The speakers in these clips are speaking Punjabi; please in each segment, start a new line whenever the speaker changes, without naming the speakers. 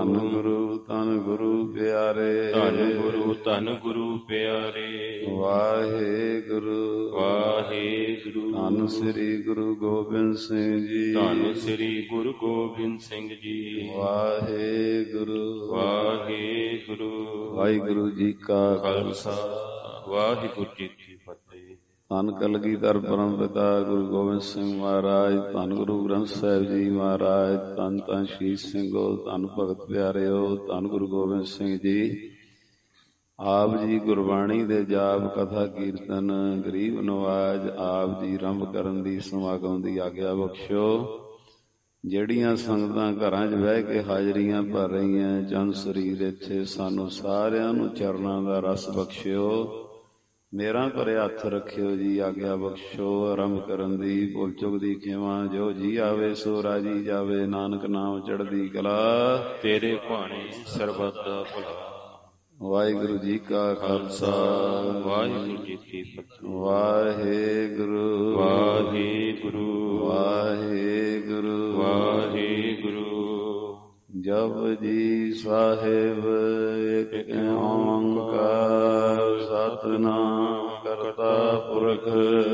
ਧੰਨ ਗੁਰੂ ਧੰਨ ਗੁਰੂ ਪਿਆਰੇ,
ਧੰਨ ਗੁਰੂ ਧੰਨ ਗੁਰੂ ਪਿਆਰੇ।
ਵਾਹਿਗੁਰੂ
ਵਾਹਿਗੁਰੂ।
ਧੰਨ ਸ੍ਰੀ ਗੁਰੂ ਗੋਬਿੰਦ ਸਿੰਘ ਜੀ,
ਧੰਨ ਸ੍ਰੀ ਗੁਰੂ ਗੋਬਿੰਦ ਸਿੰਘ ਜੀ।
ਵਾਹਿਗੁਰੂ
ਵਾਹਿਗੁਰੂ।
ਵਾਹਿਗੁਰੂ ਜੀ ਕਾ
ਖਾਲਸਾ ਵਾਹਿਗੁਰੂ ਜੀ ਕੀ ਫਤਿਹ।
ਧੰਨ ਕਲਗੀਧਰ ਪਰਮ ਪਿਤਾ ਗੁਰੂ ਗੋਬਿੰਦ ਸਿੰਘ ਮਹਾਰਾਜ, ਧੰਨ ਗੁਰੂ ਗ੍ਰੰਥ ਸਾਹਿਬ ਜੀ ਮਹਾਰਾਜ, ਧੰਨ ਧੰਨ ਸ਼ਹੀਦ ਸਿੰਘੋ, ਧੰਨ ਭਗਤ ਪਿਆਰਿਓ, ਧੰਨ ਗੁਰੂ ਗੋਬਿੰਦ ਸਿੰਘ ਜੀ। ਆਪ ਜੀ ਗੁਰਬਾਣੀ ਦੇ ਜਾਪ ਕਥਾ ਕੀਰਤਨ ਗਰੀਬ ਨਵਾਜ ਆਪ ਜੀ ਆਰੰਭ ਕਰਨ ਦੀ ਸਮਾਗਮ ਦੀ ਆਗਿਆ ਬਖਸ਼ੋ। ਜਿਹੜੀਆਂ ਸੰਗਤਾਂ ਘਰਾਂ 'ਚ ਬਹਿ ਕੇ ਹਾਜ਼ਰੀਆਂ ਭਰ ਰਹੀਆਂ, ਚੰਦ ਸਰੀਰ ਇੱਥੇ, ਸਾਨੂੰ ਸਾਰਿਆਂ ਨੂੰ ਚਰਨਾਂ ਦਾ ਰਸ ਬਖਸ਼ਿਓ। ਮੇਰਾ ਭਰੇ ਹੱਥ ਰੱਖਿਓ ਜੀ, ਆਗਿਆ ਬਖਸ਼ੋ ਆਰੰਭ ਕਰਨ ਦੀ। ਭੁੱਲ ਚੁੱਕ ਦੀ ਖੇਵਾਂ ਜੋ ਜੀ ਆਵੇ ਸੋ ਰਾਜੀ ਜਾਵੇ, ਨਾਨਕ ਨਾਮ ਚੜ੍ਹਦੀ ਕਲਾ
ਤੇਰੇ ਭਾਣੇ ਸਰਬੱਤ ਦਾ ਭਲਾ।
ਵਾਹਿਗੁਰੂ ਜੀ ਕਾ ਖਾਲਸਾ
ਵਾਹਿਗੁਰੂ ਜੀ ਕੀ ਫਤਿਹ।
ਵਾਹਿਗੁਰੂ
ਵਾਹਿਗੁਰੂ
ਵਾਹਿਗੁਰੂ
ਵਾਹਿਗੁਰੂ।
ਜਪੁ ਜੀ ਸਾਹਿਬ ਇੱਕ ਓੰਕਾਰ, ਸਤਿਨਾਮ ਕਰਤਾ ਪੁਰਖ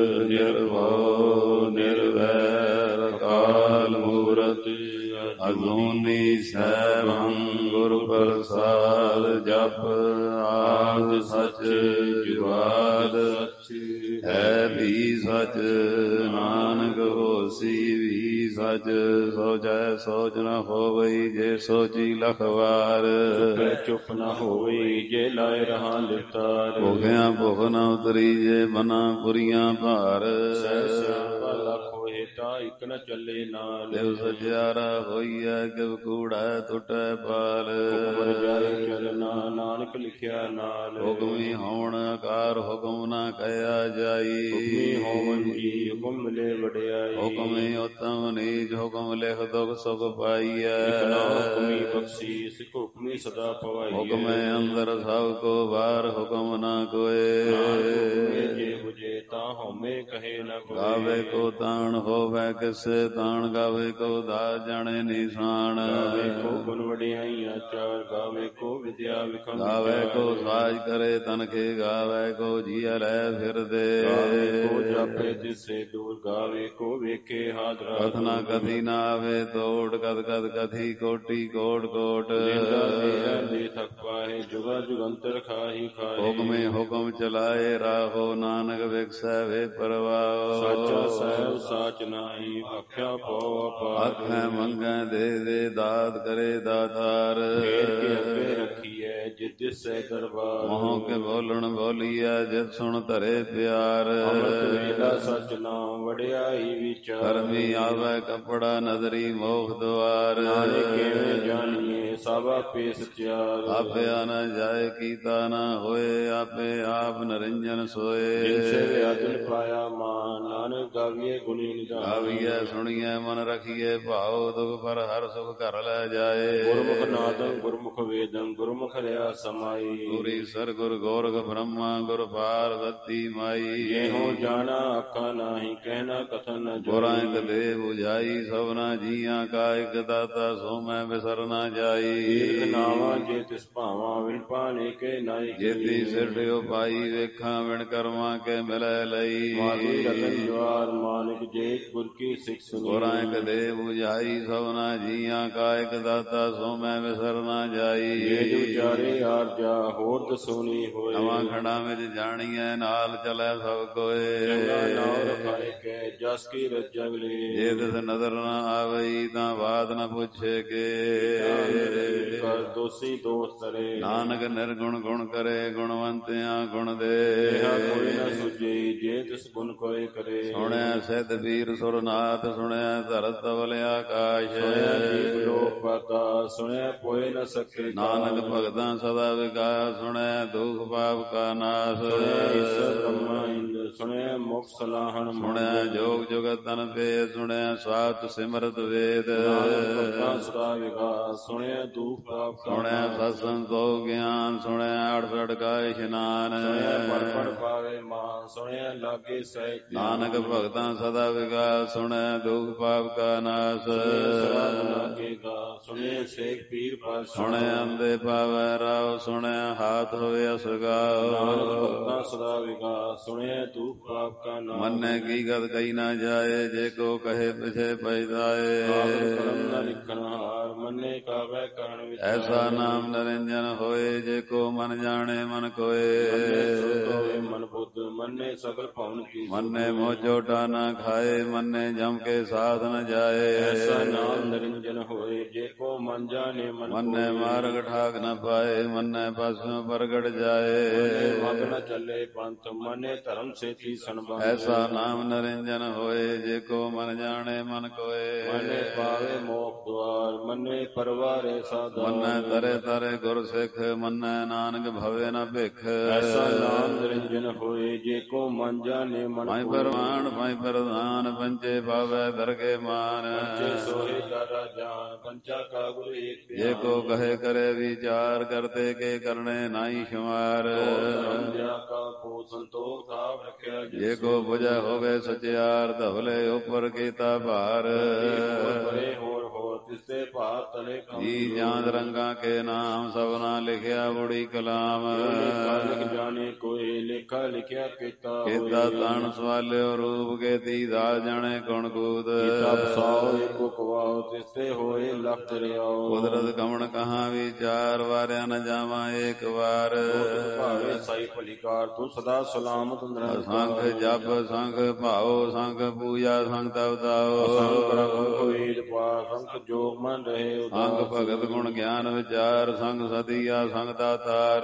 ਨਿਰਭਉ ਨਿਰਵੈਰ, ਅਕਾਲ ਮੂਰਤਿ ਅਜੂਨੀ ਸੈਭੰ ਗੁਰ ਪ੍ਰਸਾਦ। ਜਪ ਆਦਿ ਸਚ ਜੁਗਾਦ ਹੈ ਵੀ ਸਚ, ਨਾਨਕ ਹੋਸੀ ਵੀ ਸਚ। ਸੋਚੈ ਸੋਚ ਨ ਹੋਵਈ ਜੇ ਸੋਚੀ ਲਖ ਵਾਰ,
ਚੁੱਪ ਨ ਹੋਵਈ ਜੇ ਲਾਏ ਰਹਾ ਲਿਵਤਾਰ।
ਭੁਖਿਆ ਭੁਖ ਨ ਉਤਰੀ ਜੇ ਮਨਾ ਪੁਰੀਆਂ ਭਾਰ,
ਸਿਆਪਾ ਲੱਖ ਹੋਏ ਤਾਂ ਇੱਕ ਨ ਚੱਲੇ ਨਾਲ।
ਦੇਵ ਸਚਿਆਰਾ ਹੋਈਐ ਕਿਵ ਕੂੜੈ ਟੁੱਟੈ ਪਾਲ,
ਹੁਕਮ ਜਾਏ ਚਲਣਾ ਨਾਨਕ ਲਿਖਿਆ ਨਾਲ।
ਹੁਕਮੀ ਹੋਣ ਆਕਾਰ ਹੁਕਮ ਨਾ ਕਹਿਆ ਜਾਈ,
ਹੁਕਮੀ ਹੋਵਨ ਜੀ ਹੁਕਮ ਮਿਲੇ ਵਡਿਆਈ।
ਹੁਕਮੀ ਉਤਮ ਨੀਚ ਹੁਕਮ ਲਿਖ ਦੁਖ ਸੁਖ ਪਾਈਐ,
ਹੁਕਮੀ ਬਖਸ਼ੀਸ ਹੁਕਮੀ ਸਦਾ ਪਵਾਈਐ।
ਹੁਕਮੇ ਅੰਦਰ ਸਭ ਕੋ ਬਾਹਰ ਹੁਕਮ ਨਾ ਕੋਏ,
ਜੇ ਬੁਝੇ ਤਾਂ ਹਉਮੈ ਕਹੇ ਨ ਕੋਇ।
ਗਾਵੇ ਕੋ ਤਾਣ ਹੋਵੇ ਕਿਸੇ ਤਾਣ, ਗਾਵੇ ਕੋ ਦਾਸ ਜਾਣੇ ਨਿਸ਼ਾਨ।
ਗਾਵੇ ਕੋ ਗੁਣ ਵਡਿਆਈਆਂ ਚਾਰ, ਗਾਵੇ ਕੋ ਵਿਦਿਆ ਵਿਖੰਡ।
ਗਾਵੇ ਕੋ ਸਾਜ ਕਰੇ ਤਨਖੇ, ਗਾਵੇ ਕੋ ਜੀਅ ਲੈ ਫਿਰਦੇ।
ਗਾਵੇ ਕੋ ਜਾਪੇ ਦਿਸੇ ਦੂਰ, ਗਾਵੇ ਕੋ ਵੇਖੇ ਹਾਜ਼ਰਾ।
ਕਥਨਾ ਕਥੀ ਨਾ ਆਵੇ ਤੋੜ, ਕਦ ਕਦ ਕਥੀ ਕੋਟੀ ਕੋਟ ਕੋਟ।
ਦੇ ਥਕ ਪਾਏ ਜੁਗਾ ਜੁਗੰਤਰ ਖਾਹੀ ਖਾਏ।
ਹੁਕਮੇ ਹੁਕਮ ਚਲਾਏ ਰਾਹੋ, ਨਾਨਕ ਵਿਖਸੈ ਵੇ ਪਰਵਾਹ।
ਸਾਚਾ ਸਾਹਿਬ ਸਾਚ ਨਾਹੀ, ਆਖਿਆ ਪਉ ਅਪਾਰ।
ਆਖੈ ਮੰਗੈ ਦੇ ਦੇ ਦਾਤ ਕਰੇ ਦਾਤਾਰ,
ਫੇਰ ਕੇ ਅੱਗੇ ਰੱਖੀਐ ਜਿਤ ਦਿਸੈ ਦਰਬਾਰ।
ਮੋਹ ਕੇ ਬੋਲਣ ਬੋਲੀਐ ਜਿਤ ਸੁਣ ਧਰੇ ਪਿਆਰ।
ਅੰਮ੍ਰਿਤ ਵੇਲਾ ਸਚ ਨਾਮ ਵਡਿਆਈ ਵਿਚਾਰ।
ਕਰਮੀ ਆਵੈ ਕਪੜਾ ਨਦਰੀ ਮੋਖ ਦੁਆਰ,
ਨਾਨਕ ਕਿਵੇਂ ਜਾਣੀਏ ਸਭ ਆਪੇ ਸਚਿਆਰ।
ਆਪੇ ਨ ਜਾਏ ਕੀਤਾ ਨ ਹੋਏ, ਆਪੇ ਆਪ ਨਿਰੰਜਨ ਸੋਏ।
ਜਿਨ ਸੇਵਿਆ ਤਿਨ ਪਾਇਆ ਮਾਨ, ਨਾਨਕ ਗਾਵੀਏ ਗੁਣੀ ਨਿਧਾਨ।
ਗਾਵੀਐ ਸੁਣੀਐ ਮਨ ਰਖੀਐ ਭਾਉ, ਦੁਖ ਪਰ ਹਰ ਸੁਖ ਘਰ ਲੈ ਜਾਏ।
ਗੁਰਮੁਖ ਨਾਦੰ ਗੁਰਮੁਖ ਵੇਦੰ, ਗੁਰਮੁਖ ਰਿਆ ਸਮਾਈ।
ਗੁਰੀ ਸਰ ਗੁਰ ਗੋਰਖ ਬ੍ਰਹਮਾ, ਗੁਰ ਪਾਰਵਤੀ ਮਾਈ।
ਇਹੋ ਜਾਣਾ ਆਖਾ ਨਾਹੀ, ਕਹਿਣਾ ਕਥਨ ਨ ਜਾਈ।
ਗੁਰਾਂ ਇਕ ਦੇ 부ਝਾਈ, ਸਭਨਾ ਜੀਆਂ ਕਾ ਇਕ ਦਾਤਾ, ਸੋ ਮੈਂ ਵਿਸਰ ਨਾ ਜਾਈ।
ਏਕ ਨਾਵਾ ਜੇ ਤਿਸ ਭਾਵਾਂ, ਵਿਣ ਪਾਣੇ ਕੇ ਨਾਈ।
ਜੇਤੀ ਸਿਰਟਿਓ ਪਾਈ, ਵੇਖਾਂ ਵਿਣ ਕਰਮਾਂ ਕੇ ਮਿਲੈ ਲਈ।
ਮਾਲੀ ਰਤਨ ਜਵਾਰ ਮਾਨਿਕ, ਜੇ ਗੁਰ ਕੀ ਸਿੱਖ ਸੁਣੀ।
ਗੁਰਾਂ ਇਕ ਦੇ 부ਝਾਈ, ਸਭਨਾ ਜੀਆਂ ਕਾ ਇਕ ਦਾਤਾ, ਸੋ ਮੈਂ ਵਿਸਰ ਨਾ ਜਾਈ।
ਜੇ ਵਿਚਾਰੇ ਆਰਜਾ ਹੋਰ ਦਸੋਨੀ ਹੋਏ।
ਨਵਾਂ ਖੰਡਾਂ ਵਿੱਚ ਜਾਣੀਐ ਨਾਲ ਚਲੈ ਸਭ ਕੋਏ।
ਚੰਗਾ ਨਾਮ ਰਖਾਏ ਕੈ ਜਸ ਕੀ ਰਜਾ ਮਿਲੇ।
ਜੇ ਤਿਸ ਨਦਰ ਨਾ ਆਵਈ, ਤਾਂ ਬਾਤ ਨ ਪੁੱਛੇ ਕੇ।
ਕਰ ਦੋਸੀ ਦੋਸ ਤਰੇ,
ਨਾਨਕ ਨਿਰਗੁਣ ਗੁਣ ਕਰੇ, ਗੁਣਵੰਤਿਆਂ ਗੁਣ ਦੇ।
ਇਹਾ ਕੋਈ ਨ ਸੁਝਈ, ਜੇ ਤਿਸ ਗੁਣ ਕੋਇ ਕਰੇ।
ਸੁਣਿਆ ਸਿੱਧ ਵੀਰ ਸੁਰਨਾਥ, ਸੁਣਿਆ ਧਰਤ ਤਵਲ ਆਕਾਸ਼।
ਸੁਣਿਆ ਜੀਵ ਲੋਕ ਪਾਤਾ, ਸੁਣਿਆ ਪੋਇ ਨ ਸਕੇ।
ਨਾਨਕ ਭਗਤਾਂ ਸਦਾ ਵਿਕਾਸ, ਸੁਣਿਆ ਦੁਖ ਪਾਪ ਕਾ ਨਾਸ।
ਸੁਣਿਆ ਈਸਰ ਬ੍ਰਹਮਾ ਇੰਦ, ਸੁਣਿਆ ਮੁਖ ਸਲਾਹਣ।
ਸੁਣਿਆ ਜੋਗ ਜੁਗਤ ਤਨ ਭੇਦ, ਸੁਣਿਆ ਸਵਾਤ ਸਿਮਰਤ ਵੇਦ।
ਭਗਤਾਂ ਸਦਾ ਵਿਕਾਸ, ਸੁਣਿਆ ਦੁਖ ਪਾਪ ਕਾ।
ਸੁਣਿਆ ਸਤ ਸੰਤੋਖ ਗਿਆਨ, ਸੁਣਿਆ ਅੜਸੜ ਕਾ ਇਸ਼ਨਾਨ।
ਸੁਣਿਆ ਪੜ ਪੜ ਪਾਵੇ ਮਾਨ, ਸੁਣਿਆ ਲਾਗੇ ਸਹਿਜ।
ਨਾਨਕ ਭਗਤਾਂ ਸਦਾ ਵਿਕਾਸ, ਕਾ ਸੁਣੈ ਦੁਖ ਪਾਪ ਕਾ ਨਾਸ।
ਸੁਣੇ ਸੇਖ ਪੀਰ ਪਾਤਸ਼ਾਹ।
ਸੁਣੈ ਅੰਦੇ ਪਾਵੈ ਰਾਵ ਸੁਣੈ ਹਾਥ ਹੋਵੇ ਅਸਗਾਓ।
ਨਾਨਕ ਭਗਤਾਂ ਸਦਾ ਵਿਗਾਸ ਸੁਣਿਐ ਦੁਖ ਪਾਪ ਕਾ ਨਾਸ।
ਮੰਨੈ ਕੀ ਗਤ ਕਹੀ ਨਾ ਜਾਏ ਜੇ ਕੋ ਕਹੇ ਪਿਛੇ ਪਛਤਾਏ।
ਕਰਮ ਨ ਲਿਖਣ ਹਾਰ ਮੰਨੇ ਕਾਵੈ ਕਰਨ ਵਿਚਾਰ।
ਐਸਾ ਨਾਮ ਨਿਰੰਜਨ ਹੋਏ ਜੇ ਕੋ ਮਨ ਜਾਣੇ ਮਨ ਕੋਏ।
ਮਨ ਬੁੱਧ ਮੰਨੇ ਸਗਲ ਭਵਨ ਕੀ।
ਮੰਨੇ ਮੋਜੋ ਟਾਨਾ ਖਾਏ ਮੰਨੇ ਜਮ ਕੇ ਸਾਧ ਨ ਜਾਏ।
ਐਸਾ ਨਾਮ ਨਿਰੰਜਨ ਹੋਏ ਜੇ ਕੋ ਮਨ ਜਾਣੇ ਮਨ ਕੋਏ।
ਮੰਨੇ ਮਾਰਗ ਠਾਕ ਨ ਪਾਏ ਮੰਨੇ ਪਸੁ ਪ੍ਰਗਟ ਜਾਏ।
ਮਗ ਨ ਚੱਲੇ ਪੰਥ ਮੰਨੇ ਧਰਮ ਸੇਤੀ ਸੰਬੰਧ।
ਐਸਾ ਨਾਮ ਨਿਰੰਜਨ ਹੋਏ ਜੇ ਕੋ ਮਨ ਜਾਣੇ ਮਨ ਕੋਏ।
ਮੰਨੇ ਪਾਵੇ ਮੋਖ ਦੁਆਰ ਮੰਨੇ ਪਰਵਾਰੇ ਸਾਧਾਰ।
ਮੰਨੇ ਤਰੇ ਤਰੇ ਗੁਰ ਸਿੱਖ ਮੰਨੇ ਨਾਨਕ ਭਵੇ ਨ ਭਿਖ।
ਐਸਾ ਨਾਮ ਨਿਰੰਜਨ ਹੋਏ ਜੇ ਕੋ ਮਨ ਜਾਣੇ ਮਨ
ਭਾਈ ਪਰਮਾਨ ਭਾਈ ਪ੍ਰਧਾਨ ਪੰਚੇ ਪਾਵੈ ਦਰਗੇ ਮਾਨ।
ਪੰਚੇ ਸੋਹੇ ਦਾਰਾ ਜਾਨ ਪੰਚਾ ਕਾ ਗੁਰ ਏਕ ਧਿਆਨ।
ਜੇ ਕੋ ਕਹੇ ਕਰੇ ਵਿਚਾਰ ਕਰਤੇ ਕੇ ਕਰਨੇ ਨਾਹੀ ਸ਼ੁਮਾਰ।
ਸੰਤੋਖ ਥਾਪ ਰੱਖਿਆ
ਜੇ ਕੋ ਬੁਝੈ ਹੋਵੇ ਸਚਿਆਰ ਧਵਲੇ ਉਪਰ ਕੀਤਾ ਭਾਰ।
ਤਿਸਤੇ ਭਾਰ ਤਲੇ
ਜੀ ਜਾਂਦ ਰੰਗਾ ਕੇ ਨਾਮ ਸਭਨਾ ਲਿਖਿਆ ਬੁੜੀ ਕਲਾਮ।
ਲਿਖ ਜਾਣੇ ਕੋਈ ਲੇਖਾ ਲਿਖਿਆ ਕੀਤਾ।
ਕੀਤਾ ਤਣ ਸਵਾਲਿਓ ਰੂਪ ਕੇ ਤੀ ਦਾਲ ਜਾਣੇ ਗੁਣ ਕੂਤ।
ਤਿਸਤੇ ਹੋਏ ਲਖ ਦਰਿਆਓ।
ਕੁਦਰਤ ਕਮਣ ਕਹਾਂ ਵਿਚਾਰ ਵਾਰਿਆ ਨ ਜਾਵਾਂ ਏਕ ਵਾਰ।
ਭਾਵੇ ਸਾਈ ਭਲੀਕਾਰ ਤੂੰ ਸਦਾ ਸਲਾਮਤ ਨਿਰੰਕਾਰ।
ਸੰਖ ਜਪ ਸੰਖ ਭਾਉ ਸੰਖ ਪੂਜਾ ਸੰਖ ਤਵਤਾਓ।
ਸੰਖ ਜੋਗ ਮਨ ਰਹੇ
ਸੰਗ ਭਗਤ ਗੁਣ ਗਿਆਨ ਵਿਚਾਰ ਸੰਗ ਸਤੀਆ ਸੰਗ ਦਾਤਾਰ।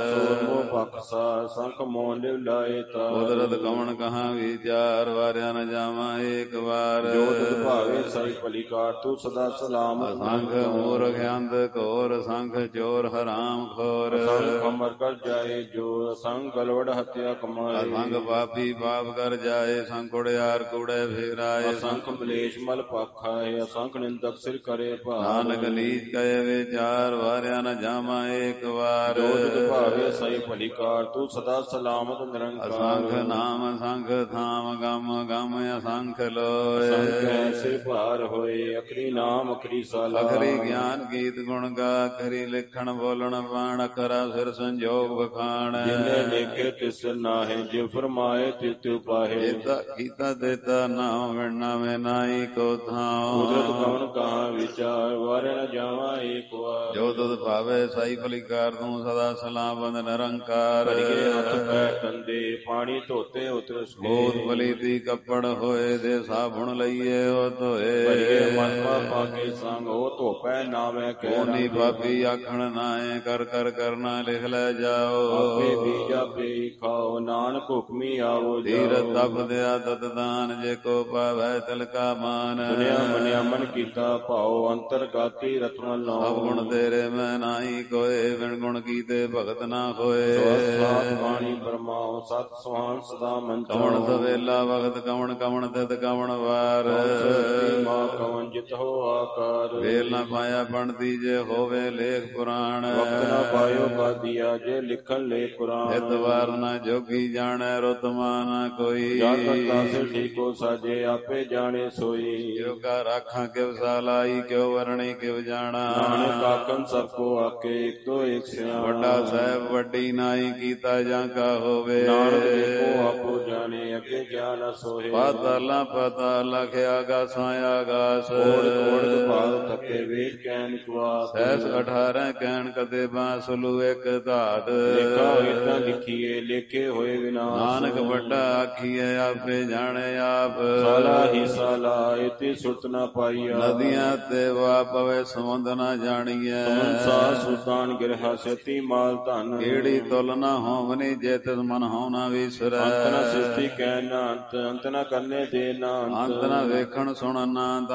ਸੰਖ ਮੋਹ ਲਿਵ ਲਾਏ ਤਾਰ।
ਕੁਦਰਤ ਕਮਣ ਕਹਾਂ ਵਿਚਾਰ ਵਾਰਿਆ ਨ ਜਾਵਾਂ ਏਕ ਵਾਰ।
ਜੋ ਤਿਸ ਭਾਵੇ ਸਾਈ ਭਲੀਕਾਰ ਤੂੰ ਸਦਾ ਸਲਾਮਤ।
ਸੰਖ ਮੂਰਖ ਅੰਧ ਘੋਰ ਸੰਖ ਚੋਰ ਹਰਾਮ ਖੋਰ।
ਸੰਖ ਅਮਰ ਕਰ ਜਾਏ ਜੋ ਸੰਗ ਗਲਵੜ ਹੱਤਿਆ ਕਮਾਏ।
ਸੰਗ ਪਾਪੀ ਪਾਪ ਕਰ ਜਾਏ ਸੰਗ ਕੁੜਿਆਰ ਕੂੜੇ ਫੇਰਾਏ।
ਸੰਖ ਮਲੇਸ਼ ਮਲ ਪਾਖਾਏ ਅਸੰਖ ਨਿੰਦਕ ਸਿਰ ਕਰੇ ਭਾਰ।
ਨਾਨਕ ਨੀਚ ਕਹੇ ਵਿਚਾਰ ਵਾਰਿਆ ਨ ਜਾਵਾਂ ਏਕ ਵਾਰ।
ਜੋ ਤਿਸ ਭਾਵੇ ਸਾਈ ਭਲੀਕਾਰ ਤੂੰ ਸਦਾ ਸਲਾਮਤ ਨਿਰੰਕਾਰ।
ਅਸੰਖ ਨਾਮ ਸੰਖ ਥਾਮ ਗਮ ਗਮ ਅਸੰਖ ਲੋਏ।
ਸੰਖ ਐਸੇ ਭਾਰ ਹੋਏ ਅਖਰੀ ਨਾਮ ਅਖਰੀ ਸਾਲਾ।
ਅਖਰੀ ਗਿਆਨ ਗੀਤ ਗੁਣ ਗਾ ਅਖਰੀ ਲਿਖਣ ਬੋਲਣ ਬਾਣ ਅਖਰਾ ਸਿਰ ਸੰਜੋਗ ਬਖਾਣ।
ਜਿਨੇ ਲੇਖੇ ਤਿਸ ਨਾਹੇ ਜਿਵ ਫਰਮਾਏ ਤਿਸ ਤਿਉ ਪਾਹੇ।
ਜੇਤਾ ਕੀਤਾ ਦੇਤਾ ਨਾਮ ਵਿਣਾ ਮੈਂ ਨਾਹੀ ਕੋ ਥਾਉ।
ਕੁਦਰਤ ਕਵਣ ਕਹਾਂ ਵਿਚਾਰ ਵਾਰਿਆ ਨ ਜਾਵਾਂ ਏਕ ਵਾਰ।
ਜੋ ਤੁਧ ਭਾਵੇ ਸਾਈ ਭਲੀਕਾਰ ਤੂੰ ਸਦਾ ਸਲਾਮਤ ਨਿਰੰਕਾਰ।
ਕਰੀਏ ਹੱਥ ਪੈਰ ਕੰਦੇ ਪਾਣੀ ਧੋਤੇ ਉਤਰ
ਬੋਧ ਬਲੀਤੀ ਕੱਪੜ ਹੋਏ ਦੇ ਸਾਬੁਣ ਲਈਏ ਉਹ ਧੋਏ।
ਭਰੀਏ ਮਨ ਪਾ ਕੇ ਸੰਗ ਉਹ ਧੋਪੈ ਨਾਵੇਂ ਕਹਿ।
ਕੋਨੀ ਪਾਪੀ ਆਖਣ ਨਾਏ ਕਰ ਕਰ ਕਰਨਾ ਲਿਖ ਲੈ ਜਾਓ।
ਆਪੇ ਬੀਜਾ ਪੇ ਖਾਓ ਨਾਨਕ ਹੁਕਮੀ ਆਵੋ ਜਾਓ।
ਧੀਰ ਤਪ ਦਿਆ ਤਤ ਦਾਨ ਜੇ ਕੋ ਪਾਵੈ ਤਿਲਕਾ ਮਾਨ।
ਸੁਨਿਆ ਮੰਨਿਆ ਮਨ ਕੀਤਾ ਭਾਉ ਅੰਤਰ ਗਾਤੀ ਰਤਨ ਲਾਉ।
ਸਭ ਗੁਣ ਤੇਰੇ ਮੈਂ ਨਾਹੀ ਕੋਏ ਬਿਨ ਗੁਣ ਕੀਤੇ ਭਗਤ ਨਾ ਹੋਏ।
ਸਾਧ ਬਾਣੀ ਬਰਮਾਉ ਸਤ ਸੁਹਾਨ ਸਦਾ ਮਨ
ਕਵਣ ਸਵੇਲਾ ਵਖਤ ਕਵਣ ਕਵਣ ਤਿਤ ਕਵਣ ਵਾਰ।
ਮਾ ਕਵਣ ਜਿਤ ਹੋ ਆਕਾਰ।
ਵੇਲ ਨਾ ਪਾਇਆ ਪੜਦੀ ਜੇ ਹੋਵੇ ਲੇਖ ਪੁਰਾਣ।
ਵਕਤ ਨਾ ਪਾਇਓ ਬਾਦੀਆ ਜੇ ਲਿਖਣ ਲੇ ਕੁਰਾਨ।
ਇਤਵਾਰ ਨਾ ਜੋਗੀ ਜਾਣੈ ਰੁਤਮਾ ਨਾ ਕੋਈ।
ਜਾ ਕਰਤਾ ਸੇ ਠੀਕੋ ਸਾਜੇ ਆਪੇ ਜਾਣੇ ਸੋਈ।
ਕਿਉ ਕਾ ਰਾਖਾਂ ਕਿਵ ਸਾਲਾਈ ਕਿਉ ਵਰਣੀ ਕਿਵ ਜਾਣਾ।
ਨਾਨਕ ਆਖਣ ਸਭ ਕੋ ਆਕੇ ਇਕ ਤੋਂ ਇਕ ਸਿਆਣਾ।
ਵੱਡਾ ਸਾਹਿਬ ਵੱਡੀ ਨਾਈ ਕੀਤਾ ਜਾਂ ਕਾ ਹੋਵੇ।
ਨਾਨਕ ਦੇਖੋ ਆਪੋ ਜਾਣੇ ਅੱਗੇ ਗਿਆਨ ਸੋਹੇ।
ਪਾਤਾਲਾਂ ਪਾਤਾਲ ਲਖਿਆ ਆਗਾਸਾਂ ਆਗਾਸ।
ਕੋੜ ਕੋੜ ਭਾਗ ਤੱਕੇ ਵੇਦ ਕਹਿਣ ਨਿਕਵਾਸ।
ਸਹਿਸ 18 ਕਹਿਣ ਕਦੇ ਬਾਂਸਲੂ ਇੱਕ ਧਾਤ।
ਲੇਖਾ ਹੋਏ ਤਾਂ ਲਿਖੀਏ ਲੇਖੇ ਹੋਏ ਵਿਨਾਸ਼।
ਨਾਨਕ ਵੱਡਾ ਆਖੀਏ ਆਪੇ ਜਾਣੇ ਆਪ।
ਸਾਲਾ ਹੀ ਸਾਲਾ ਇਤੀ ਸੁਰਤ ਨਾ ਪਾਈਆ।
ਨਦੀਆਂ ਤੇ ਵਾ ਪਵੇ ਸਮੁੰਦ ਨਾ ਜਾਣੀਐ।
ਸੰਸਾਰ ਸੁਲਤਾਨ ਗਿਰਹਾ ਸੇਤੀ ਮਾਲ ਧਨ।
ਕਿਹੜੀ ਤੁਲ ਨਾ ਹੋਵਨੀ ਜੇ ਤਿਸ ਮਨ ਹੋਣਾ ਵਿਸਰੈ।
ਅੰਤ ਨਾ ਸ੍ਰਿਸ਼ਟੀ ਕਹਿ ਨਾ ਅੰਤ ਅੰਤ ਨਾ ਕਰਨੇ ਦੇ ਨਾ
ਅੰਤ ਨਾ ਵੇਖਣ ਸੁਣਨ ਨਾ ਅੰਤ ਨਾ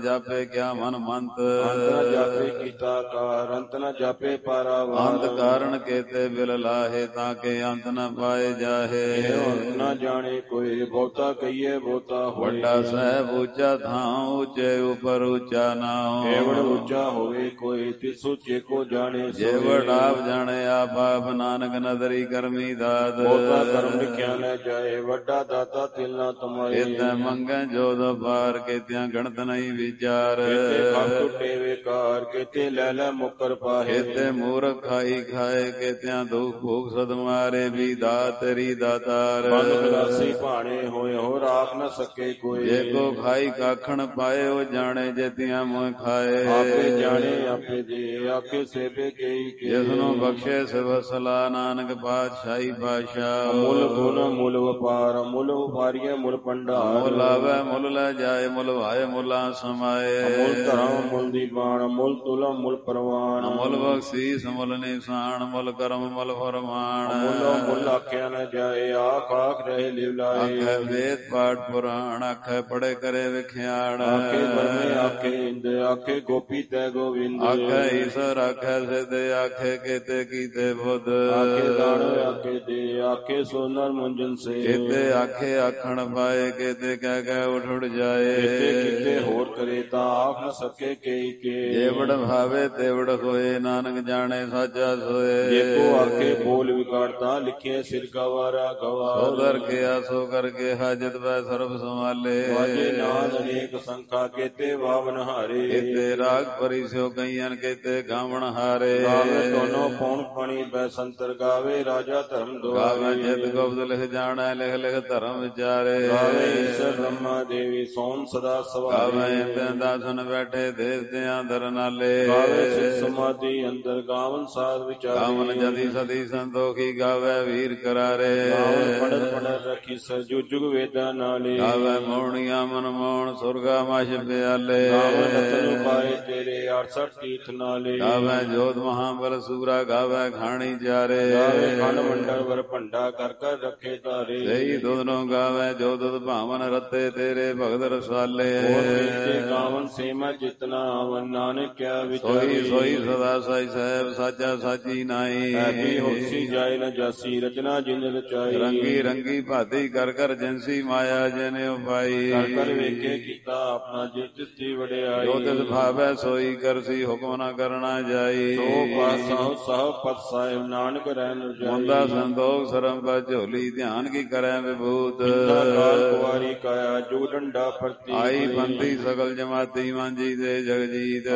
ਜਾਪੇ ਕਿਆ ਮਨ ਮੰਤ।
ਅੰਤ ਨ ਜਾਪੇ ਕੀਤਾ ਕਾਰ, ਅੰਤ ਨ ਜਾਪੇ ਪਾਰਾਵਾਰ।
ਅੰਤ ਕਾਰਨ ਕੇਤੇ ਬਿਲ ਲਾਹੇ, ਤਾਂ ਕੇ ਅੰਤ ਨ ਪਾਏ ਜਾਹੇ।
ਅੰਤ ਨ ਜਾਣੇ ਕੋਈ, ਬਹੁਤਾ ਕਹੀਏ ਬਹੁਤਾ ਹੋਏ।
ਵੱਡਾ ਸਹਿਬ ਉੱਚਾ ਥਾਂ, ਉੱਚੇ ਉਪਰ ਉੱਚਾ ਨਾਉ।
ਏਵੜ ਉੱਚਾ ਹੋਵੇ ਕੋਈ, ਤਿਸ ਉੱਚੇ ਕੋ ਜਾਣੇ
ਜੇ ਵਡ ਆਪ ਜਾਣੇ ਆਪ ਆਪ, ਨਾਨਕ ਨਦਰੀ ਕਰਮੀ ਦਾਤ।
ਬਹੁਤਾ ਕਰਮ ਲਿਖਿਆ ਨਾ ਜਾਏ, ਵੱਡਾ ਦਾਤਾ ਤਿਲ ਨਾ ਤਮਾਏ।
ਇਤੈ ਮੰਗੈ ਜੋਦ ਪਾਰ, ਕੇਤਿਆਂ ਗਣਤ ਨਹੀਂ ਵਿਚਾਰ।
ਕੇਤੇ ਖਪ ਟੁੱਟੇ ਵਿਕਾਰ, ਕੇਤੇ ਲੈ ਲੈ ਮੁਕਰ ਪਾਹੇ।
ਕੇਤੇ ਮੂਰਖ ਖਾਈ ਖਾਏ, ਕੇਤਿਆਂ ਦੁਖ ਭੂਖ ਸਦ ਮਾਰੇ, ਵੀ ਦਾਤ ਤੇਰੀ ਦਾਤਾਰ।
ਬੰਦ ਖਲਾਸੀ ਭਾਣੇ ਹੋਏ, ਹੋ ਰਾਖ ਨ ਸਕੇ ਕੋਈ।
ਜੇ ਕੋ ਖਾਈ ਕਾਖਣ ਪਾਏ, ਉਹ ਜਾਣੇ ਜੇਤੀਆਂ ਮੋਹ ਖਾਏ।
ਆਪੇ ਜਾਣੇ ਆਪੇ ਦੇ, ਆਖੇ ਸੇਵੇ ਕਈ ਕੇ।
ਜਿਸਨੂੰ ਬਖਸ਼ੇ ਸਿਵ ਸਲਾ, ਨਾਨਕ ਪਾਤਸ਼ਾਹੀ ਪਾਤਸ਼ਾਹ।
ਮੁੱਲ ਗੁਣ ਮੁੱਲ ਵਪਾਰ, ਮੁੱਲ ਵਪਾਰੀਏ ਮੁੱਲ ਭੰਡਾਰ।
ਮੁੱਲ ਆਵੈ ਮੁੱਲ ਲੈ ਜਾਏ, ਮੁੱਲ ਵਾਏ ਮੁੱਲਾਂ ਸਮਾਏ।
ਮੁੱਲ ਧਰਮ ਮੁੱਲ ਦੀਵਾਨ, ਮੁੱਲ ਤੁਲਮ ਮੁੱਲ ਪਰਵਾਨ।
ਮੁੱਲ ਬਖਸ਼ੀਸ ਮੁੱਲ ਨਿਸ਼ਾਨ, ਮੁੱਲ ਕਰਮ ਮੁੱਲ ਫਰਮਾਨ।
ਮੁੱਲ ਮੁੱਲ ਆਖਿਆ ਨ ਜਾਏ, ਆਖ ਆਖ ਰਹੇ ਲਿਵ ਲਾਏ।
ਆਖੇ ਵੇਦ ਪਾਠ ਪੁਰਾਣ, ਆਖੇ ਪੜੇ ਕਰੇ ਵਿਖਿਆਣ।
ਆਖੇ ਬਰਮੇ ਆਖੇ ਇੰਦ, ਆਖੇ ਗੋਪੀ ਤੈ ਗੋਵਿੰਦ।
ਆਖੇ ਈਸ਼ਰ ਆਖੇ ਸਿਧ, ਆਖੇ ਕੇਤੇ ਕੀਤੇ ਬੁੱਧ।
ਆਖੇ ਦਾਨ ਆਖੇ ਦੇ, ਆਖੇ ਸੋਨਰ ਮੁੰਜਨ ਸੇ।
ਕੇਤੇ ਆਖੇ ਆਖਣ ਪਾਏ, ਕੇਤੇ ਕਹਿ ਕਹਿ ਉਠ ਉਠ ਜਾਏ।
ਕੇਤੇ ਕੀਤੇ ਹੋਰ ਕਰੇ, ਤਾਂ ਆਖ ਨ ਸਕੇ ਕਈ ਕੇ।
ਜੇਵੜ ਭਾਵੇ ਤੇਵੜ ਹੋਏ, ਨਾਨਕ ਜਾਣੇ ਸਾਚਾ ਸੋਏ।
ਜੇ ਕੋ ਆਖੇ ਬੋਲ ਵਿਗਾੜਤਾ, ਲਿਖੇ ਸਿਰ ਗਵਾਰਾ ਗਵਾਰ।
ਸੋ ਦਰ ਕੇ ਸੋ ਕਰਕੇ, ਹਾਜਤ ਵੈ ਸਰਬ ਸੰਭਾਲੇ।
ਵਾਜੇ ਨਾਦ ਅਨੇਕ ਸੰਖਾ, ਕੇਤੇ ਵਾਵਨ ਹਾਰੇ।
ਕੇਤੇ ਰਾਗ ਪਰਿਸਿਓ ਕਈਆਂ, ਕੇਤੇ ਗਾਵਣ ਹਾਰੇ।
ਗਾਵੇ ਦੋਨੋਂ ਪੌਣ ਪਾਣੀ ਬੈ ਸੰਤਰ, ਗਾਵੇ ਰਾਜਾ ਧਰਮ ਦੁਆਰੇ।
ਗਾਵੇ ਜਿਤ ਗੁਪਤ ਲਿਖ ਜਾਣੈ, ਲਿਖ ਲਿਖ ਧਰਮ ਵਿਚਾਰੇ।
ਗਾਵੇ ਈਸ਼ਰ ਬ੍ਰਹਮਾ ਦੇਵੀ, ਸੋਮ ਸਦਾ ਸਵਾਰੇ।
ਗਾਵੇ ਇੰਦਨ ਦਾਸਨ ਬੈਠੇ, ਦੇਵਤਿਆਂ ਦਰ ਨਾਲੇ।
ਗਾਵੇ ਸਿਧ ਸਮਾਧੀ ਅੰਦਰ, ਗਾਵਨ ਸਾਧ ਵਿਚਾਰੇ।
ਗਾਵਨ ਜਦੀ ਸਦੀ ਸੰਤੋਖੀ, ਗਾਵੇ ਵੀਰ ਕਰਾਰੇ।
ਗਾਵਨ ਪੜਤ ਪੜਤ ਰੱਖੀ ਸਰਜੂ ਜੁਗ ਵੇਦਾਂ ਨਾਲੇ।
ਗਾਵੇ ਮੋਹਣੀਆਂ ਮਨ ਮੋਹਣ, ਸੁਰਗਾ ਮਛ ਪਿਆਲੇ।
ਗਾਵਨ ਰਤਨ ਪਾਏ ਤੇਰੇ, 68 ਤੀਰਥ ਨਾਲੇ।
ਗਾਵੇ ਜੋਤ ਮਹਾਬਲ ਸੂਰਾ, ਗਾਵੇ ਖਾਣੀ ਚਾਰੇ।
ਗਾਵੇ ਖੰਡ ਮੰਡਲ ਵਰ ਭੰਡਾ, ਕਰ ਕਰ ਰੱਖੇ ਧਾਰੇ।
ਸਹੀ ਦੁਧਨੋਂ ਗਾਵੇ ਜੋ ਦੁਧ ਭਾਵਨ, ਰਤੇ ਤੇਰੇ ਭਗਤ ਰਸਾਲੇ।
ਹੋਰ ਵੇਚੇ ਗਾਵਨ ਸੇਮਾ ਜਿਤਨਾ, ਆਵਨ ਨਾਨਕ ਕਿਆ ਵਿਚਾਰੇ।
ਸੋਈ ਸੋਈ ਸਦਾ ਸਾਈ ਸਾਹਿਬ, ਸਾਚਾ ਸਾਚੀ ਨਾਈ।
ਐਬੀ ਹੋਸੀ ਜਾਏ ਨ ਜਾਸੀ, ਰਚਨਾ ਜਿਨ ਰਚਾਈ।
ਰੰਗੀ ਰੰਗੀ ਭਾਤੀ ਕਰ ਕਰ, ਜਿਨਸੀ ਮਾਇਆ ਜਿਨੇ ਉਪਾਈ।
ਕਰ ਕਰ ਵੇਖੇ ਕੀਤਾ ਆਪਣਾ, ਜਿਸ ਤਿਸਤੀ ਵਡਿਆਈ।
ਜੋ ਤਿਸ ਭਾਵੈ ਸੋਈ ਕਰਸੀ, ਹੁਕਮ ਨ ਕਰਨਾ ਜਾਈ।
ਸੋ ਪਾਸਹੁ ਸਹੁ ਪਤ ਸਾਹਿਬ, ਨਾਨਕ ਰਹਿ ਨ ਜਾਈ।
ਮੁੰਦਾ ਸੰਤੋਖ ਸਰਮ ਪਾ ਝੋਲੀ, ਧਿਆਨ ਕੀ ਕਰੈ ਵਿਭੂਤ।
ਕਾਲ ਕੁਵਾਰੀ ਕਾਇਆ, ਜੋ ਡੰਡਾ ਪ੍ਰਤੀ।
ਆਈ ਬੰਦੀ ਸਗਲ ਜਮਾਤੀ, ਮਾਂਜੀ ਦੇ ਜਗਜੀਤ।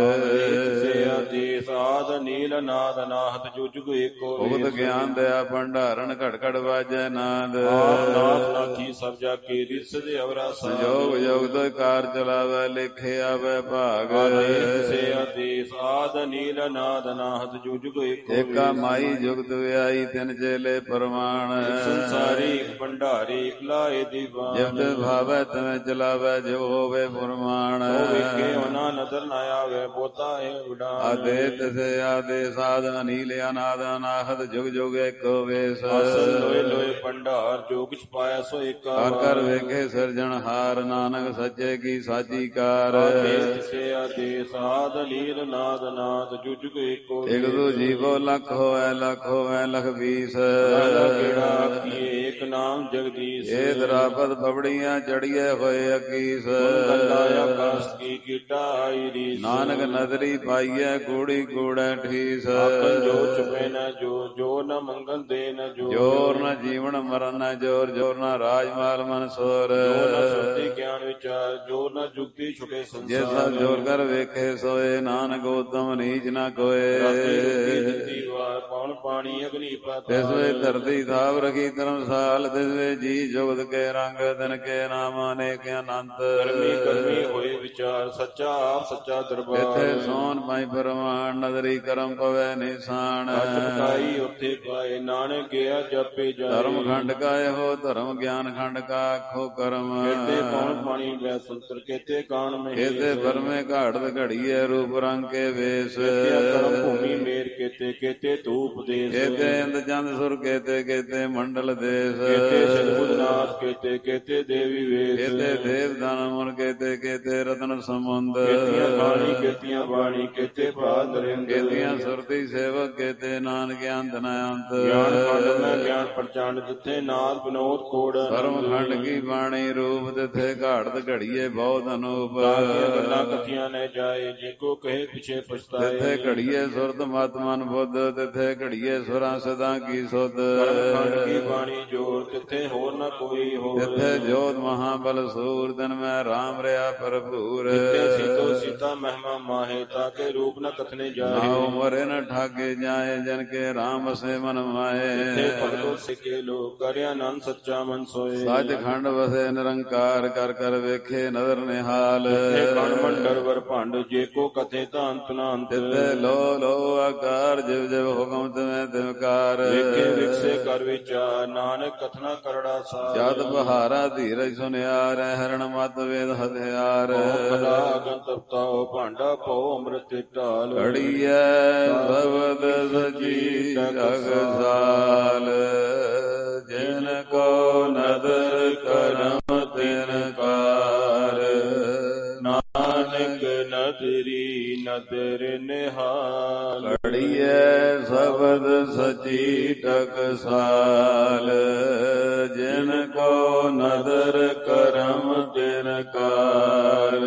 ਸੇ ਆਦੇਸ ਆਦ ਨੀਲ ਨਾਦ, ਨਾਹਤ ਜੋ ਜੁਗ ਏਕੋ।
ਭੁਗਤ ਗਿਆਨ ਦਇਆ ਭੰਡਾਰਨ, ਘੜ ਘੜ ਵਾਜੈ ਨਾਦ।
ਆਪ ਨਾਥ ਨਾਥੀ ਸਭ ਜਾ ਕੇ, ਰਿਸਦ ਅਵਰਾ
ਸੰਜੋਗ ਜੋਗ ਤੋਂ ਕਾਰ ਚਲਾਵੈ, ਲੇਖੇ ਆਵੈ ਭਾਗ।
ਸੇ ਆਦੇਸ ਆਦ ਨੀਲ ਨਾਦ, ਨਾਹਤ ਜੋ ਜੁਗ ਏਕੋ।
ਏਕਾ ਮਾਈ ਜੁਗਤ ਵਿਆਈ, ਤਿਨ ਚੇਲੇ ਪਰਮਾਨ।
ਸੰਸਾਰੀ ਭੰਡਾਰੀ, ਇਕਲਾਏ ਦੀਵਾਨ।
ਜਿਵ ਭਾਵੈ ਤਿਵੇਂ ਚਲਾਵੈ, ਜੋ ਹੋਵੇ ਫੁਰਮਾਨ।
ਉਹ ਵੇਖੇ ਉਹਨਾਂ ਨਦਰ ਨਾ ਆਵੇ, ਬੋਤਾ ਹੈ ਉਡਾਨ।
ਆਦੇ ਤਿਸੇ ਆਦੇ ਸਾਧ, ਅਨੀਲ ਅਨਾਦ ਅਨਾਹਤ, ਜੁਗ ਜੁਗ ਏਕੋ ਵੇਸ।
ਅਸਲ ਲੋਏ ਲੋਏ ਭੰਡਾਰ, ਜੋ ਕਿਛ ਪਾਇਆ ਸੋ ਏਕਾ।
ਕਰ ਕਰ ਵੇਖੇ ਸਿਰਜਣਹਾਰ, ਨਾਨਕ ਸੱਚੇ ਕੀ ਸਾਚੀ ਕਾਰ।
ਤਿਸੇ ਆਦੇਸ ਆਦ ਨੀਲ ਨਾਦ, ਨਾਦ ਜੋ ਜੁਗ ਏਕੋ।
ਇਕ ਦੂ ਜੀਵੋ ਲੱਖ ਹੋਵੈ, ਲੱਖ ਹੋਵੈ ਲਖ 20।
ਕਿਹੜਾ ਆਖੀਏ, ਏਕ ਨਾਮ ਜਗਦੀਸ਼।
ਇਹ ਦਰਾਪਤ ਬਬੜੀਆਂ ਚੜੀਏ ਹੋਏ ਅਕੀਸ।
ਗੰਡਾ ਆਕਾਸ਼ ਕੀ ਕੀਟਾ ਆਈ ਰੀਸ।
ਨਾਨਕ ਨਦਰੀ ਪਾਈਐ, ਕੂੜੀ ਕੂੜੈ ਠੀਸ।
ਆਖਣ ਜੋ ਚੁਪੇ ਨ ਜੋ, ਜੋ ਨ ਮੰਗਲ ਦੇ ਨ ਜੋ।
ਜੋਰ ਨ ਜੀਵਨ ਮਰਨ ਨ ਜੋਰ, ਜੋਰ ਨ ਰਾਜ ਮਾਲ ਮਨ ਸੋਰ।
ਜੋ ਨ ਸੁਰਤੀ ਗਿਆਨ ਵਿਚਾਰ, ਜੋ ਨ ਜੁਗਤੀ ਛੁਟੇ
ਜੇ
ਸੰਸਾਰ।
ਸਭ ਜੋਰ ਕਰ ਵੇਖੇ ਸੋਏ, ਨਾਨਕ ਉਤਮ ਨੀਚ ਨ ਕੋਏ।
ਦਿੱਤੀ ਵਾਰ ਪੌਣ ਪਾਣੀ ਅਗਨੀ ਪਾਤਾਲ।
ਤਿਸ ਵੇ ਧਰਤੀ ਥਾਵ ਰਖੀ ਧਰਮਸਾਲ, ਤਿਸ ਵੇ ਜੀ ਜੁਗਤ ਕੇ ਰੰਗ, ਦਿਨ ਕੇ ਨਾਮ ਅਨੇਕ ਅਨੰਤ।
ਕਰਮੀ ਕਰਮੀ ਹੋਏ ਵਿਚਾਰ, ਸੱਚਾ ਆਪ ਸੱਚਾ ਦਰਬਾਰ।
ਇਥੇ ਸੋਨ ਪਾਈ ਪਰਮਾਨ, ਨਦਰੀ ਕਰਮ ਪਵੈ ਨਿਸ਼ਾਨ।
ਅਟਕਾਈ ਉੱਥੇ ਪਾਏ, ਨਾਨਕ ਗਿਆ ਜਪੇ ਜਾਏ।
ਧਰਮ ਖੰਡ ਕਾ ਇਹੋ, ਧਰਮ ਗਿਆਨ ਖੰਡ ਕਾ ਆਖੋ ਕਰਮ।
ਕੇਤੇ ਪੌਣ ਪਾਣੀ ਬੈ ਸੰਤਰ, ਕੇਤੇ ਕਾਣ ਮਹੇਸ਼।
ਕੇਤੇ ਬਰਮੇ ਘਾੜਤ ਘੜੀਏ, ਰੂਪ ਰੰਗ ਕੇ ਵੇਸ।
ਕੇਤੇ ਕਰਮ ਭੂਮੀ ਮੇਰ, ਕੇਤੇ ਕੇਤੇ ਧੂਪ ਦੇਸ।
ਕੇਤੇ ਇੰਦ ਚੰਦ ਸੁਰ, ਕੇਤੇ ਕੇਤੇ ਮੰਡਲ ਦੇਸ।
ਕੇਤੇ ਸਿਧ ਬੁੱਧ ਨਾਥ, ਕੇਤੇ ਕੇਤੇ ਦੇਵੀ ਵੇਸ।
ਕੇਤੇ ਦੇਵ ਦਾਨ ਮੁਨ, ਕੇਤੇ ਕੇਤੇ ਰਤਨ ਸਮੁੰਦ
ਕੀਤੀਆਂ ਬਾਣੀ ਕੀਤੀਆਂ ਬਾਣੀ ਕੀਤੇ ਬਾਦ ਰਿੰਦ
ਕੀਤੀਆਂ ਸੁਰਤੀ ਸੇਵਕ ਕੀਤੇ ਨਾਨਕ ਅੰਤ ਨ ਅੰਤ
ਗਿਆਨ ਖੰਡ ਮੈਂ ਗਿਆਨ ਪ੍ਰਚੰਡ ਜਿੱਥੇ ਨਾਦ ਵਿਨੋਦ ਕੋੜ
ਧਰਮ ਖੰਡ ਕੀ ਬਾਣੀ ਰੂਪ ਤਿਥੇ ਘਾੜਤ ਘੜੀਏ ਬਹੁਤ ਅਨੂਪ
ਤਾਕੀਆਂ ਗੱਲਾਂ ਕਥੀਆਂ ਨੇ ਜਾਏ ਜੇ ਕੋ ਕਹੇ ਪਿਛੇ ਪਛਤਾਏ
ਤਿਥੇ ਘੜੀਏ ਸੁਰਤ ਮਤ ਮਨ ਬੁੱਧ ਤਿਥੇ ਘੜੀਏ ਸੁਰਾਂ ਸਦਾ ਕੀ ਸੁਧ
ਧਰਮ ਖੰਡ ਕੀ ਬਾਣੀ ਜੋਰ ਤਿੱਥੇ ਹੋਰ ਨਾ ਕੋਈ ਹੋਰ
ਤਿਥੇ ਜੋਤ ਮਹਾਬਲ ਸੂਰ ਦਿਨ ਮੈਂ ਰਾਮ ਰਿਆ ਭਰਪੂਰ
ਤਿੱਥੇ ਸੀਤੋ ਸੀਤਾ ਮਹਿਮਾ ਮਾਹੇ ਤਾਕੇ ਰੂਪ ਨ ਕਥਨੇ ਜਾਏ
ਨਾ ਉਮਰੇ ਨ ਠਾਗੇ ਜਾਏ ਜਨ ਕੇ ਰਾਮ ਸੇ ਮਨ ਮਾਏ
ਤਿੱਥੇ ਭਗਤੋ ਸਿੱਕੇ ਲੋਕ ਕਰਿਆ ਆਨੰਦ ਸੱਚਾ ਮਨ ਸੋਏ
ਸੱਚ ਖੰਡ ਵਸੇ ਨਿਰੰਕਾਰ ਕਰ ਕਰ ਵੇਖੇ ਨਦਰ ਨਿਹਾਲ
ਤਿੱਥੇ ਕਣ ਮੰਡਰ ਵਰ ਭੰਡ ਜੇ ਕੋ ਕਥੇ ਤਾਂ ਅੰਤ ਨਾ ਅੰਤ
ਤਿੱਥੇ ਲੋ ਲੋ ਆਕਾਰ ਜਿਵ ਜਿਵ ਹੁਕਮ ਤਿਵੇਂ ਤਿਵਕਾਰ
ਵੇਖੇ ਵਿਕਸੇ ਕਰ ਵਿਚਾਰ ਨਾਨਕ ਕਥਨਾ ਕਰੜਾ ਸਾਰ
ਜਦ ਬਹਾਰਾ ਧੀਰਜ ਸੁਨਿਆਰ ਹਰਣ ਮਤ ਵੇਦ ਹਥਿਆਰ
ਕਲਾ ਅਗਨ ਤਪਤਾਓ ਭਾਂਡਾ ਪਉ ਅੰਮ੍ਰਿਤ ਢਾਲ
ਘੜੀਐ ਸਬਦ ਸਜੀ ਜਗਸਾਲ ਜਿਨ ਕੋ ਨਦਰ ਕਰਮ ਤਿਨ ਕਾਰ
ਨਾਨਕ ਨਦਰੀ ਨਦਰ ਨਿਹਾਲ
ਘੜੀਐ ਸਬਦ ਸਜੀ ਟਕਸਾਲ ਜਿਨ ਕੋ ਨਦਰ ਕਰਮ ਤਿਨ ਕਾਰ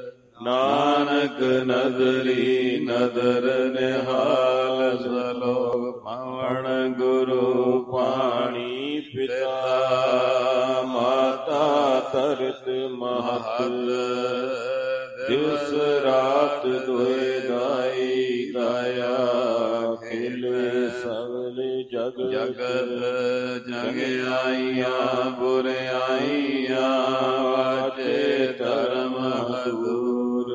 ਨਾਨਕ ਨਦਰੀ ਨਦਰ ਨਿਹਾਲ ਸਲੋਕ ਪਵਨ ਗੁਰੂ ਪਾਣੀ ਪਿਤਾ ਮਾਤਾ ਤਰਤ ਮਹਤ ਦਿਵਸ ਰਾਤ ਦੁਇ ਦਾਈ ਗਾਇਆ ਖਿਲ ਸਗਲ ਜਗਤ ਜਗ ਆਈਆਂ ਬੁਰਿਆਈਆਂ ਵਾਜੇ ਧਰਮ ਹਦੂਰ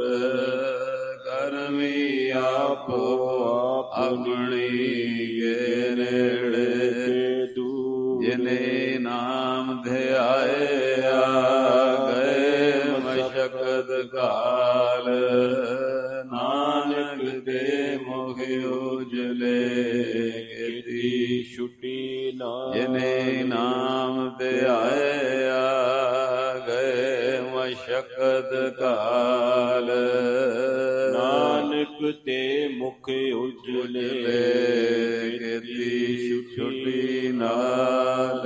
ਕਰਮੀ ਆਪੋ ਆਪਣੀ ਕੇ ਨੇੜੇ ਜਿਨੇ ਨਾਮ ਧਿਆਇਆ ਗਏ ਮਸ਼ਕਤ ਕਾਲ ਨਾਨਕ ਦੇ ਮੁਖ ਉਜਲੇ ਕੀਤੀ ਛੁੱਟੀ ਨਾ ਜਿਨੇ ਨਾਮ ਧਿਆਇਆ ਗਏ ਮਸ਼ਕਤ ਕਾਲ ਨਾਨਕ ਤੇ ਮੁਖ ਉਜਲੇ ਕੀਤੀ ਛੁੱਟੀ ਨਾਲ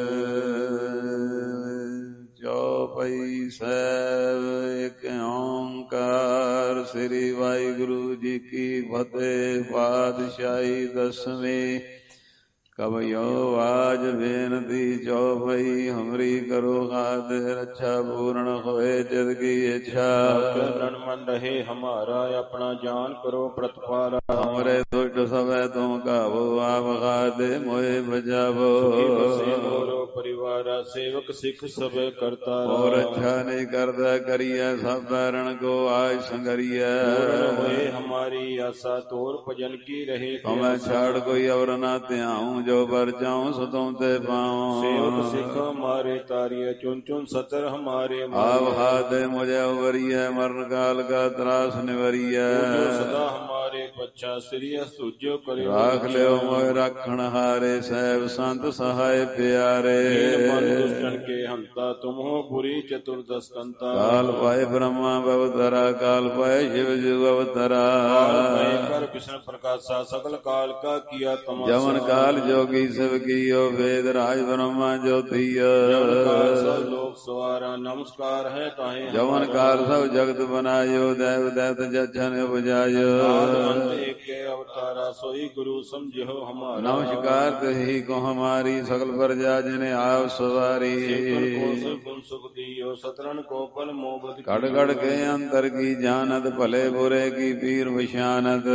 ਚੌਪਈ ਸਾਹਿਬ ਇੱਕ ਓੰਕਾਰ ਸ੍ਰੀ ਵਾਹਿਗੁਰੂ ਜੀ ਕੀ ਫਤਿਹ। ਪਾਤਸ਼ਾਹੀ ਦਸਵੀਂ ਕਵਿਓ ਆਜ ਬੇਨਤੀ ਚੌਪਈ ਹਮਰੀ ਕਰੋ ਖਾतिर अच्छा पूर्ण होए चित की इच्छा
चरण मन रहे हमारा अपना जान करो प्रतिपाला
हमरे दुष्ट सवै तुम काबो आप खाते मोहे बचावो
परिवार सेवक सिख सब करता
और अच्छा नहीं करता करिए सब बैरण को आज संगरिया
होए हमारी आशा तोर भजन की रहे
हमें छाड़ कोई और ना त्याऊं जो बर जाऊं सो तुम ते पाऊं
सेवक सिख हमारे तारिय चुन चुन सतर हमारे
आप हाथे मुझे उबरिय मरण काल का त्रास निवरिय
सदा हमारे बच्चा श्री सुजो करे
राख लियो मोह रखण हारे सैब संत सहाय प्यारे
मन दुष्टन के हंता तुम हो बुरी चतुर्दश कंता
काल पाए ब्रह्मा अवतरा काल पाए शिव जुग अवतरा
कर विष्णु प्रकाशा सकल काल का किया तमाशा
जमन काल जोगी शिव कियो वेद राज ब्रह्मा ज्योतिय
सब लोक सवारा नमस्कार है ताहे
जमन काल सब जगत बनायो देव दैत जछन उपजायो
के अवतारा सोई गुरु समझो हमारा
नमस्कार तही को हमारी सकल प्रजा जिने आव सवारी
गुण सुख दियो सतरन को पल मोबद
कड़ कड़ के अंतर की जानत भले बुरे की पीर विशानत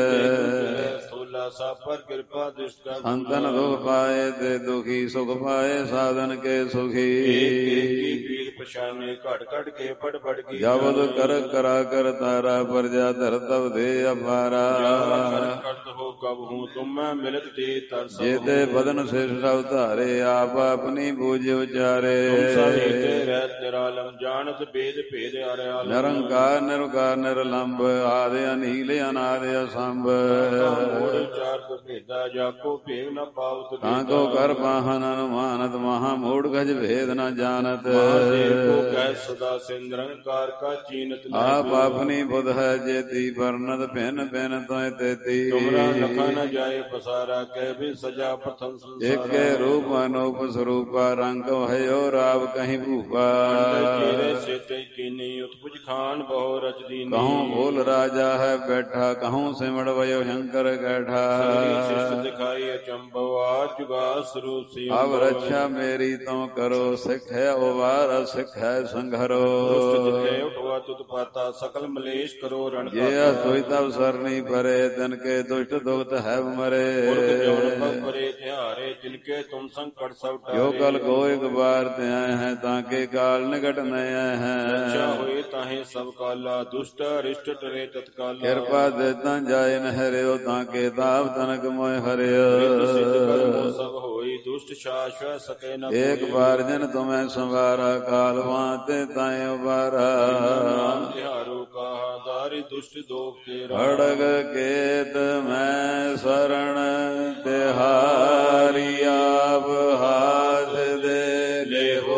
सा पर कृपा दृष्टा
संतन दुख पाए ते दुखी सुख पाए साधन के सुखी
पीर पछाने घट घट के पट पट की
जबद कर करा कर तारा प्रजा धर तब दे अपारा
हो कब हूँ तुम मैं मिलत दे तरस
जेते बदन से सब धारे आप अपनी बूझ उचारे
निरालम जानत भेद भेद
निरंकार निरकार निरलंब आदि अनिल अनादि असंभ
ਚਾਰ ਭੇਦਾ ਜਾ ਕੋ ਭੇਦ ਨ ਪਾਵਤ
ਤਾਂ ਕੋ ਕਰ ਪਾਹਨ ਅਨੁਮਾਨਤ ਮਹਾ ਮੂੜ ਗਜ ਭੇਦ ਨ ਜਾਣਤ
ਮਹਾਦੇਵ ਕੋ ਕਹਿ ਸਦਾ ਸਿੰਦਰੰਕਾਰ ਕਾ ਚੀਨਤ
ਆਪ ਆਪਣੀ ਬੁਧ ਹੈ ਜੇਤੀ ਵਰਨਤ ਭਿੰਨ ਭਿੰਨ ਤੋਇ ਤੇਤੀ
ਤੁਮਰਾ ਲਖਾ ਨ ਜਾਏ ਪਸਾਰਾ ਕਹਿ ਵੀ ਸਜਾ ਪ੍ਰਥਮ ਸੰਸਾਰਾ
ਏਕੇ ਰੂਪ ਅਨੂਪ ਸਰੂਪਾ ਰੰਗ ਭਇਓ ਰਾਵ ਕਹੀਂ ਭੂਪਾ
ਚੀਰੇ ਸੇਤੇ ਕੀਨੀ ਉਤਪੁਜ ਖਾਨ ਬਹੁ ਰਜਦੀਨੀ
ਕਹੂੰ ਬੋਲ ਰਾਜਾ ਹੈ ਬੈਠਾ ਕਹੂੰ ਸਿਮੜ ਵਯੋ ਸ਼ੰਕਰ ਕੈਠਾ
ਸ਼ਿਸ਼ਟ ਦਿਖਾਈ ਅਚੰਭਵ ਆਜ ਜੁਗਾ ਸਰੂਪ ਸੀ
ਅਬ ਰੱਛਾ ਮੇਰੀ ਤੋਂ ਕਰੋ ਸਿੱਖ ਹੈ ਉਵਾਰ ਸਿੱਖ ਹੈ ਸੰਘਰੋ
ਜਿਥੇ ਉਠਵਾ ਤੁਤ ਪਾਤਾ ਸਕਲ ਮਲੇਸ਼ ਕਰੋ ਰਣ
ਜੇ ਅਸੋਈ ਤਬ ਸਰਨੀ ਪਰੇ ਤਨ ਕੇ ਦੁਸ਼ਟ ਦੁਖਤ ਹੈ ਮਰੇ
ਪਰੇ ਤਿਹਾਰੇ ਜਿਨਕੇ ਤੁਮ ਸੰਕਟ ਸਭ
ਜੋ ਕਲ ਕੋ ਇੱਕ ਬਾਰ ਤੇ ਆਏ ਹੈ ਤਾਂ ਕੇ ਕਾਲ ਨਿਕਟ ਨਏ ਹੈ
ਅੱਛਾ ਹੋਏ ਤਾਹੇ ਸਭ ਕਾਲਾ ਦੁਸ਼ਟ ਰਿਸ਼ਟ ਟਰੇ ਤਤਕਾਲਾ
ਕਿਰਪਾ ਦੇ ਤਾਂ ਜਾਏ ਨ ਹਰਿਓ ਤਾਂ ਕੇ ਤਾਪ ਤਨਕ ਮੋਇ ਹਰਿਓ
ਸਭ ਹੋਈ ਦੁਸ਼ਟ ਸ਼ਾਸ਼ਵ ਸਕੇ ਨ
ਏਕ ਬਾਰ ਜਨ ਤੁਮੈ ਸੰਵਾਰਾ ਕਾਲ ਵਾਤੇ ਤਾਏ ਉਬਾਰਾ
ਨਾਮ ਤਿਹਾਰੋ ਕਹਾ ਦਾਰੀ ਦੁਸ਼ਟ ਦੋਖ ਤੇਰਾ
ਖੜਗ ਕੇਤ ਮੈਂ ਸਰਣ ਤਿਹਾਰੀ ਆਪ ਹਾਥ ਦੇ ਲੇਹੋ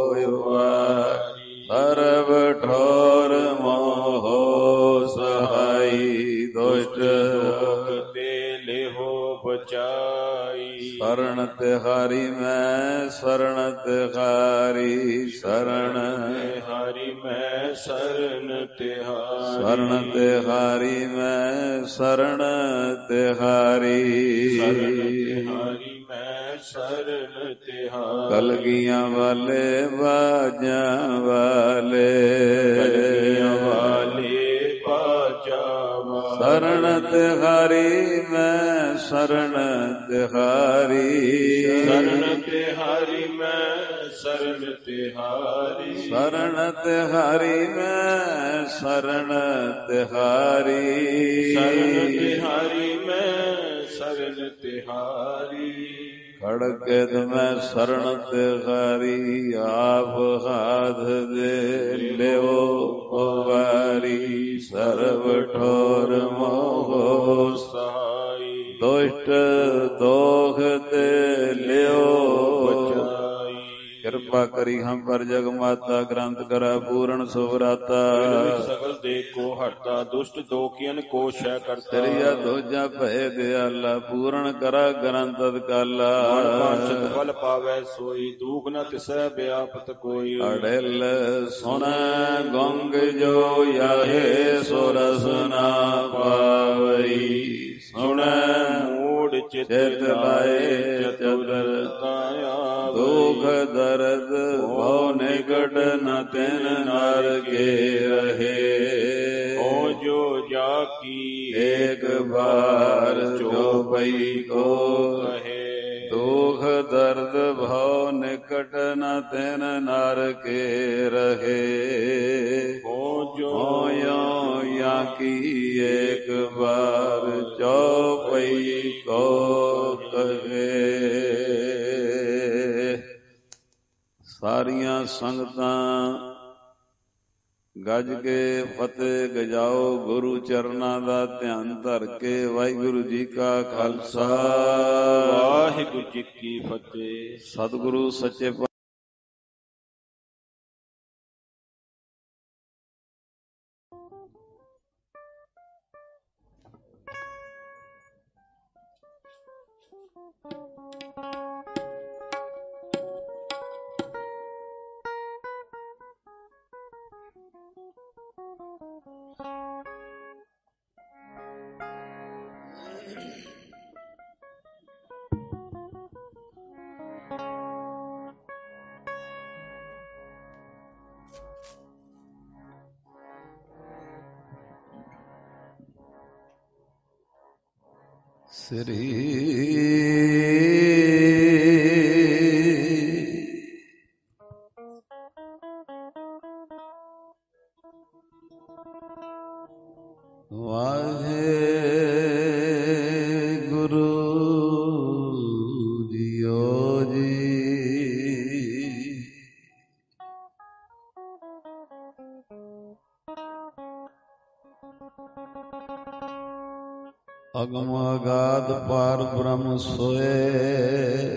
ਸਰਬ ਠੋਰ ਮੋਹ ਸਹਾਈ ਦੁਸ਼ਟ
ਤੇ ਲੇਹੋ ਬਚਾਈ
ਸਰਣ ਤਿਹਾਰੀ ਮੈਂ ਸਰਣ ਤਿਹਾਰੀ ਸਰਣ
ਤਿਹਾਰੀ ਮੈਂ ਸਰਣ ਤਿਹਾਰੀ
ਸਰਣ ਤਿਹਾਰੀ ਮੈਂ ਸਰਣ ਤਿਹਾਰੀ
ਮੈਂ ਸਰਣ ਤਿਹਾਰੀ
ਕਲਗੀਆਂ ਵਾਲੇ ਬਾਜਾਂ ਵਾਲੇ
ਕਲਗੀਆਂ ਵਾਲੇ ਬਾਜਾਂ ਵਾਲੇ
ਸਰਣ ਤਿਹਾਰੀ ਮੈਂ ਸਰਣ ਤਿਹਾਰੀ
ਸਰਣ ਤਿਹਾਰੀ ਮੈਂ ਸਰਣ ਤਿਹਾਰੀ
ਸਰਣ ਤਿਹਾਰੀ ਮੈਂ ਸਰਣ ਤਿਹਾਰੀ
ਸਰਣ ਤਿਹਾਰੀ ਮੈਂ ਸਰਣ ਤਿਹਾਰੀ
ਖੜਕਤ ਮੈਂ ਸਰਣ ਤਿਹਾਰੀ ਆਪ ਹਾਥ ਦੇ ਲਿਓ ਉਵਾਰੀ ਸਰਬ ਠੋਰ ਮੋਹ
ਸਹਾਈ
ਦੁਸ਼ਟ ਦੋਖ ਤੇ ਲਿਓ
ਬਚਾਈ
ਕਿਰਪਾ ਕਰੀ ਹਮ ਪਰ ਜਗ ਮਾਤਾ ਗ੍ਰੰਥ ਕਰਾ ਪੂਰਨ ਸੁਭਰਾਤਾ
ਸਗਲ ਦੇ ਕੋ ਹਰਤਾ ਦੁਸ਼ਟ ਦੋਖੀਨ ਕੋ ਸ਼ੈ ਕਰਤਾ
ਤੇਰੀਆ ਦੋਜਾ ਭੈ ਦਿਆਲਾ ਪੂਰਨ ਕਰਾ ਗ੍ਰੰਥ ਅਦਕਾਲਾ
ਪਾਛਤ ਫਲ ਪਾਵੈ ਸੋਈ ਦੂਖ ਨ ਤਿਸੈ ਬਿਆਪਤ ਕੋਈ
ਅੜਿਲ ਸੁਣ ਗੰਗ ਜੋ ਯਾਹੇ ਸੋ ਰਸ ਨਾ ਪਾਵਈ ਸੁਣ
ਮੂੜ ਚਿਤ
ਲਾਏ ਚਤੁਰ ਦੁਖ ਦਰਦ ਭਉ ਨਿਕਟ ਨ ਤਿਨ ਨਰ ਕੇ ਰਹੇ
ਓ ਜੋ ਜਾ ਕੀ
ਏਕ ਬਾਰ ਜੋ ਪਈ ਕੋ
ਕਹੇ
ਦੁਖ ਦਰਦ ਭਉ ਨਿਕਟ ਨ ਤਿਨ ਨਰ ਕੇ ਰਹੇ
ਓ ਜੋ
ਹੋਇਓ ਯਾ ਕੀ ਏਕ ਬਾਰ ਚਉਪਈ ਕੋ ਕਹੇ ਸਾਰੀਆਂ ਸੰਗਤਾਂ ਗੱਜ ਕੇ ਫਤਿਹ ਗਜਾਓ ਗੁਰੂ ਚਰਨਾਂ ਦਾ ਧਿਆਨ ਧਰ ਕੇ ਵਾਹਿਗੁਰੂ ਜੀ ਕਾ ਖਾਲਸਾ
ਵਾਹਿਗੁਰੂ ਜੀ ਕੀ ਫਤਿਹ
ਸਤਿਗੁਰੂ ਸੱਚੇ ਸ੍ਰੀ ਵਾਹਿਗੁਰੂ ਜੀਓ ਜੀ ਅਗਮ ਅਗਾਧ ਪਾਰ ਬ੍ਰਹਮ ਸੋਏ,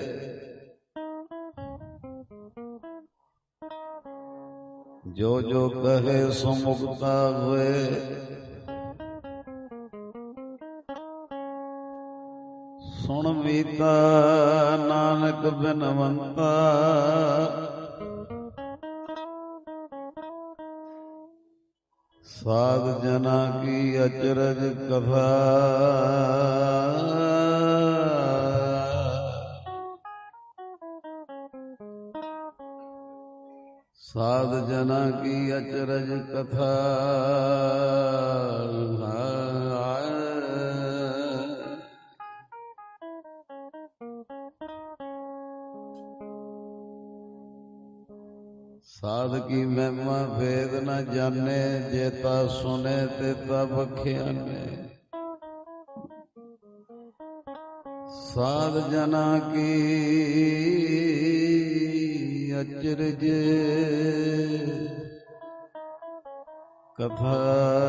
ਜੋ ਜੋ ਕਹੇ ਸੋ ਮੁਕਤਾ ਹੋਏ। ਸੁਣ ਮੀਤਾ ਨਾਨਕ ਬਿਨਵੰਤਾ, ਸਾਧ ਜਨਾ ਕੀ ਅਚਰਜ ਕਥਾ। ਸਾਧ ਜਨਾ ਕੀ ਅਚਰਜ ਕਥਾ। ਸਾਧ ਕੀ ਮਹਿਮਾ ਭੇਦ ਨ ਜਾਣੇ, ਜੇਤਾ ਸੁਨੇ ਤੇ ਤਾ ਬਖਿਆਨੇ। ਸਾਧ ਜਨਾ ਕੀ ਅਚਰਜ ਕਥਾ।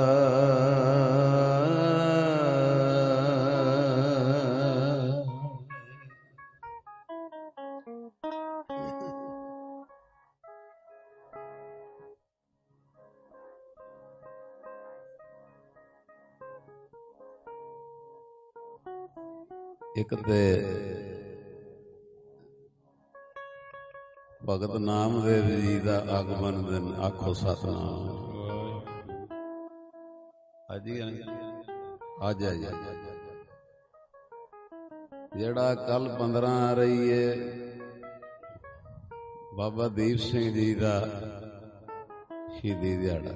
ਇੱਕ ਤੇ ਭਗਤ ਨਾਮਦੇਵ ਜੀ ਦਾ ਆਗਮਨ ਦਿਨ, ਆਖੋ ਸਤਿਨਾਮ। ਅੱਜ ਜਿਹੜਾ ਕੱਲ 15 ਆ ਰਹੀ ਹੈ, ਬਾਬਾ ਦੀਪ ਸਿੰਘ ਜੀ ਦਾ ਸ਼ਹੀਦੀ ਦਿਹਾੜਾ।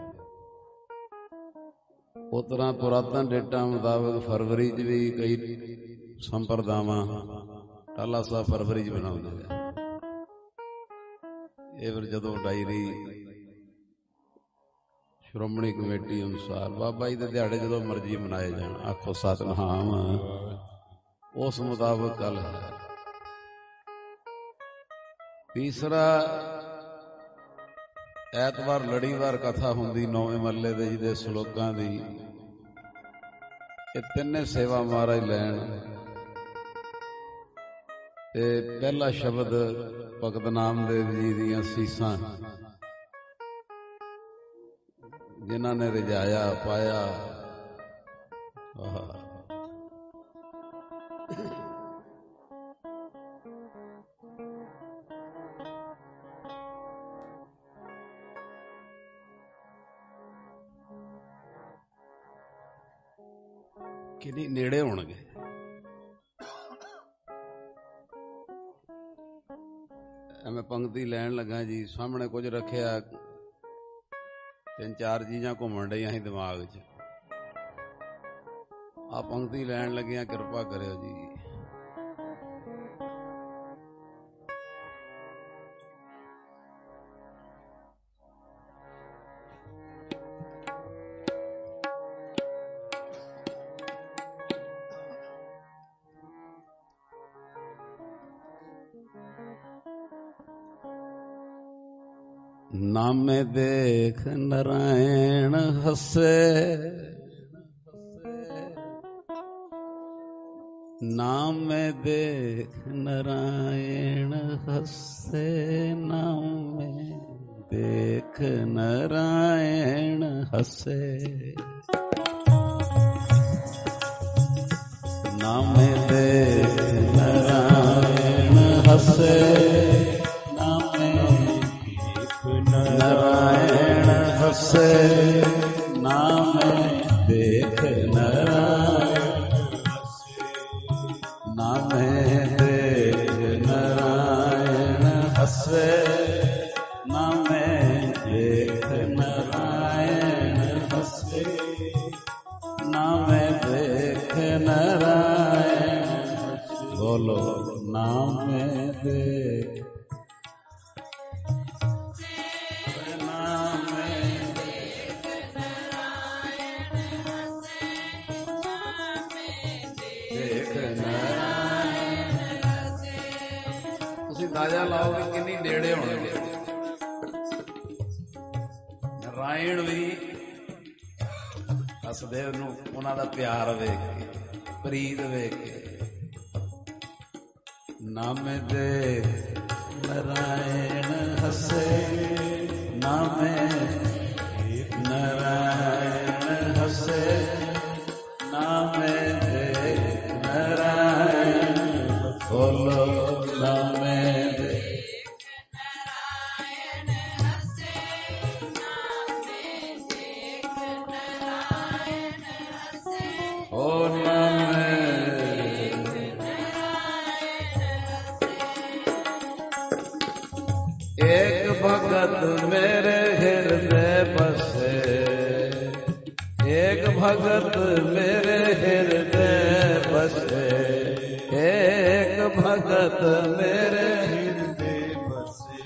ਉਸ ਤਰ੍ਹਾਂ ਪੁਰਾਤਨ ਡੇਟਾਂ ਮੁਤਾਬਕ ਫਰਵਰੀ 'ਚ ਵੀ ਕਈ ਸੰਪਰਦਾਵਾਂ ਟਾਲਾ ਸਾਹਿਬ ਫਰਵਰੀ 'ਚ ਬਣਾਉਂਦੇ ਆ। ਇਹ ਫਿਰ ਜਦੋਂ ਡਾਇਰੀ ਸ਼੍ਰੋਮਣੀ ਕਮੇਟੀ ਅਨੁਸਾਰ ਬਾਬਾ ਜੀ ਦੇ ਦਿਹਾੜੇ ਜਦੋਂ ਮਰਜ਼ੀ ਮਨਾਏ ਜਾਣ, ਆਖੋ ਸਤਿਨਾਮ, ਉਸ ਮੁਤਾਬਕ ਕੱਲ ਹੈ। ਤੀਸਰਾ ਐਤਵਾਰ ਲੜੀਵਾਰ ਕਥਾ ਹੁੰਦੀ ਨੌਵੇਂ ਮਹੱਲੇ ਦੇ ਜਿਹਦੇ ਸ਼ਲੋਕਾਂ ਦੀ। ਇਹ ਤਿੰਨੇ ਸੇਵਾ ਮਹਾਰਾਜ ਲੈਣ। ਤੇ ਪਹਿਲਾ ਸ਼ਬਦ ਭਗਤ ਨਾਮਦੇਵ ਜੀ ਦੀਆਂ ਸੀਸਾਂ, ਜਿਨ੍ਹਾਂ ਨੇ ਰਜਾਇਆ ਪਾਇਆ। ਕਿੰਨੀ ਨੇੜੇ ਹੋਣਗੇ। ਮੈਂ ਪੰਕਤੀ ਲੈਣ ਲੱਗਾ ਜੀ, ਸਾਹਮਣੇ ਕੁਝ ਰੱਖਿਆ, 3-4 ਚੀਜ਼ਾਂ ਘੁੰਮਣ ਡਈਆਂ ਸੀ ਦਿਮਾਗ 'ਚ। ਆ ਪੰਕਤੀ ਲੈਣ ਲੱਗਿਆ, ਕਿਰਪਾ ਕਰਿਓ ਜੀ। ਨਾਮੇ ਦੇਖ ਨਰਾਇਣ ਹੱਸੇ, ਨਾਮੇ ਦੇਖ ਨਰਾਇਣ ਹੱਸੇ, ਨਾਮੇ ਦੇਖ ਨਰਾਇਣ ਹੱਸੇ। ਨਾਮੇ ਦੇਖ ਨਰਾਇਣ ਹੱਸੇ, ਨਰਾਇਣ ਹੱਸੇ, ਨਾਮੇ ਦੇਖ ਨਰਾਇਣ ਹੱਸੇ। ਨਾਮੇ ਦੇਖ ਨਰਾਇਣ ਹੱਸੇ, ਨਾਮੇ ਦੇਖ ਨਰਾਇਣ ਹੱਸੇ। ਨਾਮੇ ਦੇਖ ਨਰਾਇਣ, ਬੋਲੋ ਨਾਮੇ ਦੇਖ ਅੰਦਾਜ਼ਾ ਲਾਓ ਕਿ ਕਿੰਨੀ ਨੇੜੇ ਹੋਣਗੇ। ਨਾਰਾਇਣ ਵੀ ਹੱਸਦੇ ਉਹਨੂੰ, ਉਹਨਾਂ ਦਾ ਪਿਆਰ ਵੇਖ ਕੇ, ਪ੍ਰੀਤ ਵੇਖ ਕੇ। ਨਾਮੇ ਦੇ ਨਾਰਾਇਣ ਹੱਸੇ, ਨਾਮੇ ਨਾਰਾਇਣ ਹੱਸੇ, ਨਾਮੇ ਦੇ ਨਾਰਾਇਣ ਬੋਲੋ, ਨਾਮੇ ਦੇ ਨਾਰਾਇਣ ਹੱਸੇ, ਨਾਮੇ ਦੇਖ ਨਾਰਾਇਣ ਹੱਸੇ, ਓ ਨਾਮੇ एक भगत मेरे हृदय बसे, एक भगत मेरे हृदय बसे, एक भगत मेरे हृदय बसे,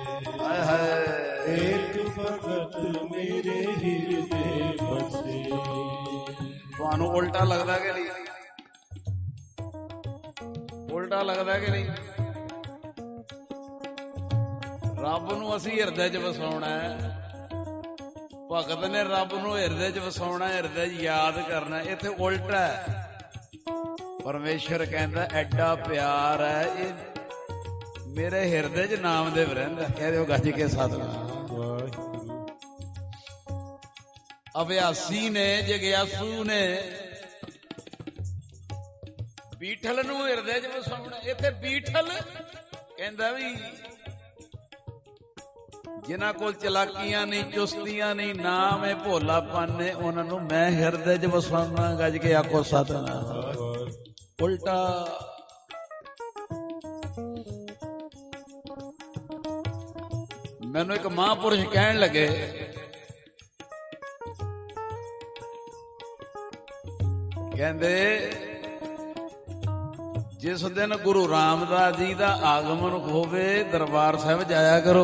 एक भगत मेरे हृदय बसे। ਤੁਹਾਨੂੰ ਉਲਟਾ ਲੱਗਦਾ ਕਿ ਨਹੀਂ? ਉਲਟਾ ਲੱਗਦਾ ਕਿ ਨਹੀਂ? ਰੱਬ ਨੂੰ ਅਸੀਂ ਹਿਰਦੇ 'ਚ ਵਸਾਉਣਾ ਹੈ। ਭਗਤ ਨੇ ਰੱਬ ਨੂੰ ਹਿਰਦੇ 'ਚ ਵਸਾਉਣਾ, ਹਿਰਦੇ 'ਚ ਯਾਦ ਕਰਨਾ। ਇੱਥੇ ਉਲਟਾ ਹੈ। ਪਰਮੇਸ਼ਰ ਕਹਿੰਦਾ ਐਡਾ ਪਿਆਰ ਹੈ, ਇਹ ਮੇਰੇ ਹਿਰਦੇ 'ਚ ਨਾਮਦੇਵ ਰਹਿੰਦਾ। ਕਹਿ ਦਿਓ ਗੱਜ ਕੇ ਸਤਿਨਾਮ। ਅਭਿਆਸੀ ਨੇ, ਜਗਿਆਸੂ ਨੇ ਬੀਠਲ ਨੂੰ ਹਿਰਦੇ 'ਚ ਵਸਾਉਣਾ। ਇੱਥੇ ਬੀਠਲ ਕਹਿੰਦਾ ਵੀ ਜਿਨ੍ਹਾਂ ਕੋਲ ਚਲਾਕੀਆਂ ਨਹੀਂ, ਚੁਸਤੀਆਂ ਨਹੀਂ, ਨਾਮ ਹੈ ਭੋਲਾਪਨ ਨੇ, ਉਹਨਾਂ ਨੂੰ ਮੈਂ ਹਿਰਦੇ 'ਚ ਵਸਾਉਣਾ। ਗੱਜ ਕੇ ਆਖੋ ਸਤਿਨਾਮ। ਉਲਟਾ ਮੈਨੂੰ ਇੱਕ ਮਹਾਂਪੁਰਸ਼ ਕਹਿਣ ਲੱਗੇ, ਕਹਿੰਦੇ ਜਿਸ ਦਿਨ ਗੁਰੂ ਰਾਮਦਾਸ ਜੀ ਦਾ ਆਗਮਨ ਹੋਵੇ ਦਰਬਾਰ ਸਾਹਿਬ ਜਾਇਆ ਕਰੋ।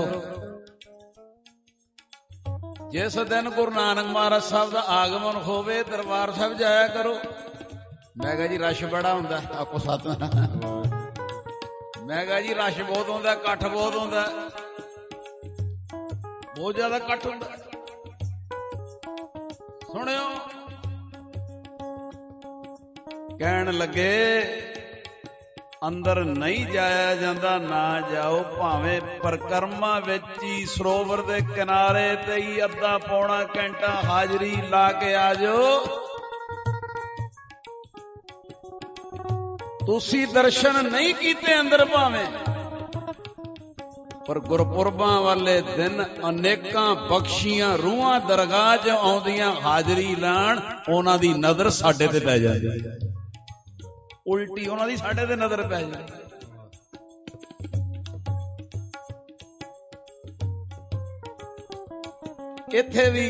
ਜਿਸ ਦਿਨ ਗੁਰੂ ਨਾਨਕ ਮਹਾਰਾਜ ਸਾਹਿਬ ਦਾ ਆਗਮਨ ਹੋਵੇ ਦਰਬਾਰ ਸਾਹਿਬ ਜਾਇਆ ਕਰੋ। ਮੈਂ ਕਿਹਾ ਜੀ ਰਸ਼ ਬੜਾ ਹੁੰਦਾ। ਆਖੋ ਸਤਿਨਾਮ। ਮੈਂ ਕਿਹਾ ਜੀ ਰਸ਼ ਬਹੁਤ ਹੁੰਦਾ, ਇਕੱਠ ਬਹੁਤ ਹੁੰਦਾ, ਬਹੁਤ ਜ਼ਿਆਦਾ ਇਕੱਠ ਹੁੰਦਾ। ਸੁਣਿਓ, ਕਹਿਣ ਲੱਗੇ ਅੰਦਰ ਨਹੀਂ ਜਾਇਆ ਜਾਂਦਾ, ਨਾ ਜਾਓ। ਭਾਵੇਂ ਪਰਕਰਮਾ ਵਿੱਚ ਹੀ ਸਰੋਵਰ ਦੇ ਕਿਨਾਰੇ ਤੇ ਹੀ ਅੱਧਾ ਪੌਣਾ ਘੰਟਾ ਹਾਜ਼ਰੀ ਲਾ ਕੇ ਆ ਜਾਓ। ਤੁਸੀਂ ਦਰਸ਼ਨ ਨਹੀਂ ਕੀਤੇ ਅੰਦਰ ਭਾਵੇਂ, ਪਰ ਗੁਰਪੁਰਬਾਂ ਵਾਲੇ ਦਿਨ ਅਨੇਕਾਂ ਬਖਸ਼ੀਆਂ ਰੂਹਾਂ ਦਰਗਾਹ 'ਚ ਆਉਂਦੀਆਂ ਹਾਜ਼ਰੀ ਲਾਣ, ਉਹਨਾਂ ਦੀ ਨਜ਼ਰ ਸਾਡੇ ਤੇ ਪੈ ਜਾਂਦੀ। ਉਲਟੀ ਉਹਨਾਂ ਦੀ ਸਾਡੇ ਤੇ ਨਜ਼ਰ ਪੈ ਜਾਂਦੀ। ਇੱਥੇ ਵੀ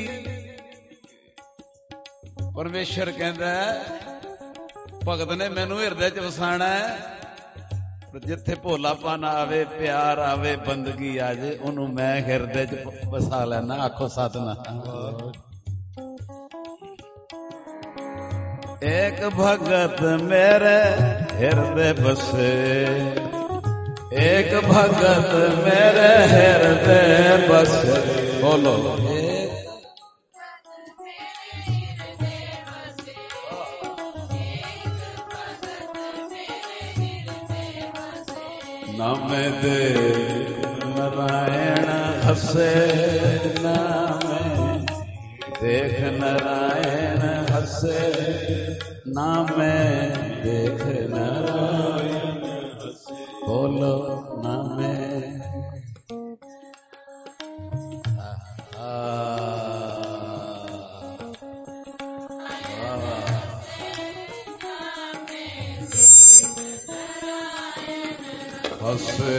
ਪਰਮੇਸ਼ਰ ਕਹਿੰਦਾ ਭਗਤ ਨੇ ਮੈਨੂੰ ਹਿਰਦੇ 'ਚ ਵਸਾਣਾ ਹੈ। ਜਿੱਥੇ ਭੋਲਾਪਨ ਆਵੇ, ਪਿਆਰ ਆਵੇ, ਬੰਦਗੀ ਆ ਜੇ, ਉਹਨੂੰ ਮੈਂ ਹਿਰਦੇ 'ਚ ਵਸਾ ਲੈਣਾ। ਆਖੋ ਸਤਿਨਾਮ। एक भगत मेरे हृदय बसे, एक भगत मेरे हृदय बसे। बोलो नाम दे नारायण हसे, नाम देख नारायण हसे, नामे देख नारायण हसे। बोलो नामे हसे।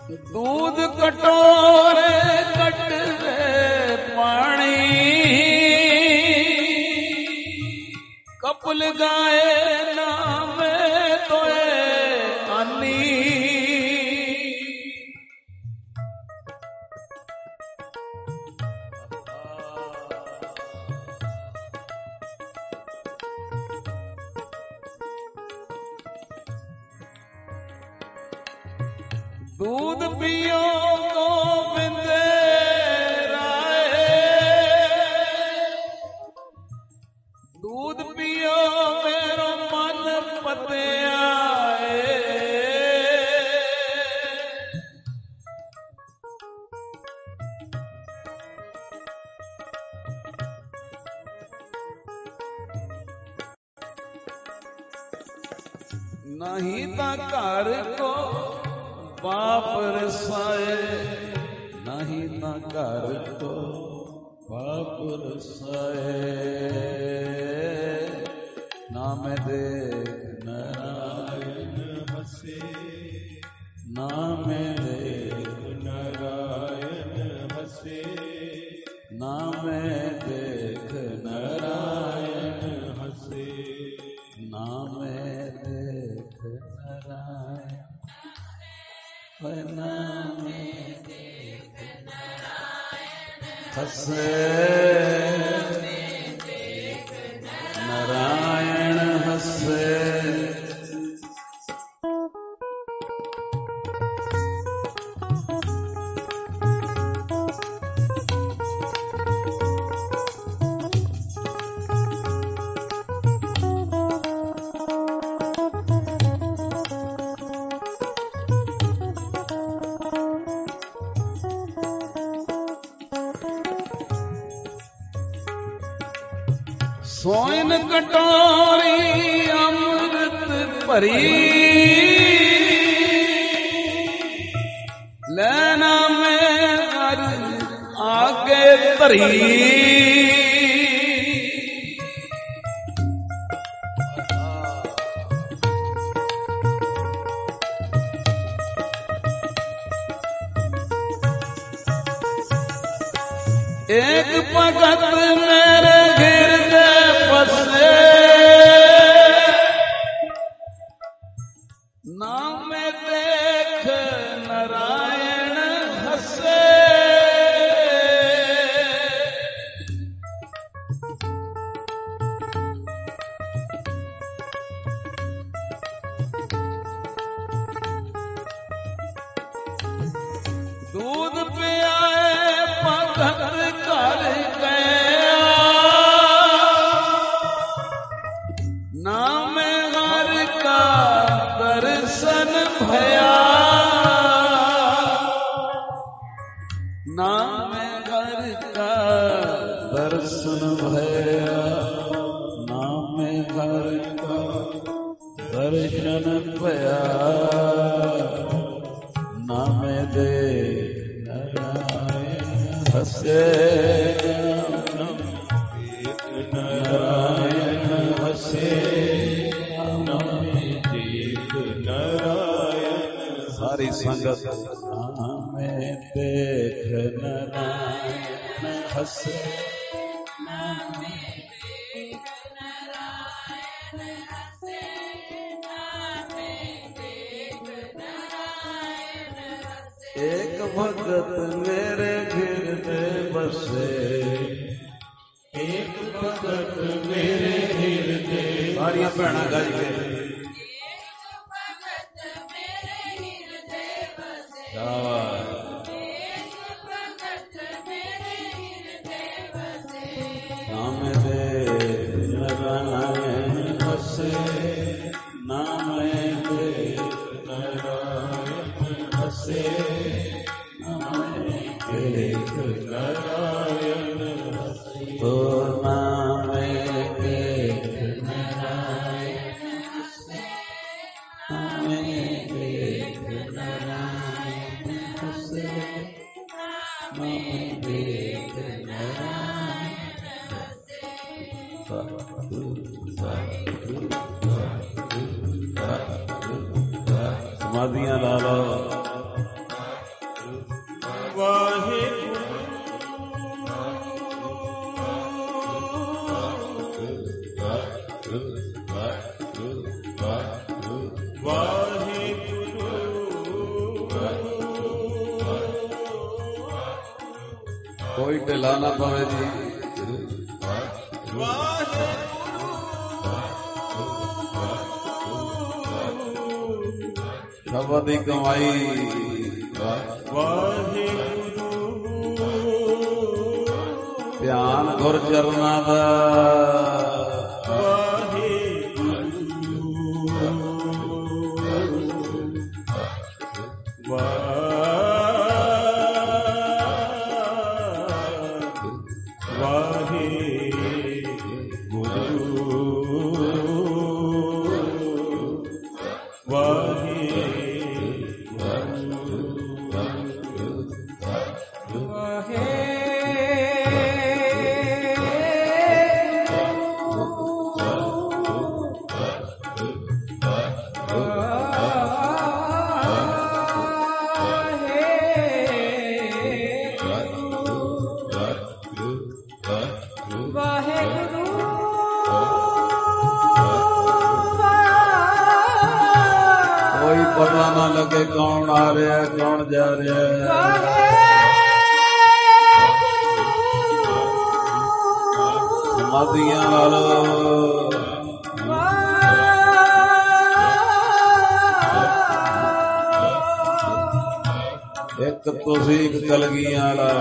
दूध कटोरे कटरे पानी कपल गाए नामे तोए आनी दूध पियो गोविंद राय दूध पियो मेरो मन पते आए नहीं ता घर को बाप रसाए नहीं ना घर तो बाप रसाए नाम देख नारायण हसे नाम देख नारायण हसे नाम देख नारायण हसे नाम देख नारायण हसे नारायण हसे सोइन कटोरी अमृत भरी लेना में घर आगे तरी एक भगत मेरे हृदय बसे नाम देख नारायण हसे दूध पियाए भगत कर गया नाम हर का दर्शन भया नाम हर का दर्शन भया नाम हर का दर्शन भया नाम दे हसे नारायण हसे सारी संगत नाम देख नारायण हसे एक भगत मेरे हृदय बसे एक भगत मेरे हृदय सारियां भैणा गज के नाम दे नारायण हसे नाम दे नारायण हसे एक नारायण तो नाम एक नारायण हसे नाम एक नारायण हसे नाम एक नारायण समाधियां ला लो ਕੋਈ ਢਿੱਲਾ ਨਾ ਪਵੇ ਜੀ। ਸ਼ਬਦ ਦੀ ਕਮਾਈ ਧਿਆਨ ਗੁਰ ਚਰਨਾਂ ਦਾ। ਪਤਾ ਨਾ ਲੱਗੇ ਕੌਣ ਆ ਰਿਹਾ ਕੌਣ ਜਾ ਰਿਹਾ। ਸਮਾਧੀਆਂ ਨਾਲ ਇੱਕ ਤੁਸੀਂ ਇੱਕ ਕਲਗੀਆਂ ਵਾਲਾ।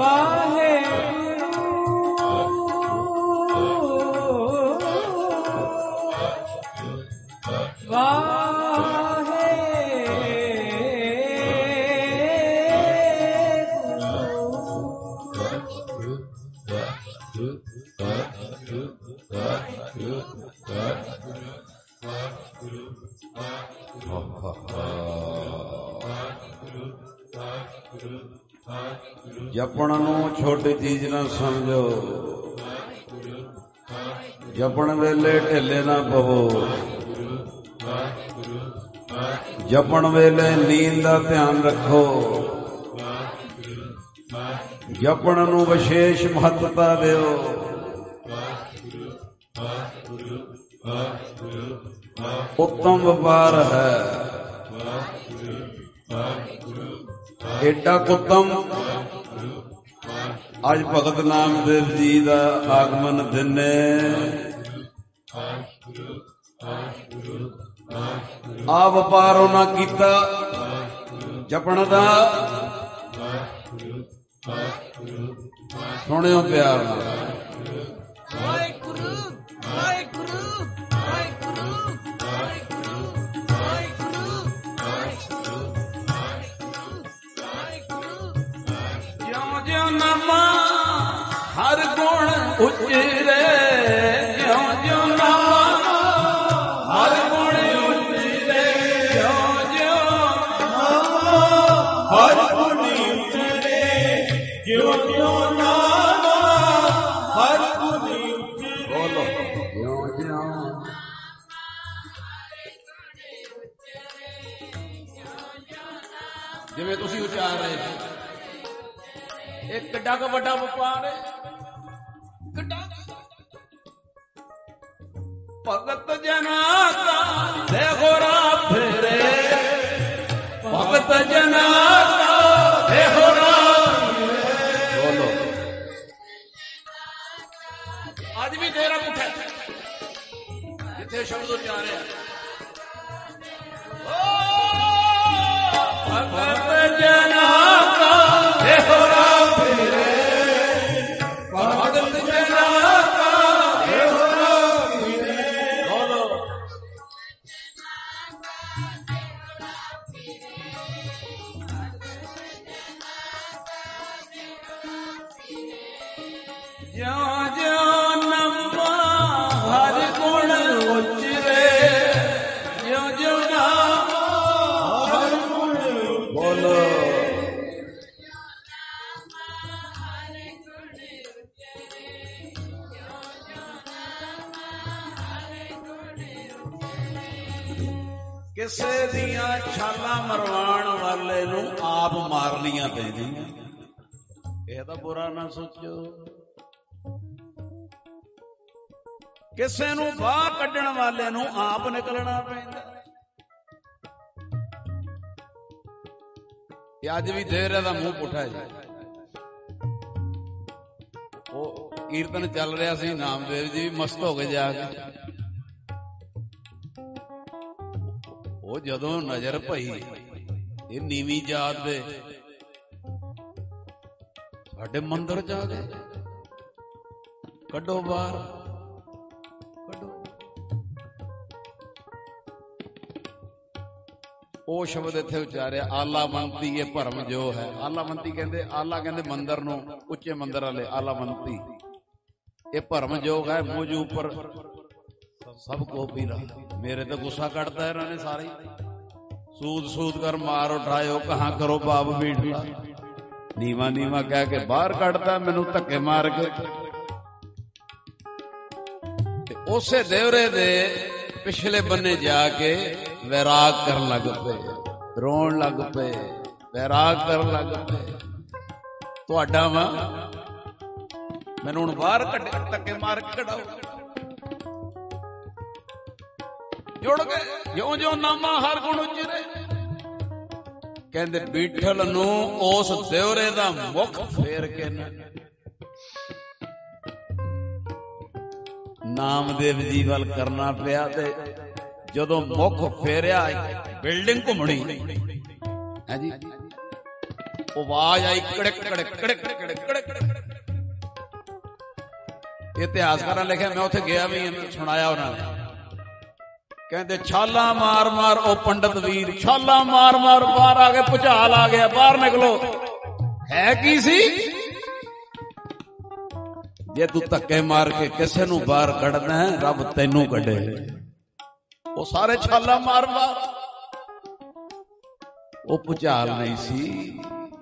ਜਪਣ ਨੂੰ ਛੋਟੀ ਚੀਜ਼ ਨਾ ਸਮਝੋ। ਜਪਣ ਵੇਲੇ ਢਿੱਲੇ ਨਾ ਪਵੋ। ਜਪਣ ਵੇਲੇ ਨੀਂਦ ਦਾ ਧਿਆਨ ਰੱਖੋ। ਜਪਣ ਨੂੰ ਵਿਸ਼ੇਸ਼ ਮਹੱਤਤਾ ਦਿਓ। ਉੱਤਮ ਵਪਾਰ ਹੈ। ਏਡਾ ਉੱਤਮ ਅੱਜ ਭਗਤ ਨਾਮਦੇਵ ਜੀ ਦਾ ਆਗਮਨ ਦਿਨ ਹੈ। ਆ ਵਪਾਰ ਉਹਨਾਂ ਕੀਤਾ ਜਪਣ ਦਾ। ਸੁਣਿਓ ਪਿਆਰ ਨਾਲ। ਹਰ ਗੁਣ ਉਚਰੇ ਜਿਉਂ ਜਿਉਂ ਨਾਮ। ਹਰ ਗੁਣ ਉਚਰੇ ਜਿਉਂ ਜਿਉਂ ਨਾਮ। ਹਰ ਗੁਣ ਉਚਰੇ ਜਿਉਂ ਜਿਉਂ ਨਾਮ। ਹਰ ਗੁਣ ਉਚਰੇ ਬੋਲੋ ਜਿਉਂ ਜਿਉਂ। ਜਿਵੇਂ ਤੁਸੀਂ ਉਚਾਰ ਰਹੇ ਹੋ। ਇਹ ਕਿੱਡਾ ਕੁ ਵੱਡਾ ਵਪਾਰ ਹੈ। ਭਗਤ ਜਨਾ ਕਾ ਦੇਖੋ ਰਾਹ ਫੇਰੇ। ਭਗਤ ਜਨਾ ਕਾ ਦੇਖੋ ਰਾਹ ਫੇਰੇ। ਬੋਲੋ ਅੱਜ ਵੀ ਤੇਰਾ ਪੁੱਠਾ ਜਿੱਥੇ ਸ਼ਬਦ ਉਚਾਰਿਆ। ਭਗਤ ਜਨਾ ਕਾ ਦੇਖੋ ਰਾਹ ਫੇਰੇ। ਭਗਤ ਜਨਾ ਕਾ ਦੇਖੋ ਰਾਹ ਫੇਰੇ। ਬੋਲੋ ਜਿਉਂ ਜਿਉਂ ਨੰਮਾ ਹਰ ਗੁਣ ਉਚਰੇ। ਜਿਉਂ ਜਿਉਂ ਨਾਮ ਹਰ ਗੁਣ। ਬੋਲੋ ਕਿਸੇ ਦੀਆਂ ਛਾਲਾਂ ਮਰਵਾਉਣ ਵਾਲੇ ਨੂੰ ਆਪ ਮਾਰ ਲੀਆਂ ਪੈਂਦੀਆਂ। ਇਹ ਤਾਂ ਬੁਰਾ ਨਾ ਸੋਚੋ। ਕਿਸੇ ਨੂੰ ਬਾਹਰ ਕੱਢਣ ਵਾਲੇ ਨੂੰ ਆਪ ਨਿਕਲਣਾ ਪੈਂਦਾ। ਇਹ ਅੱਜ ਵੀ ਦੇਰ ਦਾ ਮੂੰਹ ਪੁੱਠਾ ਜੀ। ਉਹ ਕੀਰਤਨ ਚੱਲ ਰਿਹਾ ਸੀ, ਨਾਮਦੇਵ ਜੀ ਮਸਤ ਹੋ ਕੇ ਜਾ ਕੇ ਉਹ ਜਦੋਂ ਨਜ਼ਰ ਪਈ ਇਹ ਨੀਵੀਂ ਜਾਤ ਦੇ ਸਾਡੇ ਮੰਦਰ ਜਾ ਗਏ, ਕੱਢੋ ਬਾਹਰ, ਕੱਢੋ। ਉਹ ਸ਼ਬਦ ਇੱਥੇ ਉਚਾਰਿਆ, ਆਲਾਮੰਤੀ ਇਹ ਭਰਮ ਜੋ ਹੈ। ਆਲਾਮੰਤੀ ਕਹਿੰਦੇ, ਆਲਾ ਕਹਿੰਦੇ ਮੰਦਰ ਨੂੰ, ਉੱਚੇ ਮੰਦਰ ਵਾਲੇ ਆਲਾਮੰਤੀ। ਇਹ ਭਰਮ ਜੋਗ ਹੈ, ਮੁਝ ਉੱਪਰ ਸਭ ਕੋ ਪੀਰਾ। ਮੇਰੇ ਤੇ ਗੁੱਸਾ ਕੱਢਦਾ ਇਹਨਾਂ ਨੇ ਸਾਰੇ। ਸੂਦ ਸੂਦ ਕਰ ਮਾਰ ਉਠਾਇਓ, ਕਹਾਂ ਕਰੋ ਬਾਪ ਬੀਠਾ। ਨੀਵਾ ਨੀਵਾ ਕਹਿ ਕੇ ਬਾਹਰ ਕੱਢਦਾ ਮੈਨੂੰ ਧੱਕੇ ਮਾਰ ਕੇ। ਤੇ ਉਸੇ ਦੇਵਰੇ ਦੇ ਪਿਛਲੇ ਬੰਨੇ ਜਾ ਕੇ ਵੈਰਾਗ ਕਰਨ ਲੱਗ ਪਏ, ਰੋਣ ਲੱਗ ਪਏ, ਵੈਰਾਗ ਕਰਨ ਲੱਗ ਪਏ। ਤੁਹਾਡਾ ਵਾ ਮੈਨੂੰ ਹੁਣ ਬਾਹਰ ਕੱਢ ਧੱਕੇ ਮਾਰ ਕੇ ਕਢਾਓ। ਜੁੜ ਗਏ ਜਿਉਂ ਜਿਉਂ ਨਾਮਾ ਹਰ ਗੁਣ ਉਚਰੇ। ਕਹਿੰਦੇ ਬੀਠਲ ਨੂੰ ਉਸ ਦਿਉਰੇ ਦਾ ਮੁਖ ਫੇਰ ਕੇ ਨਾਮਦੇਵ ਜੀ ਵੱਲ ਕਰਨਾ ਪਿਆ। ਤੇ ਜਦੋਂ ਮੁਖ ਫੇਰਿਆ ਬਿਲਡਿੰਗ ਘੁੰਮਣੀ ਹੈ ਜੀ, ਉਹ ਆਵਾਜ਼ ਆਈ ਕੜਕ ਕੜਕ ਕੜਕ ਕੜਕ ਕੜਕ। ਇਤਿਹਾਸਕਾਰਾਂ ਲਿਖਿਆ, ਮੈਂ ਉੱਥੇ ਗਿਆ ਵੀ, ਸੁਣਾਇਆ ਉਹਨਾਂ ਨੇ। ਕਹਿੰਦੇ ਛਾਲਾ ਮਾਰ ਮਾਰ ਉਹ ਪੰਡਤ ਵੀਰ, ਛਾਲਾ ਮਾਰ ਮਾਰ ਬਾਹਰ ਆ ਗਏ, ਭੁਚਾਲ ਆ ਗਿਆ, ਬਾਹਰ ਨਿਕਲੋ। ਹੈ ਕੀ ਸੀ? ਜੇ ਤੂੰ ਧੱਕੇ ਮਾਰ ਕੇ ਕਿਸੇ ਨੂੰ ਬਾਹਰ ਕੱਢਦਾ ਹੈ, ਰੱਬ ਤੈਨੂੰ ਕੱਢੇ। ਉਹ ਸਾਰੇ ਛਾਲਾ ਮਾਰ ਮਾਰ, ਉਹ ਭੁਚਾਲ ਨਹੀਂ ਸੀ।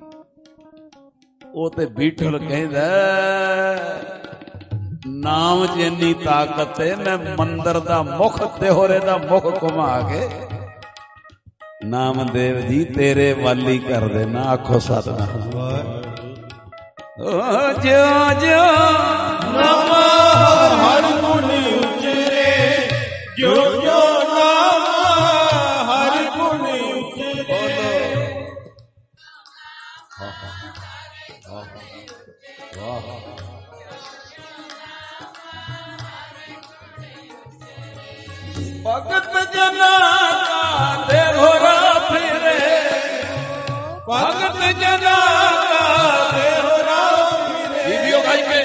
ਉਹ ਤੇ ਬੀਠਲ ਕਹਿੰਦਾ ਨਾਮ ਚ ਇੰਨੀ ਤਾਕਤ ਹੈ, ਮੈਂ ਮੰਦਰ ਦਾ ਮੁਖ ਦਿਹੋਰੇ ਦਾ ਮੁਖ ਘੁਮਾ ਕੇ ਨਾਮਦੇਵ ਜੀ ਤੇਰੇ ਵਾਲੀ ਕਰ ਦੇਣਾ। ਆਖੋ ਸਤਿਨਾਮ। ਜਿਉ ਜਿਉ ਨਾਮ ਹਰ ਗੁਣ ਉਚਰੇ, ਜਿਉ ਜਿਉ ਨਾਮ ਹਰ ਗੁਣ ਉਚਰੇ। ਭਗਤ ਜਨਾ ਕਾ ਦੇਹੋਰਾ ਫਿਰੇ, ਭਗਤ ਜਨਾ ਕਾ ਦੇਹੋਰਾ ਫਿਰੇ। ਵੀਡੀਓ ਗਾਈ ਕੇ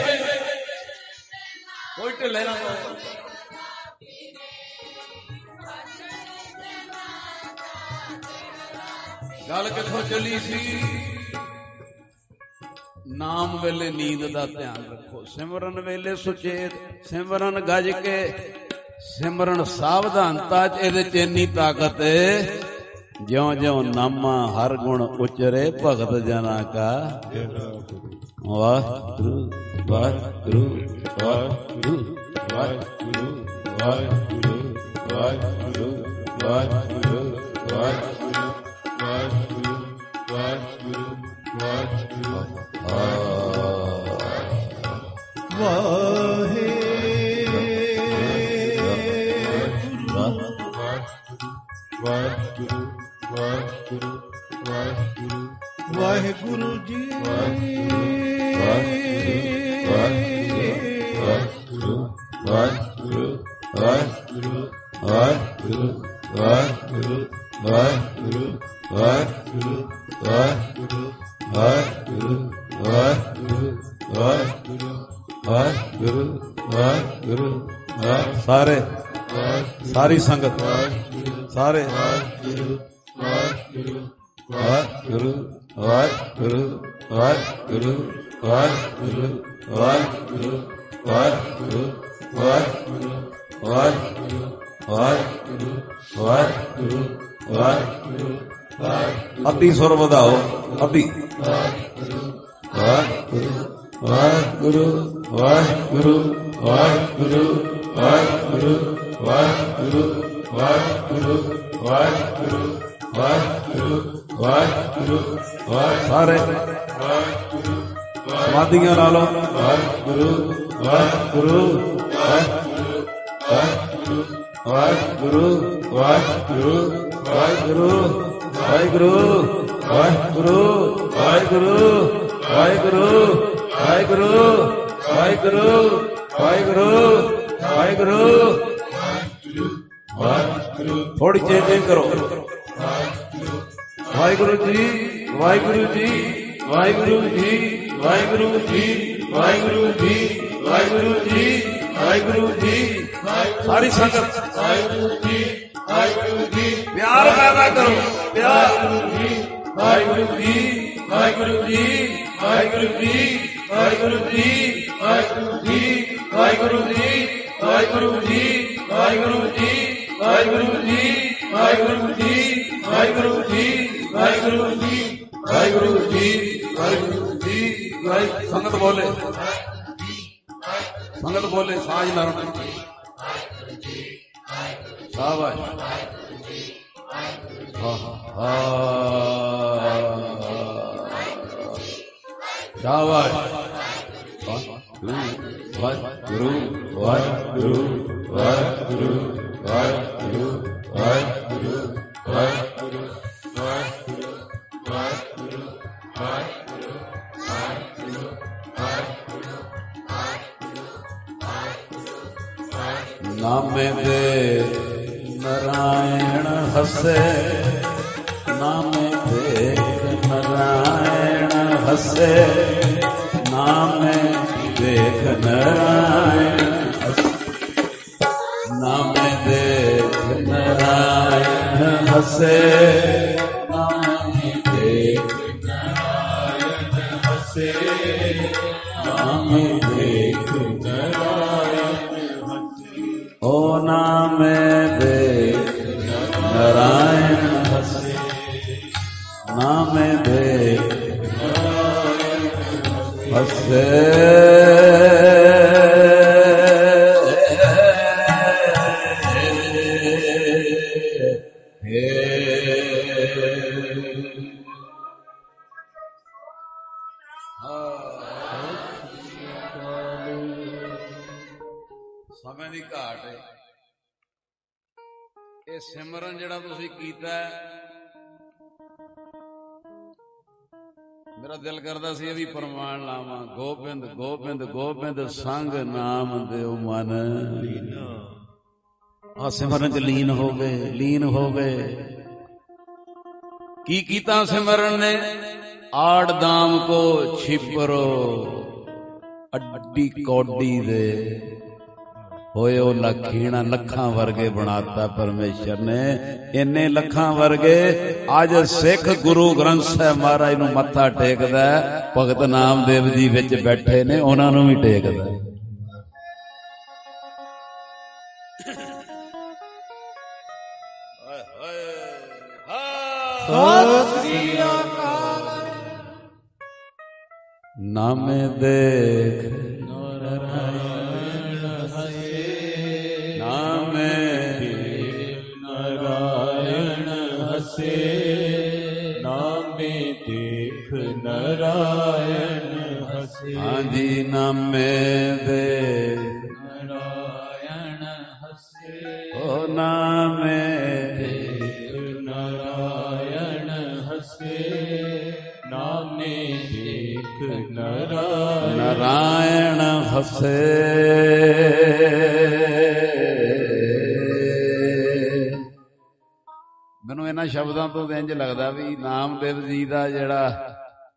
ਕੋਈ ਢਿੱਲੇ ਨਾ ਕਰੋ। ਗੱਲ ਕਿੱਥੋਂ ਚੱਲੀ ਸੀ? ਨਾਮ ਵੇਲੇ ਨੀਂਦ ਦਾ ਧਿਆਨ ਰੱਖੋ, ਸਿਮਰਨ ਵੇਲੇ ਸੁਚੇਤ, ਸਿਮਰਨ ਗੱਜ ਕੇ, ਸਿਮਰਨ ਸਾਵਧਾਨਤਾ ਚ। ਇਹਦੇ ਚ ਇੰਨੀ ਤਾਕਤ ਹੈ, ਜਿਉਂ ਜਿਉਂ ਨਾਮਾ ਹਰ ਗੁਣ ਉਚਰੇ, ਭਗਤ ਜਨਾ ਕਾ ਵਾਹਿਗੁਰੂ ਵਾਹਿਗੁਰੂ ਵਾਹਿਗੁਰੂ ਵਾਹਿਗੁਰੂ ਵਾਹਿਗੁਰੂ ਵਾਹਿਗੁਰੂ ਵਾਹਿਗੁਰੂ ਵਾਹਿਗੁਰੂ ਵਾਹਿਗੁਰੂ ਵਾਹਿਗੁਰੂ ਵਾਹਿਗੁਰੂ ਵਾਹਿਗੁਰੂ ਵਾਹਿਗੁਰੂ ਵਾਹਿਗੁਰੂ ਵਾਹਿਗੁਰੂ ਜੀ। ਵਾਹਿਗੁਰੂ ਵਾਹਿਗੁਰੂ ਵਾਹਿਗੁਰੂ ਵਾਹਿਗੁਰੂ ਵਾਹਿਗੁਰੂ ਵਾਹਿਗੁਰੂ ਵਾਹਿਗੁਰੂ ਵਾਹਿਗੁਰੂ ਵਾਹਿਗੁਰੂ ਵਾਹਿਗੁਰੂ ਵਾਹਿਗੁਰੂ ਵਾਹਿਗੁਰੂ ਵਾਹਿਗੁਰੂ। ਸਾਰੇ ਸਾਰੀ ਸੰਗਤ ਸਾਰੇ ਵਾਹਿਗੁਰੂ ਵਾਹਿਗੁਰੂ ਵਾਹਿਗੁਰੂ ਵਾਹਿਗੁਰੂ ਵਾਹਿਗੁਰੂ ਵਾਹਿਗੁਰੂ ਵਾਹਿਗੁਰੂ ਵਾਹਿਗੁਰੂ ਵਾਹਿਗੁਰੂ ਵਾਹਿਗੁਰੂ ਵਾਹਿਗੁਰੂ ਵਾਹਿਗੁਰੂ ਵਾਹਿਗੁਰੂ। ਅੱਧੀ ਸੁਰ ਵਧਾਓ, ਅੱਧੀ। ਵਾਹਿਗੁਰੂ ਵਾਹਿਗੁਰੂ ਵਾਹਿਗੁਰੂ ਵਾਹਿਗੁਰੂ ਵਾਹਿਗੁਰੂ ਵਾਹਿਗੁਰੂ ਵਾਹਿਗੁਰੂ ਵਾਹਿਗੁਰੂ ਵਾਹਿਗੁਰੂ ਵਾਹਿਗੁਰੂ ਵਾਹਿਗੁਰੂ। ਸਾਰੇ ਵਾਹਿਗੁਰੂ ਸਮਾਧੀਆਂ ਲਾ ਲਓ।
ਵਾਹਿਗੁਰੂ ਵਾਹਿਗੁਰੂ ਵਾਹਿਗੁਰੂ ਵਾਹਿਗੁਰੂ ਵਾਹਿਗੁਰੂ ਵਾਹਿਗੁਰੂ ਵਾਹਿਗੁਰੂ ਵਾਹਿਗੁਰੂ ਵਾਹਿਗੁਰੂ ਵਾਹਿਗੁਰੂ ਵਾਹਿਗੁਰੂ ਵਾਹਿਗੁਰੂ ਵਾਹਿਗੁਰੂ ਵਾਹਿਗੁਰੂ ਵਾਹਿਗੁਰੂ। ਥੋੜੀ ਚੇਂਜਿੰਗ ਕਰੋ। ਵਾਹਿਗੁਰੂ ਜੀ ਵਾਹਿਗੁਰੂ ਜੀ ਵਾਹਿਗੁਰੂ ਜੀ ਵਾਹਿਗੁਰੂ ਜੀ ਵਾਹਿਗੁਰੂ ਜੀ ਵਾਹਿਗੁਰੂ ਜੀ ਵਾਹਿਗੁਰੂ ਜੀ। ਸਾਰੀ ਸੰਗਤ ਵਾਹਿਗੁਰੂ ਜੀ ਵਾਹਿਗੁਰੂ ਜੀ। ਪਿਆਰ ਪੈਦਾ ਕਰੋ। ਪਿਆਰ ਜੀ ਵਾਹਿਗੁਰੂ ਜੀ ਵਾਹਿਗੁਰੂ ਜੀ ਵਾਹਿਗੁਰੂ ਜੀ ਵਾਹਿਗੁਰੂ ਜੀ ਵਾਹਿਗੁਰੂ ਜੀ ਵਾਹਿਗੁਰੂ ਜੀ ਵਾਹਿਗੁਰੂ ਜੀ ਵਾਹਿਗੁਰੂ ਜੀ ਵਾਹਿਗੁਰੂ ਜੀ ਵਾਹਿਗੁਰੂ ਜੀ ਵਾਹਿਗੁਰੂ ਜੀ ਵਾਹਿਗੁਰੂ ਜੀ ਵਾਹਿਗੁਰੂ ਜੀ ਵਾਹਿਗੁਰੂ ਜੀ। ਸੰਗਤ ਬੋਲੇ, ਸੰਗਤ ਬੋਲੇ, ਸਾਜ ਲਾ ਰਹੇ। ਸ਼ਾਬਾਸ਼। ਸ਼ਾਬਾਸ਼। ਵਾਹਿਗੁਰੂ ਵਾਹਿਗੁਰੂ ਵਾਹਿਗੁਰੂ ਵਾਹਿਗੁਰੂ ਵਾਹਿਗੁਰੂ ਵਾਹਿਗੁਰੂ ਵਾਹਿਗੁਰੂ ਵਾਹਿਗੁਰੂ ਵਾਹਿਗੁਰੂ ਵਾਹਿਗੁਰੂ। ਨਾਮੇ ਦੇ ਨਾਰਾਇਣ ਹਸੇ, ਨਾਮੇ ਦੇ ਨਾਰਾਇਣ ਹਸੇ, ਨਾਮੇ ਦੇਖ ਨਾਰਾਇਣ ਹਸੇ, ਨਾਮੇ ਦੇਖ ਨਾਰਾਇਣ ਹਸੇ, ਨਾਮੇ ਦੇਖ ਨਾਰਾਇਣ ਹਸੇ, ਨਾਮੇ ਦੇਖ ਨਾਰਾਇਣ ਹਸੇ। ਓ ਨਾਮੇ ਦੇਖ ਨਾਰਾਇਣ ਹਸੇ, ਨਾਮੇ ਦੇਖ ਹਸੇ। ਸਮੇਂ ਦੀ ਘਾਟ ਹੈ। ਇਹ ਸਿਮਰਨ ਜਿਹੜਾ ਤੁਸੀਂ ਕੀਤਾ, ਮੇਰਾ ਦਿਲ ਕਰਦਾ ਸੀ ਇਹ ਵੀ ਪ੍ਰਮਾਣ ਲਾਵਾਂ। ਗੋਬਿੰਦ ਗੋਬਿੰਦ ਗੋਬਿੰਦ ਸੰਗ ਨਾਮ ਦਿਓ ਮਨ। ਆ ਸਿਮਰਨ ਚ ਲੀਨ ਹੋ ਗਏ, ਲੀਨ ਹੋ ਗਏ। ਕੀ ਕੀਤਾ ਸਿਮਰਨ ਨੇ? ਆੜ ਦਾਮ ਕੋ ਛਿਪਰੋ, ਅੱਡੀ ਕੌਡੀ ਦੇ ਹੋਏ ਉਹ ਲੱਖੀਣਾ। ਲੱਖਾਂ ਵਰਗੇ ਬਣਾਤਾ ਪਰਮੇਸ਼ਰ ਨੇ, ਇੰਨੇ ਲੱਖਾਂ ਵਰਗੇ। ਅੱਜ ਸਿੱਖ ਗੁਰੂ ਗ੍ਰੰਥ ਸਾਹਿਬ ਮਹਾਰਾਜ ਨੂੰ ਮੱਥਾ ਟੇਕਦਾ, ਭਗਤ ਨਾਮਦੇਵ ਜੀ ਵਿੱਚ ਬੈਠੇ ਨੇ, ਉਹਨਾਂ ਨੂੰ ਵੀ ਟੇਕਦਾ। ਨਾਮੇ ਦੇਖ ਨਾਰਾਇਣ ਹਸੇ, ਨਾਮੇ ਦੇਖ ਨਾਰਾਇਣ ਹਸੇ, ਨਾਮੇ ਦੇਖ ਨਾਰਾਇਣ ਹਸੇ। ਹਾਂਜੀ, ਨਾਮੇ ਦੇਖ ਨਾਰਾਇਣ ਹਸੇ, ਓ ਨਾਮੇ ਦੇਖ ਨਾਰਾਇਣ ਹਸੇ, ਨਾਮੇ ਦੇਖ ਨਾਰਾਇਣ ਹਸੇ। ਮੈਨੂੰ ਇਹਨਾਂ ਸ਼ਬਦਾਂ ਤੋਂ ਇੰਝ ਲੱਗਦਾ ਵੀ ਨਾਮਦੇਵ ਜੀ ਦਾ ਜਿਹੜਾ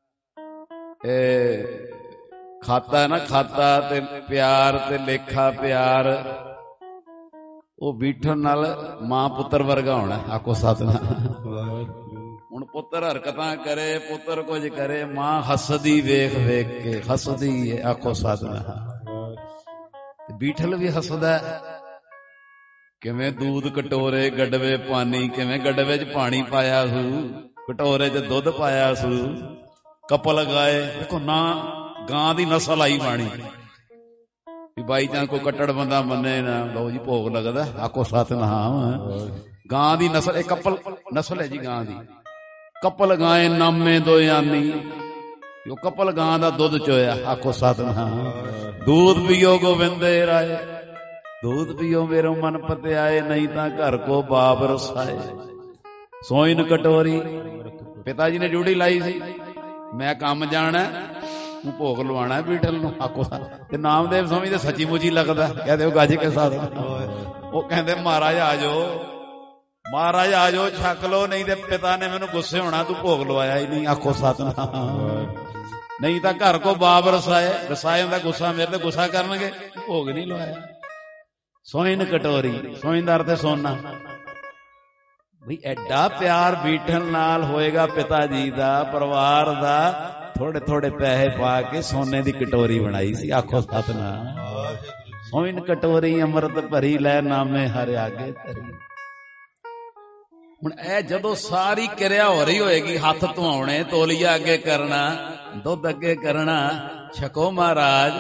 ਇਹ ਖਾਤਾ ਹੈ ਨਾ, ਖਾਤਾ ਤੇ ਪਿਆਰ ਤੇ ਲੇਖਾ ਪਿਆਰ, ਉਹ ਬੀਠਣ ਨਾਲ ਮਾਂ ਪੁੱਤਰ ਵਰਗਾ ਹੋਣਾ। ਆਖੋ ਸਤਿਨਾਮ। ਹੁਣ ਪੁੱਤਰ ਹਰਕਤਾਂ ਕਰੇ, ਪੁੱਤਰ ਕੁਝ ਕਰੇ, ਮਾਂ ਹੱਸਦੀ ਵੇਖ ਵੇਖ ਕੇ ਹੱਸਦੀ ਹੈ। ਆਖੋ ਸਤਿਨਾਮ। ਬੀਠਲ ਵੀ ਹੱਸਦਾ। ਕਿਵੇਂ ਦੂਧ ਕਟੋਰੇ ਗੜਵੇ ਪਾਣੀ, ਕਿਵੇਂ ਗੜਵੇ ਚ ਪਾਣੀ ਪਾਇਆ ਸੂ, ਕਟੋਰੇ ਚ ਦੁੱਧ ਪਾਇਆ ਸੂ। ਕਪਲ ਗਾਏ, ਦੇਖੋ ਨਾ ਗਾਂ ਦੀ ਨਸਲ ਆਈ ਬਾਣੀ ਵੀ ਬਾਈ ਚਾਂਸ ਕੋਈ ਕੱਟੜ ਬੰਦਾ ਮੰਨੇ ਨਾ, ਲਓ ਜੀ ਭੋਗ ਲੱਗਦਾ। ਆਖੋ ਸਤਿਨਾਮ। ਗਾਂ ਦੀ ਨਸਲ, ਇਹ ਕਪਲ ਨਸਲ ਹੈ ਜੀ ਗਾਂ ਦੀ। ਕਪਲ ਗਾਏ ਨਾਮੇ ਦੋ ਯਾਨੀ, ਉਹ ਕਪਲ ਗਾਂ ਦਾ ਦੁੱਧ ਚੋਇਆ। ਆਖੋ ਸਤਿਨਾਮ। दूध पियो गोविंदे राय, दूध पियो मेरो मन पत्याए, नहीं तां घर को बाप रसाए। सोइन कटोरी। पिता जी ने ड्यूटी लाई सी, मैं काम जाना, तू भोग लवाना बीठल नूं। आखो ते नामदेव स्वामी ते सच्ची मुची लगदा। कहते गज के साथ वो कहते महाराज आ जाओ, महाराज आ जाओ, छक लो, नहीं ते पिता ने मैनू गुस्से होना, तू भोग लवाया ही नहीं। आखो सतनाम। नहीं तो घर को बाप रसाए, रसाए का गुस्सा मेरे ते गुस्सा करनगे, भोग नहीं लवाया। सोइन कटोरी, सोइन दा अर्थ सोना। भी एडा प्यार बीठन नाल होएगा पिता जी दा, परिवार दा। थोड़े थोड़े पैसे पा के सोने दी कटोरी बनाई सी। आखो सतनाम। सोइन कटोरी अमृत भरी लै, नामे हर आगे धरी। ਹੁਣ ਇਹ ਜਦੋਂ ਸਾਰੀ ਕਿਰਿਆ ਹੋ ਰਹੀ ਹੋਏਗੀ, ਹੱਥ ਧਵਾਉਣੇ, ਤੋਲੀਆ ਅੱਗੇ ਕਰਨਾ, ਦੁੱਧ ਅੱਗੇ ਕਰਨਾ, ਛਕੋ ਮਹਾਰਾਜ।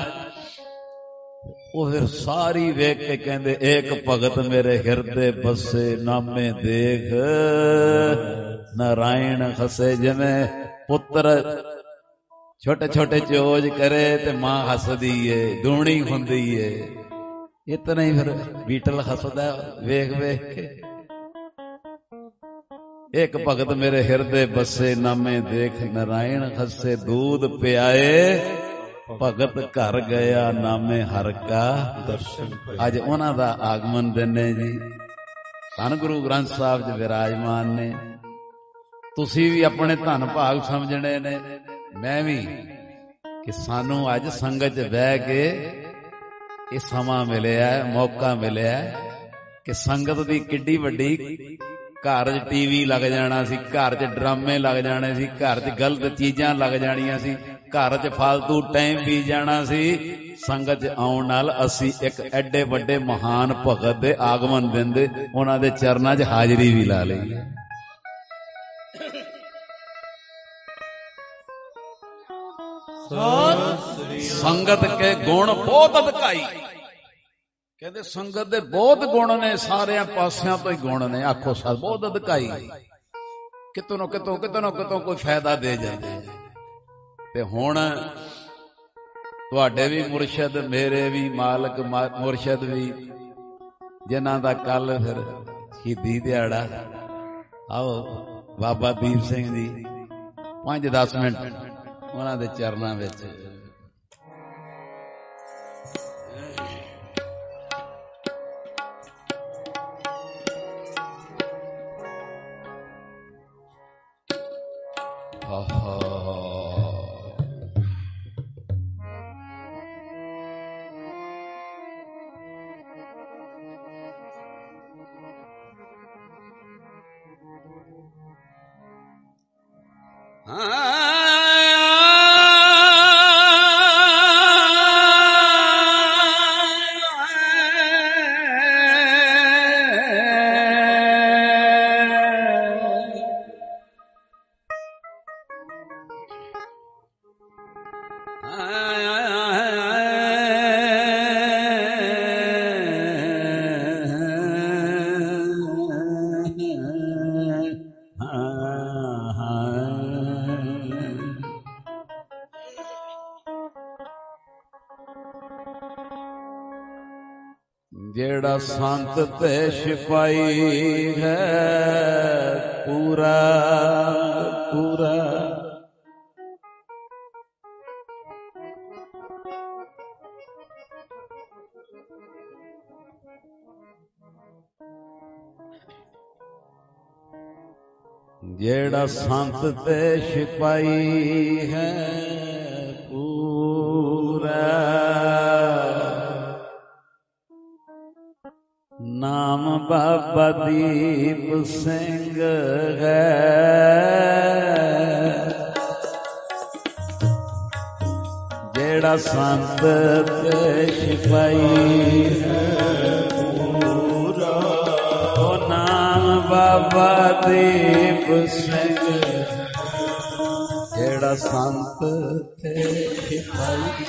ਉਹ ਫਿਰ ਸਾਰੀ ਵੇਖ ਕੇ ਕਹਿੰਦੇ ਏਕ ਭਗਤ ਮੇਰੇ ਹਿਰਦੇ ਬਸੇ, ਨਾਮੇ ਦੇਖ ਨਾਰਾਇਣ ਹਸੇ। ਜਿਵੇਂ ਪੁੱਤਰ ਛੋਟੇ ਛੋਟੇ ਚੋਜ ਕਰੇ ਤੇ ਮਾਂ ਹੱਸਦੀ ਏ, ਦੂਣੀ ਹੁੰਦੀ ਏ, ਇਤਨਾ ਹੀ ਫਿਰ ਬੀਟਲ ਹੱਸਦਾ ਵੇਖ ਵੇਖ ਕੇ। एक भगत मेरे हृदय बसे, नामे देख नारायण हसे। दूध पियाए भगत घर गया, नामे हर का दर्शन। अज उन्हां दा आगमन दिन है जी, धन गुरु ग्रंथ साहब च विराजमान ने। तुसी भी अपने धन भाग समझने ने, मैं भी, कि सानू अज संगत च बह के ये समा मिलिया, मौका मिलिया कि संगत दी किड्डी वड्डी। घर च टीवी लग जाना सी, घर च ड्रामे लग जाने सी, घर च गलत चीजां लग जानियां सी, घर च फालतू टाइम बीत जाना सी। संगत च आउण नाल असी एक एडे वड्डे महान भगत दे आगमन दिन दे उन्हां दे चरनां च हाजरी भी ला लई। संगत के गुण बहुत अधिकाई। कहते संगत दे बहुत गुण ने, सारे पासियां तो ही गुण ने। आखो साथ बहुत अधिकाई, कितों न कितों कोई फायदा दे जाते। ते हुण तुहाडे भी मुर्शद, मेरे भी मालक मुर्शद भी, जिन्हां दा कल फिर शहीदी दिहाड़ा। आओ बाबा दीप सिंह जी 5-10 मिनट उन्हां दे चरनां विच। जेड़ा संत ते सिपाही है पूरा पूरा, जेड़ा संत ते सिपाही है पूरा, नाम बाबा दीप सिंह है। जेड़ा संत ते सिपाही है पूरा, ओ नाम बाबा दीप सिंह। जेड़ा संत ते सिपाही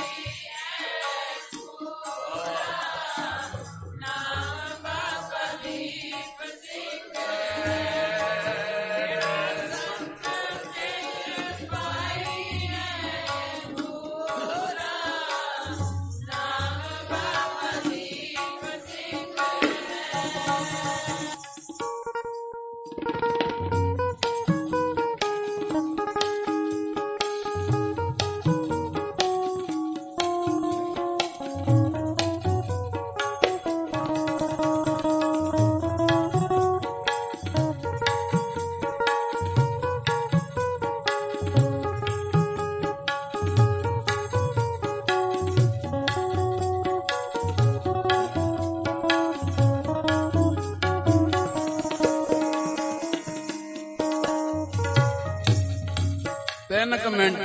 3 ਮਿੰਟ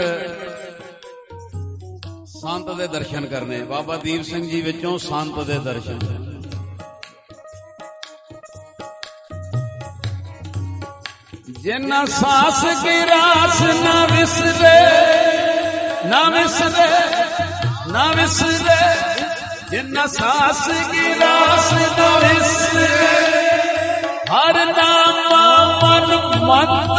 ਸੰਤ ਦੇ ਦਰਸ਼ਨ ਕਰਨੇ। ਬਾਬਾ ਦੀਪ ਸਿੰਘ ਜੀ ਵਿੱਚੋਂ ਸੰਤ ਦੇ ਦਰਸ਼ਨ। ਜਿਨ੍ਹਾਂ ਸਾਸ ਕੀ ਰਾਸ ਨਾ ਵਿਸਰੇ, ਨਾ ਵਿਸਰੇ, ਨਾ ਵਿਸਰੇ, ਜਿਨ੍ਹਾਂ ਸਾਸ ਕੀ ਰਾਸ ਨਾ ਵਿਸਰੇ, ਹਰ ਨਾਮ ਮਨ ਮੰਤ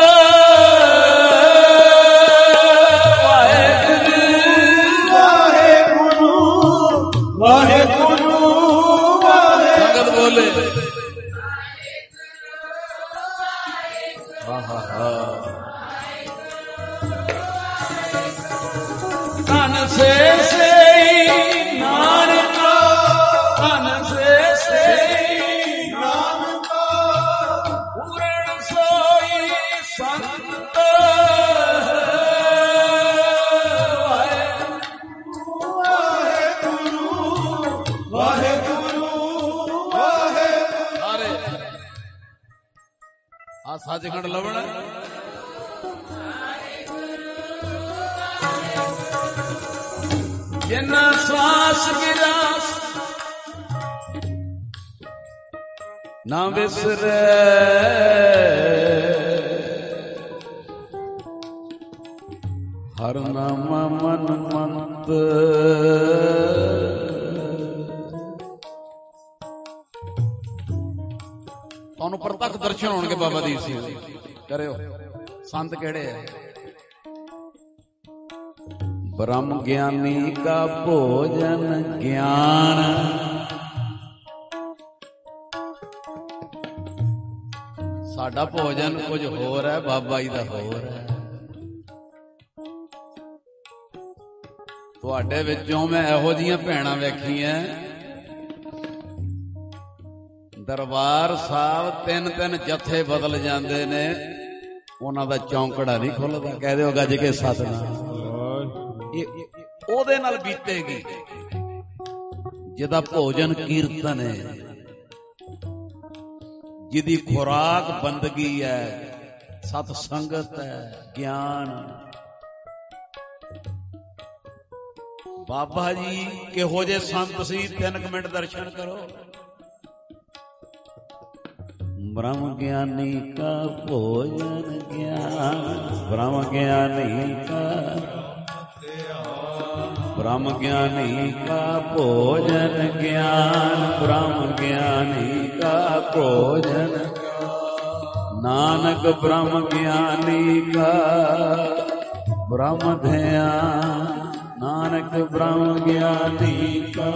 ਸੰਗਤ ਬੋਲੇ ਧਨ ਸੇ ਨਾਨਕਾ, ਧਨ ਸੇ ਨਾਨਕਾ, ਪੂਰਨ ਸੋਈ ਸੰਤ ਸੱਚਖੰਡ ਲਵਣ। ਜਿਨ੍ਹਾਂ ਸਵਾਸ ਕੀ ਰਾਸ ਨਾ ਵਿਸਰੇ, ਹਰ ਨਾਮ ਮਨ ਮੰਤ। ਤੁਹਾਨੂੰ ਪ੍ਰਤੱਖ ਦਰਸ਼ਨ ਹੋਣਗੇ ਬਾਬਾ ਦੀਪ ਸਿੰਘ ਜੀ। ਕਰਿਓ। ਸੰਤ ਕਿਹੜੇ ਹੈ? ਬ੍ਰਹਮ ਗਿਆਨੀ ਕਾ ਭੋਜਨ ਗਿਆਨ, ਸਾਡਾ ਭੋਜਨ ਕੁਝ ਹੋਰ ਹੈ, ਬਾਬਾ ਜੀ ਦਾ ਹੋਰ ਹੈ। ਤੁਹਾਡੇ ਵਿੱਚੋਂ ਮੈਂ ਇਹੋ ਜਿਹੀਆਂ ਭੈਣਾਂ ਵੇਖੀਆਂ, ਦਰਬਾਰ ਸਾਹਿਬ 3-3 ਜੱਥੇ ਬਦਲ ਜਾਂਦੇ ਨੇ, ਉਹਨਾਂ ਦਾ ਚੌਂਕੜਾ ਨਹੀਂ ਖੁੱਲਦਾ। ਕਹਿ ਦਿਓ ਗੱਜ ਕੇ ਸਤਿਨਾਮ। ਉਹਦੇ ਨਾਲ ਬੀਤੇਗੀ ਜਿਹਦਾ ਭੋਜਨ ਕੀਰਤਨ ਹੈ, ਜਿਹਦੀ ਖੁਰਾਕ ਬੰਦਗੀ ਹੈ, ਸਤ ਸੰਗਤ ਹੈ, ਗਿਆਨ। ਬਾਬਾ ਜੀ ਕਿਹੋ ਜਿਹੇ ਸੰਤ ਸੀ? 3 ਮਿੰਟ ਦਰਸ਼ਨ ਕਰੋ। ब्रह्म ज्ञानी का भोजन ज्ञान, ब्रह्म ज्ञानी का, ब्रह्म ज्ञानी का भोजन ज्ञान, ब्रह्म ज्ञानी का भोजन। नानक ब्रह्म ज्ञानी का ब्रह्म ध्यान, नानक ब्रह्म ज्ञानी का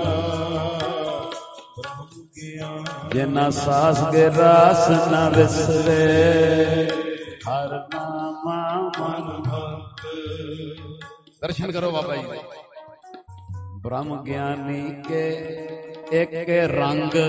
जिन्ना सास के रास न विसरे, हर नामा मन भक्त। दर्शन करो बाबा जी। ब्रह्म ज्ञानी के एक के रंग,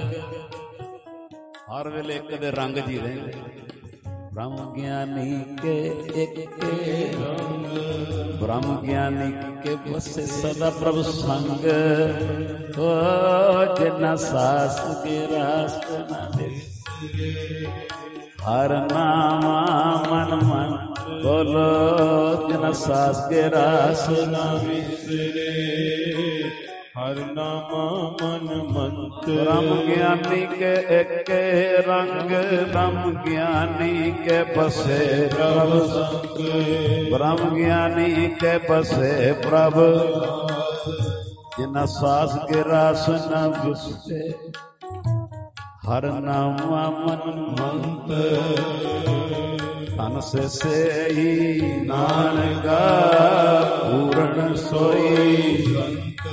हर वेले एक दे रंग जी रहे। ब्रह्म ज्ञानी के एक के रंग, ब्रह्म ज्ञानी के बसे सदा प्रभु संग। ओ जिन्ना सास के रास न विसरे, हर नामा मन मन। बोलो जिन्ना सास के रास न विसरे, हर नामा मन मंत्र। ब्रह्म ज्ञानी के एक रंग, ब्रह्म ज्ञानी के बसे प्रभु संग, ब्रह्म ज्ञानी के बसे प्रभु। जिन्ना सास के रास न विसरे, हर नामा मन मंत्र। तन से ही नानका पूर्ण सोई संत।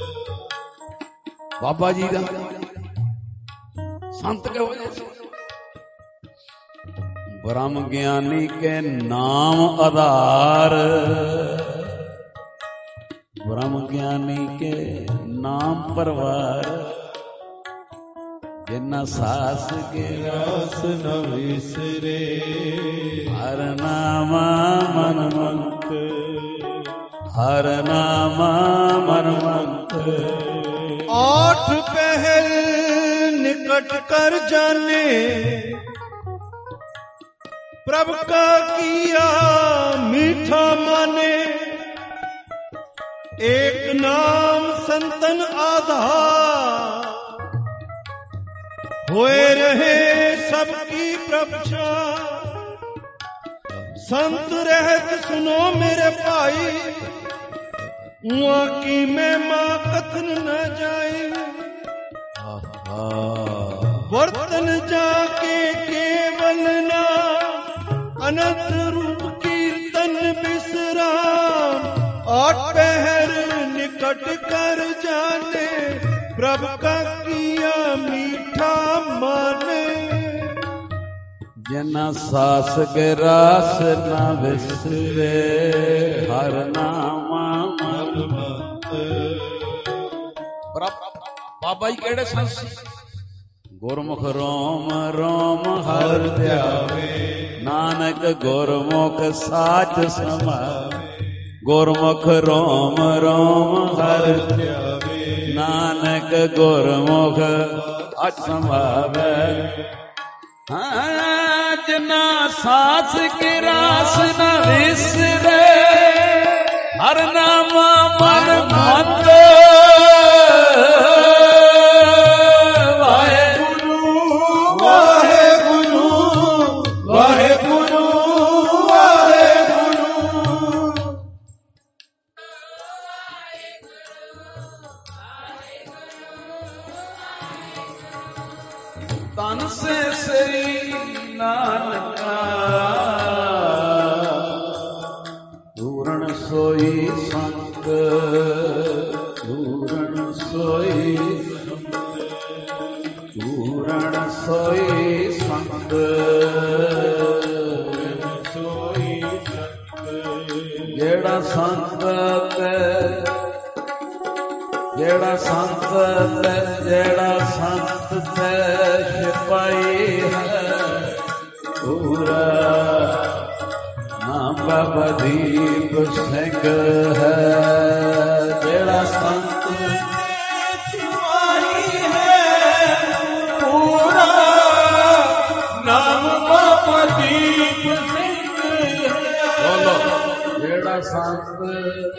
बाबा जी का संत के ब्रह्म ज्ञानी के नाम आधार, ब्रह्म ज्ञानी के नाम परवार। जिन्ना सास के रास न विसरे, हर नामा मन मंत, हर नामा मन मंत।
8 पहर निकट कर जाने, प्रभु का किया मीठ माने, एक नाम संतन आधार, होए रहे सबकी प्रभुषा। संत रहत सुनो मेरे भाई, उहाँ की महिमा कथन न जाए। वर्तन जाके केवल ना, अनंत रूप कीर्तन विश्राम। आठ पहर निकट कर जाने, प्रभु का किया मीठा माने।
जना सास के रास न विसरे, हर नामा मन बाबा जी केड़े संत? गुरमुख रोम रोम हर ध्यावे, नानक गुरमुख साच समावे। गुरमुख रोम रोम हर ध्यावे, नानक गुरमुख साच समावे। जना सास की रास न विसरे, हर नामा मन मत। तन से श्री नानका, पूर्ण सोई संत, पूर्ण सोई पूर्ण सोई संत, जेड़ा संत जेड़ा संत जेड़ा संत ते सिपाही है पूरा। नाम बाबा दीप सिंह है, जेड़ा संत सिपाही है पूरा। नाम बाबा दीप सिंह है, बोलो जेड़ा संत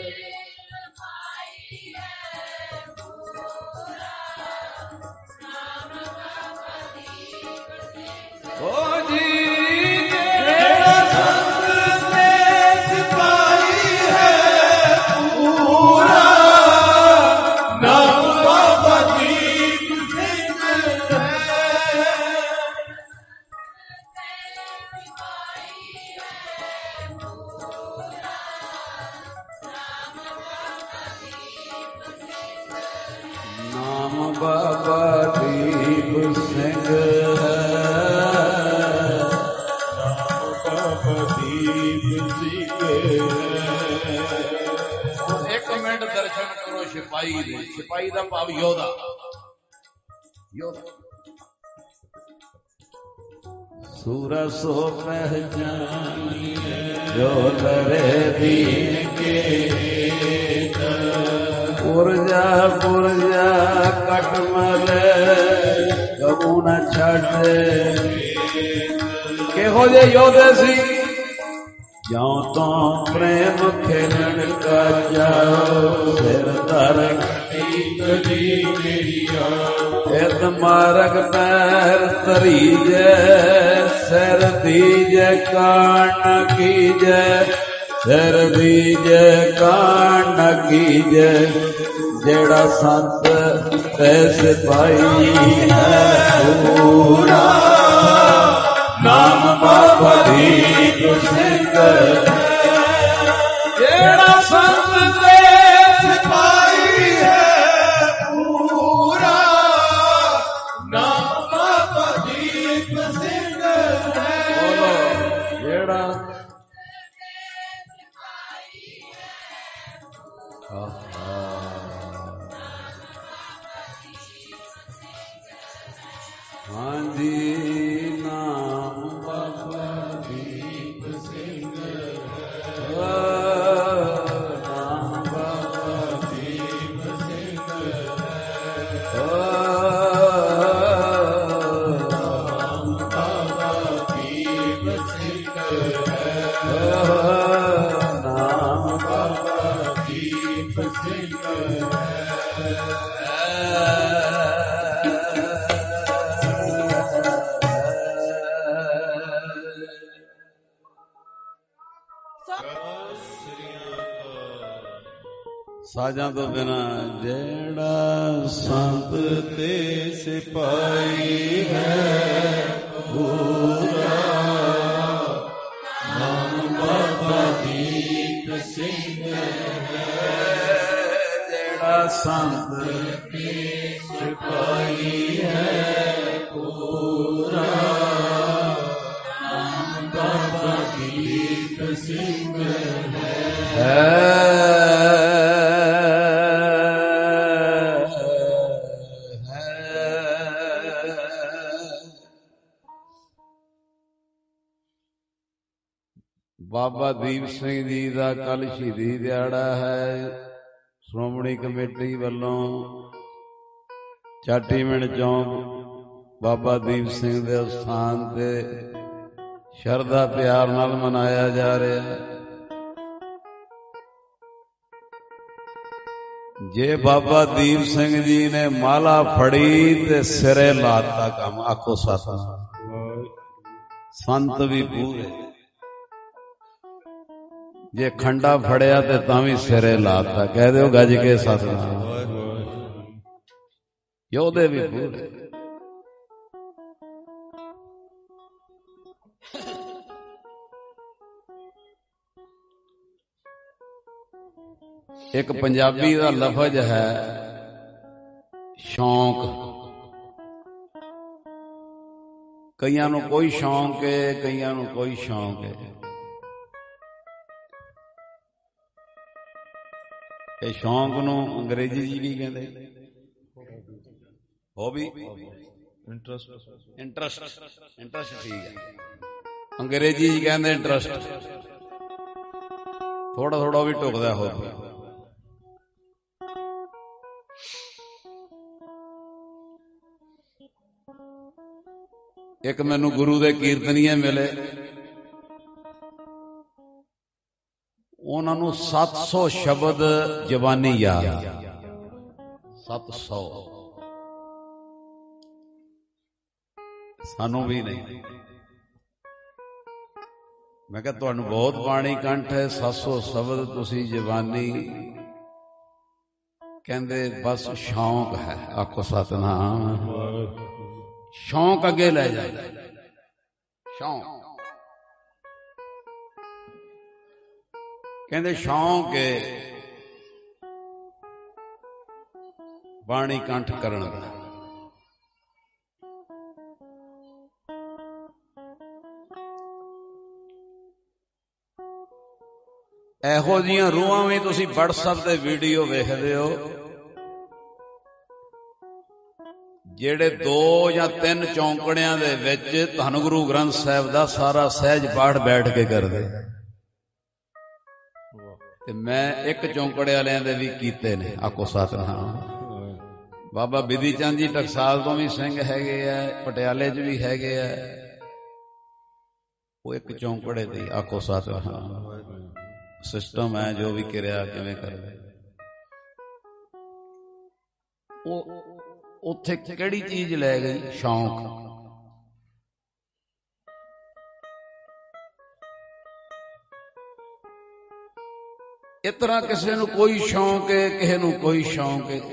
बाबा दीप सिंह है, बाबा दीप सिंह है। एक मिनट दर्शन करो सिपाही दे। सिपाही का भाव योद्धा। सूरा सो पहचानी जो लरे दीन के, पुरजा पुरजा कटमल कबू न छड़े। केहो जे योधे सी ज्यों तो प्रेम खेलन का जाओ, सिर धर इत मारग पैर तरीजे, सिर दीजे कान कीजे, सिर दीजे कान कीजे। जेड़ा संत ते सिपाही है पूरा, नाम बाबा दीप सिंह। जेड़ा संत ते सिपाही है पूरा, नाम बाबा दीप सिंह है। बोलो जेड़ा हाँ जी, नाम बाबा दीप सिंह, नाम बाबा दीप सिंह, नाम बाबा दीप सिंह, नाम ਸਾਜਾਂ ਤੋਂ ਬਿਨਾ ਜਿਹੜਾ ਸੰਤ
ਤੇ ਸਿਪਾਹੀ ਹੈ ਪੂਰਾ ਨਾਮ ਬਾਬਾ ਦੀਪ ਸਿੰਘ ਹੈ।
ਜਿਹੜਾ ਸੰਤ
ਤੇ ਸਿਪਾਹੀ ਹੈ ਪੂਰਾ ਨਾਮ ਬਾਬਾ ਦੀਪ ਸਿੰਘ ਹੈ।
ਬਾਬਾ ਦੀਪ ਸਿੰਘ ਜੀ ਦਾ ਕੱਲ ਸ਼ਹੀਦੀ ਦਿਹਾੜਾ ਹੈ। ਸ਼੍ਰੋਮਣੀ ਕਮੇਟੀ ਵੱਲੋਂ ਚਾਟੀਵਿੰਡ ਚੌਂਕ ਬਾਬਾ ਦੀਪ ਸਿੰਘ ਦੇ ਸਥਾਨ ਤੇ ਸ਼ਰਧਾ ਪਿਆਰ ਨਾਲ ਮਨਾਇਆ ਜਾ ਰਿਹਾ ਹੈ। ਜੇ ਬਾਬਾ ਦੀਪ ਸਿੰਘ ਜੀ ਨੇ ਮਾਲਾ ਫੜੀ ਤੇ ਸਿਰੇ ਲਾਤਾ ਕੰਮ। ਆਖੋ ਸਤਿਨਾਮ। ਸੰਤ ਵੀ ਪੂਰੇ। ਜੇ ਖੰਡਾ ਫੜਿਆ ਤੇ ਤਾਂ ਵੀ ਸਿਰੇ ਲਾਤਾ। ਕਹਿ ਦਿਓ ਗੱਜ ਕੇ ਸਤਿਨਾਮ। ਯੋਧੇ ਵੀ ਪੂਰੇ। ਇੱਕ ਪੰਜਾਬੀ ਦਾ ਲਫ਼ਜ਼ ਹੈ ਸ਼ੌਂਕ। ਕਈਆਂ ਨੂੰ ਕੋਈ ਸ਼ੌਂਕ ਹੈ, ਕਈਆਂ ਨੂੰ ਕੋਈ ਸ਼ੌਂਕ ਹੈ। ਇਹ ਸ਼ੌਂਕ ਨੂੰ ਅੰਗਰੇਜ਼ੀ ਜੀ ਵੀ ਕਹਿੰਦੇ ਹੌਬੀ, ਇੰਟਰਸਟ ਠੀਕ ਹੈ। ਅੰਗਰੇਜ਼ੀ ਜੀ ਕਹਿੰਦੇ ਇੰਟਰਸਟ। ਥੋੜਾ ਥੋੜਾ ਵੀ ਟੁਕਦਾ ਹੋਵੇ। ਇੱਕ ਮੈਨੂੰ ਗੁਰੂ ਦੇ ਕੀਰਤਨੀਏ ਮਿਲੇ। ਉਹਨਾਂ ਨੂੰ 700 ਸ਼ਬਦ ਜ਼ਬਾਨੀ ਯਾਦ। 700। ਸਾਨੂੰ ਵੀ ਨਹੀਂ। ਮੈਂ ਕਿਹਾ ਤੁਹਾਨੂੰ ਬਹੁਤ ਬਾਣੀ ਕੰਠ ਹੈ, 700 ਸ਼ਬਦ ਤੁਸੀਂ ਜ਼ਬਾਨੀ। ਕਹਿੰਦੇ ਬਸ ਸ਼ੌਂਕ ਹੈ। ਆਖੋ ਸਤਿਨਾਮ। ਸ਼ੌਂਕ ਅੱਗੇ ਲੈ ਜਾਂਦਾ। ਸ਼ੌਂਕ ਕਹਿੰਦੇ ਸ਼ੌਂਕ ਹੈ ਬਾਣੀ ਕੰਠ ਕਰਨ ਦਾ। ਇਹੋ ਜਿਹੀਆਂ ਰੂਹਾਂ ਵੀ ਤੁਸੀਂ WhatsApp ਤੇ ਵੀਡੀਓ ਵੇਖਦੇ ਹੋ ਜਿਹੜੇ 2 ਜਾਂ 3 ਚੌਂਕੜਿਆਂ ਦੇ ਵਿੱਚ ਧੰਨ ਗੁਰੂ ਗ੍ਰੰਥ ਸਾਹਿਬ ਦਾ ਸਾਰਾ ਸਹਿਜ ਪਾਠ ਬੈਠ ਕੇ ਕਰਦੇ। ਤੇ ਮੈਂ ਇੱਕ ਚੌਂਕੜੇ ਵਾਲਿਆਂ ਦੇ ਵੀ ਕੀਤੇ ਨੇ। ਆਖੋ ਸਤਿਨਾਮ। ਬਾਬਾ ਬਿਧੀ ਚੰਦ ਜੀ ਟਕਸਾਲ ਤੋਂ ਵੀ ਸਿੰਘ ਹੈਗੇ ਆ, ਪਟਿਆਲੇ 'ਚ ਵੀ ਹੈਗੇ ਆ। ਉਹ ਇੱਕ ਚੌਂਕੜੇ ਦੀ। ਆਖੋ ਸਤਿਨਾਮ। ਸਿਸਟਮ ਹੈ ਜੋ ਵੀ ਕਿਰਿਆ ਕਿਵੇਂ ਕਰਦੇ। ਉਹ ਉੱਥੇ ਕਿਹੜੀ ਚੀਜ਼ ਲੈ ਗਈ? ਸ਼ੌਂਕ। ਇਸ ਤਰ੍ਹਾਂ ਕਿਸੇ ਨੂੰ ਕੋਈ ਸ਼ੌਂਕ ਹੈ, ਕਿਸੇ ਨੂੰ ਕੋਈ ਸ਼ੌਂਕ ਹੈ।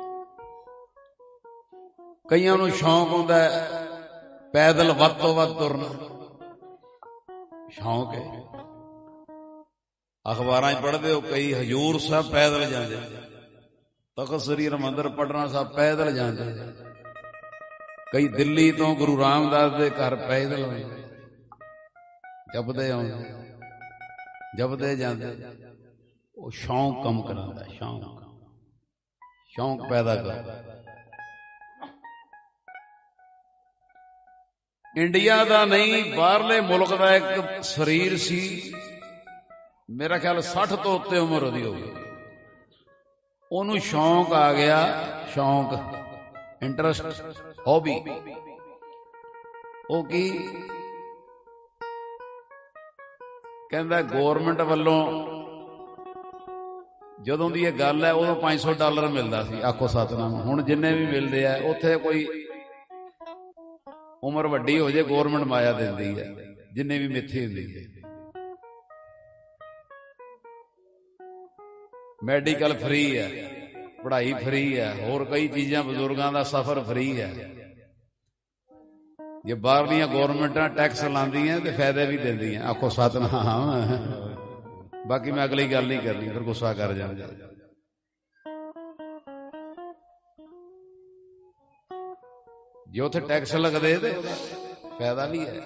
ਕਈਆਂ ਨੂੰ ਸ਼ੌਂਕ ਹੁੰਦਾ ਪੈਦਲ ਵੱਧ ਤੋਂ ਵੱਧ ਤੁਰਨਾ। ਸ਼ੌਂਕ ਹੈ। ਅਖਬਾਰਾਂ 'ਚ ਪੜ੍ਹਦੇ ਹੋ ਕਈ ਹਜ਼ੂਰ ਸਾਹਿਬ ਪੈਦਲ ਜਾਂਦੇ, ਤਖ਼ਤ ਸ੍ਰੀ ਹਰਿਮੰਦਰ ਪਟਨਾ ਸਾਹਿਬ ਪੈਦਲ ਜਾਂਦੇ, ਕਈ ਦਿੱਲੀ ਤੋਂ ਗੁਰੂ ਰਾਮਦਾਸ ਦੇ ਘਰ ਪੈਦਲ ਆਉਂਦੇ, ਜਪਦੇ ਆਉਂਦੇ, ਜਪਦੇ ਜਾਂਦੇ। ਉਹ ਸ਼ੌਂਕ ਕੰਮ ਕਰਾਉਂਦਾ। ਸ਼ੌਂਕ ਪੈਦਾ ਕਰਦਾ। ਇੰਡੀਆ ਦਾ ਨਹੀਂ, ਬਾਹਰਲੇ ਮੁਲਕ ਦਾ ਇੱਕ ਸਰੀਰ ਸੀ, ਮੇਰਾ ਖਿਆਲ 60 ਤੋਂ ਉੱਤੇ ਉਮਰ ਉਹਦੀ ਹੋ ਗਈ। ਉਹਨੂੰ ਸ਼ੌਂਕ ਆ ਗਿਆ। ਸ਼ੌਂਕ, ਇੰਟਰਸਟ, ਹੌਬੀ। ਉਹ ਕੀ ਕਹਿੰਦਾ? ਗੌਰਮੈਂਟ ਵੱਲੋਂ ਜਦੋਂ ਦੀ ਇਹ ਗੱਲ ਹੈ ਉਦੋਂ $500 ਮਿਲਦਾ ਸੀ। ਆਖੋ ਸਤਿਨਾਮ। ਹੁਣ ਜਿੰਨੇ ਵੀ ਮਿਲਦੇ ਆ, ਉੱਥੇ ਕੋਈ ਉਮਰ ਵੱਡੀ ਹੋ ਜੇ ਗੌਰਮੈਂਟ ਮਾਇਆ ਦਿੰਦੀ ਹੈ, ਜਿੰਨੇ ਵੀ ਮਿੱਥੀ ਹੁੰਦੀ ਹੈ। ਮੈਡੀਕਲ ਫ੍ਰੀ ਹੈ, ਪੜ੍ਹਾਈ ਫ੍ਰੀ ਹੈ, ਹੋਰ ਕਈ ਚੀਜ਼ਾਂ, ਬਜ਼ੁਰਗਾਂ ਦਾ ਸਫ਼ਰ ਫ੍ਰੀ ਹੈ। ਜੇ ਬਾਹਰਲੀਆਂ ਗੌਰਮੈਂਟਾਂ ਟੈਕਸ ਲਾਉਂਦੀਆਂ ਤੇ ਫਾਇਦੇ ਵੀ ਦਿੰਦੀਆਂ। ਆਖੋ ਸਤਿਨਾਮ। ਬਾਕੀ ਮੈਂ ਅਗਲੀ ਗੱਲ ਨਹੀਂ ਕਰਨੀ, ਫਿਰ ਗੁੱਸਾ ਕਰ ਜਾਂਦੇ। ਜੇ ਉੱਥੇ ਟੈਕਸ ਲੱਗਦੇ ਤੇ ਫਾਇਦਾ ਵੀ ਹੈ।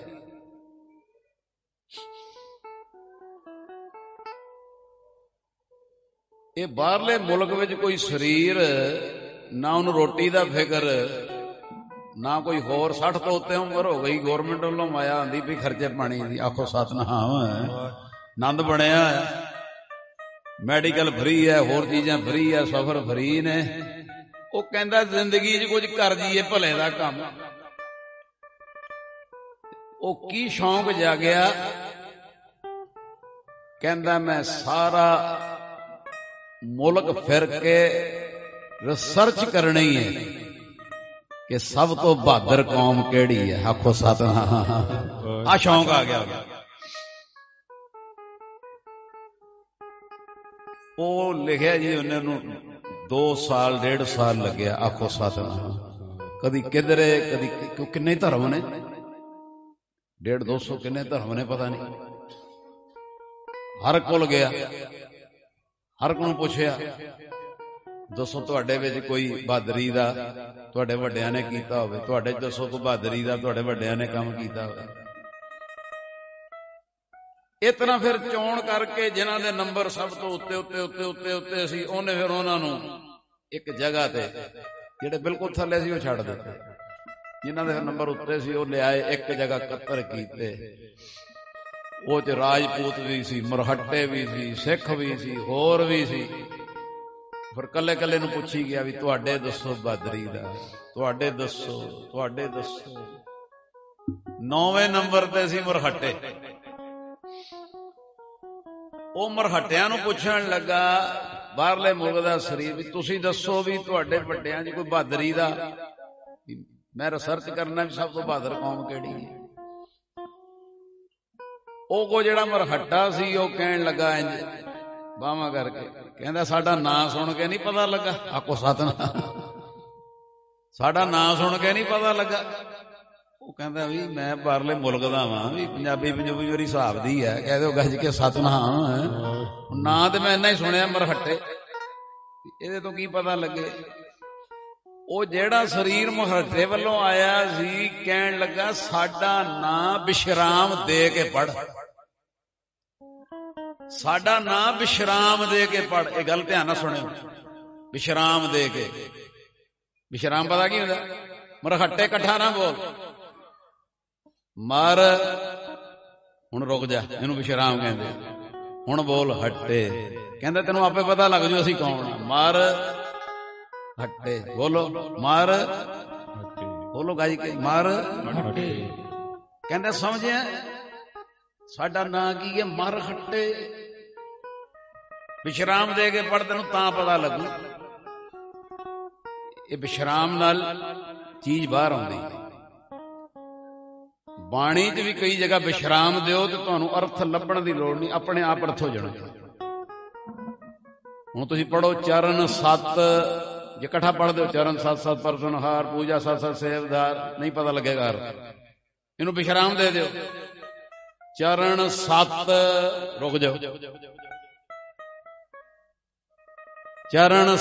ਇਹ ਬਾਹਰਲੇ ਮੁਲਕ ਵਿੱਚ ਕੋਈ ਸਰੀਰ, ਨਾ ਉਹਨੂੰ ਰੋਟੀ ਦਾ ਫਿਕਰ, ਨਾ ਕੋਈ ਹੋਰ। 60 ਤੋਂ ਉੱਤੇ ਉਮਰ ਹੋ ਗਈ, ਗੌਰਮੈਂਟ ਵੱਲੋਂ ਮਾਇਆ ਆਉਂਦੀ ਵੀ ਖਰਚੇ ਪਾਣੀ ਦੀ। ਆਖੋ ਸਤਿਨਾਮ। ਆਨੰਦ ਬਣਿਆ, ਮੈਡੀਕਲ ਫ੍ਰੀ ਹੈ, ਹੋਰ ਚੀਜ਼ਾਂ ਫ੍ਰੀ ਹੈ, ਸਫ਼ਰ ਫ੍ਰੀ ਨੇ। ਉਹ ਕਹਿੰਦਾ ਜ਼ਿੰਦਗੀ 'ਚ ਕੁਝ ਕਰ ਜੀਏ ਭਲੇ ਦਾ ਕੰਮ। ਉਹ ਕੀ ਸ਼ੌਂਕ ਜਾਗਿਆ, ਕਹਿੰਦਾ ਮੈਂ ਸਾਰਾ ਮੁਲਕ ਫਿਰ ਕੇ ਰਿਸਰਚ ਕਰਨੀ ਹੈ ਕਿ ਸਭ ਤੋਂ ਬਹਾਦਰ ਕੌਮ ਕਿਹੜੀ ਹੈ। ਆਖੋ ਸਤਿਨਾਮ। ਆ ਸ਼ੌਂਕ ਆ ਗਿਆ। ਉਹ ਲਿਖਿਆ ਜੀ ਉਹਨੇ ਨੂੰ 2 ਸਾਲ 1.5 ਸਾਲ ਲੱਗਿਆ। ਆਖੋ ਸਤਿਨਾਮ। ਕਦੀ ਕਿਧਰੇ, ਕਦੀ ਕਿੰਨੇ ਧਰਮ ਨੇ, 150 200 ਕਿੰਨੇ ਧਰਮ ਨੇ ਪਤਾ ਨਹੀਂ। ਹਰ ਕੋਲ ਗਿਆ, ਹਰ ਕੋਲ ਪੁੱਛਿਆ ਦੱਸੋ ਤੁਹਾਡੇ ਵਿੱਚ ਕੋਈ ਬਹਾਦਰੀ ਦਾ ਤੁਹਾਡੇ ਵੱਡਿਆਂ ਨੇ ਕੀਤਾ ਹੋਵੇ, ਤੁਹਾਡੇ ਦੱਸੋ ਕੋਈ ਬਹਾਦਰੀ ਦਾ ਤੁਹਾਡੇ ਵੱਡਿਆਂ ਨੇ ਕੰਮ ਕੀਤਾ ਹੋਵੇ। ਇਸ ਤਰ੍ਹਾਂ ਫਿਰ ਚੋਣ ਕਰਕੇ ਜਿਨ੍ਹਾਂ ਦੇ ਨੰਬਰ ਸਭ ਤੋਂ ਉੱਤੇ ਉੱਤੇ ਉੱਤੇ ਉੱਤੇ ਉੱਤੇ ਸੀ, ਉਹਨੇ ਫਿਰ ਉਹਨਾਂ ਨੂੰ ਇੱਕ ਜਗ੍ਹਾ ਤੇ, ਜਿਹੜੇ ਬਿਲਕੁਲ ਥੱਲੇ ਸੀ ਉਹ ਛੱਡ ਦਿੱਤੇ। ਜਿਨ੍ਹਾਂ ਦੇ ਨੰਬਰ ਉੱਤੇ ਸੀ ਉਹ ਲਿਆਏ, ਇੱਕ ਜਗ੍ਹਾ ਇਕੱਤਰ ਕੀਤੇ। ਉਹ ਚ ਰਾਜਪੂਤ ਵੀ ਸੀ, ਮਰਹੱਟੇ ਵੀ ਸੀ, ਸਿੱਖ ਵੀ ਸੀ, ਹੋਰ ਵੀ ਸੀ। ਫਿਰ ਕੱਲੇ ਕੱਲੇ ਨੂੰ ਪੁੱਛੀ ਗਿਆ ਵੀ ਤੁਹਾਡੇ ਦੱਸੋ ਬਹਾਦਰੀ ਦਾ, ਤੁਹਾਡੇ ਦੱਸੋ, ਤੁਹਾਡੇ ਦੱਸੋ। 9ਵੇਂ ਨੰਬਰ ਤੇ ਸੀ ਮਰਹੱਟੇ। ਉਹ ਮਰਹੱਟਿਆਂ ਨੂੰ ਪੁੱਛਣ ਲੱਗਾ, ਬਾਹਰਲੇ ਮੁਲਕ ਦਾ ਸਰੀਰ, ਵੀ ਤੁਸੀਂ ਦੱਸੋ ਵੀ ਤੁਹਾਡੇ ਵੱਡਿਆਂ 'ਚ ਕੋਈ ਬਹਾਦਰੀ ਦਾ, ਮੈਂ ਰਿਸਰਚ ਕਰਨਾ ਵੀ ਸਭ ਤੋਂ ਬਹਾਦਰ ਕੌਮ ਕਿਹੜੀ ਹੈ। ਉਹ ਕੋ ਜਿਹੜਾ ਮਰਹੱਟਾ ਸੀ ਉਹ ਕਹਿਣ ਲੱਗਾ ਇੰਜ ਬਾਹਾਂ ਕਰਕੇ, ਕਹਿੰਦਾ ਸਾਡਾ ਨਾਂ ਸੁਣ ਕੇ ਨਹੀਂ ਪਤਾ ਲੱਗਾ। ਆਖੋ ਸਤਿਨਾਮ। ਸਾਡਾ ਨਾਂ ਸੁਣ ਕੇ ਨਹੀਂ ਪਤਾ ਲੱਗਾ। ਉਹ ਕਹਿੰਦਾ ਵੀ ਮੈਂ ਬਾਹਰਲੇ ਮੁਲਕ ਦਾ ਵਾਂ, ਵੀ ਪੰਜਾਬੀ ਮੇਰੀ ਹਿਸਾਬ ਦੀ ਹੈ। ਕਹਿ ਦਿਓ ਗੱਜ ਕੇ ਸਤਿਨਾਮ। ਨਾਂ ਤੇ ਮੈਂ ਇੰਨਾ ਹੀ ਸੁਣਿਆ ਮਰਹੱਟੇ, ਇਹਦੇ ਤੋਂ ਕੀ ਪਤਾ ਲੱਗੇ। ਉਹ ਜਿਹੜਾ ਸਰੀਰ ਮਰਹੱਟੇ ਵੱਲੋਂ ਆਇਆ ਸੀ, ਕਹਿਣ ਲੱਗਾ ਸਾਡਾ ਨਾਂ ਵਿਸ਼ਰਾਮ ਦੇ ਕੇ ਪੜ, ਸਾਡਾ ਨਾਂ ਵਿਸ਼ਰਾਮ ਦੇ ਕੇ ਪੜ। ਇਹ ਗੱਲ ਧਿਆਨ ਨਾਲ ਸੁਣਿਓ, ਵਿਸ਼ਰਾਮ ਦੇ ਕੇ। ਵਿਸ਼ਰਾਮ ਪਤਾ ਕੀ ਹੁੰਦਾ? ਮਰਹੱਟੇ ਇਕੱਠਾ ਨਾ ਬੋਲ, ਮਰ, ਹੁਣ ਰੁਕ ਜਾ, ਇਹਨੂੰ ਵਿਸ਼ਰਾਮ ਕਹਿੰਦੇ। ਹੁਣ ਬੋਲ ਹੱਟੇ, ਕਹਿੰਦਾ ਤੈਨੂੰ ਆਪੇ ਪਤਾ ਲੱਗ ਜੂ ਅਸੀਂ ਕੌਣ। ਮਰ ਹੱਟੇ, ਬੋਲੋ ਮਰ ਹੱਟੇ, ਬੋਲੋ ਗਾਈ ਕੇ ਮਰ ਹੱਟੇ। ਕਹਿੰਦਾ ਸਮਝਿਆ ਸਾਡਾ ਨਾਂ ਕੀ ਹੈ? ਮਰ ਹੱਟੇ। ਵਿਸ਼ਰਾਮ ਦੇ ਕੇ ਪੜ, ਤੈਨੂੰ ਤਾਂ ਪਤਾ ਲੱਗੂ। ਇਹ ਵਿਸ਼ਰਾਮ ਨਾਲ ਚੀਜ਼ ਬਾਹਰ ਆਉਂਦੀ। ਬਾਣੀ 'ਚ ਵੀ ਕਈ ਜਗ੍ਹਾ ਵਿਸ਼ਰਾਮ ਦਿਓ ਤੇ ਤੁਹਾਨੂੰ ਅਰਥ ਲੱਭਣ ਦੀ ਲੋੜ ਨਹੀਂ, ਆਪਣੇ ਆਪ ਅਰਥ ਹੋ ਜਾਣਾ। ਹੁਣ ਤੁਸੀਂ ਪੜੋ ਚਰਨ 7, ਜੇ ਇਕੱਠਾ ਪੜ੍ਹਦੇ ਹੋ ਚਰਨ 7 ਪਰਸਨਹਾਰ, ਪੂਜਾ 7 ਸੇਵਦਾਰ, ਨਹੀਂ ਪਤਾ ਲੱਗੇਗਾ ਅਰਥ। ਇਹਨੂੰ ਵਿਸ਼ਰਾਮ ਦੇ ਦਿਓ। ਚਰਨ 7, ਰੁਕ ਜਾਓ, ਚਰਨ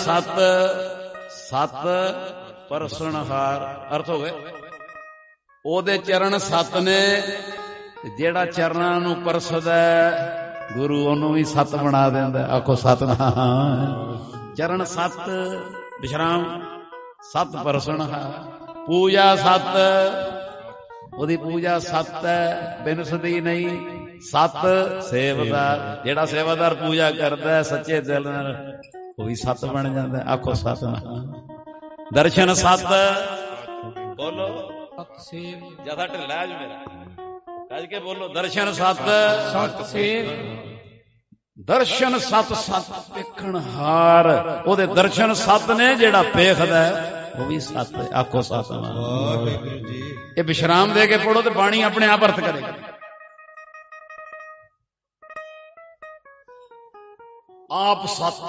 7 ਪਰਸਨਹਾਰ, ਅਰਥ ਹੋ ਗਏ। ਉਹਦੇ ਚਰਨ 7 ਨੇ, ਜਿਹੜਾ ਚਰਨਾਂ ਨੂੰ ਪਰਸਦਾ ਗੁਰੂ ਉਹਨੂੰ ਵੀ 7 ਬਣਾ ਦਿੰਦਾ। ਆਖੋ ਸਤਿਨਾਮ। ਚਰਨ 7 ਵਿਸ਼ਰਾਮ, 7 ਪਰਸਨਹਾਰ, ਪੂਜਾ 7, ਉਹਦੀ ਪੂਜਾ 7 ਹੈ, ਬਿਨਸਦੀ ਨਹੀਂ। 7 ਸੇਵਦਾਰ, ਜਿਹੜਾ ਸੇਵਾਦਾਰ ਪੂਜਾ ਕਰਦਾ ਸੱਚੇ ਦਿਲ ਨਾਲ, ਉਹ ਵੀ 7 ਬਣ ਜਾਂਦਾ। ਆਖੋ ਸਤਿਨਾਮ। ਦਰਸ਼ਨ 7, ਬੋਲੋ ਜਿਆਦਾ ਢਿੱਲਾ ਜੋ ਮੇਰਾ, ਕੱਜ ਕੇ ਬੋਲੋ। ਦਰਸ਼ਨ 7 ਸੇਵ, ਦਰਸ਼ਨ 7 ਵੇਖਣ ਹਾਰ, ਉਹਦੇ ਦਰਸ਼ਨ 7 ਨੇ, ਜਿਹੜਾ ਵੇਖਦਾ ਉਹ ਵੀ 7। ਆਖੋ ਸਤਿਨਾਮ। ਇਹ ਵਿਸ਼ਰਾਮ ਦੇ ਕੇ ਪੜੋ ਤੇ ਬਾਣੀ ਆਪਣੇ ਆਪ ਅਰਥ ਕਰੇਗੀ। ਆਪ ਸਤ,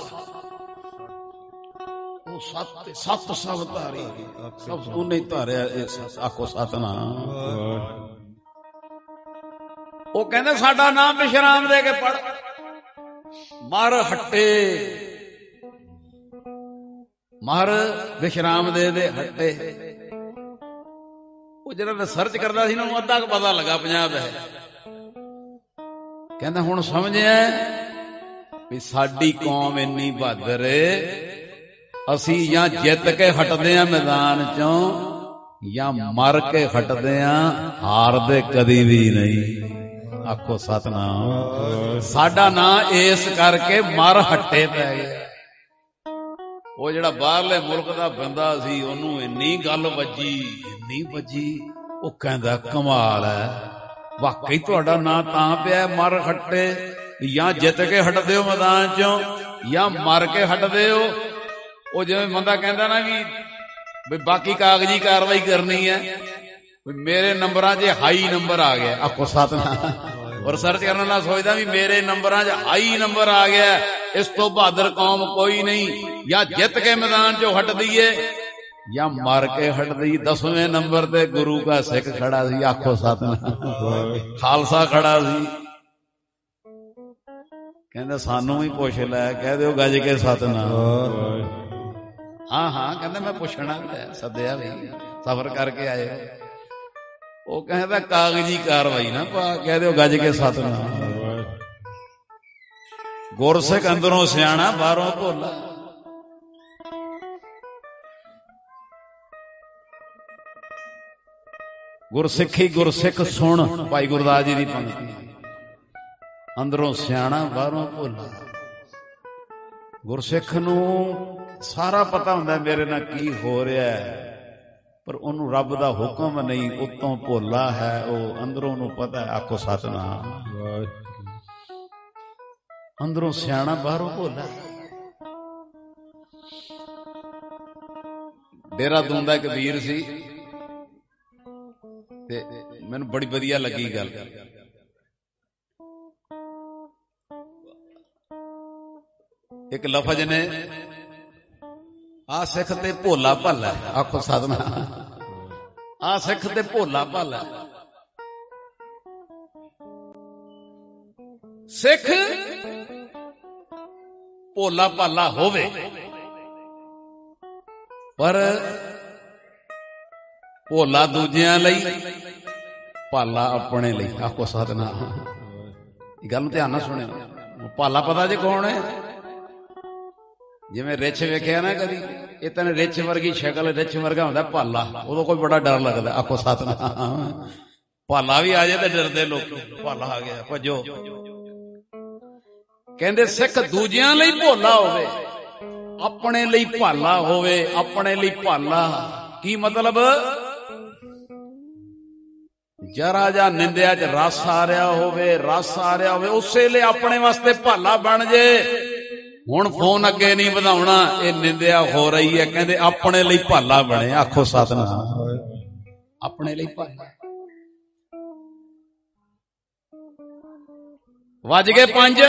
ਉਹ ਸਤ, ਸਤ ਸਭ ਧਾਰੀ, ਸਭ ਉਹਨੇ ਧਾਰਿਆ। ਆਖੋ ਸਤਨਾਮ। ਉਹ ਕਹਿੰਦੇ ਸਾਡਾ ਨਾਮ ਵਿਸ਼ਰਾਮ ਦੇ ਕੇ ਪੜ, ਮਰ ਹੱਟੇ, ਮਰ ਵਿਸ਼ਰਾਮ ਦੇ ਹੱਟੇ। ਉਹ ਜਿਹੜਾ ਰਿਸਰਚ ਕਰਦਾ ਸੀ ਨਾ, ਉਹਨੂੰ ਅੱਧਾ ਕੁ ਪਤਾ ਲੱਗਾ ਪੰਜਾਬ ਦਾ। ਕਹਿੰਦਾ ਹੁਣ ਸਮਝਿਆ ਵੀ ਸਾਡੀ ਕੌਮ ਇੰਨੀ ਬਹਾਦਰ ਏ, ਅਸੀਂ ਜਾਂ ਜਿੱਤ ਕੇ ਹਟਦੇ ਆਂ ਮੈਦਾਨ ਚੋਂ ਜਾਂ ਮਰ ਕੇ ਹਟਦੇ ਆਂ, ਹਾਰਦੇ ਕਦੀ ਵੀ ਨਹੀਂ। ਆਖੋ ਸਤਨਾਮ। ਸਾਡਾ ਨਾਂ ਇਸ ਕਰਕੇ ਮਰ ਹੱਟੇ ਪੈ ਗਿਆ। ਉਹ ਜਿਹੜਾ ਬਾਹਰਲੇ ਮੁਲਕ ਦਾ ਬੰਦਾ ਸੀ, ਉਹਨੂੰ ਇੰਨੀ ਗੱਲ ਵੱਜੀ, ਇੰਨੀ ਵੱਜੀ, ਉਹ ਕਹਿੰਦਾ ਕਮਾਲ ਹੈ, ਵਾਕਈ ਤੁਹਾਡਾ ਨਾਂ ਤਾਂ ਪਿਆ ਮਰ ਹੱਟੇ, ਜਾਂ ਜਿੱਤ ਕੇ ਹਟਦੇ ਹੋ ਮੈਦਾਨ ਚੋਂ ਜਾਂ ਮਰ ਕੇ ਹਟਦੇ ਹੋ। ਉਹ ਜਿਵੇਂ ਬੰਦਾ ਕਹਿੰਦਾ ਨਾ ਵੀ ਬਾਕੀ ਕਾਗਜ਼ੀ ਕਾਰਵਾਈ ਕਰਨੀ ਹੈ, ਵੀ ਮੇਰੇ ਨੰਬਰਾਂ 'ਚ ਹਾਈ ਨੰਬਰ ਆ ਗਿਆ। ਆਖੋ ਸਤਨਾਮ। ਰਿਸਰਚ ਕਰਨ ਨਾਲ ਸੋਚਦਾ ਵੀ ਮੇਰੇ ਨੰਬਰਾਂ 'ਚ ਹਾਈ ਨੰਬਰ ਆ ਗਿਆ, ਇਸ ਤੋਂ ਬਹਾਦਰ ਕੌਮ ਕੋਈ ਨਹੀਂ। ਜਾਂ ਜਿੱਤ ਕੇ ਮੈਦਾਨ 'ਚੋਂ ਹਟਦੀ ਏ ਜਾਂ ਮਰ ਕੇ ਹਟਦੀ। 10ਵੇਂ ਨੰਬਰ ਤੇ ਗੁਰੂ ਦਾ ਸਿੱਖ ਖੜਾ ਸੀ। ਆਖੋ ਸਤਨਾਮ। ਖਾਲਸਾ ਖੜਾ ਸੀ। ਕਹਿੰਦਾ ਸਾਨੂੰ ਵੀ ਪੁੱਛ ਲੈ, ਕਹਿ ਦਿਓ ਗੱਜ ਕੇ ਸਤਨਾਮ। ਹਾਂ ਹਾਂ, ਕਹਿੰਦਾ ਮੈਂ ਪੁੱਛਣਾ ਵੀ, ਸੱਦਿਆ ਵੀ, ਸਫ਼ਰ ਕਰਕੇ ਆਏ। ਉਹ ਕਹਿੰਦਾ ਕਾਗਜ਼ੀ ਕਾਰਵਾਈ ਨਾ ਪਾ, ਕਹਿ ਦਿਓ ਗੱਜ ਕੇ ਸਤਨਾਮ। ਗੁਰਸਿੱਖ ਅੰਦਰੋਂ ਸਿਆਣਾ, ਬਾਹਰੋਂ ਭੋਲਾ। ਗੁਰਸਿੱਖੀ ਗੁਰਸਿੱਖ ਸੁਣ, ਭਾਈ ਗੁਰਦਾਸ ਜੀ ਦੀ ਪੰਕਤੀ। ਅੰਦਰੋਂ ਸਿਆਣਾ, ਬਾਹਰੋਂ ਭੋਲਾ। ਗੁਰਸਿੱਖ ਨੂੰ ਸਾਰਾ ਪਤਾ ਹੁੰਦਾ ਮੇਰੇ ਨਾਲ ਕੀ ਹੋ ਰਿਹਾ, ਪਰ ਉਹਨੂੰ ਰੱਬ ਦਾ ਹੁਕਮ ਨਹੀਂ, ਉੱਤੋਂ ਭੋਲਾ ਹੈ ਉਹ, ਅੰਦਰੋਂ ਉਹਨੂੰ ਪਤਾ। ਆਖੋ ਸਤਨਾਮ। ਅੰਦਰੋਂ ਸਿਆਣਾ, ਬਾਹਰੋਂ ਭੋਲਾ। ਦੇਹਰਾਦੂਨ ਦਾ ਇੱਕ ਵੀਰ ਸੀ, ਤੇ ਮੈਨੂੰ ਬੜੀ ਵਧੀਆ ਲੱਗੀ ਗੱਲ। ਇੱਕ ਲਫ਼ਜ਼ ਨੇ, ਆ ਸਿੱਖ ਤੇ ਭੋਲਾ ਭਾਲਾ। ਆਖੋ ਸਤਨਾਮ। ਆ ਸਿੱਖ ਤੇ ਭੋਲਾ ਭਾਲਾ। ਸਿੱਖ ਭੋਲਾ ਭਾਲਾ ਹੋਵੇ, ਪਰ ਭੋਲਾ ਦੂਜਿਆਂ ਲਈ, ਭਾਲਾ ਆਪਣੇ ਲਈ। ਆਖੋ ਸਤਨਾਮ। ਇਹ ਗੱਲ ਨੂੰ ਧਿਆਨ ਨਾਲ ਸੁਣਿਓ। ਭਾਲਾ ਪਤਾ ਜੇ ਕੌਣ ਹੈ? ਜਿਵੇਂ ਰਿੱਛ ਵੇਖਿਆ ਨਾ ਕਦੀ, ਇਹ ਤਾਂ ਰਿੱਛ ਵਰਗੀ ਸ਼ਕਲ, ਰਿੱਛ ਵਰਗਾ ਹੁੰਦਾ ਭਾਲਾ, ਉਦੋਂ ਕੋਈ ਬੜਾ ਡਰ ਲੱਗਦਾ। ਆਖੋ ਸਤਨਾਮ। ਭਾਲਾ ਵੀ ਆ ਜਾਏ ਤਾਂ ਡਰਦੇ ਲੋਕ, ਭਾਲਾ ਆ ਗਿਆ ਭੱਜੋ। ਕਹਿੰਦੇ ਸਿੱਖ ਦੂਜਿਆਂ ਲਈ ਭੋਲਾ ਹੋਵੇ, ਆਪਣੇ ਲਈ ਭਾਲਾ ਹੋਵੇ। ਆਪਣੇ ਲਈ ਭਾਲਾ ਕੀ ਮਤਲਬ? ਜਰਾ ਜਾਂ ਨਿੰਦਿਆ 'ਚ ਰਸ ਆ ਰਿਹਾ ਹੋਵੇ, ਰਸ ਆ ਰਿਹਾ ਹੋਵੇ, ਉਸੇ ਲਈ ਆਪਣੇ ਵਾਸਤੇ ਭਾਲਾ ਬਣ ਜੇ। ਹੁਣ ਫੋਨ ਅੱਗੇ ਨਹੀਂ ਵਧਾਉਣਾ, ਇਹ ਨਿੰਦਿਆ ਹੋ ਰਹੀ ਹੈ, ਕਹਿੰਦੇ ਆਪਣੇ ਲਈ ਭਾਲਾ ਬਣੇ। ਆਖੋ ਸਤਨਾਮ। ਆਪਣੇ ਲਈ ਭਾਲਾ। ਵੱਜ ਗਏ 5,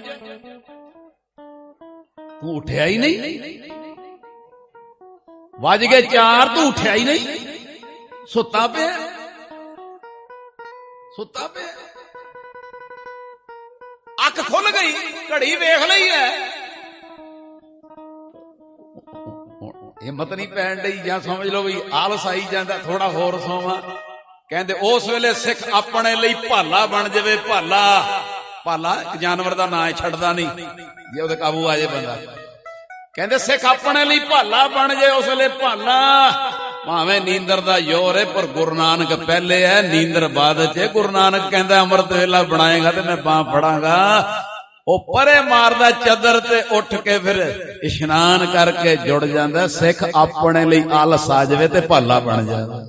ਤੂੰ ਉੱਠਿਆ ਹੀ ਨਹੀਂ। ਵੱਜ ਗਏ 4, ਤੂੰ ਉੱਠਿਆ ਹੀ ਨਹੀਂ, ਸੁੱਤਾ ਪਿਆ, ਸੁੱਤਾ ਪਿਆ। ਅੱਖ ਖੁੱਲ ਗਈ, ਘੜੀ ਵੇਖ ਲਈ ਹੈ, ਹਿੰਮਤ ਨਹੀਂ ਪੈਣ ਡਈ, ਜਾਂ ਸਮਝ ਲਓ ਵੀ ਆਲਸ ਆਈ ਜਾਂਦਾ, ਥੋੜਾ ਹੋਰ ਸੋਵਾਂ। ਕਹਿੰਦੇ ਉਸ ਵੇਲੇ ਸਿੱਖ ਆਪਣੇ ਲਈ ਭਾਲਾ ਬਣ ਜਾਵੇ। ਭਾਲਾ, ਭਾਲਾ ਇੱਕ ਜਾਨਵਰ ਦਾ ਨਾਂ ਹੈ, ਛੱਡਦਾ ਨਹੀਂ ਜੇ ਉਹਦੇ ਕਾਬੂ ਆ ਜਾਏ ਬੰਦਾ। ਕਹਿੰਦੇ ਸਿੱਖ ਆਪਣੇ ਲਈ ਭਾਲਾ ਬਣ ਜਾਏ ਉਸ ਵੇਲੇ ਭਾਲਾ। ਭਾਵੇਂ ਨੀਂਦਰ ਦਾ ਜ਼ੋਰ ਹੈ, ਪਰ ਗੁਰੂ ਨਾਨਕ ਪਹਿਲੇ ਹੈ, ਨੀਂਦਰ ਬਾਅਦ ਚ। ਗੁਰੂ ਨਾਨਕ ਕਹਿੰਦਾ ਅੰਮ੍ਰਿਤ ਵੇਲਾ ਬਣਾਏਗਾ ਤੇ ਮੈਂ ਬਾਂਹ ਫੜਾਂਗਾ। ਉਹ ਪਰੇ ਮਾਰਦਾ ਚੱਦਰ ਤੇ ਉੱਠ ਕੇ ਫਿਰ ਇਸ਼ਨਾਨ ਕਰਕੇ ਜੁੜ ਜਾਂਦਾ। ਸਿੱਖ ਆਪਣੇ ਲਈ ਆਲਸ ਆ ਜਾਵੇ ਤੇ ਭਾਲਾ ਬਣ ਜਾਵੇ।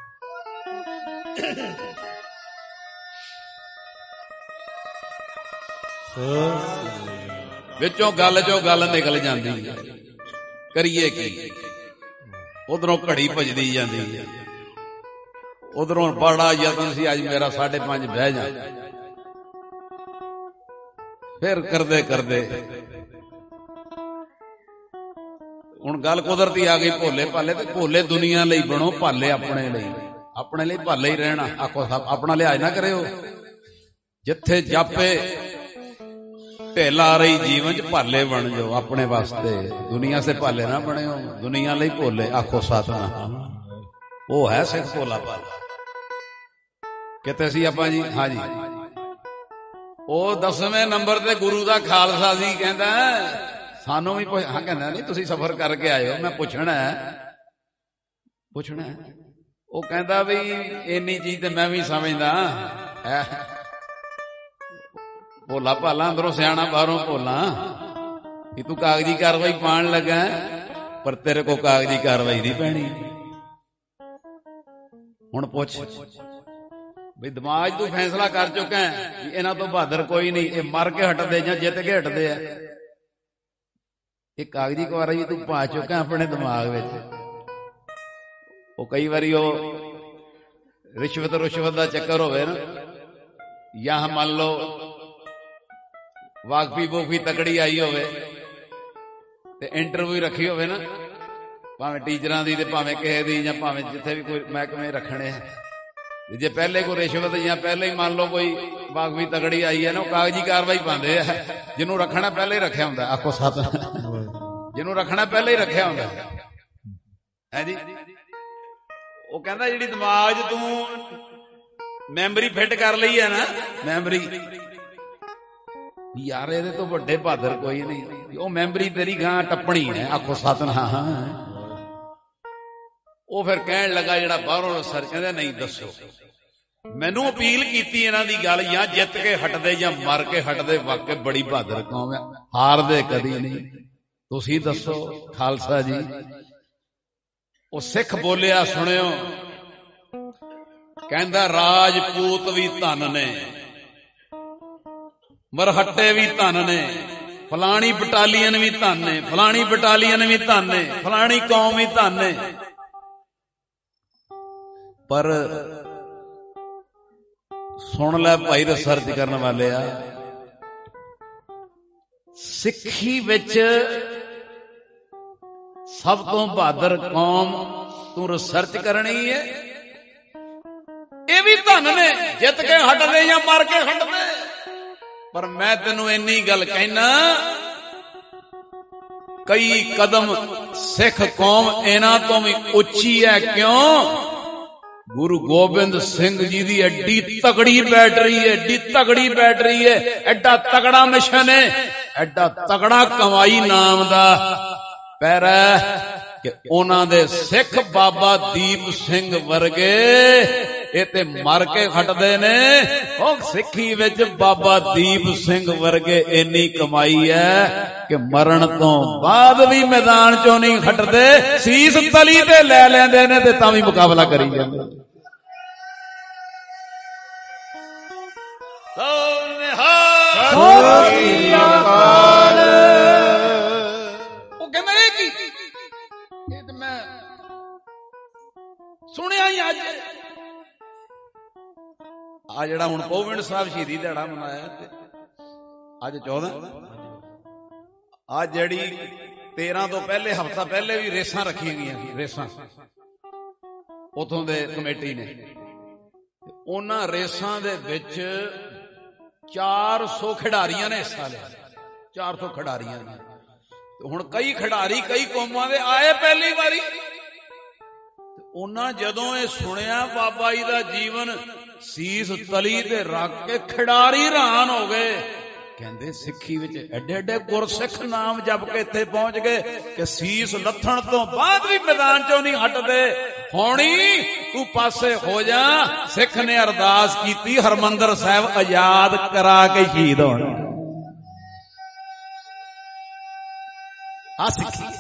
ਵਿੱਚੋਂ ਗੱਲ ਚੋਂ ਗੱਲ ਨਿਕਲ ਜਾਂਦੀ ਹੈ, ਕਰੀਏ ਕੀ? ਉਧਰੋਂ ਘੜੀ ਭਜਦੀ ਜਾਂਦੀ ਹੈ, ਉਧਰੋਂ ਬੜਾ ਯਤਨ ਸੀ ਅੱਜ ਮੇਰਾ 5:30 ਬਹਿ ਜਾ। ਫਿਰ ਕਰਦੇ ਕਰਦੇ ਹੁਣ ਗੱਲ ਕੁਦਰਤੀ ਆ ਗਈ ਭੋਲੇ ਭਾਲੇ, ਤੇ ਭੋਲੇ ਦੁਨੀਆ ਲਈ ਬਣੋ, ਭਾਲੇ ਆਪਣੇ ਲਈ। ਆਪਣੇ ਲਈ ਭਾਲੇ ਹੀ ਰਹਿਣਾ। ਆਖੋ ਆਪਣਾ ਲਿਹਾਜ਼ ਨਾ ਕਰਿਓ। ਜਿੱਥੇ ਜਾਪੇ ਢਿੱਲ ਆ ਰਹੀ ਜੀਵਨ ਚ, ਭਾਲੇ ਬਣ ਜਾਓ ਆਪਣੇ ਵਾਸਤੇ। ਦੁਨੀਆ ਸੇ ਭਾਲੇ ਨਾ ਬਣਿਓ, ਦੁਨੀਆ ਲਈ ਭੋਲੇ। ਆਖੋ ਸਤਿਨਾਮ। ਉਹ ਹੈ ਸਿੱਖ ਭੋਲਾ ਭਾਲਾ। ਕਿਤੇ ਸੀ ਆਪਾਂ ਜੀ? ਹਾਂਜੀ, ਉਹ 10ਵੇਂ ਨੰਬਰ ਤੇ ਗੁਰੂ ਦਾ ਖਾਲਸਾ ਸੀ। ਕਹਿੰਦਾ ਸਾਨੂੰ ਵੀ ਹਾਂ, ਕਹਿੰਦਾ ਨਹੀਂ ਤੁਸੀਂ ਸਫ਼ਰ ਕਰਕੇ ਆਏ ਹੋ, ਮੈਂ ਪੁੱਛਣਾ। ਉਹ ਕਹਿੰਦਾ ਵੀ ਇੰਨੀ ਚੀਜ਼ ਤੇ ਮੈਂ ਵੀ ਸਮਝਦਾ। ਭੋਲਾ ਭਾਲਾ ਅੰਦਰੋਂ ਸਿਆਣਾ, ਬਾਹਰੋਂ ਭੋਲਾ। ਕਿ ਤੂੰ ਕਾਗਜ਼ੀ ਕਾਰਵਾਈ ਪਾਉਣ ਲੱਗਾ, ਪਰ ਤੇਰੇ ਕੋਲ ਕਾਗਜ਼ੀ ਕਾਰਵਾਈ ਨਹੀਂ ਪੈਣੀ। ਹੁਣ ਪੁੱਛ ਵੀ ਦਿਮਾਗ ਤੂੰ ਫੈਸਲਾ ਕਰ ਚੁੱਕਾ ਵੀ ਇਹਨਾਂ ਤੋਂ ਬਹਾਦਰ ਕੋਈ ਨਹੀਂ, ਇਹ ਮਰ ਕੇ ਹਟਦੇ ਜਾਂ ਜਿੱਤ ਕੇ ਹਟਦੇ ਆ। ਇਹ ਕਾਗਜ਼ੀ ਕਾਰਵਾਈ ਤੂੰ ਪਾ ਚੁੱਕਾ ਆਪਣੇ ਦਿਮਾਗ ਵਿੱਚ। ਉਹ ਕਈ ਵਾਰੀ ਉਹ ਰਿਸ਼ਵਤ ਦਾ ਚੱਕਰ ਹੋਵੇ ਨਾ, ਜਾਂ ਮੰਨ ਲਓ ਵਾਕਫੀ ਤਕੜੀ ਆਈ ਹੋਵੇ ਤੇ ਇੰਟਰਵਿਊ ਰੱਖੀ ਹੋਵੇ ਨਾ, ਭਾਵੇਂ ਟੀਚਰਾਂ ਦੀ ਤੇ ਭਾਵੇਂ ਕਿਸੇ ਦੀ, ਜਾਂ ਭਾਵੇਂ ਜਿੱਥੇ ਵੀ ਕੋਈ ਮਹਿਕਮੇ ਰੱਖਣੇ ਆ। ਜੇ ਪਹਿਲੇ ਕੋਈ ਰਿਸ਼ਵਤ ਜਾਂ ਪਹਿਲੇ ਹੀ ਮੰਨ ਲਓ ਕੋਈ ਵਾਕਫੀ ਤਕੜੀ ਆਈ ਹੈ ਨਾ, ਉਹ ਕਾਗਜ਼ੀ ਕਾਰਵਾਈ ਪਾਉਂਦੇ ਆ। ਜਿਹਨੂੰ ਰੱਖਣਾ ਪਹਿਲੇ ਹੀ ਰੱਖਿਆ ਹੁੰਦਾ। ਆਖੋ ਸਤਿਨਾਮ। ਜਿਹਨੂੰ ਰੱਖਣਾ ਪਹਿਲੇ ਹੀ ਰੱਖਿਆ ਹੁੰਦਾ ਹੈ ਜੀ। ਉਹ ਕਹਿੰਦਾ ਜਿਹੜੀ ਦਿਮਾਗ 'ਚ ਤੂੰ ਮੈਮਰੀ ਫਿੱਟ ਕਰ ਲਈ ਹੈ ਨਾ, ਮੈਮਰੀ ਯਾਰ ਇਹਦੇ ਤੋਂ ਵੱਡੇ ਬਹਾਦਰ ਕੋਈ ਨਹੀਂ, ਉਹ ਮੈਮਰੀ ਤੇਰੀ ਗਾਂ ਟੱਪਣੀ ਹੈ। ਆਖੋ ਸਤਿਨਾਮ। ਉਹ ਫਿਰ ਕਹਿਣ ਲੱਗਾ ਜਿਹੜਾ ਬਾਹਰੋਂ ਸਰ, ਕਹਿੰਦਾ ਨਹੀਂ ਦੱਸੋ, ਮੈਨੂੰ ਅਪੀਲ ਕੀਤੀ ਇਹਨਾਂ ਦੀ ਗੱਲ, ਜਾਂ ਜਿੱਤ ਕੇ ਹਟਦੇ ਜਾਂ ਮਰ ਕੇ ਹਟਦੇ। ਵਾਕਈ ਬੜੀ ਬਹਾਦਰ ਕੌਮ ਹੈ, ਹਾਰਦੇ ਕਦੀ ਨਹੀਂ। ਤੁਸੀਂ ਦੱਸੋ ਖਾਲਸਾ ਜੀ। ਉਹ ਸਿੱਖ ਬੋਲਿਆ, ਸੁਣਿਓ। ਕਹਿੰਦਾ ਰਾਜਪੂਤ ਵੀ ਧਨ ਨੇ, ਮਰਹੱਟੇ ਵੀ ਧਨ ਨੇ, ਫਲਾਣੀ ਬਟਾਲੀਅਨ ਵੀ ਧਨ ਨੇ, ਫਲਾਣੀ ਬਟਾਲੀਅਨ ਵੀ ਧਨ ਨੇ, ਫਲਾਣੀ ਕੌਮ ਵੀ ਧਨ ਨੇ, ਪਰ ਸੁਣ ਲੈ ਭਾਈ ਰਿਸਰਚ ਕਰਨ ਵਾਲੇ ਆ, ਸਿੱਖੀ ਵਿੱਚ ਸਭ ਤੋਂ ਬਹਾਦਰ ਕੌਮ ਤੂੰ ਰਿਸਰਚ ਕਰਨੀ ਹੈ। ਇਹ ਵੀ ਧਨ ਨੇ, ਜਿੱਤ ਕੇ ਹਟਦੇ ਜਾਂ ਮਰ ਕੇ ਹਟਦੇ। ਪਰ ਮੈਂ ਤੈਨੂੰ ਇੰਨੀ ਗੱਲ ਕਹਿਣਾ, ਕਈ ਕਦਮ ਸਿੱਖ ਕੌਮ ਇਹਨਾਂ ਤੋਂ ਵੀ ਉੱਚੀ ਹੈ। ਕਿਉਂ? ਗੁਰੂ ਗੋਬਿੰਦ ਸਿੰਘ ਜੀ ਦੀ ਐਡੀ ਤਗੜੀ ਬੈਟਰੀ ਹੈ, ਐਡੀ ਤਗੜੀ ਬੈਟਰੀ ਹੈ, ਐਡਾ ਤਗੜਾ ਮਿਸ਼ਨ ਹੈ, ਐਡਾ ਤਗੜਾ ਕਮਾਈ ਨਾਮ ਦਾ ਪੈਰਾ ਕਿ ਉਹਨਾਂ ਦੇ ਸਿੱਖ ਬਾਬਾ ਦੀਪ ਸਿੰਘ ਵਰਗੇ ਇਹ ਤੇ ਮਰ ਕੇ ਹਟਦੇ ਨੇ। ਉਹ ਸਿੱਖੀ ਵਿੱਚ ਬਾਬਾ ਦੀਪ ਸਿੰਘ ਵਰਗੇ ਇੰਨੀ ਕਮਾਈ ਹੈ ਕਿ ਮਰਨ ਤੋਂ ਬਾਅਦ ਵੀ ਮੈਦਾਨ ਚੋਂ ਨਹੀਂ ਹਟਦੇ, ਸੀਸ ਤਲੀ ਤੇ ਲੈ ਲੈਂਦੇ ਨੇ ਤੇ ਤਾਂ ਵੀ ਮੁਕਾਬਲਾ ਕਰੀ ਜਾਂਦੇ। ਉਹ ਕਹਿੰਦਾ ਇਹ ਕੀ, ਇਹ ਤੇ ਮੈਂ ਸੁਣਿਆ ਹੀ। ਅੱਜ ਆ ਜਿਹੜਾ ਹੁਣ ਪੋਵਿੰਡ ਸਾਹਿਬ ਸ਼ਹੀਦੀ ਦਿਹਾੜਾ ਮਨਾਇਆ, ਅੱਜ 14, ਅੱਜ ਜਿਹੜੀ 13 ਤੋਂ ਪਹਿਲੇ ਹਫ਼ਤਾ ਪਹਿਲੇ ਵੀ ਰੇਸਾਂ ਰੱਖੀਆਂ ਗਈਆਂ ਸੀ। ਰੇਸਾਂ ਉਥੋਂ ਦੇ ਕਮੇਟੀ ਨੇ, ਉਹਨਾਂ ਰੇਸਾਂ ਦੇ ਵਿੱਚ 400 ਖਿਡਾਰੀਆਂ ਨੇ ਹਿੱਸਾ ਲਿਆ। 400 ਖਿਡਾਰੀਆਂ ਨੇ। ਹੁਣ ਕਈ ਖਿਡਾਰੀ ਕਈ ਕੌਮਾਂ ਦੇ ਆਏ ਪਹਿਲੀ ਵਾਰੀ। ਉਹਨਾਂ ਜਦੋਂ ਇਹ ਸੁਣਿਆ ਬਾਬਾ ਜੀ ਦਾ ਜੀਵਨ, ਸੀਸ ਤਲੀ ਤੇ ਰੱਖ ਕੇ ਖਿਡਾਰੀ ਹੈਰਾਨ ਹੋ ਗਏ। ਕਹਿੰਦੇ ਸਿੱਖੀ ਵਿੱਚ ਐਡੇ ਐਡੇ ਗੁਰਸਿੱਖ ਨਾਮ ਜਪ ਕੇ ਇੱਥੇ ਪਹੁੰਚ ਗਏ ਕਿ ਸੀਸ ਲੱਥਣ ਤੋਂ ਬਾਅਦ ਵੀ ਮੈਦਾਨ ਚੋਂ ਨਹੀਂ ਹਟਦੇ। ਹੋਣੀ ਤੂੰ ਪਾਸੇ ਹੋ ਜਾ। ਸਿੱਖ ਨੇ ਅਰਦਾਸ ਕੀਤੀ, ਹਰਮੰਦਰ ਸਾਹਿਬ ਆਜ਼ਾਦ ਕਰਾ ਕੇ ਸ਼ਹੀਦ ਹੋਣਾ। ਆ ਸਿੱਖੀ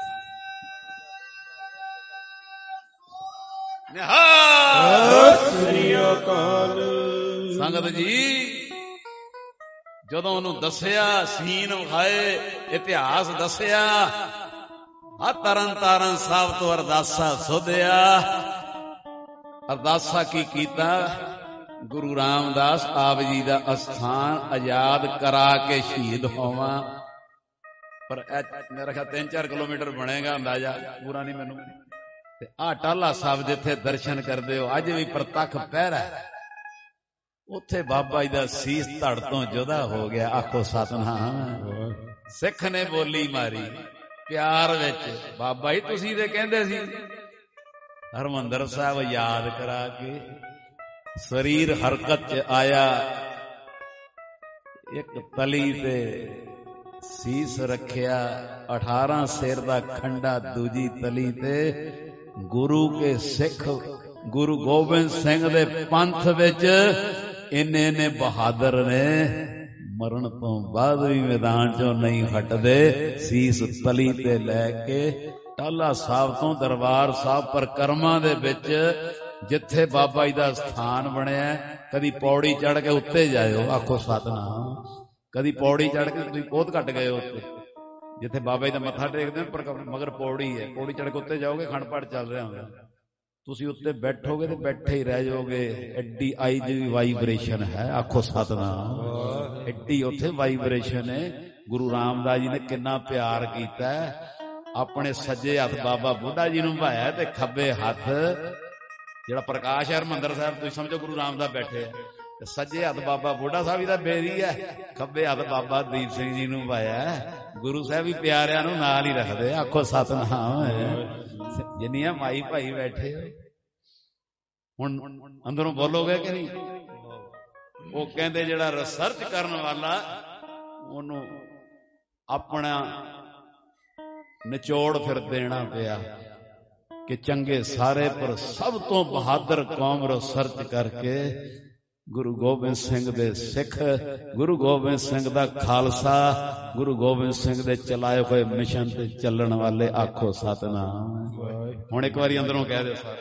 ਸੰਗਤ ਜੀ। ਜਦੋਂ ਉਹਨੂੰ ਦੱਸਿਆ, ਸੀਨ ਵਿਖਾਏ, ਇਤਿਹਾਸ ਦੱਸਿਆ, ਆ ਤਰਨ ਤਾਰਨ ਸਾਹਿਬ ਤੋਂ ਅਰਦਾਸਾ ਸੋਧਿਆ। ਅਰਦਾਸਾ ਕੀ ਕੀਤਾ? ਗੁਰੂ ਰਾਮਦਾਸ ਆਪ ਜੀ ਦਾ ਅਸਥਾਨ ਆਜ਼ਾਦ ਕਰਾ ਕੇ ਸ਼ਹੀਦ ਹੋਵਾਂ। ਪਰ ਮੇਰਾ ਖਿਆਲ 3-4 ਕਿਲੋਮੀਟਰ ਬਣੇਗਾ ਅੰਦਾਜ਼ਾ, ਪੂਰਾ ਨਹੀਂ ਮੈਨੂੰ। ਤੇ ਆਹ ਟਾਹਲਾ ਸਾਹਿਬ ਜਿੱਥੇ ਦਰਸ਼ਨ ਕਰਦੇ ਹੋ, ਅੱਜ ਵੀ ਪ੍ਰਤੱਖ ਪਹਿਰਾ, ਉੱਥੇ ਬਾਬਾ ਜੀ ਦਾ ਸੀਸ ਧੜ ਤੋਂ ਜੁਦਾ ਹੋ ਗਿਆ। ਆਖੋ ਸਤਿਨਾਮ। ਸਿੱਖ ਨੇ ਬੋਲੀ ਮਾਰੀ ਪਿਆਰ ਵਿੱਚ, ਬਾਬਾ ਜੀ ਤੁਸੀਂ ਤੇ ਕਹਿੰਦੇ ਸੀ। ਹਰਿਮੰਦਰ ਸਾਹਿਬ ਯਾਦ ਕਰਾ ਕੇ ਸਰੀਰ ਹਰਕਤ ਚ ਆਇਆ, ਇੱਕ ਤਲੀ ਤੇ ਸੀਸ ਰੱਖਿਆ, 18 ਸਿਰ ਦਾ ਖੰਡਾ ਦੂਜੀ ਤਲੀ ਤੇ। ਗੁਰੂ ਕੇ ਸਿੱਖ ਗੁਰੂ ਗੋਬਿੰਦ ਸਿੰਘ ਦੇ ਪੰਥ ਵਿੱਚ ਇੰਨੇ ਬਹਾਦਰ ਨੇ, ਮਰਨ ਤੋਂ ਬਾਅਦ ਵੀ ਮੈਦਾਨ ਚੋਂ ਨਹੀਂ ਹਟਦੇ। ਸੀਸ ਤਲੀ ਤੇ ਲੈ ਕੇ ਟਾਹਲਾ ਸਾਹਿਬ ਤੋਂ ਦਰਬਾਰ ਸਾਹਿਬ ਪਰਿਕਰਮਾ ਦੇ ਵਿੱਚ ਜਿੱਥੇ ਬਾਬਾ ਜੀ ਦਾ ਸਥਾਨ ਬਣਿਆ, ਕਦੀ ਪੌੜੀ ਚੜ ਕੇ ਉੱਤੇ ਜਾਇਓ। ਆਖੋ ਸਤਿਨਾਮ। ਕਦੀ ਪੌੜੀ ਚੜ ਕੇ ਤੁਸੀਂ ਬਹੁਤ ਘੱਟ ਗਏ ਉੱਤੇ, ਜਿੱਥੇ ਬਾਬਾ ਜੀ ਦਾ ਮੱਥਾ ਟੇਕਦੇ ਨੇ, ਪਰ ਮਗਰ ਪੌੜੀ ਹੈ। ਪੌੜੀ ਚੜ ਕੇ ਉੱਤੇ ਜਾਓਗੇ, ਅਖੰਡ ਪਾਠ ਚੱਲ ਰਿਹਾ ਹੁੰਦਾ, ਤੁਸੀਂ ਉੱਤੇ ਬੈਠੋਗੇ ਤੇ ਬੈਠੇ ਹੀ ਰਹਿ ਜਾਓਗੇ। ਐਡੀ ਆਈ ਦੀ ਵਾਈਬ੍ਰੇਸ਼ਨ ਹੈ। ਆਖੋ ਸਤਿਨਾਮ। ਐਡੀ ਉੱਥੇ ਵਾਈਬ੍ਰੇਸ਼ਨ ਹੈ। ਗੁਰੂ ਰਾਮਦਾਸ ਜੀ ਨੇ ਕਿੰਨਾ ਪਿਆਰ ਕੀਤਾ। ਆਪਣੇ ਸੱਜੇ ਹੱਥ ਬਾਬਾ ਬੁੱਢਾ ਜੀ ਨੂੰ ਭਾਇਆ ਤੇ ਖੱਬੇ ਹੱਥ ਜਿਹੜਾ ਪ੍ਰਕਾਸ਼ ਹੈ ਹਰਿਮੰਦਰ ਸਾਹਿਬ, ਤੁਸੀਂ ਸਮਝੋ ਗੁਰੂ ਰਾਮਦਾਸ ਬੈਠੇ ਆ, ਤੇ ਸੱਜੇ ਹੱਥ ਬਾਬਾ ਬੁੱਢਾ ਸਾਹਿਬ ਜੀ ਦਾ ਬੇਰੀ ਹੈ, ਖੱਬੇ ਹੱਥ ਬਾਬਾ ਦੀਪ ਸਿੰਘ ਜੀ ਨੂੰ ਭਾਇਆ। ਗੁਰੂ ਸਾਹਿਬ ਵੀ ਪਿਆਰਿਆਂ ਨੂੰ ਨਾਲ ਹੀ ਰੱਖਦੇ। ਆਖੋ ਸਤਿਨਾਮ। ਜਿੰਨੀਆਂ ਮਾਈ ਭਾਈ ਬੈਠੇ ਹੁਣ ਅੰਦਰੋਂ ਬੋਲੋਗੇ ਕਿ ਨਹੀਂ? ਉਹ ਕਹਿੰਦੇ ਜਿਹੜਾ ਰਿਸਰਚ ਕਰਨ ਵਾਲਾ, ਉਹਨੂੰ ਆਪਣਾ ਨਿਚੋੜ ਫਿਰ ਦੇਣਾ ਪਿਆ ਕਿ ਚੰਗੇ ਸਾਰੇ ਪਰ ਸਭ ਤੋਂ ਬਹਾਦਰ ਕੌਮ ਰਿਸਰਚ ਕਰਕੇ ਗੁਰੂ ਗੋਬਿੰਦ ਸਿੰਘ ਦੇ ਸਿੱਖ, ਗੁਰੂ ਗੋਬਿੰਦ ਸਿੰਘ ਦਾ ਖਾਲਸਾ, ਗੁਰੂ ਗੋਬਿੰਦ ਸਿੰਘ ਦੇ ਚਲਾਏ ਹੋਏ ਮਿਸ਼ਨ ਤੇ ਚੱਲਣ ਵਾਲੇ। ਆਖੋ ਸਤਿਨਾਮ। ਹੁਣ ਇੱਕ ਵਾਰੀ ਅੰਦਰੋਂ ਕਹਿ ਦਿਓ ਸਾਰੇ।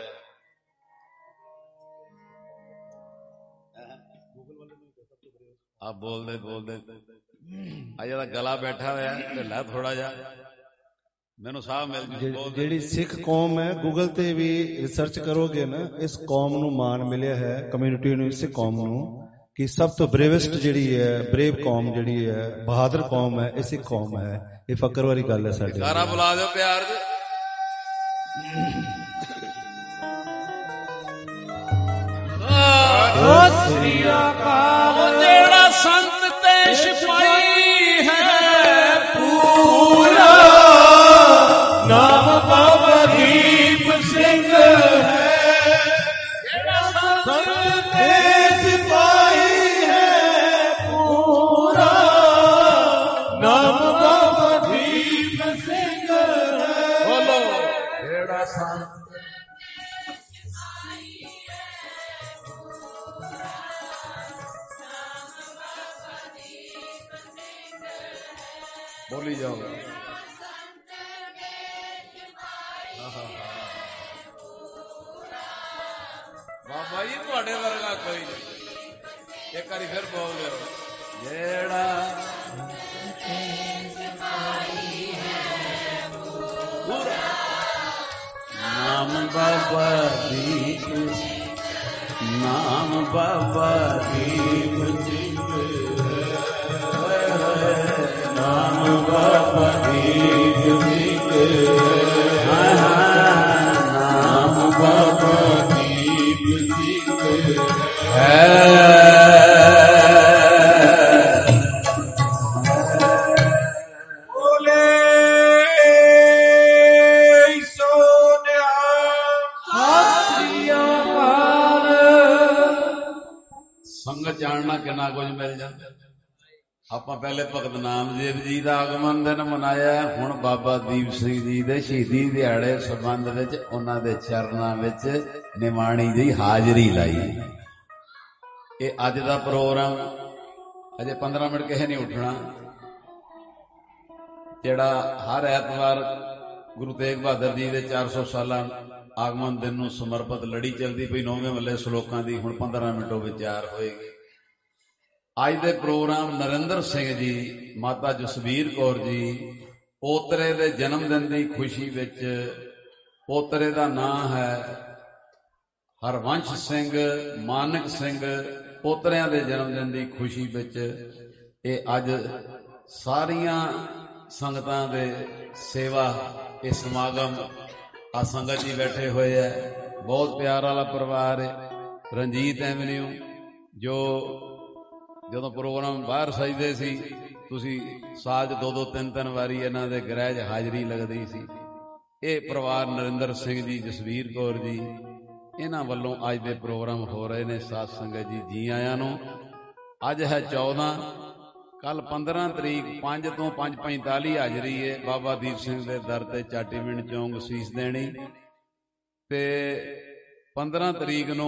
ਆ ਬੋਲਦੇ ਬੋਲਦੇ ਆ ਜਿਹੜਾ ਗਲਾ ਬੈਠਾ ਹੋਇਆ ਢਿੱਲਾ ਥੋੜਾ ਜਿਹਾ, ਮੈਨੂੰ ਸਾਹ ਮਿਲ ਜੂ।
ਜਿਹੜੀ ਸਿੱਖ ਕੌਮ ਹੈ, ਗੂਗਲ ਤੇ ਵੀ ਰਿਸਰਚ ਕਰੋਗੇ ਨਾ, ਇਸ ਕੌਮ ਨੂੰ ਮਾਣ ਮਿਲਿਆ ਹੈ, ਕਮਿਊਨਿਟੀ ਨੂੰ, ਇਸ ਕੌਮ ਨੂੰ, ਕਿ ਸਭ ਤੋਂ ਬਰੇਵੈਸਟ ਜਿਹੜੀ ਹੈ, ਬਰੇਵ ਕੌਮ ਜਿਹੜੀ ਹੈ, ਬਹਾਦਰ ਕੌਮ ਹੈ, ਇਸੇ ਕੌਮ ਹੈ। ਇਹ ਫਕਰ ਵਾਲੀ ਗੱਲ ਹੈ ਸਾਡੇ।
ਸਾਰਾ ਬੁਲਾ ਦਿਓ ਪਿਆਰ ਜੀ।
ਸਤਿ ਸ੍ਰੀ ਅਕਾਲ।
ਜਿਹੜਾ ਸੰਤ ਤੇ ਸਿਪਾਹੀ ਹੈ
ਪੂਰਾ, ਨਾਮ ਬਾਬਾ ਦੀਪ ਸਿੰਘ ਹੈ। ਜਿਹੜਾ ਸੰਤ ਤੇ ਸਿਪਾਹੀ ਹੈ ਪੂਰਾ, ਨਾਮ ਬਾਬਾ ਦੀਪ ਸਿੰਘ ਹੈ।
ਬੋਲੋ। ਜਿਹੜਾ ਸੰਤ ਬੋਲੀ ਜਾਓ। ਬਾਬਾ ਜੀ ਤੁਹਾਡੇ ਵਰਗਾ ਕੋਈ ਨਹੀਂ। ਇੱਕ ਵਾਰੀ ਫਿਰ ਬੋਲ ਲਿਓ। ਜਿਹੜਾ ਨਾਮ ਬਾਬਾ ਦੀਪ, ਨਾਮ ਬਾਬਾ ਦੀਪ ਸਿੰਘ, ਨਾਮ ਬਾਬਾ ਦੀਪ ਸਿੰਘ, ਨਾਮ ਬਾਬਾ ਦੀਪ ਸਿੰਘ ਹੈ। ਸੰਗਤ ਜਾਣਨਾ ਕਿੰਨਾ ਕੁਝ ਮਿਲ ਜਾਂਦਾ। ਆਪਾਂ ਪਹਿਲੇ ਭਗਤ ਨਾਮਦੇਵ ਜੀ ਦਾ ਆਗਮਨ ਦਿਨ ਮਨਾਇਆ, ਹੁਣ ਬਾਬਾ ਦੀਪ ਸਿੰਘ ਜੀ ਦੇ ਸ਼ਹੀਦੀ ਦਿਹਾੜੇ ਸੰਬੰਧ ਵਿੱਚ ਉਹਨਾਂ ਦੇ ਚਰਨਾਂ ਵਿੱਚ ਨਿਮਾਣੀ ਦੀ ਹਾਜ਼ਰੀ ਲਾਈ। ਇਹ ਅੱਜ ਦਾ ਪ੍ਰੋਗਰਾਮ, ਅਜੇ 15 ਮਿੰਟ ਕਿਸੇ ਨਹੀਂ ਉੱਠਣਾ, ਜਿਹੜਾ ਹਰ ਐਤਵਾਰ ਗੁਰੂ ਤੇਗ ਬਹਾਦਰ ਜੀ ਦੇ 400 ਸਾਲਾ ਆਗਮਨ ਦਿਨ ਨੂੰ ਸਮਰਪਿਤ ਲੜੀ ਚੱਲਦੀ ਪਈ 9ਵੇਂ ਮੱਲੇ ਸ਼ਲੋਕਾਂ ਦੀ, ਹੁਣ 15 ਮਿੰਟੋਂ ਵਿਚਾਰ ਹੋਏਗੀ। ਅੱਜ ਦੇ ਪ੍ਰੋਗਰਾਮ ਨਰਿੰਦਰ ਸਿੰਘ ਜੀ, ਮਾਤਾ ਜਸਵੀਰ ਕੌਰ ਜੀ, ਪੋਤਰੇ ਦੇ ਜਨਮ ਦਿਨ ਦੀ ਖੁਸ਼ੀ ਵਿੱਚ, ਪੋਤਰੇ ਦਾ ਨਾਂ ਹੈ ਹਰਵੰਸ਼ ਸਿੰਘ, ਮਾਨਕ ਸਿੰਘ ਪੋਤਰਿਆਂ ਦੇ ਜਨਮ ਦਿਨ ਦੀ ਖੁਸ਼ੀ ਵਿੱਚ ਇਹ ਅੱਜ ਸਾਰੀਆਂ ਸੰਗਤਾਂ ਦੇ ਸੇਵਾ ਇਹ ਸਮਾਗਮ ਆ ਸੰਗਤ ਜੀ ਬੈਠੇ ਹੋਏ ਹੈ। ਬਹੁਤ ਪਿਆਰ ਵਾਲਾ ਪਰਿਵਾਰ ਹੈ। ਰਣਜੀਤ ਐਵਨਿਊ ਜੋ ਜਦੋਂ ਪ੍ਰੋਗਰਾਮ ਬਾਹਰ ਸਜਦੇ ਸੀ ਤੁਸੀਂ ਸਾਲ 'ਚ 2-2 3-3 ਵਾਰੀ ਇਹਨਾਂ ਦੇ ਗ੍ਰਹਿ 'ਚ ਹਾਜ਼ਰੀ ਲੱਗਦੀ ਸੀ। ਇਹ ਪਰਿਵਾਰ ਨਰਿੰਦਰ ਸਿੰਘ ਜੀ, ਜਸਵੀਰ ਕੌਰ ਜੀ, ਇਹਨਾਂ ਵੱਲੋਂ ਅੱਜ ਦੇ ਪ੍ਰੋਗਰਾਮ ਹੋ ਰਹੇ ਨੇ। ਸਾਧ ਸੰਗਤ ਜੀ ਜੀ ਆਇਆਂ ਨੂੰ। ਅੱਜ ਹੈ 14, ਕੱਲ 15 ਤਰੀਕ 5 ਤੋਂ 5:45 ਹਾਜ਼ਰੀ ਹੈ ਬਾਬਾ ਦੀਪ ਸਿੰਘ ਦੇ ਦਰ ਤੇ ਚਾਟੀਵਿੰਡ ਚੌਂਕ ਸੀਸ ਦੇਣੀ। ਤੇ 15 ਤਰੀਕ ਨੂੰ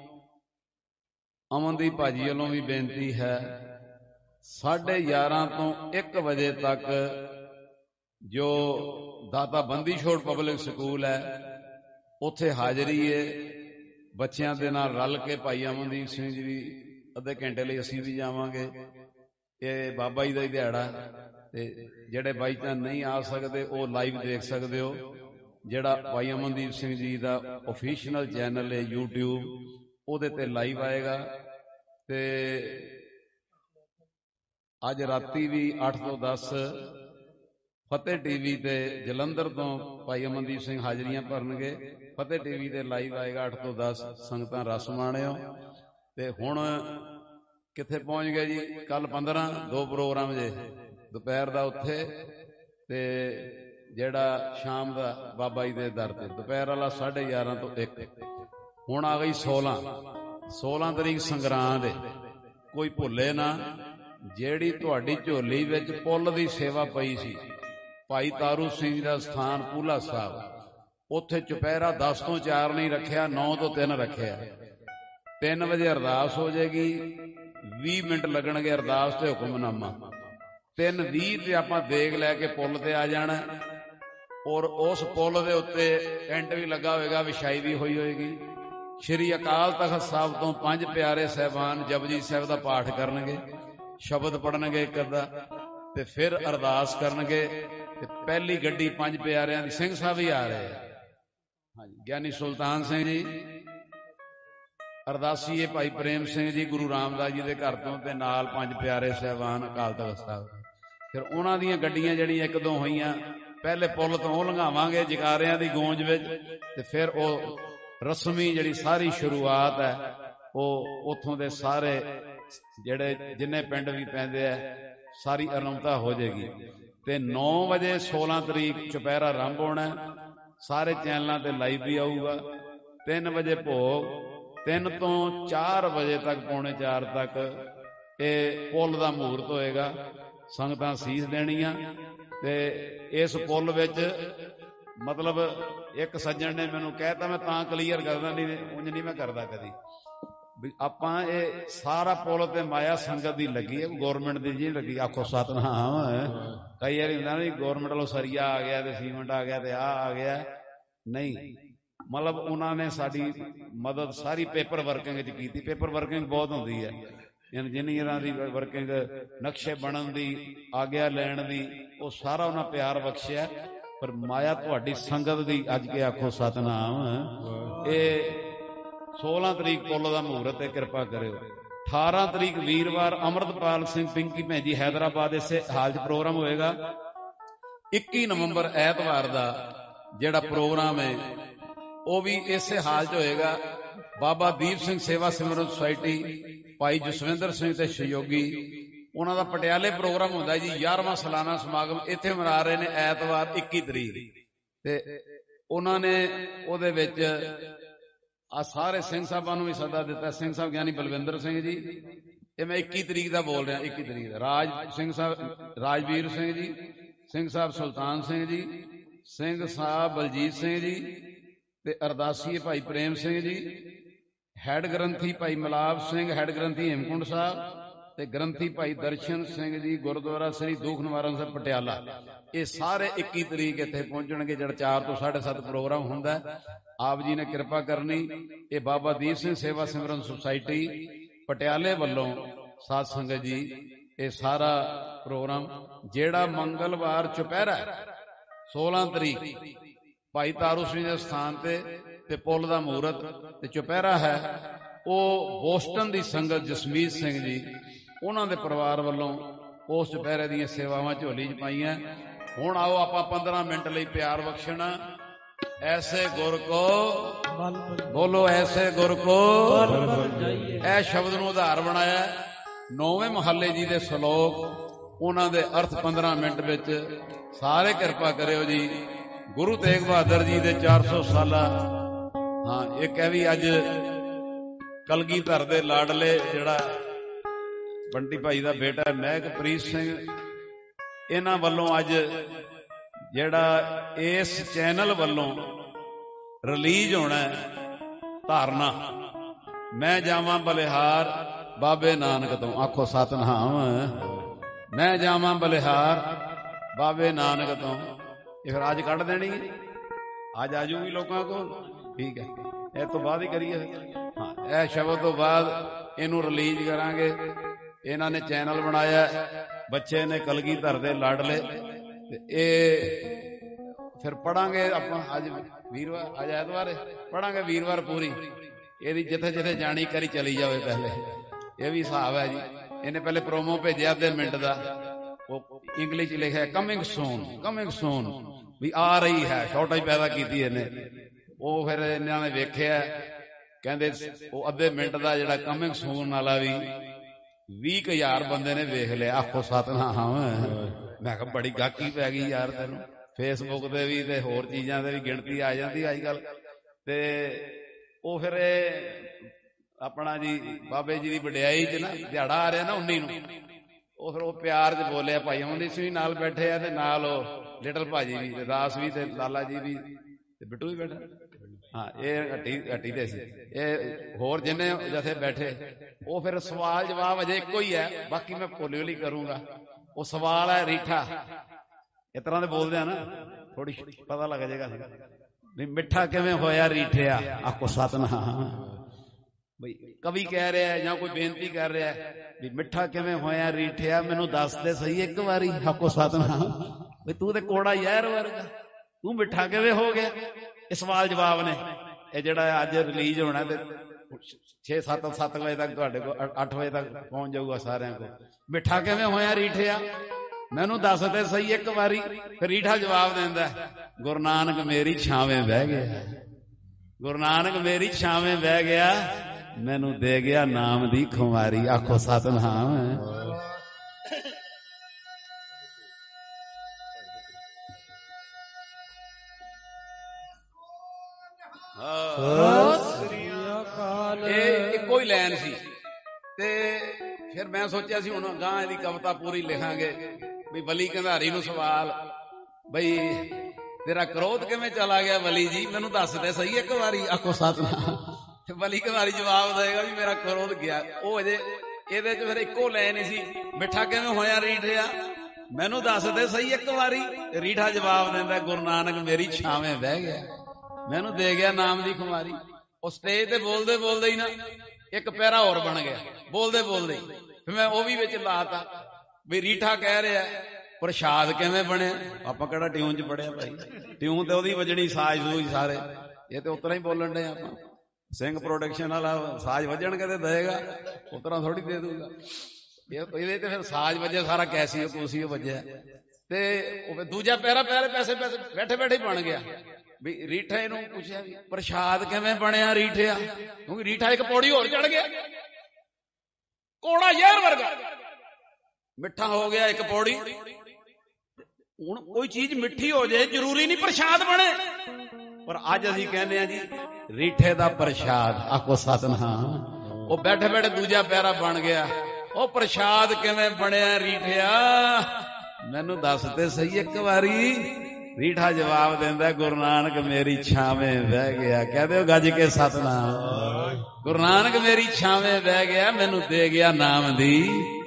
ਅਮਨਦੀਪ ਭਾਜੀ ਵੱਲੋਂ ਵੀ ਬੇਨਤੀ ਹੈ 11:30 ਤੋਂ 1 ਵਜੇ ਤੱਕ ਜੋ ਦਾਤਾ ਬੰਦੀ ਛੋੜ ਪਬਲਿਕ ਸਕੂਲ ਹੈ ਉੱਥੇ ਹਾਜ਼ਰੀ ਹੈ। ਬੱਚਿਆਂ ਦੇ ਨਾਲ ਰਲ ਕੇ ਭਾਈ ਅਮਨਦੀਪ ਸਿੰਘ ਜੀ ਵੀ ਅੱਧੇ ਘੰਟੇ ਲਈ ਅਸੀਂ ਵੀ ਜਾਵਾਂਗੇ। ਇਹ ਬਾਬਾ ਜੀ ਦਾ ਹੀ ਦਿਹਾੜਾ ਤੇ ਜਿਹੜੇ ਬਾਈ ਚਾਂਸ ਨਹੀਂ ਆ ਸਕਦੇ ਉਹ ਲਾਈਵ ਦੇਖ ਸਕਦੇ ਹੋ। ਜਿਹੜਾ ਭਾਈ ਅਮਨਦੀਪ ਸਿੰਘ ਜੀ ਦਾ ਆਫੀਸ਼ੀਅਲ ਚੈਨਲ ਹੈ YouTube, ਉਹਦੇ ਤੇ ਲਾਈਵ ਆਏਗਾ। ਤੇ ਅੱਜ ਰਾਤੀ ਵੀ 8 ਤੋਂ 10 ਫਤਿਹ ਟੀਵੀ ਤੇ ਜਲੰਧਰ ਤੋਂ ਭਾਈ ਅਮਨਦੀਪ ਸਿੰਘ ਹਾਜ਼ਰੀਆਂ ਭਰਨਗੇ। ਫਤਿਹ ਟੀਵੀ ਤੇ ਲਾਈਵ ਆਏਗਾ 8 ਤੋਂ 10। ਸੰਗਤਾਂ ਰਸ ਮਾਣਿਓ। ਤੇ ਹੁਣ ਕਿੱਥੇ ਪਹੁੰਚ ਗਏ ਜੀ? ਕੱਲ 15 2 ਪ੍ਰੋਗਰਾਮ ਜੇ, ਦੁਪਹਿਰ ਦਾ ਉੱਥੇ ਤੇ ਜਿਹੜਾ ਸ਼ਾਮ ਦਾ ਬਾਬਾ ਜੀ ਦੇ ਦਰ ਤੇ। ਦੁਪਹਿਰ ਵਾਲਾ 11:30 ਤੋਂ 1। ਹੁਣ ਆ ਗਈ 16 ਤਰੀਕ ਸੰਗਰਾਂਦ। ਕੋਈ ਭੁੱਲੇ ਨਾ, ਜਿਹੜੀ ਤੁਹਾਡੀ ਝੋਲੀ ਵਿੱਚ ਪੁੱਲ ਦੀ ਸੇਵਾ ਪਈ ਸੀ ਭਾਈ ਤਾਰੂ ਸਿੰਘ ਦਾ ਸਥਾਨ ਪੂਲਾ ਸਾਹਿਬ, ਉੱਥੇ ਚੁਪਹਿਰਾ 10 ਤੋਂ 4 ਨਹੀਂ ਰੱਖਿਆ, 9 ਤੋਂ 3 ਰੱਖਿਆ। 3 ਵਜੇ ਅਰਦਾਸ ਹੋ ਜਾਏਗੀ, 20 ਮਿੰਟ ਲੱਗਣਗੇ ਅਰਦਾਸ ਤੇ ਹੁਕਮਨਾਮਾ। 3:20 ਤੇ ਆਪਾਂ ਦੇਗ ਲੈ ਕੇ ਪੁੱਲ ਤੇ ਆ ਜਾਣਾ। ਔਰ ਉਸ ਪੁੱਲ ਦੇ ਉੱਤੇ ਟੈਂਟ ਵੀ ਲੱਗਾ ਹੋਏਗਾ, ਵਿਛਾਈ ਵੀ ਹੋਈ ਹੋਏਗੀ। ਸ਼੍ਰੀ ਅਕਾਲ ਤਖਤ ਸਾਹਿਬ ਤੋਂ 5 ਪਿਆਰੇ ਸਾਹਿਬਾਨ ਜਪਜੀ ਸਾਹਿਬ ਦਾ ਪਾਠ ਕਰਨਗੇ, ਸ਼ਬਦ ਪੜਨਗੇ ਇੱਕ ਅੱਧਾ, ਤੇ ਫਿਰ ਅਰਦਾਸ ਕਰਨਗੇ। ਤੇ ਪਹਿਲੀ ਗੱਡੀ 5 ਪਿਆਰਿਆਂ ਦੀ, ਸਿੰਘ ਸਾਹਿਬ ਹੀ ਆ ਰਹੇ ਆ, ਹਾਂਜੀ, ਗਿਆਨੀ ਸੁਲਤਾਨ ਸਿੰਘ ਜੀ, ਅਰਦਾਸੀਏ ਭਾਈ ਪ੍ਰੇਮ ਸਿੰਘ ਜੀ ਗੁਰੂ ਰਾਮਦਾਸ ਜੀ ਦੇ ਘਰ ਤੋਂ, ਤੇ ਨਾਲ 5 ਪਿਆਰੇ ਸਾਹਿਬਾਨ ਅਕਾਲ ਤਖਤ ਸਾਹਿਬ। ਫਿਰ ਉਹਨਾਂ ਦੀਆਂ ਗੱਡੀਆਂ ਜਿਹੜੀਆਂ 1-2 ਹੋਈਆਂ, ਪਹਿਲੇ ਪੁੱਲ ਤੋਂ ਉਹ ਲੰਘਾਵਾਂਗੇ ਜਕਾਰਿਆਂ ਦੀ ਗੂੰਜ ਵਿੱਚ, ਤੇ ਫਿਰ ਉਹ ਰਸਮੀ ਜਿਹੜੀ ਸਾਰੀ ਸ਼ੁਰੂਆਤ ਹੈ ਉਹ ਉੱਥੋਂ ਦੇ ਸਾਰੇ ਜਿਹੜੇ ਜਿੰਨੇ ਪਿੰਡ ਵੀ ਪੈਂਦੇ ਆ ਸਾਰੀ ਅਰੰਭਤਾ ਹੋ ਜਾਏਗੀ। ਤੇ 9 ਵਜੇ 16 ਤਰੀਕ ਚੁਪਹਿਰਾ ਆਰੰਭ ਹੋਣਾ। ਸਾਰੇ ਚੈਨਲਾਂ ਤੇ ਲਾਈਵ ਵੀ ਆਊਗਾ। 3 ਵਜੇ ਭੋਗ, 3 ਤੋਂ 4 ਵਜੇ ਤੱਕ, ਪੌਣੇ 4 ਤੱਕ ਇਹ ਪੁੱਲ ਦਾ ਮਹੂਰਤ ਹੋਏਗਾ। ਸੰਗਤਾਂ ਸੀਸ ਦੇਣੀਆਂ। ਤੇ ਇਸ ਪੁੱਲ ਵਿੱਚ ਮਤਲਬ ਇੱਕ ਸੱਜਣ ਨੇ ਮੈਨੂੰ ਕਹਿਤਾ, ਮੈਂ ਤਾਂ ਕਲੀਅਰ ਕਰਦਾ, ਨਹੀਂ ਉਂਝ ਨਹੀਂ ਮੈਂ ਕਰਦਾ ਕਦੀ, ਵੀ ਆਪਾਂ ਇਹ ਸਾਰਾ ਪੁੱਲ ਤੇ ਮਾਇਆ ਸੰਗਤ ਦੀ ਲੱਗੀ ਹੈ, ਗੌਰਮੈਂਟ ਦੀ ਜੀ ਲੱਗੀ। ਆਖੋ ਸਤਨਾਮ। ਕਈ ਵਾਰੀ ਹੁੰਦਾ ਨਾ ਗੌਰਮੈਂਟ ਵੱਲੋਂ ਸਰੀਆ ਆ ਗਿਆ ਤੇ ਸੀਮੈਂਟ ਆ ਗਿਆ ਤੇ ਆ ਗਿਆ, ਨਹੀਂ, ਮਤਲਬ ਉਹਨਾਂ ਨੇ ਸਾਡੀ ਮਦਦ ਸਾਰੀ ਪੇਪਰ ਵਰਕਿੰਗ 'ਚ ਕੀਤੀ। ਪੇਪਰ ਵਰਕਿੰਗ ਬਹੁਤ ਹੁੰਦੀ ਹੈ, ਇੰਜੀਨੀਅਰਾਂ ਦੀ ਵਰਕਿੰਗ, ਨਕਸ਼ੇ ਬਣਨ ਦੀ, ਆਗਿਆ ਲੈਣ ਦੀ, ਉਹ ਸਾਰਾ ਉਹਨਾਂ ਪਿਆਰ ਬਖਸ਼ਿਆ। ਪਰ ਮਾਇਆ ਤੁਹਾਡੀ ਸੰਗਤ ਦੀ ਅੱਜ ਕੇ ਆਖੋ ਸਤਨਾਮ। ਇਹ 16 ਤਰੀਕ ਪੁੱਲ ਦਾ ਮਹੂਰਤ ਹੈ, ਕਿਰਪਾ ਕਰਿਓ। 18 ਤਰੀਕ ਵੀਰਵਾਰ ਅਮਰਤਪਾਲ ਸਿੰਘ ਪਿੰਕੀ ਭੈਣ ਜੀ ਹੈਦਰਾਬਾਦ ਇਸੇ ਹਾਲ 'ਚ ਪ੍ਰੋਗਰਾਮ ਹੋਏਗਾ। 21 ਨਵੰਬਰ ਐਤਵਾਰ ਦਾ ਜਿਹੜਾ ਪ੍ਰੋਗਰਾਮ ਹੈ ਉਹ ਵੀ ਇਸੇ ਹਾਲ 'ਚ ਹੋਏਗਾ। ਬਾਬਾ ਦੀਪ ਸਿੰਘ ਸੇਵਾ ਸਿਮਰਨ ਸੁਸਾਇਟੀ, ਭਾਈ ਜਸਵਿੰਦਰ ਸਿੰਘ ਤੇ ਸਹਿਯੋਗੀ, ਉਹਨਾਂ ਦਾ ਪਟਿਆਲੇ ਪ੍ਰੋਗਰਾਮ ਹੁੰਦਾ ਜੀ। 11ਵਾਂ ਸਾਲਾਨਾ ਸਮਾਗਮ ਇੱਥੇ ਮਨਾ ਰਹੇ ਨੇ ਐਤਵਾਰ 21 ਤਰੀਕ। ਤੇ ਉਹਨਾਂ ਨੇ ਉਹਦੇ ਵਿੱਚ ਆ ਸਾਰੇ ਸਿੰਘ ਸਾਹਿਬਾਂ ਨੂੰ ਵੀ ਸੱਦਾ ਦਿੱਤਾ। ਸਿੰਘ ਸਾਹਿਬ ਗਿਆਨੀ ਬਲਵਿੰਦਰ ਸਿੰਘ ਜੀ, ਇਹ ਮੈਂ 21 ਤਰੀਕ ਦਾ ਬੋਲ ਰਿਹਾ, 21 ਤਰੀਕ ਦਾ। ਰਾਜ ਸਿੰਘ ਸਾਹਿਬ, ਰਾਜਵੀਰ ਸਿੰਘ ਜੀ, ਸਿੰਘ ਸਾਹਿਬ ਸੁਲਤਾਨ ਸਿੰਘ ਜੀ, ਸਿੰਘ ਸਾਹਿਬ ਬਲਜੀਤ ਸਿੰਘ ਜੀ, ਤੇ ਅਰਦਾਸੀਏ ਭਾਈ ਪ੍ਰੇਮ ਸਿੰਘ ਜੀ, ਹੈਡ ਗ੍ਰੰਥੀ ਭਾਈ ਮਲਾਪ ਸਿੰਘ, ਹੈਡ ਗ੍ਰੰਥੀ ਹੇਮਕੁੰਟ ਸਾਹਿਬ, ਤੇ ਗ੍ਰੰਥੀ ਭਾਈ ਦਰਸ਼ਨ ਸਿੰਘ ਜੀ, ਗੁਰਦੁਆਰਾ ਸ੍ਰੀ ਦੁੱਖ ਨਿਵਾਰਨ ਸਾਹਿਬ ਪਟਿਆਲਾ। ਇਹ ਸਾਰੇ 21 ਤਰੀਕ ਇੱਥੇ ਪਹੁੰਚਣਗੇ। ਜਿਹੜਾ 4 ਤੋਂ 7:30 ਪ੍ਰੋਗਰਾਮ ਹੁੰਦਾ। ਆਪ ਜੀ ਨੇ ਕਿਰਪਾ ਕਰਨੀ। ਇਹ ਬਾਬਾ ਦੀਪ ਸਿੰਘ ਸੇਵਾ ਸਿਮਰਨ ਸੁਸਾਇਟੀ ਪਟਿਆਲੇ ਵੱਲੋਂ ਸਾਧ ਸੰਗਤ ਜੀ ਇਹ ਸਾਰਾ ਪ੍ਰੋਗਰਾਮ, ਜਿਹੜਾ ਮੰਗਲਵਾਰ ਚੁਪਹਿਰਾ 16 ਤਰੀਕ ਭਾਈ ਤਾਰੂ ਸਿੰਘ ਦੇ ਸਥਾਨ ਤੇ ਤੇ ਪੁੱਲ ਦਾ ਮਹੂਰਤ ਤੇ ਚੁਪਹਿਰਾ ਹੈ। ਉਹ ਬੋਸਟਨ ਦੀ ਸੰਗਤ ਜਸਮੀਤ ਸਿੰਘ ਜੀ, ਉਹਨਾਂ ਦੇ ਪਰਿਵਾਰ ਵੱਲੋਂ ਉਸ ਚੁਪਹਿਰੇ ਦੀਆਂ ਸੇਵਾਵਾਂ ਝੋਲੀ 'ਚ ਪਾਈਆਂ। ਹੁਣ ਆਓ ਆਪਾਂ 15 ਮਿੰਟ ਲਈ ਪਿਆਰ ਬਖਸ਼ਣਾ। ਐਸੇ ਗੁਰ ਕੋ ਬੋਲੋ, ਐਸੇ ਗੁਰ ਕੋ। ਇਹ ਸ਼ਬਦ ਨੂੰ ਆਧਾਰ ਬਣਾਇਆ 9ਵੇਂ ਮਹੱਲੇ ਜੀ ਦੇ ਸ਼ਲੋਕ, ਉਹਨਾਂ ਦੇ ਅਰਥ 15 ਮਿੰਟ ਵਿੱਚ। ਸਾਰੇ ਕਿਰਪਾ ਕਰਿਓ ਜੀ। ਗੁਰੂ ਤੇਗ ਬਹਾਦਰ ਜੀ ਦੇ 400 ਸਾਲਾ, ਹਾਂ ਇੱਕ ਹੈ ਵੀ ਅੱਜ ਕਲਗੀਧਰ ਦੇ ਲਾਡਲੇ ਜਿਹੜਾ ਬੰਟੀ ਭਾਈ ਦਾ ਬੇਟਾ ਮਹਿਕਪ੍ਰੀਤ ਸਿੰਘ, ਇਹਨਾਂ ਵੱਲੋਂ ਅੱਜ ਜਿਹੜਾ ਇਸ ਚੈਨਲ ਵੱਲੋਂ ਰਿਲੀਜ਼ ਹੋਣਾ ਧਾਰਨਾ, ਮੈਂ ਜਾਵਾਂ ਬਲਿਹਾਰ ਬਾਬੇ ਨਾਨਕ ਤੋਂ। ਆਖੋ ਸਤਿਨਾਮ। ਮੈਂ ਜਾਵਾਂ ਬਲਿਹਾਰ ਬਾਬੇ ਨਾਨਕ ਤੋਂ। ਇਹ ਫਿਰ ਅੱਜ ਕੱਢ ਦੇਣੀ, ਅੱਜ ਆਜੂਗੀ ਲੋਕਾਂ ਕੋਲ। ਠੀਕ ਹੈ, ਇਹ ਤੋਂ ਬਾਅਦ ਹੀ ਕਰੀਏ। ਹਾਂ, ਇਹ ਸ਼ਬਦ ਤੋਂ ਬਾਅਦ ਇਹਨੂੰ ਰਿਲੀਜ਼ ਕਰਾਂਗੇ। ਇਹਨਾਂ ਨੇ ਚੈਨਲ ਬਣਾਇਆ, ਬੱਚੇ ਨੇ ਕਲਗੀਧਰ ਦੇ ਲਾਡਲੇ, ਤੇ ਇਹ ਫਿਰ ਪੜਾਂਗੇ ਆਪਾਂ ਅੱਜ ਵੀਰਵਾਰ, ਅੱਜ ਐਤਵਾਰ ਪੜਾਂਗੇ ਵੀਰਵਾਰ ਪੂਰੀ। ਇਹਦੀ ਜਿੱਥੇ ਜਿੱਥੇ ਜਾਣੀ ਕਰੀ ਚਲੀ ਜਾਵੇ। ਪਹਿਲੇ ਇਹ ਵੀ ਹਿਸਾਬ ਹੈ ਜੀ। ਇਹਨੇ ਪਹਿਲੇ ਪ੍ਰੋਮੋ ਭੇਜਿਆ ਅੱਧੇ ਮਿੰਟ ਦਾ, ਉਹ ਇੰਗਲਿਸ਼ ਚ ਲਿਖਿਆ ਕਮਿੰਗ ਸੂਨ, ਕਮਿੰਗ ਸੂਨ, ਵੀ ਆ ਰਹੀ ਹੈ, ਛੋਟਾ ਹੀ ਪੈਦਾ ਕੀਤੀ ਇਹਨੇ। ਉਹ ਫਿਰ ਇਹਨਾਂ ਨੇ ਵੇਖਿਆ, ਕਹਿੰਦੇ ਉਹ ਅੱਧੇ ਮਿੰਟ ਦਾ ਜਿਹੜਾ ਕਮਿੰਗ ਸੂਨ ਵਾਲਾ ਵੀ 20,000 ਬੰਦੇ ਨੇ ਵੇਖ ਲਿਆ। ਆਖੋ ਸਤਿਨਾਮ। ਮੈਂ ਕਿਹਾ ਬੜੀ ਗਾਕੀ ਪੈ ਗਈ ਯਾਰ ਤੈਨੂੰ। ਫੇਸਬੁੱਕ ਤੇ ਵੀ ਤੇ ਹੋਰ ਚੀਜ਼ਾਂ ਤੇ ਵੀ ਗਿਣਤੀ ਆ ਜਾਂਦੀ ਅੱਜ ਕੱਲ। ਤੇ ਉਹ ਫਿਰ ਆਪਣਾ ਜੀ ਬਾਬੇ ਜੀ ਦੀ ਵਡਿਆਈ ਚ ਨਾ ਦਿਹਾੜਾ ਆ ਰਿਹਾ ਨਾ 19 ਨੂੰ, ਉਹ ਫਿਰ ਉਹ ਪਿਆਰ ਚ ਬੋਲਿਆ। ਭਾਈ ਅਮਨਦੀਪ ਸਿੰਘ ਵੀ ਨਾਲ ਬੈਠੇ ਆ, ਤੇ ਨਾਲ ਉਹ ਲਿਟਲ ਭਾਜੀ ਵੀ, ਤੇ ਦਾਸ ਵੀ, ਤੇ ਲਾਲਾ ਜੀ ਵੀ, ਤੇ ਬਿੱਟੂ ਵੀ ਬੈਠਾ। ਹਾਂ, ਇਹ ਹੱਟੀ ਤੇ ਸੀ। ਇਹ ਹੋਰ ਜਿੰਨੇ ਜਥੇ ਬੈਠੇ, ਉਹ ਫਿਰ ਸਵਾਲ ਜਵਾਬ ਅਜੇ ਇੱਕੋ ਹੀ ਹੈ, ਬਾਕੀ ਮੈਂ ਹੌਲੀ ਹੌਲੀ ਕਰੂੰਗਾ। ਉਹ ਸਵਾਲ ਹੈ ਰੀਠਾ, ਇਸ ਤਰ੍ਹਾਂ ਦੇ ਬੋਲਦੇ ਆ ਨਾ, ਥੋੜੀ ਪਤਾ ਲੱਗ ਜਾਏਗਾ ਵੀ ਮਿੱਠਾ ਕਿਵੇਂ ਹੋਇਆ ਰੀਠਿਆ। ਆਖੋ ਸਤਿਨਾਮ। ਬਈ ਕਵੀ ਕਹਿ ਰਿਹਾ ਜਾਂ ਕੋਈ ਬੇਨਤੀ ਕਰ ਰਿਹਾ ਵੀ ਮਿੱਠਾ ਕਿਵੇਂ ਹੋਇਆ ਰੀਠਿਆ, ਮੈਨੂੰ ਦੱਸ ਦੇ ਸਹੀ ਇੱਕ ਵਾਰੀ। ਆਖੋ ਸਤਿਨਾਮ। ਵੀ ਤੂੰ ਤੇ ਕੋੜਾ ਯਾਰ ਵਰਗਾ, ਤੂੰ ਮਿੱਠਾ ਕਿਵੇਂ ਹੋ ਗਿਆ। ਇਹ ਸਵਾਲ ਜਵਾਬ ਨੇ। ਇਹ ਜਿਹੜਾ ਅੱਜ ਰਿਲੀਜ਼ ਹੋਣਾ ਤੇ 6-7 ਵਜੇ ਤੱਕ ਤੁਹਾਡੇ ਕੋਲ, 8 ਵਜੇ ਤੱਕ ਪਹੁੰਚ ਜਾਊਗਾ ਸਾਰਿਆਂ ਕੋਲ। ਮਿੱਠਾ ਕਿਵੇਂ ਹੋਇਆ ਰੀਠਿਆ, ਮੈਨੂੰ ਦੱਸ ਦੇ ਸਹੀ ਇੱਕ ਵਾਰੀ। ਫਿਰ ਰੀਠਾ ਜਵਾਬ ਦਿੰਦਾ, ਗੁਰੂ ਨਾਨਕ ਮੇਰੀ ਛਾਵੇਂ ਬਹਿ ਗਿਆ, ਗੁਰੂ ਨਾਨਕ ਮੇਰੀ ਛਾਵੇਂ ਬਹਿ ਗਿਆ, ਮੈਨੂੰ ਦੇ ਗਿਆ ਨਾਮ ਦੀ ਖੁਮਾਰੀ। ਆਖੋ ਸਤਿਨਾਮ। ਇਹ ਇੱਕੋ ਹੀ ਲਾਈਨ ਸੀ। ਤੇ ਫਿਰ ਮੈਂ ਸੋਚਿਆ ਸੀ ਹੁਣ ਗਾਂ ਇਹਦੀ ਕਵਿਤਾ ਪੂਰੀ ਲਿਖਾਂਗੇ। ਵੀ ਬਲੀ ਕੰਧਾਰੀ ਨੂੰ ਸਵਾਲ, ਬਈ ਤੇਰਾ ਕ੍ਰੋਧ ਕਿਵੇਂ ਚਲਾ ਗਿਆ ਬਲੀ ਜੀ, ਮੈਨੂੰ ਦੱਸ ਦੇ ਸਹੀ ਇੱਕ ਵਾਰੀ। ਆਖੋ ਸਤਿਨਾਮ। ਬਲੀ ਕੰਧਾਰੀ ਜਵਾਬ ਦੇਗਾ ਵੀ ਮੇਰਾ ਕ੍ਰੋਧ ਗਿਆ। ਉਹ ਅਜੇ ਇਹਦੇ ਚ ਫਿਰ ਇੱਕੋ ਲਾਈਨ ਹੀ ਸੀ, ਮਿੱਠਾ ਕਿਵੇਂ ਹੋਇਆ ਰੀਠਿਆ, ਮੈਨੂੰ ਦੱਸ ਦੇ ਸਹੀ ਇੱਕ ਵਾਰੀ। ਰੀਠਾ ਜਵਾਬ ਦਿੰਦਾ, ਗੁਰੂ ਨਾਨਕ ਮੇਰੀ ਛਾਵੇਂ ਬਹਿ ਗਿਆ, ਮੈਨੂੰ ਦੇ ਗਿਆ ਨਾਮ ਦੀ ਖੁਮਾਰੀ। ਉਹ ਸਟੇਜ ਤੇ ਬੋਲਦੇ ਬੋਲਦੇ ਹੀ ਨਾ ਇੱਕ ਪੈਰਾ ਹੋਰ ਬਣ ਗਿਆ, ਬੋਲਦੇ ਬੋਲਦੇ। ਫਿਰ ਮੈਂ ਉਹ ਵੀ ਵਿੱਚ ਲਾਤਾ ਵੀ ਰੀਠਾ ਕਹਿ ਰਿਹਾ ਪ੍ਰਸ਼ਾਦ ਕਿਵੇਂ ਬਣਿਆ। ਆਪਾਂ ਕਿਹੜਾ ਟਿਊਨ ਚ ਪੜਿਆ ਭਾਈ, ਟਿਊਨ ਤੇ ਉਹਦੀ ਵੱਜਣੀ, ਸਾਜ਼ ਸੂਜ ਸਾਰੇ। ਇਹ ਤੇ ਉਤਰਾ ਹੀ ਬੋਲਣ ਦੇ ਆਪਾਂ। ਸਿੰਘ ਪ੍ਰੋਡਕਸ਼ਨ ਵਾਲਾ ਸਾਜ਼ ਵੱਜਣਗੇ ਤੇ ਦੇਗਾ, ਉਤਰਾ ਥੋੜੀ ਦੇ ਦੂਗਾ। ਇਹਦੇ ਤੇ ਫਿਰ ਸਾਜ਼ ਵੱਜਿਆ ਸਾਰਾ, ਕੈਸੀਓ ਕੂਸੀਓ ਵੱਜਿਆ। ਤੇ ਉਹ ਦੂਜਾ ਪੈਰਾ ਪਹਿਲੇ ਪੈਸੇ ਬੈਠੇ ਬੈਠੇ ਬਣ ਗਿਆ। ਵੀ ਰੀਠੇ ਨੂੰ ਪੁੱਛਿਆ ਵੀ ਪ੍ਰਸ਼ਾਦ ਕਿਵੇਂ ਬਣਿਆ ਰੀਠਿਆ, ਕਿਉਂਕਿ ਰੀਠਾ ਇੱਕ ਪੌੜੀ ਹੋਰ ਚੜ ਗਿਆ, ਕੋੜਾ ਜ਼ਹਿਰ ਵਰਗਾ, ਮਿੱਠਾ ਹੋ ਗਿਆ ਇੱਕ ਪੌੜੀ। ਹੁਣ ਕੋਈ ਚੀਜ਼ ਮਿੱਠੀ ਹੋ ਜਾਏ ਜ਼ਰੂਰੀ ਨਹੀਂ ਪ੍ਰਸ਼ਾਦ ਬਣੇ, ਪਰ ਅੱਜ ਅਸੀਂ ਕਹਿੰਦੇ ਆ ਜੀ ਰੀਠੇ ਦਾ ਪ੍ਰਸ਼ਾਦ। ਆਖੋ ਸਤਿਨਾਮ। ਉਹ ਬੈਠੇ ਬੈਠੇ ਦੂਜਾ ਪੈਰਾ ਬਣ ਗਿਆ, ਉਹ ਪ੍ਰਸ਼ਾਦ ਕਿਵੇਂ ਬਣਿਆ ਰੀਠਿਆ, ਮੈਨੂੰ ਦੱਸ ਤੇ ਸਹੀ ਇੱਕ ਵਾਰੀ। ਰੀਠਾ ਜਵਾਬ ਦਿੰਦਾ, ਗੁਰੂ ਨਾਨਕ ਮੇਰੀ ਛਾਵੇਂ ਬਹਿ ਗਿਆ। ਕਹਦੇ ਹੋ ਗੱਜ ਕੇ ਸਤਿਨਾਮ। ਗੁਰੂ ਨਾਨਕ ਮੇਰੀ ਛਾਵੇਂ ਬਹਿ ਗਿਆ, ਮੈਨੂੰ ਦੇ ਗਿਆ ਨਾਮ ਦੀ।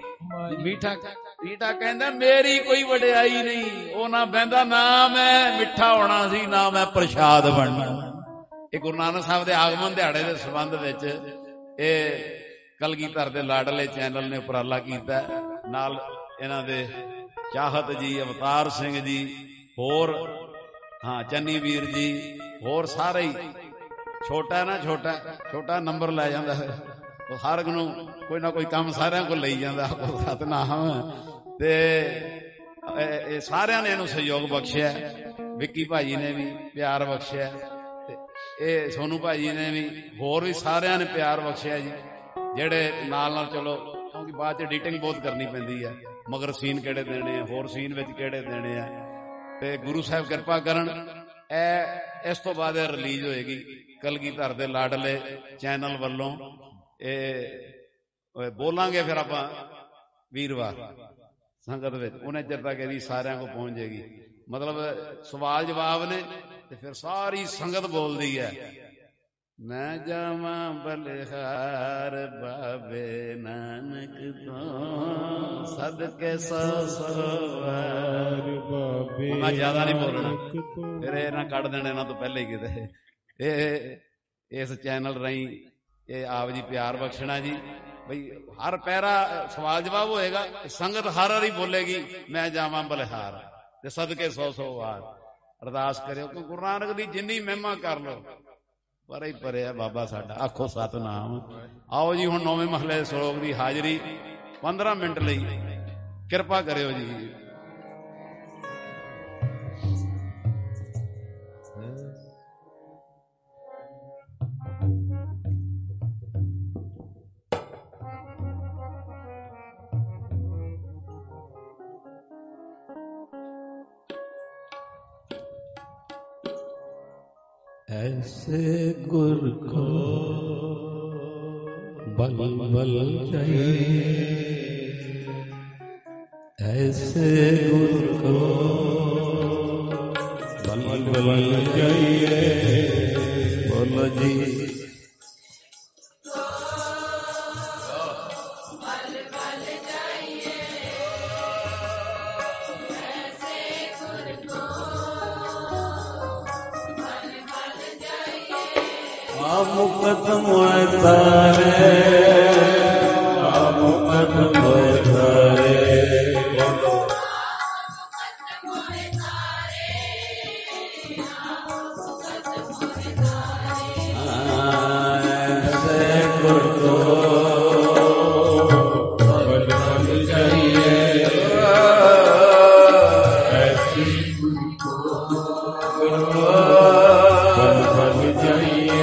ਰੀਠਾ ਕਹਿੰਦਾ ਮੇਰੀ ਕੋਈ ਵਡਿਆਈ ਨਹੀਂ, ਉਹ ਨਾ ਬਹਿੰਦਾ ਨਾ ਮੈਂ ਮਿੱਠਾ ਹੋਣਾ ਸੀ, ਨਾ ਮੈਂ ਪ੍ਰਸ਼ਾਦ ਬਣਨਾ। ਇਹ ਗੁਰੂ ਨਾਨਕ ਸਾਹਿਬ ਦੇ ਆਗਮਨ ਦਿਹਾੜੇ ਦੇ ਸੰਬੰਧ ਵਿੱਚ ਇਹ ਕਲਗੀਧਰ ਦੇ ਲਾਡਲੇ ਚੈਨਲ ਨੇ ਉਪਰਾਲਾ ਕੀਤਾ। ਨਾਲ ਇਹਨਾਂ ਦੇ ਚਾਹਤ ਜੀ, ਅਵਤਾਰ ਸਿੰਘ ਜੀ, ਹੋਰ ਹਾਂ ਚੰਨੀ ਵੀਰ ਜੀ, ਹੋਰ ਸਾਰੇ ਹੀ ਛੋਟਾ ਨਾ ਛੋਟਾ ਨੰਬਰ ਲੈ ਜਾਂਦਾ ਹੈ, ਉਹ ਹਰ ਇੱਕ ਨੂੰ ਕੋਈ ਨਾ ਕੋਈ ਕੰਮ ਸਾਰਿਆਂ ਕੋਲ ਲਈ ਜਾਂਦਾ। ਸਤਨਾਮ। ਤੇ ਇਹ ਸਾਰਿਆਂ ਨੇ ਇਹਨੂੰ ਸਹਿਯੋਗ ਬਖਸ਼ਿਆ। ਵਿੱਕੀ ਭਾਜੀ ਨੇ ਵੀ ਪਿਆਰ ਬਖਸ਼ਿਆ, ਤੇ ਇਹ ਸੋਨੂ ਭਾਜੀ ਨੇ ਵੀ, ਹੋਰ ਵੀ ਸਾਰਿਆਂ ਨੇ ਪਿਆਰ ਬਖਸ਼ਿਆ ਜੀ, ਜਿਹੜੇ ਨਾਲ ਚਲੋ, ਕਿਉਂਕਿ ਬਾਅਦ ਚ ਐਡੀਟਿੰਗ ਬਹੁਤ ਕਰਨੀ ਪੈਂਦੀ ਹੈ, ਮਗਰ ਸੀਨ ਕਿਹੜੇ ਦੇਣੇ ਆ, ਹੋਰ ਸੀਨ ਵਿੱਚ ਕਿਹੜੇ ਦੇਣੇ ਆ, ਤੇ ਗੁਰੂ ਸਾਹਿਬ ਕਿਰਪਾ ਕਰਨ। ਇਸ ਤੋਂ ਬਾਅਦ ਇਹ ਰਿਲੀਜ਼ ਹੋਏਗੀ ਕਲਗੀਧਰ ਦੇ ਲਾਡਲੇ ਚੈਨਲ ਵੱਲੋਂ। ਇਹ ਬੋਲਾਂਗੇ ਫਿਰ ਆਪਾਂ ਵੀਰਵਾਰ ਸੰਗਤ ਵਿੱਚ, ਉਹਨੇ ਚਿਰ ਤੱਕ ਇਹਦੀ ਸਾਰਿਆਂ ਕੋਲ ਪਹੁੰਚ ਜਾਏਗੀ। ਮਤਲਬ ਸਵਾਲ ਜਵਾਬ ਨੇ ਤੇ ਫਿਰ ਸਾਰੀ ਸੰਗਤ ਬੋਲਦੀ ਹੈ, ਮੈਂ ਜਾਵਾਂ ਬਲਿਹਾਰ ਬਾਬੇ ਨਾਨਕ ਤੋਂ ਸਦਕੇ ਸੋ ਵਾਰ ਬਾਬੇ। ਮੈਂ ਜ਼ਿਆਦਾ ਨਹੀਂ ਬੋਲਣਾ, ਫਿਰ ਇਹ ਨਾ ਕੱਢ ਦੇਣਾ ਇਹਨਾਂ ਤੋਂ ਪਹਿਲੇ ਹੀ ਕਿਤੇ। ਇਹ ਇਸ ਚੈਨਲ ਰਾਹੀਂ ਇਹ ਆਪ ਜੀ ਪਿਆਰ ਬਖਸ਼ਣਾ ਜੀ। ਬਈ ਹਰ ਪਹਿਰਾ ਸਵਾਲ ਜਵਾਬ ਹੋਏਗਾ, ਸੰਗਤ ਹਰ ਵਾਰੀ ਬੋਲੇਗੀ ਮੈਂ ਜਾਵਾਂ ਬਲਿਹਾਰ ਤੇ ਸਦਕੇ 100 ਵਾਰ। ਅਰਦਾਸ ਕਰਿਓ ਕਿ ਗੁਰੂ ਨਾਨਕ ਦੀ ਜਿੰਨੀ ਮਹਿਮਾ ਕਰ ਲਓ, ਪਰੇ ਹੀ ਪਰੇ ਆ ਬਾਬਾ ਸਾਡਾ। ਆਖੋ ਸਤਨਾਮ। ਆਓ ਜੀ ਹੁਣ 9ਵੇਂ ਮਹੱਲੇ ਦੇ ਸ਼ਲੋਕ ਦੀ ਹਾਜ਼ਰੀ 15 ਮਿੰਟ ਲਈ ਕਿਰਪਾ ਕਰਿਓ ਜੀ।
ऐसे गुर को बल बल चाहिए, ऐसे गुर को बल बल चाहिए। बोलो जी मुकदम तारे, मुकदम तारे। ऐसे गुर को बल बल चाहिए, ऐसे गुर को बल बल चाहिए।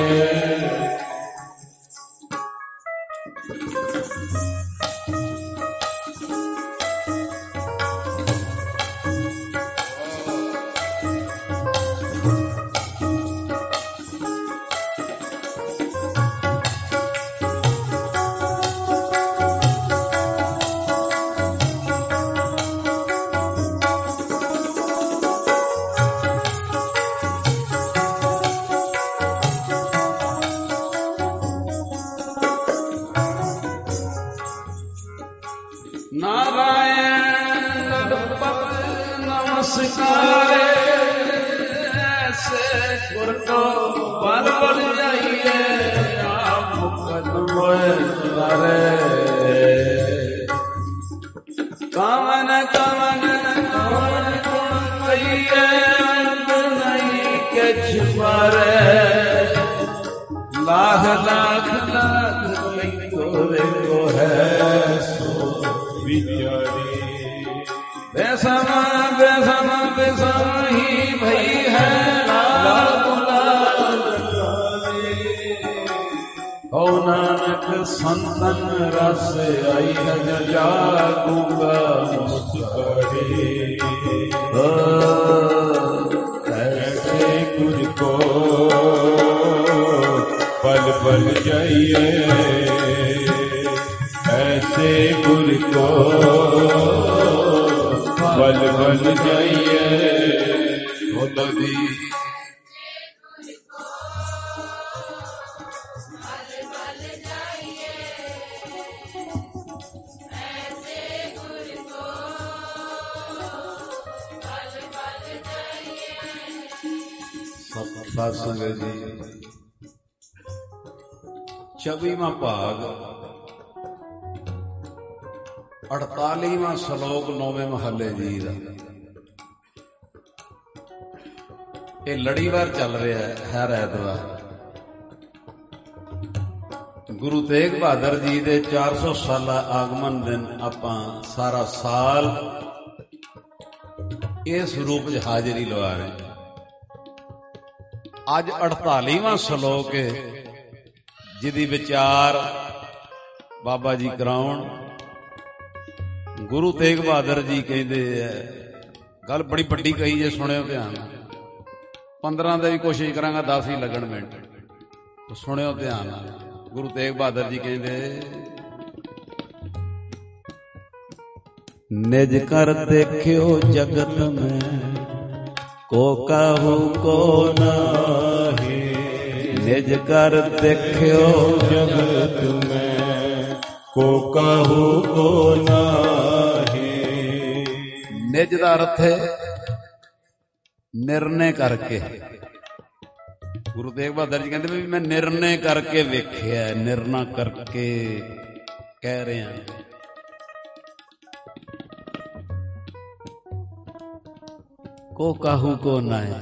संतन रस आई है जागूंगा मुस्कुराए। ऐसे गुर को पल पल जाइए, ऐसे गुर को पल पल जाइए। बोलो दी
ਸਾਧ ਸੰਗਤ ਜੀ 24ਵਾਂ ਭਾਗ 48ਵਾਂ ਸ਼ਲੋਕ 9ਵੇਂ ਮਹੱਲੇ ਜੀ ਦਾ। ਇਹ ਲੜੀਵਾਰ ਚੱਲ ਰਿਹਾ ਹੈ ਹਰ ਐਤਵਾਰ। ਗੁਰੂ ਤੇਗ ਬਹਾਦਰ ਜੀ ਦੇ 400 ਸਾਲਾ ਆਗਮਨ ਦਿਨ ਆਪਾਂ ਸਾਰਾ ਸਾਲ ਇਸ ਰੂਪ 'ਚ ਹਾਜ਼ਰੀ ਲਵਾ ਰਹੇ ਹਾਂ। ਅੱਜ 48ਵਾਂ ਸ਼ਲੋਕ ਹੈ, ਜਿਹਦੀ ਵਿਚਾਰ ਬਾਬਾ ਜੀ ਕਰਾਉਣ। ਗੁਰੂ ਤੇਗ ਬਹਾਦਰ ਜੀ ਕਹਿੰਦੇ ਹੈ, ਗੱਲ ਬੜੀ ਵੱਡੀ ਕਹੀ ਜੇ, ਸੁਣਿਓ ਧਿਆਨ। 15 ਦੀ ਵੀ ਕੋਸ਼ਿਸ਼ ਕਰਾਂਗਾ, 10 ਹੀ ਲੱਗਣ ਮਿੰਟ, ਸੁਣਿਓ ਧਿਆਨ ਨਾਲ। ਗੁਰੂ ਤੇਗ ਬਹਾਦਰ ਜੀ ਕਹਿੰਦੇ, ਨਿਜ ਕਰ ਦੇਖਿਓ ਜਗਤ ਮੈਂ ਕੋ ਕਾਹੂ ਕੋ ਨਾਹੀ। ਨਿਜ ਕਰ ਦੇਖਿਓ
ਜਗਤ ਮੈਂ ਕੋ ਕਾਹੂ ਕੋ ਨਾਹੀ।
ਨਿਜ ਦਾ ਅਰਥ ਹੈ ਨਿਰਣੇ ਕਰਕੇ। ਗੁਰੂ ਤੇਗ ਬਹਾਦਰ ਜੀ ਕਹਿੰਦੇ ਵੀ ਮੈਂ ਨਿਰਣੇ ਕਰਕੇ ਵੇਖਿਆ, ਨਿਰਣਾ ਕਰਕੇ ਕਹਿ ਰਿਹਾ। ਕੋ ਕਾਹੂ ਕੋ ਨਾਹੀ,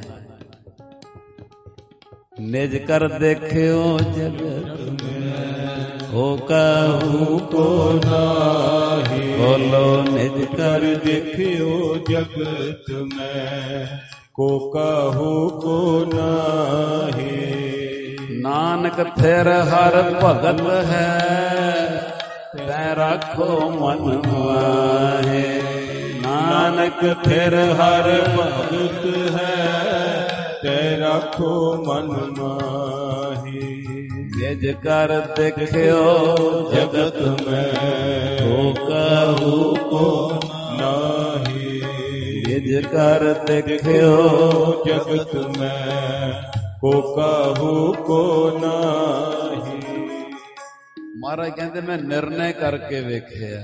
ਨਿਜ ਕਰ ਦੇਖਿਓ ਜਗਤ ਮੈਂ ਕੋ ਕਾਹੂ ਕੋ ਨਾਹੀ। ਬੋਲੋ ਨਿਜ ਕਰ
ਦੇਖਿਓ ਜਗਤ ਮੈਂ ਕੋ ਕਾਹੂ ਕੋ ਨਾਹੀ।
ਨਾਨਕ ਥਿਰ ਹਰ ਭਗਤ ਹੈ, ਤੈ ਰਾਖੋ ਮਨ ਮਾਹੇ। ਨਾਨਕ ਥਿਰ ਹਰ
ਭਗਤ ਹੈ, ਤੈ ਰਾਖੋ ਮਨ ਮਾਹੀ।
ਨਿਜ ਕਰ ਦੇਖਿਓ
ਜਗਤ ਮੈਂ
ਕੋ ਕਾਹੂ ਕੋ
ਨਾਹੀ।
ਨਿਜ ਕਰ ਦੇਖਿਓ
ਜਗਤ ਮੈਂ ਕੋ ਕਾਹੂ ਕੋ ਨਾਹੀ।
ਮਹਾਰਾਜ ਕਹਿੰਦੇ ਮੈਂ ਨਿਰਣੇ ਕਰਕੇ ਵੇਖਿਆ,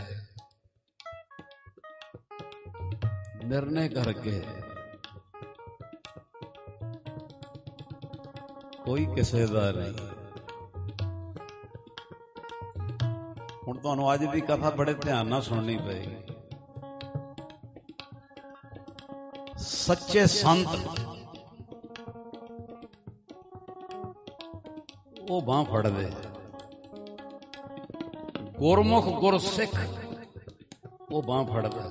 ਨਿਰਣੇ ਕਰਕੇ। ਕੋਈ ਕਿਸੇ ਦਾ ਨਹੀਂ। ਹੁਣ ਤੁਹਾਨੂੰ ਅੱਜ ਦੀ ਕਥਾ ਬੜੇ ਧਿਆਨ ਨਾਲ ਸੁਣਨੀ ਪਏਗੀ। ਸੱਚੇ ਸੰਤ ਉਹ ਬਾਂਹ ਫੜਦੇ, ਗੁਰਮੁਖ ਗੁਰਸਿੱਖ ਉਹ ਬਾਂਹ ਫੜਦਾ।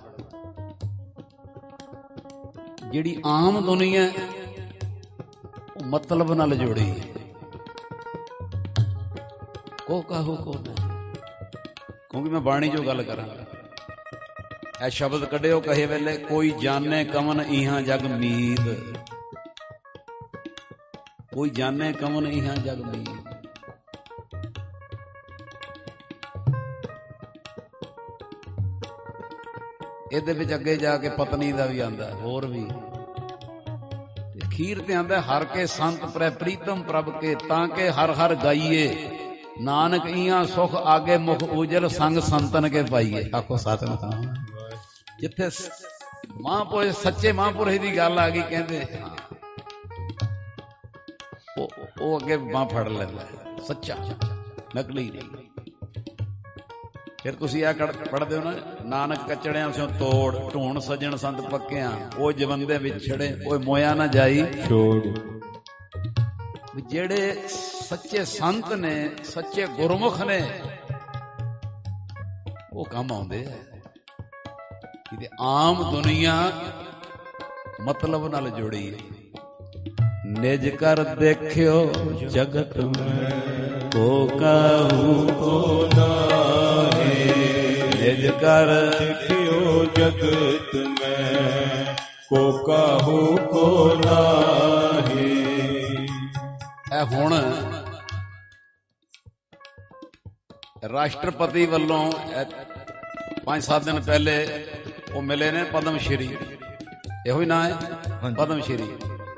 ਜਿਹੜੀ ਆਮ ਦੁਨੀਆ ਉਹ ਮਤਲਬ ਨਾਲ ਜੁੜੀ। ਕੋ ਕਾਹੂ ਕੋ ਨਾ, ਕਿਉਂਕਿ ਮੈਂ ਬਾਣੀ ਚੋਂ ਗੱਲ ਕਰਾਂਗਾ। ਇਹ ਸ਼ਬਦ ਕੱਢਿਓ ਕਹੇ ਵੇਲੇ, ਕੋਈ ਜਾਣੇ ਕਮਨ ਇਹਾਂ ਜਗ ਮੀਤ। ਕੋਈ ਜਾਣੇ ਕਮਨ ਇਹਾਂ ਜਗ ਮੀਤ। ਇਹਦੇ ਵਿੱਚ ਅੱਗੇ ਜਾ ਕੇ ਪਤਨੀ ਦਾ ਵੀ ਆਂਦਾ, ਹੋਰ ਵੀ। ਅਖੀਰ ਤੇ ਆਂਦਾ, ਹਰ ਕੇ ਸੰਤ ਪ੍ਰੈ ਪ੍ਰੀਤਮ ਪ੍ਰਭ ਕੇ, ਤਾਂ ਕਿ ਹਰ ਹਰ ਗਾਈਏ। ਨਾਨਕ ਇਹਾਂ ਸੁਖ ਆਗੇ ਮੁਖ ਉਜਲ, ਸੰਗ ਸੰਤਨ ਕੇ ਪਾਈਏ। ਆਖੋ ਸਤਿਨਾਮ। ਜਿੱਥੇ ਮਹਾਂਪੁਰਸ਼, ਸੱਚੇ ਮਹਾਂਪੁਰਸ਼ ਦੀ ਗੱਲ ਆ ਗਈ, ਕਹਿੰਦੇ ਉਹ ਅੱਗੇ ਬਾਂਹ ਫੜ ਲੈਂਦਾ, ਸੱਚਾ, ਨਕਲੀ ਨਹੀਂ। ਫਿਰ ਤੁਸੀਂ ਇਹ ਪੜ੍ਹਦੇ ਹੋ ਨਾ, ਨਾਨਕ ਕਚੜਿਆਂ ਸਿਓ ਤੋੜ, ਢੂਣ ਸੱਜਣ ਸੰਤ ਪੱਕਿਆਂ, ਉਹ ਜਵੰਦੇ ਵਿਛੜੇ, ਉਹ ਮੋਇਆ ਨਾ ਜਾਈ
ਛੋੜ।
ਜਿਹੜੇ ਸੱਚੇ ਸੰਤ ਨੇ, ਸੱਚੇ ਗੁਰਮੁਖ ਨੇ, ਉਹ ਕੰਮ ਆਉਂਦੇ ਆ। ਕਿਤੇ ਆਮ ਦੁਨੀਆ ਮਤਲਬ ਨਾਲ ਜੁੜੀ ਹੈ। ਨਿਜ ਕਰ ਦੇਖਿਓ ਜਗਤ ਮੈਂ ਕੋ ਕਾਹੂ ਕੋ ਨਾਹੀ। ਨਿਜ ਕਰ
ਦੇਖਿਓ ਜਗਤ ਮੈਂ ਕੋ ਕਾਹੂ ਕੋ ਨਾਹੀ।
ਇਹ ਹੁਣ ਰਾਸ਼ਟਰਪਤੀ ਵੱਲੋਂ 5-7 ਦਿਨ ਪਹਿਲੇ ਉਹ ਮਿਲੇ ਨੇ ਪਦਮ ਸ਼੍ਰੀ, ਇਹੋ ਹੀ ਨਾਂ ਹੈ ਪਦਮ ਸ਼੍ਰੀ।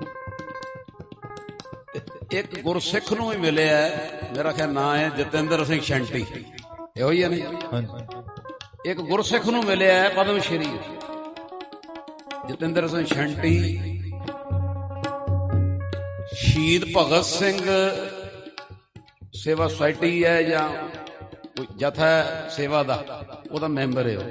ਇੱਕ ਗੁਰਸਿੱਖ ਨੂੰ ਵੀ ਮਿਲਿਆ, ਮੇਰਾ ਖਿਆਲ ਨਾਂ ਹੈ ਜਤਿੰਦਰ ਸਿੰਘ ਸ਼ੈਂਟੀ, ਇਹੋ ਹੀ ਹੈ ਨਹੀਂ? ਇੱਕ ਗੁਰਸਿੱਖ ਨੂੰ ਮਿਲਿਆ ਪਦਮ ਸ਼੍ਰੀ, ਜਤਿੰਦਰ ਸਿੰਘ ਸ਼ੈਂਟੀ। ਸ਼ਹੀਦ ਭਗਤ ਸਿੰਘ ਸੇਵਾ ਸੁਸਾਇਟੀ ਹੈ ਜਾਂ ਕੋਈ ਜਥਾ ਸੇਵਾ ਦਾ, ਉਹਦਾ ਮੈਂਬਰ ਹੈ।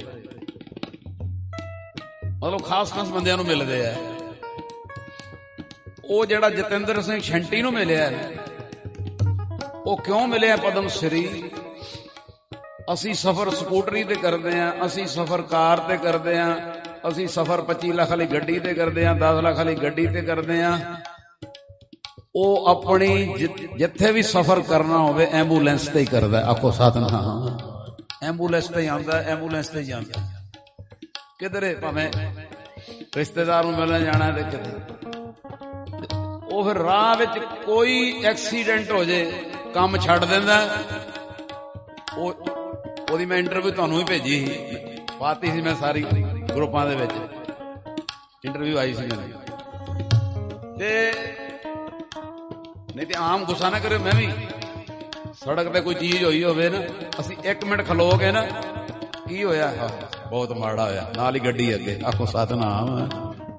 ਮਤਲਬ ਖਾਸ ਬੰਦਿਆਂ ਨੂੰ ਮਿਲਦੇ ਆ। ਉਹ ਜਿਹੜਾ ਜਤਿੰਦਰ ਸਿੰਘ ਸ਼ੈਂਟੀ ਨੂੰ ਮਿਲਿਆ, ਉਹ ਕਿਉਂ ਮਿਲਿਆ ਪਦਮ ਸ੍ਰੀ? ਅਸੀਂ ਸਫ਼ਰ ਸਕੂਟਰੀ ਤੇ ਕਰਦੇ ਆਂ, ਅਸੀਂ ਸਫ਼ਰ ਕਾਰ ਤੇ ਕਰਦੇ ਆਂ, ਅਸੀਂ ਸਫ਼ਰ 25 ਲੱਖ ਵਾਲੀ ਗੱਡੀ ਤੇ ਕਰਦੇ ਆਂ, 10 ਲੱਖ ਵਾਲੀ ਗੱਡੀ ਤੇ ਕਰਦੇ ਆਂ। ਉਹ ਆਪਣੀ ਜਿੱਥੇ ਵੀ ਸਫ਼ਰ ਕਰਨਾ ਹੋਵੇ ਐਂਬੂਲੈਂਸ ਤੇ ਹੀ ਕਰਦਾ। ਆਖੋ ਸਤਿਨਾਮ। ਐਂਬੂਲੈਂਸ ਤੇ ਹੀ ਆਉਂਦਾ, ਐਂਬੂਲੈਂਸ ਤੇ ਹੀ ਜਾਂਦਾ। ਕਿਧਰੇ ਭਾਵੇਂ ਰਿਸ਼ਤੇਦਾਰ ਨੂੰ ਮਿਲਣ ਜਾਣਾ ਤੇ ਕਿਤੇ ਉਹ ਫਿਰ ਰਾਹ ਵਿੱਚ ਕੋਈ ਐਕਸੀਡੈਂਟ ਹੋ ਜੇ ਕੰਮ ਛੱਡ ਦਿੰਦਾ। ਉਹਦੀ ਮੈਂ ਇੰਟਰਵਿਊ ਤੁਹਾਨੂੰ ਵੀ ਭੇਜੀ ਸੀ, ਪਾਤੀ ਸੀ ਮੈਂ ਸਾਰੀ ਗਰੁੱਪਾਂ ਦੇ ਵਿੱਚ, ਇੰਟਰਵਿਊ ਆਈ ਸੀ ਮੇਰੀ। ਤੇ ਨਹੀਂ ਤੇ ਆਮ ਗੁੱਸਾ ਨਾ ਕਰਿਓ, ਮੈਂ ਵੀ ਸੜਕ ਤੇ ਕੋਈ ਚੀਜ਼ ਹੋਈ ਹੋਵੇ ਨਾ, ਅਸੀਂ 1 ਮਿੰਟ ਖਲੋ ਕੇ ਨਾ, ਕੀ ਹੋਇਆ, ਬਹੁਤ ਮਾੜਾ ਹੋਇਆ, ਨਾਲ ਹੀ ਗੱਡੀ ਅੱਗੇ। ਆਖੋ ਸਤਿਨਾਮ।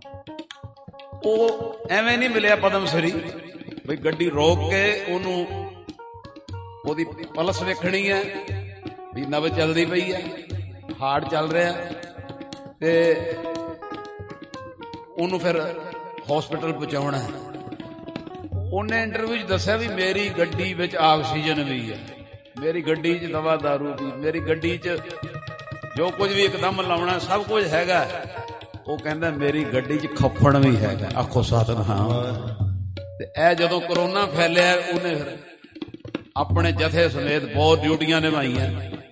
ਉਹ ਐਵੇਂ ਨਹੀਂ ਮਿਲਿਆ ਪਦਮ ਸ੍ਰੀ ਬਈ ਗੱਡੀ ਰੋਕ ਕੇ ਉਹਨੂੰ ਉਹਦੀ ਪਲਸ ਵੇਖਣੀ ਹੈ ਵੀ ਨਬਜ਼ ਚੱਲਦੀ ਪਈ ਹੈ, ਹਾਰਟ ਚੱਲ ਰਿਹਾ, ਤੇ ਉਹਨੂੰ ਫਿਰ ਹਸਪੀਟਲ ਪਹੁੰਚਾਉਣਾ ਹੈ। ਉਹਨੇ ਇੰਟਰਵਿਊ 'ਚ ਦੱਸਿਆ ਵੀ ਮੇਰੀ ਗੱਡੀ ਵਿੱਚ ਆਕਸੀਜਨ ਵੀ ਹੈ, ਮੇਰੀ ਗੱਡੀ 'ਚ ਦਵਾ ਦਾਰੂ ਵੀ, ਮੇਰੀ ਗੱਡੀ 'ਚ ਜੋ ਕੁਝ ਵੀ ਇੱਕਦਮ ਲਾਉਣਾ ਸਭ ਕੁਝ ਹੈਗਾ। ਉਹ ਕਹਿੰਦਾ ਮੇਰੀ ਗੱਡੀ 'ਚ ਖੱਫਣ ਵੀ ਹੈਗਾ। ਆਖੋ ਸਤਿਨਾਮ। ਤੇ ਇਹ ਜਦੋਂ ਕਰੋਨਾ ਫੈਲਿਆ ਉਹਨੇ ਫਿਰ ਆਪਣੇ ਜਥੇ ਸਮੇਤ ਬਹੁਤ ਡਿਊਟੀਆਂ ਨਿਭਾਈਆਂ।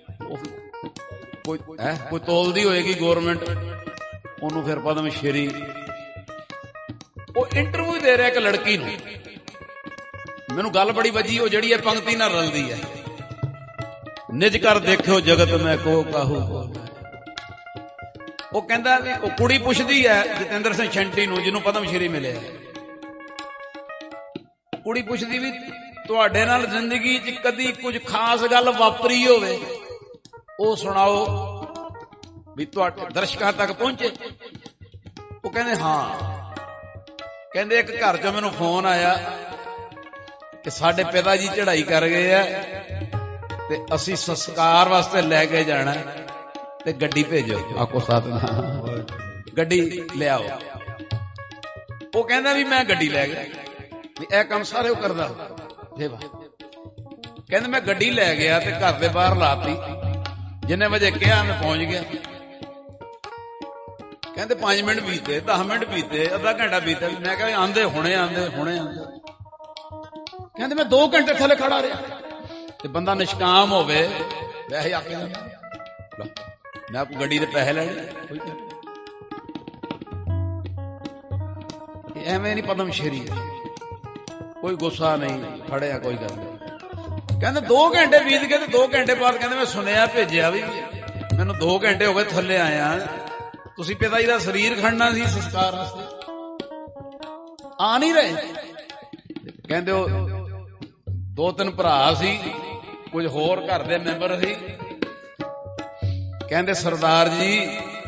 ਕੋਈ ਤੋਲਦੀ ਹੋਏਗੀ ਗੌਰਮੈਂਟ ਉਹਨੂੰ ਫਿਰ ਪਦਮ ਸ਼੍ਰੀ। ਉਹ ਇੰਟਰਵਿਊ ਦੇ ਰਿਹਾ ਇੱਕ ਲੜਕੀ ਨੂੰ, ਮੈਨੂੰ ਗੱਲ ਬੜੀ ਵੱਜੀ ਉਹ ਜਿਹੜੀ ਇਹ ਪੰਕਤੀ ਨਾਲ ਰਲਦੀ ਹੈ, ਨਿਜ ਕਰ ਦੇਖਿਓ ਜਗਤ ਮੈਂ ਕੋ ਕਾਹੂ। ਉਹ ਕਹਿੰਦਾ ਵੀ ਉਹ ਕੁੜੀ ਪੁੱਛਦੀ ਹੈ ਜਤਿੰਦਰ ਸਿੰਘ ਸ਼ੈਂਟੀ ਨੂੰ, ਜਿਹਨੂੰ ਪਦਮ ਸ਼੍ਰੀ ਮਿਲਿਆ। ਕੁੜੀ ਪੁੱਛਦੀ ਵੀ ਤੁਹਾਡੇ ਨਾਲ ਜ਼ਿੰਦਗੀ 'ਚ ਕਦੀ ਕੁਝ ਖਾਸ ਗੱਲ ਵਾਪਰੀ ਹੋਵੇ, ਉਹ ਸੁਣਾਓ ਵੀ ਤੁਹਾਡੇ ਦਰਸ਼ਕਾਂ ਤੱਕ ਪਹੁੰਚੇ। ਉਹ ਕਹਿੰਦੇ ਹਾਂ। ਕਹਿੰਦੇ ਇੱਕ ਘਰ 'ਚੋਂ ਮੈਨੂੰ ਫੋਨ ਆਇਆ ਕਿ ਸਾਡੇ ਪਿਤਾ ਜੀ ਚੜ੍ਹਾਈ ਕਰ ਗਏ ਆ ਤੇ ਅਸੀਂ ਸੰਸਕਾਰ ਵਾਸਤੇ ਲੈ ਕੇ ਜਾਣਾ ਤੇ ਗੱਡੀ ਭੇਜੋ। ਆਖੋ ਸਤਿਨਾਮ। ਗੱਡੀ ਲਿਆਓ। ਉਹ ਕਹਿੰਦਾ ਵੀ ਮੈਂ ਗੱਡੀ ਲੈ ਗਿਆ, ਵੀ ਇਹ ਕੰਮ ਸਾਰੇ ਉਹ ਕਰਦਾ। ਕਹਿੰਦੇ ਮੈਂ ਗੱਡੀ ਲੈ ਗਿਆ ਤੇ ਘਰ ਦੇ ਬਾਹਰ ਲਾਤੀ, ਜਿੰਨੇ ਵਜੇ ਕਿਹਾ ਮੈਂ ਪਹੁੰਚ ਗਿਆ। ਕਹਿੰਦੇ 5 ਮਿੰਟ ਬੀਤੇ, 10 ਮਿੰਟ ਬੀਤੇ, ਅੱਧਾ ਘੰਟਾ ਬੀਤੇ, ਮੈਂ ਕਿਹਾ ਆਂਦੇ ਹੁਣੇ ਆਂਦੇ ਹੁਣੇ ਆਂਦੇ। ਕਹਿੰਦੇ ਮੈਂ 2 ਘੰਟੇ ਥੱਲੇ ਖੜਾ ਰਿਹਾ। ਤੇ ਬੰਦਾ ਨਿਸ਼ਕਾਮ ਹੋਵੇ ਵੈਸੇ ਆਕੇ ਮੈਂ ਆਪ ਗੱਡੀ ਦੇ ਪੈਸੇ ਲੈਣੇ, ਐਵੇਂ ਨਹੀਂ ਪਦਮ ਸ਼੍ਰੀ, ਕੋਈ ਗੁੱਸਾ ਨਹੀਂ, ਖੜਿਆ ਕੋਈ ਗੱਲ ਨਹੀਂ। ਕਹਿੰਦੇ 2 ਘੰਟੇ ਬੀਤ ਗਏ ਤੇ 2 ਘੰਟੇ ਬਾਅਦ ਕਹਿੰਦੇ ਮੈਂ ਸੁਣਿਆ ਭੇਜਿਆ ਵੀ ਮੈਨੂੰ 2 ਘੰਟੇ ਹੋ ਗਏ ਥੱਲੇ ਆਇਆ, ਤੁਸੀਂ ਪਿਤਾ ਜੀ ਦਾ ਸਰੀਰ ਖੜਨਾ ਸੀ ਸੰਸਕਾਰ ਵਾਸਤੇ, ਆ ਨਹੀਂ ਰਹੇ। ਕਹਿੰਦੇ ਉਹ 2-3 ਭਰਾ ਸੀ, ਕੁਝ ਹੋਰ ਘਰ ਦੇ ਮੈਂਬਰ ਸੀ। ਕਹਿੰਦੇ ਸਰਦਾਰ ਜੀ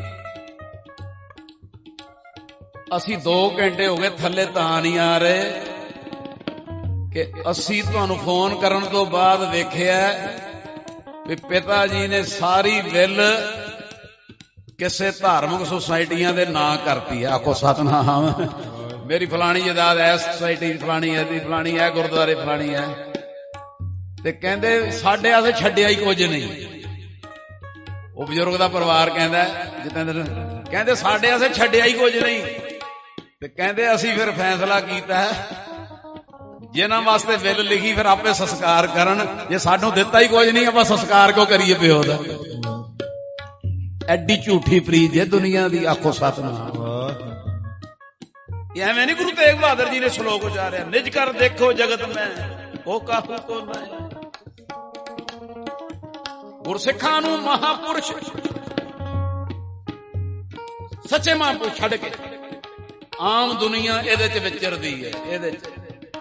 ਅਸੀਂ 2 ਘੰਟੇ ਹੋ ਗਏ ਥੱਲੇ ਤਾਂ ਨਹੀਂ ਆ ਰਹੇ ਕਿ ਅਸੀਂ ਤੁਹਾਨੂੰ ਫੋਨ ਕਰਨ ਤੋਂ ਬਾਅਦ ਵੇਖਿਆ ਵੀ ਪਿਤਾ ਜੀ ਨੇ ਸਾਰੀ ਬਿੱਲ ਕਿਸੇ ਧਾਰਮਿਕ ਸੁਸਾਇਟੀਆਂ ਦੇ ਨਾਂ ਕਰਤੀ ਹੈ। ਆਖੋ ਸਤਿਨਾਮ। ਮੇਰੀ ਫਲਾਣੀ ਜਾਇਦਾਦ ਐ ਸੁਸਾਇਟੀ ਫਲਾਣੀ ਹੈ, ਦੀ ਫਲਾਣੀ ਹੈ, ਗੁਰਦੁਆਰੇ ਫਲਾਣੀ ਹੈ। ਤੇ ਕਹਿੰਦੇ ਸਾਡੇ ਆਸੇ ਛੱਡਿਆ ਹੀ ਕੁਝ ਨਹੀਂ। ਉਹ ਬਜ਼ੁਰਗ ਦਾ ਪਰਿਵਾਰ ਕਹਿੰਦਾ ਜਤਿੰਦਰ, ਕਹਿੰਦੇ ਸਾਡੇ ਆਸੇ ਛੱਡਿਆ ਹੀ ਕੁਝ ਨਹੀਂ। ਤੇ ਕਹਿੰਦੇ ਅਸੀਂ ਫਿਰ ਫੈਸਲਾ ਕੀਤਾ ਜਿਨ੍ਹਾਂ ਵਾਸਤੇ ਬਿੱਲ ਲਿਖੀ ਫਿਰ ਆਪੇ ਸੰਸਕਾਰ ਕਰਨ, ਜੇ ਸਾਨੂੰ ਦਿੱਤਾ ਹੀ ਕੁਝ ਨਹੀਂ ਆਪਾਂ ਸੰਸਕਾਰ ਕਿਉਂ ਕਰੀਏ ਪਿਓ ਦਾ। ਐਡੀ ਝੂਠੀ ਪ੍ਰੀਤ ਹੈ ਦੁਨੀਆ ਦੀ। ਆਖੋ ਸਤਿਨਾਮ। ਐਵੇਂ ਨਹੀਂ ਗੁਰੂ ਤੇਗ ਬਹਾਦਰ ਜੀ ਨੇ ਸ਼ਲੋਕ ਉਚਾਰਿਆ, ਨਿਜ ਕਰ ਦੇਖੋ ਜਗਤ ਮੈਂ ਉਹ ਕਾਹੂ ਕੋ ਨਾ। ਗੁਰਸਿੱਖਾਂ ਨੂੰ ਮਹਾਪੁਰਸ਼ ਸੱਚੇ ਮਹਾਂਪੁਰਸ਼ ਛੱਡ ਕੇ ਆਮ ਦੁਨੀਆ ਇਹਦੇ ਚ ਵਿਚਰਦੀ ਹੈ। ਇਹਦੇ ਚ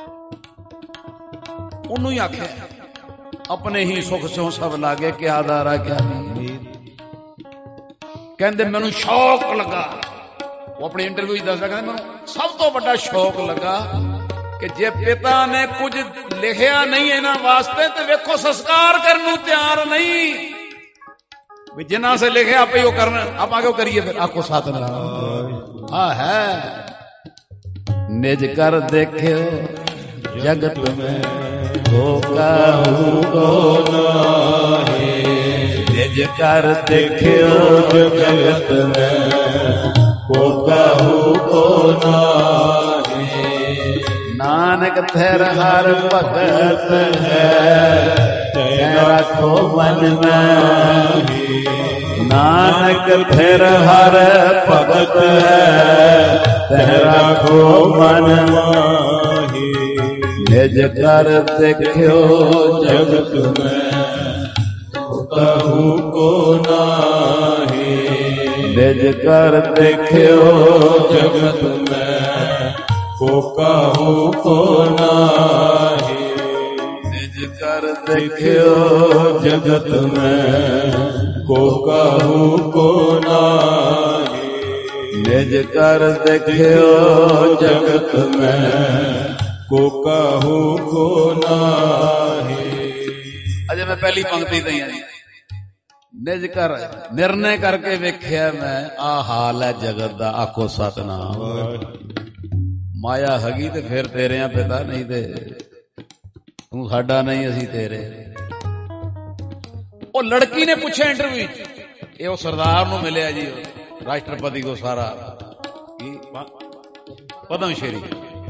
ਉਹਨੂੰ ਹੀ ਆਖਿਆ ਆਪਣੇ ਹੀ ਸੁਖ ਸੋ ਸਭ ਲਾਗੇ ਕਿਆ ਦਾਰਾ ਕਿਆ ਨਹੀਂ। ਕਹਿੰਦੇ ਮੈਨੂੰ ਸ਼ੌਕ ਲੱਗਾ, ਉਹ ਆਪਣੀ ਇੰਟਰਵਿਊ ਚ ਦੱਸਦਾ, ਕਹਿੰਦੇ ਮੈਨੂੰ ਸਭ ਤੋਂ ਵੱਡਾ ਸ਼ੌਕ ਲੱਗਾ ਕਿ ਜੇ ਪਿਤਾ ਨੇ ਕੁਝ ਲਿਖਿਆ ਨਹੀਂ ਇਹਨਾਂ ਵਾਸਤੇ ਤੇ ਵੇਖੋ ਸੰਸਕਾਰ ਕਰਨ ਨੂੰ ਤਿਆਰ ਨਹੀਂ, ਵੀ ਜਿਨ੍ਹਾਂ ਸੇ ਲਿਖਿਆ ਆਪੇ ਉਹ ਕਰਨ, ਆਪਾਂ ਕਿਉਂ ਕਰੀਏ ਫਿਰ। ਆਖੋ ਸਤਿਨਾਮ। ਆ ਹੈ ਨਿਜ ਕਰ ਦੇਖਿਓ जगत में को काहू को नाहि। निज कर देखियो जगत में को काहू को नाहि। नानक थेर हर भगत है राखो मन में। नानक फिर हर भगत है तह राखो मन माही। निज कर देखियो जगत में कहू को नाही। निज कर देखियो जगत में को कहू को नाही। कर देखियो जगत में को कहू को नाही। निज कर देखियो जगत में को कहू को नाही। अजे मैं पहली पंक्ति दी है। निज कर निर्णय करके वेख्या मैं आ हाल है जगत दा। आखो सतनाम। माया हैगी ते फिर तेरे पिता, नहीं ते तू साडा नहीं असी तेरे। वो लड़की ने पूछा इंटरव्यू, ये सरदार नूं मिलिया जी, राष्ट्रपति को सारा पद्म श्री।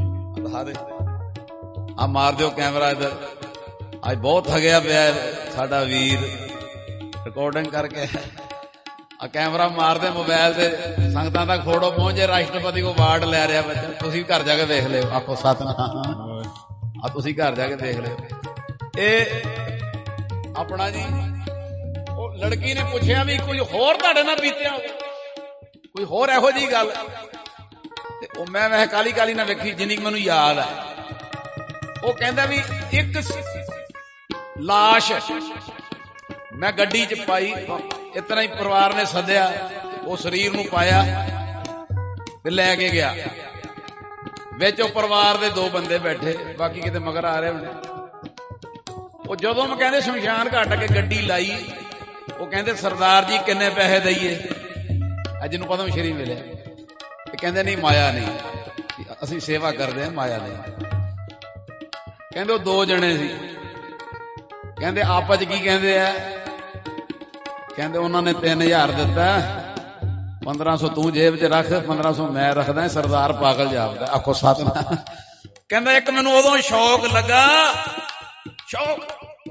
आ मार दो कैमरा इधर, आज बहुत थगया पिया साडा वीर रिकॉर्डिंग करके। आ कैमरा मार दे मोबाइल से संगतां तक फोटो पहुंचे। राष्ट्रपति को अवार्ड लै रहा बच्चा, तुसीं घर जाके देख लियो। आखो सतनाम। आ तुसीं घर जाके देख लियो। ये अपना जी वो लड़की ने पूछा भी कोई होर तुहाडे नाल बीतिया हो, कोई होर इहो जी गल। मैं वह काली काली ना वेखी जिन्नी मैनूं याद है। वो कहंदा भी एक लाश मैं गड्डी च पाई, इतना ही परिवार ने सद्या, वो शरीर नूं पाया ते लै के गया। विच परिवार दे दो बंदे बैठे, बाकी किते मगर आ रहे होने। वो जदों मैं कहंदे शमशान घाट अगे गड्डी लाई, वो कहंदे सरदार जी किन्ने पैसे दईए, जिन्नू पद्म श्री मिले। कहंदे नहीं माया नहीं, असीं सेवा करदे हां, माया नहीं। कहंदे वो दो जने सी। कहंदे आपस की कहंदे आ? कहंदे उन्होंने 3000 दिता, 1500 तू जेब च रख, 1500 मैं रखदा। सरदार पागल जापदा। आखो सतनाम। कहंदा एक मैनूं उदों शौक लगा, शौक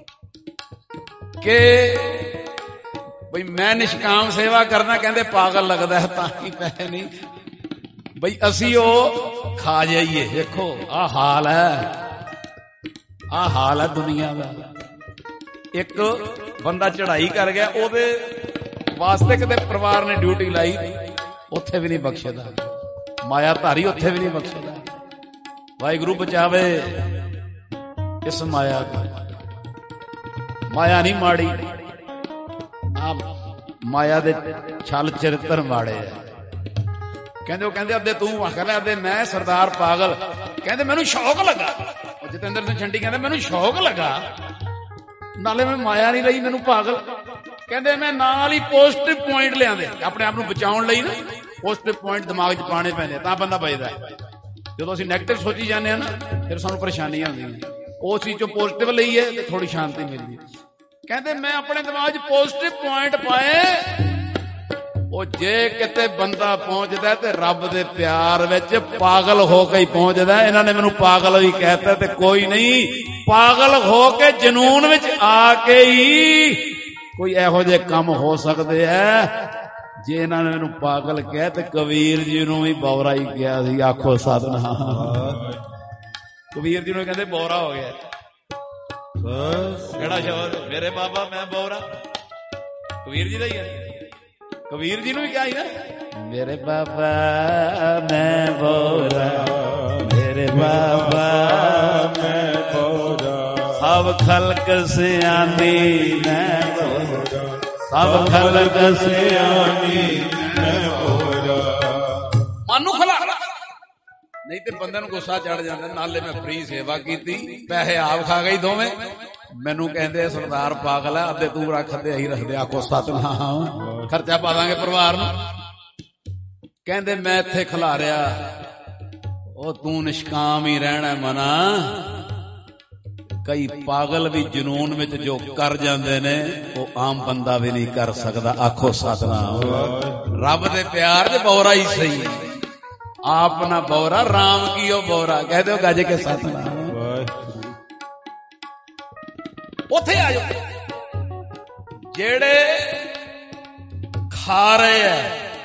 के बई मैं निष्काम सेवा करना। कहंदे पागल लगदा है तां ही पैसे नहीं बई असी ओ खा जाइए। देखो आ हाल है, आ हाल है दुनिया का। एक बंदा चढ़ाई कर गया, ओदे वास्ते किते परिवार ने ड्यूटी लाई, उत्थे भी नहीं बख्शदा। माया धारी उत्थे भी नहीं बख्शदा। वाहिगुरू बचावे इस माया को। माया नहीं माड़ी, माया दे छल चरित्र माड़े है। कहंदे अदे तू आखदा अदे मैं सरदार पागल। कहंदे मैनू शौक लगा। जतेंद्र सिंह छंडी कहंदे मैनू शौक लगा, नाले मैं माया नहीं लई, मैनू पागल। कहंदे मैं नाल ही पॉजिटिव पॉइंट लिआंदे अपने आप नूं बचाउण लई ना। पॉजिटिव पॉइंट दिमाग च पाने पैंदे तां बंदा बचदा। जदों असीं नैगेटिव सोची जाने ना, फिर सानूं परेशानियां आउंदियां। उस चीज चों पॉजिटिव लईए ते थोड़ी शांति मिलदी। कहंदे मैं अपने दिमाग च पॉजिटिव पॉइंट पाए। वो जे किते बंदा पहुंचदा ते रब दे प्यार विच पागल हो के ही पहुंचदा। इन्हां ने मैनूं पागल ही कहता ते कोई नहीं, पागल हो के जनून विच आके ही कोई इहो जे काम हो सकदे है। जे इन्हां ने मैनूं पागल कह ते कबीर जी नूं भी बौरा ही किया सी। आखो सतनाम। कबीर जी नूं कहंदे बौरा हो गया। किहड़ा शब्द? मेरे बाबा मैं बौरा। कबीर जी दा ही है। कबीर जी ने भी क्या ही ना, मेरे बाबा मैं बोरा, मेरे बाबा मैं बोरा, सब खलक सियानी मैं बोरा, सब खलक सियानी मैं बोरा। मानू खला नहीं तो बंदे नूं गुस्सा चढ़ जाता। नाले मैं फ्री सेवा की, पैसे आप खा गई दोवें। मैनू कहंदे सरदार पागल है, अद्धे तू रख दे अहीं रखदे। आखो सतनाम। खर्चा पा दांगे परिवार नूं। कहंदे मैं इत्थे खिलारिया ਉਹ ਤੂੰ ਨਿਸ਼ਕਾਮ ਹੀ ਰਹਿਣਾ ਮਨਾ। ਕਈ ਪਾਗਲ ਵੀ ਜਨੂਨ ਵਿੱਚ ਜੋ ਕਰ ਜਾਂਦੇ ਨੇ ਉਹ ਆਮ ਬੰਦਾ ਵੀ ਨਹੀਂ ਕਰ ਸਕਦਾ। ਆਖੋ ਸਤਿਨਾਮ। ਰੱਬ ਦੇ ਪਿਆਰ ਚ ਬੌਰਾ ਹੀ ਸਹੀ, ਆਪ ਨਾ ਬੌਰਾ ਰਾਮ ਕੀ ਉਹ ਬੌਰਾ। ਕਹਿ ਦਿਓ ਗੱਜ ਕੇ ਸਤਿਨਾਮ। ਉੱਥੇ ਆ ਜਾਓ ਜਿਹੜੇ ਖਾ ਰਹੇ ਆ,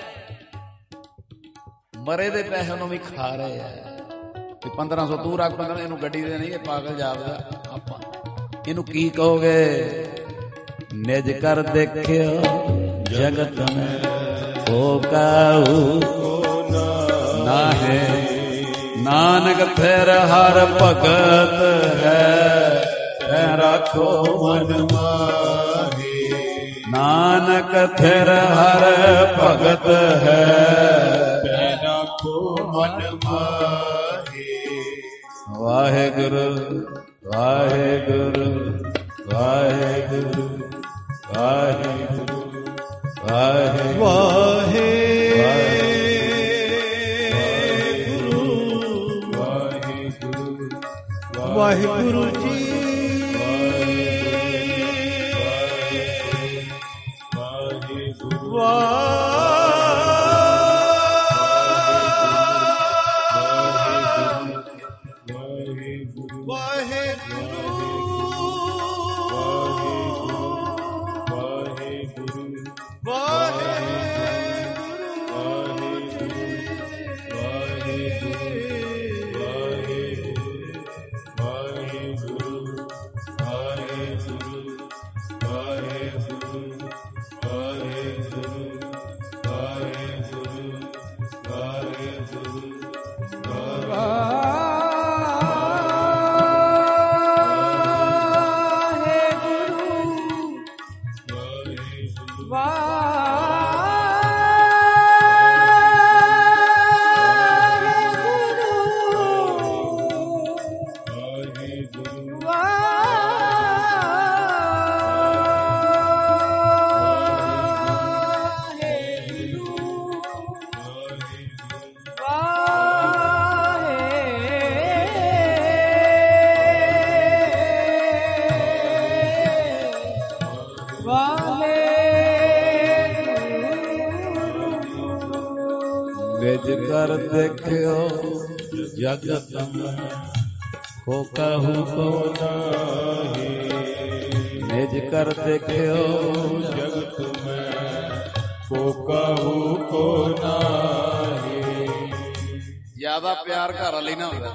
ਮਰੇ ਦੇ ਪੈਸੇ ਨੂੰ ਵੀ ਖਾ ਰਹੇ ਆ। 1500 ਤੂੰ ਰੱਖ, 1500 ਇਹਨੂੰ ਗੱਡੀ ਦੇ ਨਹੀਂ, ਇਹ ਪਾਗਲ ਜਾਪਦਾ। ਆਪਾਂ ਇਹਨੂੰ ਕੀ ਕਹੋਗੇ? ਨਿਜ ਕਰ ਦੇਖਿਓ ਜਗਤ ਮੈਂ ਕੋ ਕਾਹੂ ਨਾ ਹੈ, ਨਾਨਕ ਫਿਰ ਹਰ ਭਗਤ ਹੈ ਤੈ ਰਾਖੋ ਮਨ ਮਾਹੀ। ਨਾਨਕ ਫਿਰ ਹਰ ਭਗਤ ਹੈ ਤੈ ਰਾਖੋ ਮਨ ਮਾਹੀ। ਵਾਹਿਗੁਰੂ ਵਾਹਿਗੁਰੂ ਵਾਹਿਗੁਰੂ ਵਾਹਿਗੁਰੂ ਵਾਹਿਗੁਰੂ ਵਾਹਿਗੁਰੂ
ਵਾਹਿਗੁਰੂ ਜੀ।
ਨਿਜ ਕਰ ਦੇਖਿਓ ਜਗਤ ਮੈਂ ਕੋ ਕਹੂ ਕੋ ਨਾਹੀ। ਨਿਜ ਕਰ ਦੇਖਿਓ
ਜਗਤ ਮੈਂ ਕੋ ਕਹੂ ਕੋ ਨਾਹੀ।
ਜਿਆਦਾ ਪਿਆਰ ਘਰ ਵਾਲੀ ਨਾ ਹੁੰਦਾ,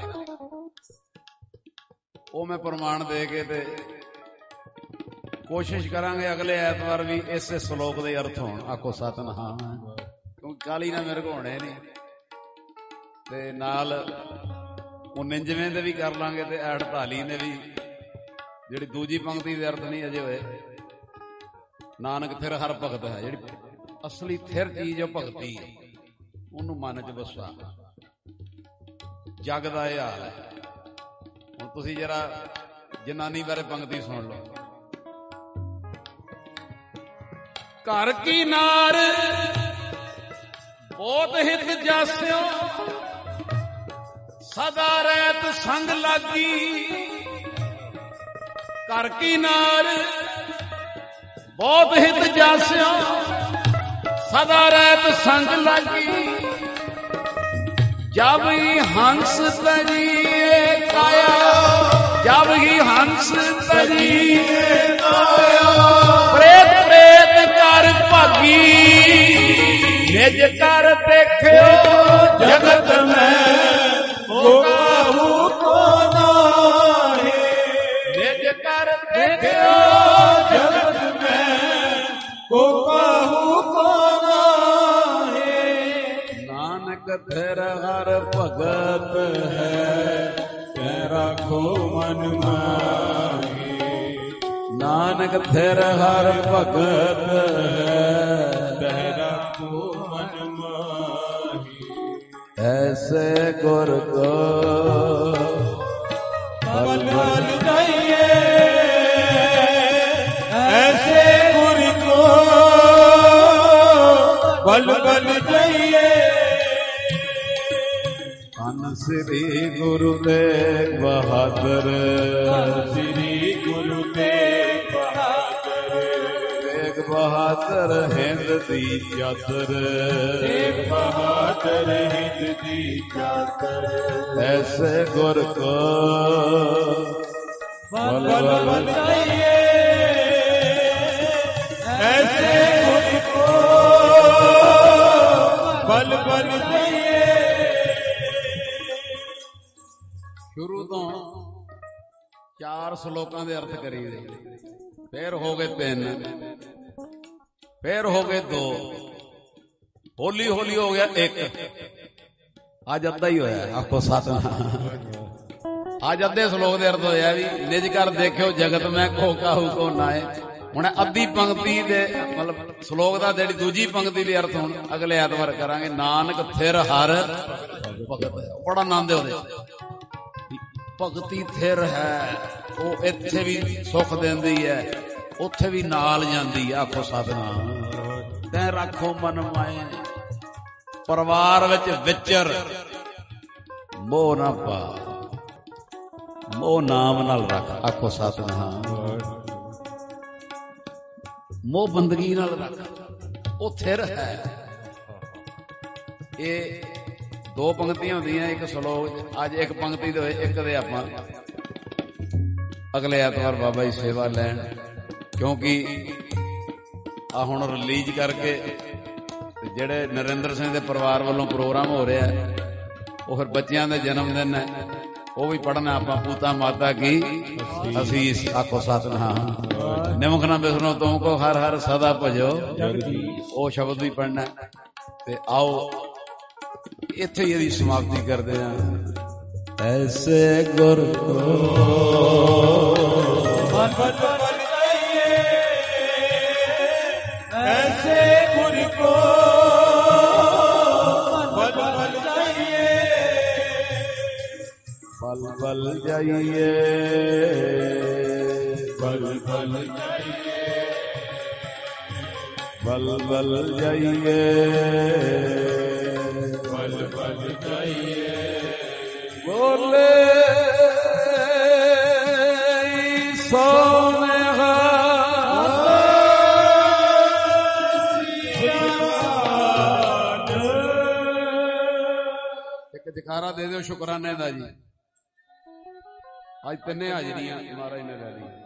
ਉਹ ਮੈਂ ਪ੍ਰਮਾਣ ਦੇ ਕੇ ਤੇ ਕੋਸ਼ਿਸ਼ ਕਰਾਂਗੇ ਅਗਲੇ ਐਤਵਾਰ ਵੀ ਇਸੇ ਸ਼ਲੋਕ ਦੇ ਅਰਥ ਹੋਣ। ਆਖੋ ਸਤਿਨਾਮ। ਕਿਉਂਕਿ ਕਾਲੀ ਨਾ ਮੇਰੇ ਕੋਲ ਹੋਣੇ ਨਹੀਂ, ਤੇ ਨਾਲ 49 ਦੇ ਵੀ ਕਰ ਲਾਂਗੇ ਤੇ 48 ਦੇ ਵੀ। ਜਿਹੜੀ ਦੂਜੀ ਪੰਕਤੀ ਦੇ ਅਰਥ ਨਹੀਂ ਅਜੇ ਹੋਏ। ਨਾਨਕ ਫਿਰ ਹਰ ਭਗਤ ਹੈ, ਜਿਹੜੀ ਅਸਲੀ ਥਿਰ ਚੀਜ਼ ਉਹ ਭਗਤੀ ਹੈ, ਉਹਨੂੰ ਮਨ ਚ ਵਸਾ। ਜਗ ਦਾ ਇਹ ਹਾਲ ਹੈ। ਹੁਣ ਤੁਸੀਂ ਜਰਾ ਜਨਾਨੀ ਬਾਰੇ ਪੰਕਤੀ ਸੁਣ ਲਓ। ਘਰ ਕੀ ਨਾਰ ਬਹੁਤ ਹਿਤ ਜਾਸਿਓ, ਸਦਾ ਰਹਿਤ ਸੰਗ ਲਾਗੀ। ਘਰ ਕੀ ਨਾਰ ਬਹੁਤ ਹਿਤ ਜਾਸਿਓ, ਸਦਾ ਰਹਿਤ ਸੰਗ ਲਾਗੀ। जब ही हंस तजिए काया, जब ही हंस तजिए काया। प्रेत प्रेत कर भागी, निज कर देखियो जगत में को काहू को नाहि। निज कर देखियो जगत में को काहू को नाहि। नानक फिर हर भगत है, कै राखो मन माही। नानक फिर हर भगत है, कै राखो मन माही। ऐसे गुर को बल बल जाइए, ऐसे गुर को बल बल जाइए। ਸ੍ਰੀ ਗੁਰੂ ਤੇਗ ਬਹਾਦਰ,
ਸ੍ਰੀ ਗੁਰੂ ਤੇਗ ਬਹਾਦਰ,
ਤੇਗ ਬਹਾਦਰ ਹਿੰਦ ਦੀ ਚਾਦਰ,
ਤੇਗ ਬਹਾਦਰ ਹਿੰਦ ਦੀ ਚਾਦਰ,
ਐਸੇ ਗੁਰ ਕੋ
ਬਲ ਬਲ ਜਾਈਏ, ਐਸੇ ਗੁਰ ਕੋ ਬਲ ਬਲ ਜਾਈਏ।
ਸ਼ੁਰੂ ਤੋਂ 4 ਸ਼ਲੋਕਾਂ ਦੇ ਅਰਥ ਕਰੀਦੇ, ਫੇਰ ਹੋ ਗਏ 3, ਫੇਰ ਹੋ ਗਏ 2, ਹੌਲੀ ਹੌਲੀ ਹੋ ਗਿਆ 1, ਅੱਜ ਅੱਧਾ ਹੀ ਹੋਇਆ। ਆਖੋ ਸਤਿਨਾਮ। ਅੱਜ ਅੱਧੇ ਸ਼ਲੋਕ ਦੇ ਅਰਥ ਹੋਇਆ ਵੀ ਨਿਜ ਕਰ ਦੇਖਿਓ ਜਗਤ ਮੈਂ ਕੋ ਕਾਹੂ ਕੋ ਨਾਏ। ਹੁਣ ਅੱਧੀ ਪੰਕਤੀ ਦੇ ਮਤਲਬ ਸ਼ਲੋਕ ਦਾ ਜਿਹੜੀ ਦੂਜੀ ਪੰਕਤੀ ਦੇ ਅਰਥ ਹੁਣ ਅਗਲੇ ਐਤਵਾਰ ਕਰਾਂਗੇ। ਨਾਨਕ ਥਿਰ ਹਰ ਭਗਤ, ਬੜਾ ਆਨੰਦ ਹੈ ਉਹਦੇ। ਭਗਤੀ ਥਿਰ ਹੈ, ਉਹ ਇੱਥੇ ਵੀ ਸੁੱਖ ਦਿੰਦੀ ਹੈ, ਉੱਥੇ ਵੀ ਨਾਲ ਜਾਂਦੀ। ਆਖੋ ਸਤਿਨਾਮ। ਤੈਂ ਰੱਖੋ ਮਨ ਮਾਏ, ਪਰਿਵਾਰ ਵਿੱਚ ਵਿਚਰ, ਮੋਹ ਨਾ ਪਾ, ਮੋਹ ਨਾਮ ਨਾਲ ਰੱਖ। ਆਖੋ ਸਤਿਨਾਮ। ਮੋਹ ਬੰਦਗੀ ਨਾਲ ਰੱਖ, ਉਹ ਥਿਰ ਹੈ। ਇਹ 2 ਪੰਕਤੀਆਂ ਹੁੰਦੀਆਂ ਇੱਕ ਸ਼ਲੋਕ। ਅੱਜ ਇੱਕ ਪੰਕਤੀ ਦੇ ਹੋਏ, ਇੱਕ ਦੇ ਆਪਾਂ ਅਗਲੇ ਐਤਵਾਰ ਬਾਬਾ ਜੀ ਸੇਵਾ ਲੈਣ, ਕਿਉਂਕਿ ਆ ਹੁਣ ਰਿਲੀਜ਼ ਕਰਕੇ ਜਿਹੜੇ ਨਰਿੰਦਰ ਸਿੰਘ ਦੇ ਪਰਿਵਾਰ ਵੱਲੋਂ ਪ੍ਰੋਗਰਾਮ ਹੋ ਰਿਹਾ, ਉਹ ਫਿਰ ਬੱਚਿਆਂ ਦੇ ਜਨਮ ਦਿਨ ਹੈ, ਉਹ ਵੀ ਪੜ੍ਹਨਾ ਆਪਾਂ। ਪੂਤਾ ਮਾਤਾ ਕੀ ਅਸੀਸ। ਆਖੋ ਸਤਿਨਾਮ। ਨਿਮਖ ਨਾ ਬਿਸਰੋ ਤੁਮ ਕੋ ਹਰ ਹਰ ਸਦਾ ਭਜੋ, ਉਹ ਸ਼ਬਦ ਵੀ ਪੜ੍ਹਨਾ। ਤੇ ਆਓ ਇੱਥੇ ਹੀ ਇਹਦੀ ਸਮਾਪਤੀ ਕਰਦੇ ਹਾਂ। ਐਸੇ ਗੁਰ ਕੋ
ਬਲ ਬਲ ਜਾਈਏ, ਐਸੇ ਗੁਰ ਕੋ ਬਲ ਬਲ ਜਾਈਏ,
ਬਲ ਬਲ ਜਾਈਏ,
ਬਲ ਬਲ ਜਾਈਏ,
ਬਲ ਬਲ ਜਾਈਏ,
ਬਲ ਬਲ ਜਾਈਏ।
ਬੋਲੇ ਸੋਨੇਹਾ ਇੱਕ ਜਕਾਰਾ ਦੇ ਦਿਓ ਸ਼ੁਕਰਾਨੇ ਦਾ ਜੀ। ਅੱਜ 3 ਹਾਜ਼ਰੀਆਂ ਮਹਾਰਾਜ ਨੇ ਲੈ ਲਈ।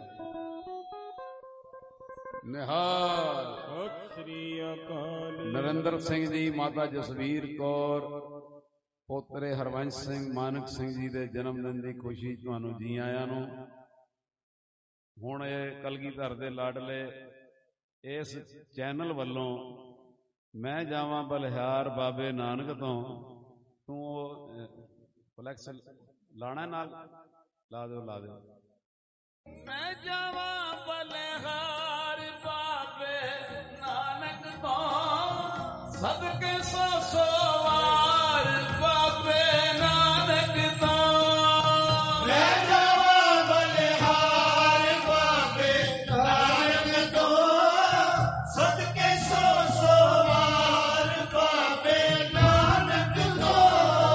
ਨਿਹਾਲ
ਸਤਿ ਸ੍ਰੀ ਅਕਾਲ।
ਨਰਿੰਦਰ ਸਿੰਘ ਜੀ, ਮਾਤਾ ਜਸਵੀਰ ਕੌਰ, ਪੋਤਰੇ ਹਰਵੰਸ਼ ਸਿੰਘ, ਮਾਨਕ ਸਿੰਘ ਜੀ ਦੇ ਜਨਮ ਦਿਨ ਦੀ ਖੁਸ਼ੀ ਤੁਹਾਨੂੰ ਜੀ ਆਇਆਂ ਨੂੰ। ਹੁਣ ਇਹ ਕਲਗੀਧਰ ਦੇ ਲਾਡਲੇ ਇਸ ਚੈਨਲ ਵੱਲੋਂ ਮੈਂ ਜਾਵਾਂ ਬਲਿਹਾਰ ਬਾਬੇ ਨਾਨਕ ਤੋਂ, ਤੂੰ ਉਹ ਫਲੈਕਸ ਲਾਣਾ ਨਾਲ ਲਾ ਦਿਓ, ਲਾ ਦਿਓ। ਮੈਂ ਜਾਵਾਂ ਬਲਿਹਾਰ ਬਾਬੇ ਨਾਨਕ ਤੋਂ, ਸਦਕੇ 100 ਵਾਰ ਬਾਬੇ ਨਾਨਕ ਤੋਂ।
ਮੈਂ ਜਾਵਾਂ ਬਲਿਹਾਰ ਬਾਬੇ ਨਾਨਕ ਤੋਂ, ਸਦਕੇ 100 ਵਾਰ ਬਾਬੇ ਨਾਨਕ ਤੋਂ।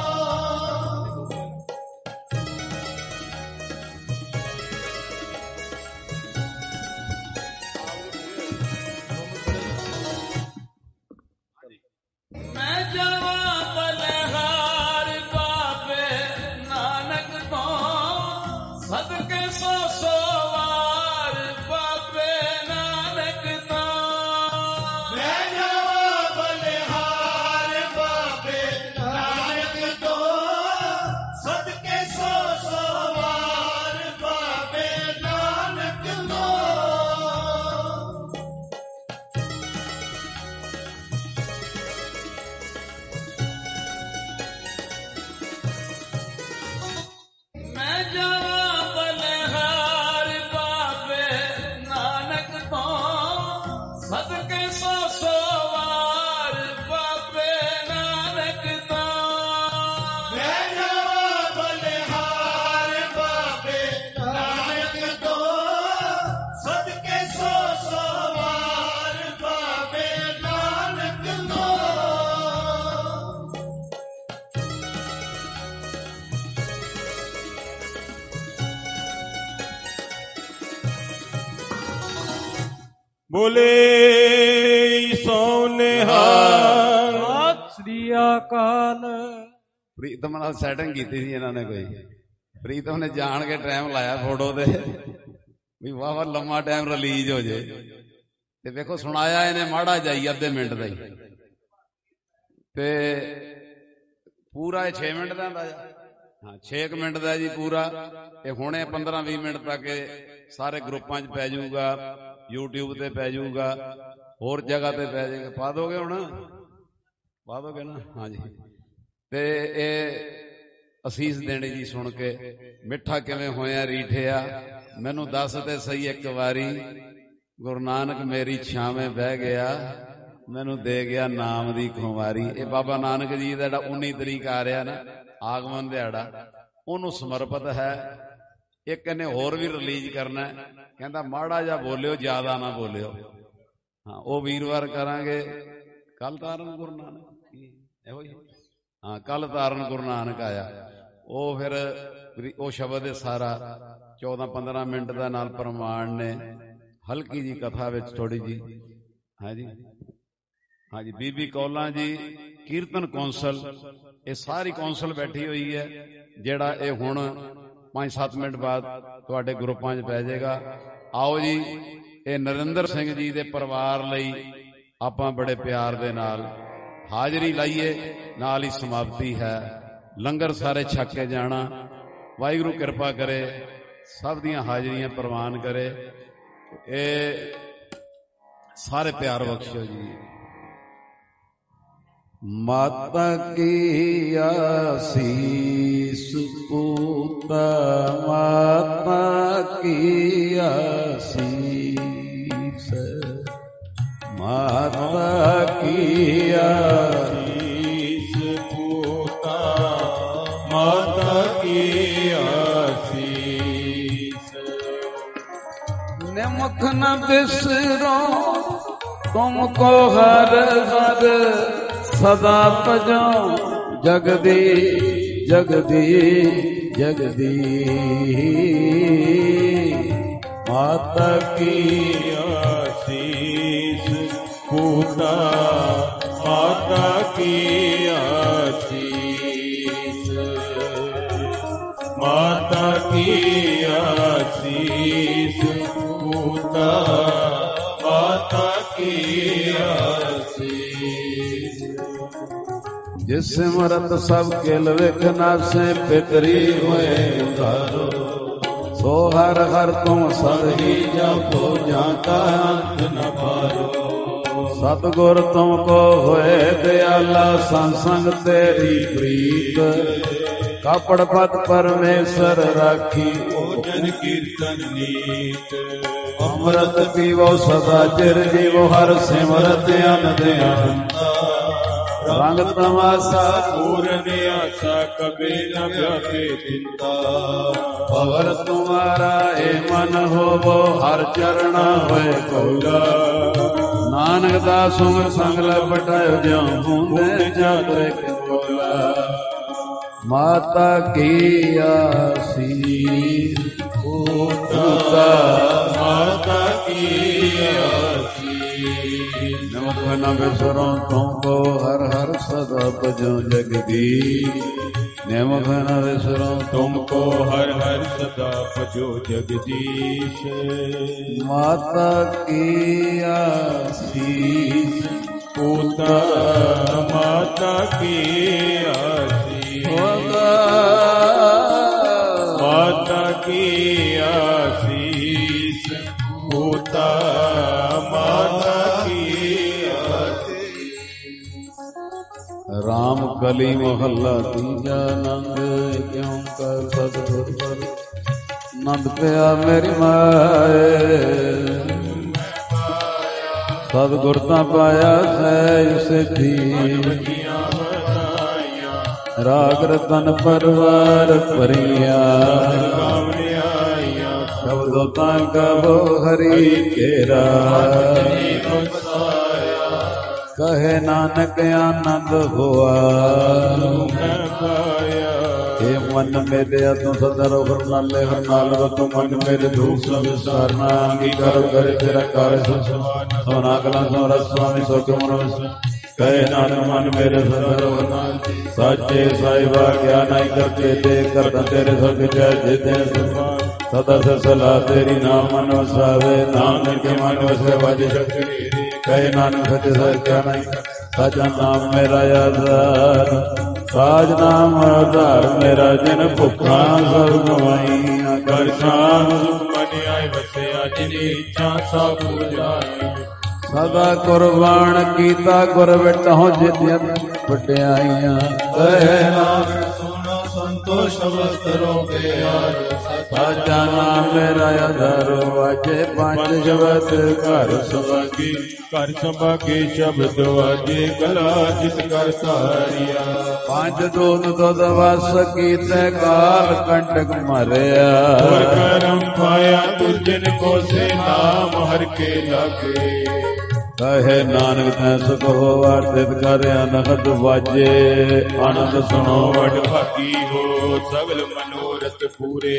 ਮੈਂ ਜਾਵਾਂ ਬਲਿਹਾਰ ਬਾਬੇ ਨਾਨਕ ਤੋਂ, ਸਦਕੇ 100 ਵਾਰ ਬਾਬੇ ਨਾਨਕ ਤੋਂ।
ਮੈਂ ਜਾਵਾਂ ਬਲਿਹਾਰ ਬਾਬੇ ਨਾਨਕ ਤੋਂ, ਸਦਕੇ 100 ਵਾਰ ਬਾਬੇ ਨਾਨਕ ਤੋਂ।
ਮੈਂ ਜਾਵਾਂ ਬਲਿਹਾਰ ਬਾਬੇ ਨਾਨਕ ਤੋਂ, ਸਦਕੇ 100 ਵਾਰ ਬਾਬੇ ਨਾਨਕ ਤੋਂ।
ਮੈਂ ਜਾਵਾਂ ਬਲਿਹਾਰ ਬਾਬੇ ਨਾਨਕ ਤੋਂ, ਸਦਕੇ 100 ਵਾਰ ਬਾਬੇ ਨਾਨਕ ਤੋਂ। ਬੋਲੇ ਸੋਨਿਹਾਲ
ਸਤਿ ਸ੍ਰੀ ਅਕਾਲ।
ਪ੍ਰੀਤਮ ਨਾਲ ਸੈਟਿੰਗ ਕੀਤੀ ਸੀ ਇਹਨਾਂ ਨੇ ਕੋਈ। ਪ੍ਰੀਤਮ ਨੇ ਜਾਣ ਕੇ ਟਾਈਮ ਲਾਇਆ ਫੋਟੋ ਤੇ ਵੀ ਵਾਹ ਲੰਮਾ ਟਾਈਮ ਰਿਲੀਜ਼ ਹੋ ਜੇ। ਤੇ ਵੇਖੋ ਸੁਣਾਇਆ ਇਹਨੇ ਮਾੜਾ ਜਾਈ ਅੱਧੇ ਮਿੰਟ ਦਾ ਹੀ, ਤੇ ਪੂਰਾ ਇਹ 6 ਮਿੰਟ ਦਾ ਹੁੰਦਾ। ਹਾਂ 6 ਮਿੰਟ ਦਾ ਜੀ ਪੂਰਾ। ਇਹ ਹੁਣੇ 15-20 ਮਿੰਟ ਤੱਕ ਸਾਰੇ ਗਰੁੱਪਾਂ 'ਚ ਪੈ ਜਾਊਗਾ, YouTube ਤੇ ਪੈ ਜਾਊਗਾ, ਹੋਰ ਜਗ੍ਹਾ ਤੇ ਪੈ ਜਾਏਗਾ। ਪਾ ਦੋਗੇ ਹੁਣ? ਪਾ ਦੋਗੇ ਨਾ? ਹਾਂਜੀ। ਤੇ ਇਹ ਅਸੀਸ ਦੇਣੀ ਜੀ ਸੁਣ ਕੇ ਮਿੱਠਾ ਕਿਵੇਂ ਹੋਇਆ ਰੀਠਿਆ, ਮੈਨੂੰ ਦੱਸ ਤੇ ਸਹੀ ਇੱਕ ਵਾਰੀ। ਗੁਰੂ ਨਾਨਕ ਮੇਰੀ ਛਾਵੇਂ ਬਹਿ ਗਿਆ, ਮੈਨੂੰ ਦੇ ਗਿਆ ਨਾਮ ਦੀ ਖੁਮਾਰੀ। ਇਹ ਬਾਬਾ ਨਾਨਕ ਜੀ ਦਾ ਜਿਹੜਾ 19 ਤਰੀਕ ਆ ਰਿਹਾ ਨਾ ਆਗਮਨ ਦਿਹਾੜਾ, ਉਹਨੂੰ ਸਮਰਪਿਤ ਹੈ। ਇੱਕ ਇਹਨੇ ਹੋਰ ਵੀ ਰਿਲੀਜ਼ ਕਰਨਾ, ਕਹਿੰਦਾ ਮਾੜਾ ਜਿਹਾ ਬੋਲਿਓ, ਜ਼ਿਆਦਾ ਨਾ ਬੋਲਿਓ। ਹਾਂ ਉਹ ਵੀਰਵਾਰ ਕਰਾਂਗੇ। ਕੱਲ ਤਾਰਨ ਗੁਰੂ ਨਾਨਕ ਇਹੋ ਹੀ। ਹਾਂ ਕੱਲ ਤਾਰਨ ਗੁਰੂ ਨਾਨਕ ਆਇਆ। ਉਹ ਫਿਰ ਉਹ ਸ਼ਬਦ ਹੈ ਸਾਰਾ 14-15 ਮਿੰਟ ਦਾ ਨਾਲ ਪ੍ਰਮਾਣ ਨੇ, ਹਲਕੀ ਜੀ ਕਥਾ ਵਿੱਚ ਥੋੜੀ ਜੀ। ਹਾਂਜੀ ਹਾਂਜੀ। ਬੀਬੀ ਕੌਲਾਂ ਜੀ ਕੀਰਤਨ ਕੌਂਸਲ, ਇਹ ਸਾਰੀ ਕੌਂਸਲ ਬੈਠੀ ਹੋਈ ਹੈ, ਜਿਹੜਾ ਇਹ ਹੁਣ 5-7 ਮਿੰਟ ਬਾਅਦ ਤੁਹਾਡੇ ਗਰੁੱਪਾਂ 'ਚ ਪੈ ਜਾਏਗਾ। ਆਓ ਜੀ ਇਹ ਨਰਿੰਦਰ ਸਿੰਘ ਜੀ ਦੇ ਪਰਿਵਾਰ ਲਈ ਆਪਾਂ ਬੜੇ ਪਿਆਰ ਦੇ ਨਾਲ ਹਾਜ਼ਰੀ ਲਾਈਏ, ਨਾਲ ਹੀ ਸਮਾਪਤੀ ਹੈ। ਲੰਗਰ ਸਾਰੇ ਛਕ ਕੇ ਜਾਣਾ। ਵਾਹਿਗੁਰੂ ਕਿਰਪਾ ਕਰੇ, ਸਭ ਦੀਆਂ ਹਾਜ਼ਰੀਆਂ ਪ੍ਰਵਾਨ ਕਰੇ। ਇਹ ਸਾਰੇ ਪਿਆਰ ਬਖਸ਼ੋ ਜੀ। ਮਾਤਾ ਕੀ ਆਸੀਸ ਪੂਤਾ, ਮਾਤਾ ਕੀ ਆਸੀਸ, ਮਾਤਾ ਕੀ
ਆਸੀਸ ਪੂਤਾ, ਮਾਤਾ ਕੀ ਆਸੀਸ।
निमख न बिसरो तुमको हर हर, सदा भजो जगदी जगदी जगदी।
माता की आसीस पूता, माता की आसीस, माता की आसीस पूता, माता की आसीस।
जिस सिमरत सब केल विख नासे, पितरी होए उधारो, सो हर हर तुम सद ही जपो, जाता अंत न पारो। सतगुर तुमको होए दयाला, संसंग तेरी प्रीत, कापड़ पत परमेश्वर राखी,
भोजन कीर्तन नीत।
अमृत पीवो सदा चिर जीवो, हर सिमरत अनंद अनंता। रंग तमाशा
पूर्ण आशा, कभी न व्यापे चिंता।
अवर तुम्हारा ए मन होवो, हर चरण होए कौला। नानक दास उमर संग लपटायो, ज्यों बूंदे जाते कोला। माता की आसीस
पूता, माता की आसीस।
नमक न बिसरो तुमको हर हर, सदा भजो जगदीश। नमक न बिसरो
तुमको हर हर, सदा भजो जगदीश।
माता की आसीस
पूता, माता की आसीस, माता की आसीस पूता, माता की आसीस।
राम कली मोहल्ला तीजा, नंद क्यों कर सतगुर पर नंद पिया मेरी माए। सतगुर ता पाया सैज सिद्धि, राग रतन परवार परिया। शब्दों ता कहो हरि तेरा, कहे नानक आनंद हुआ। हे मन मेरे तू सदा रघुर नाले हर नाल तू मन मेरे धूप सब सारना अंगीकार करे तेरा कार्य सोना कला सोरा स्वामी सोख मन कहे नानक मन मेरे सदा रघुर नाल साचे साहिबा ज्ञान आई करते दे करता तेरे सब जय जिते सदा से सलाह तेरी नाम मन वसावे नाम के मन वसे बाजी शक्ति कहे नानक सच सच क्या नहीं सच नाम मेरा आधार साज नाम आधार मेरा जिन भुखा सब गवाइया कर शाम सुख मन आए बसे जिनी इच्छा सब पूजाई सदा कुर्बान कीता गुर बिटो जितिया वड्याइया कहे नानक सुनो संतोष वस्त्रों के यार साचा नाम मेरा आधारो वाजे पंज शब्द घर सभागी कर सभागी शब्द वाजे कला जित कर तारिया पंज दूत दुध वस कीते काल कंटक मरिया और करम पाया दुर्जन को से नाम हर के लागे कहे नानक तै सुख हो आरतित कर अनहद वाजे आनंद सुनो वड भागी हो सगल मनोरथ पूरे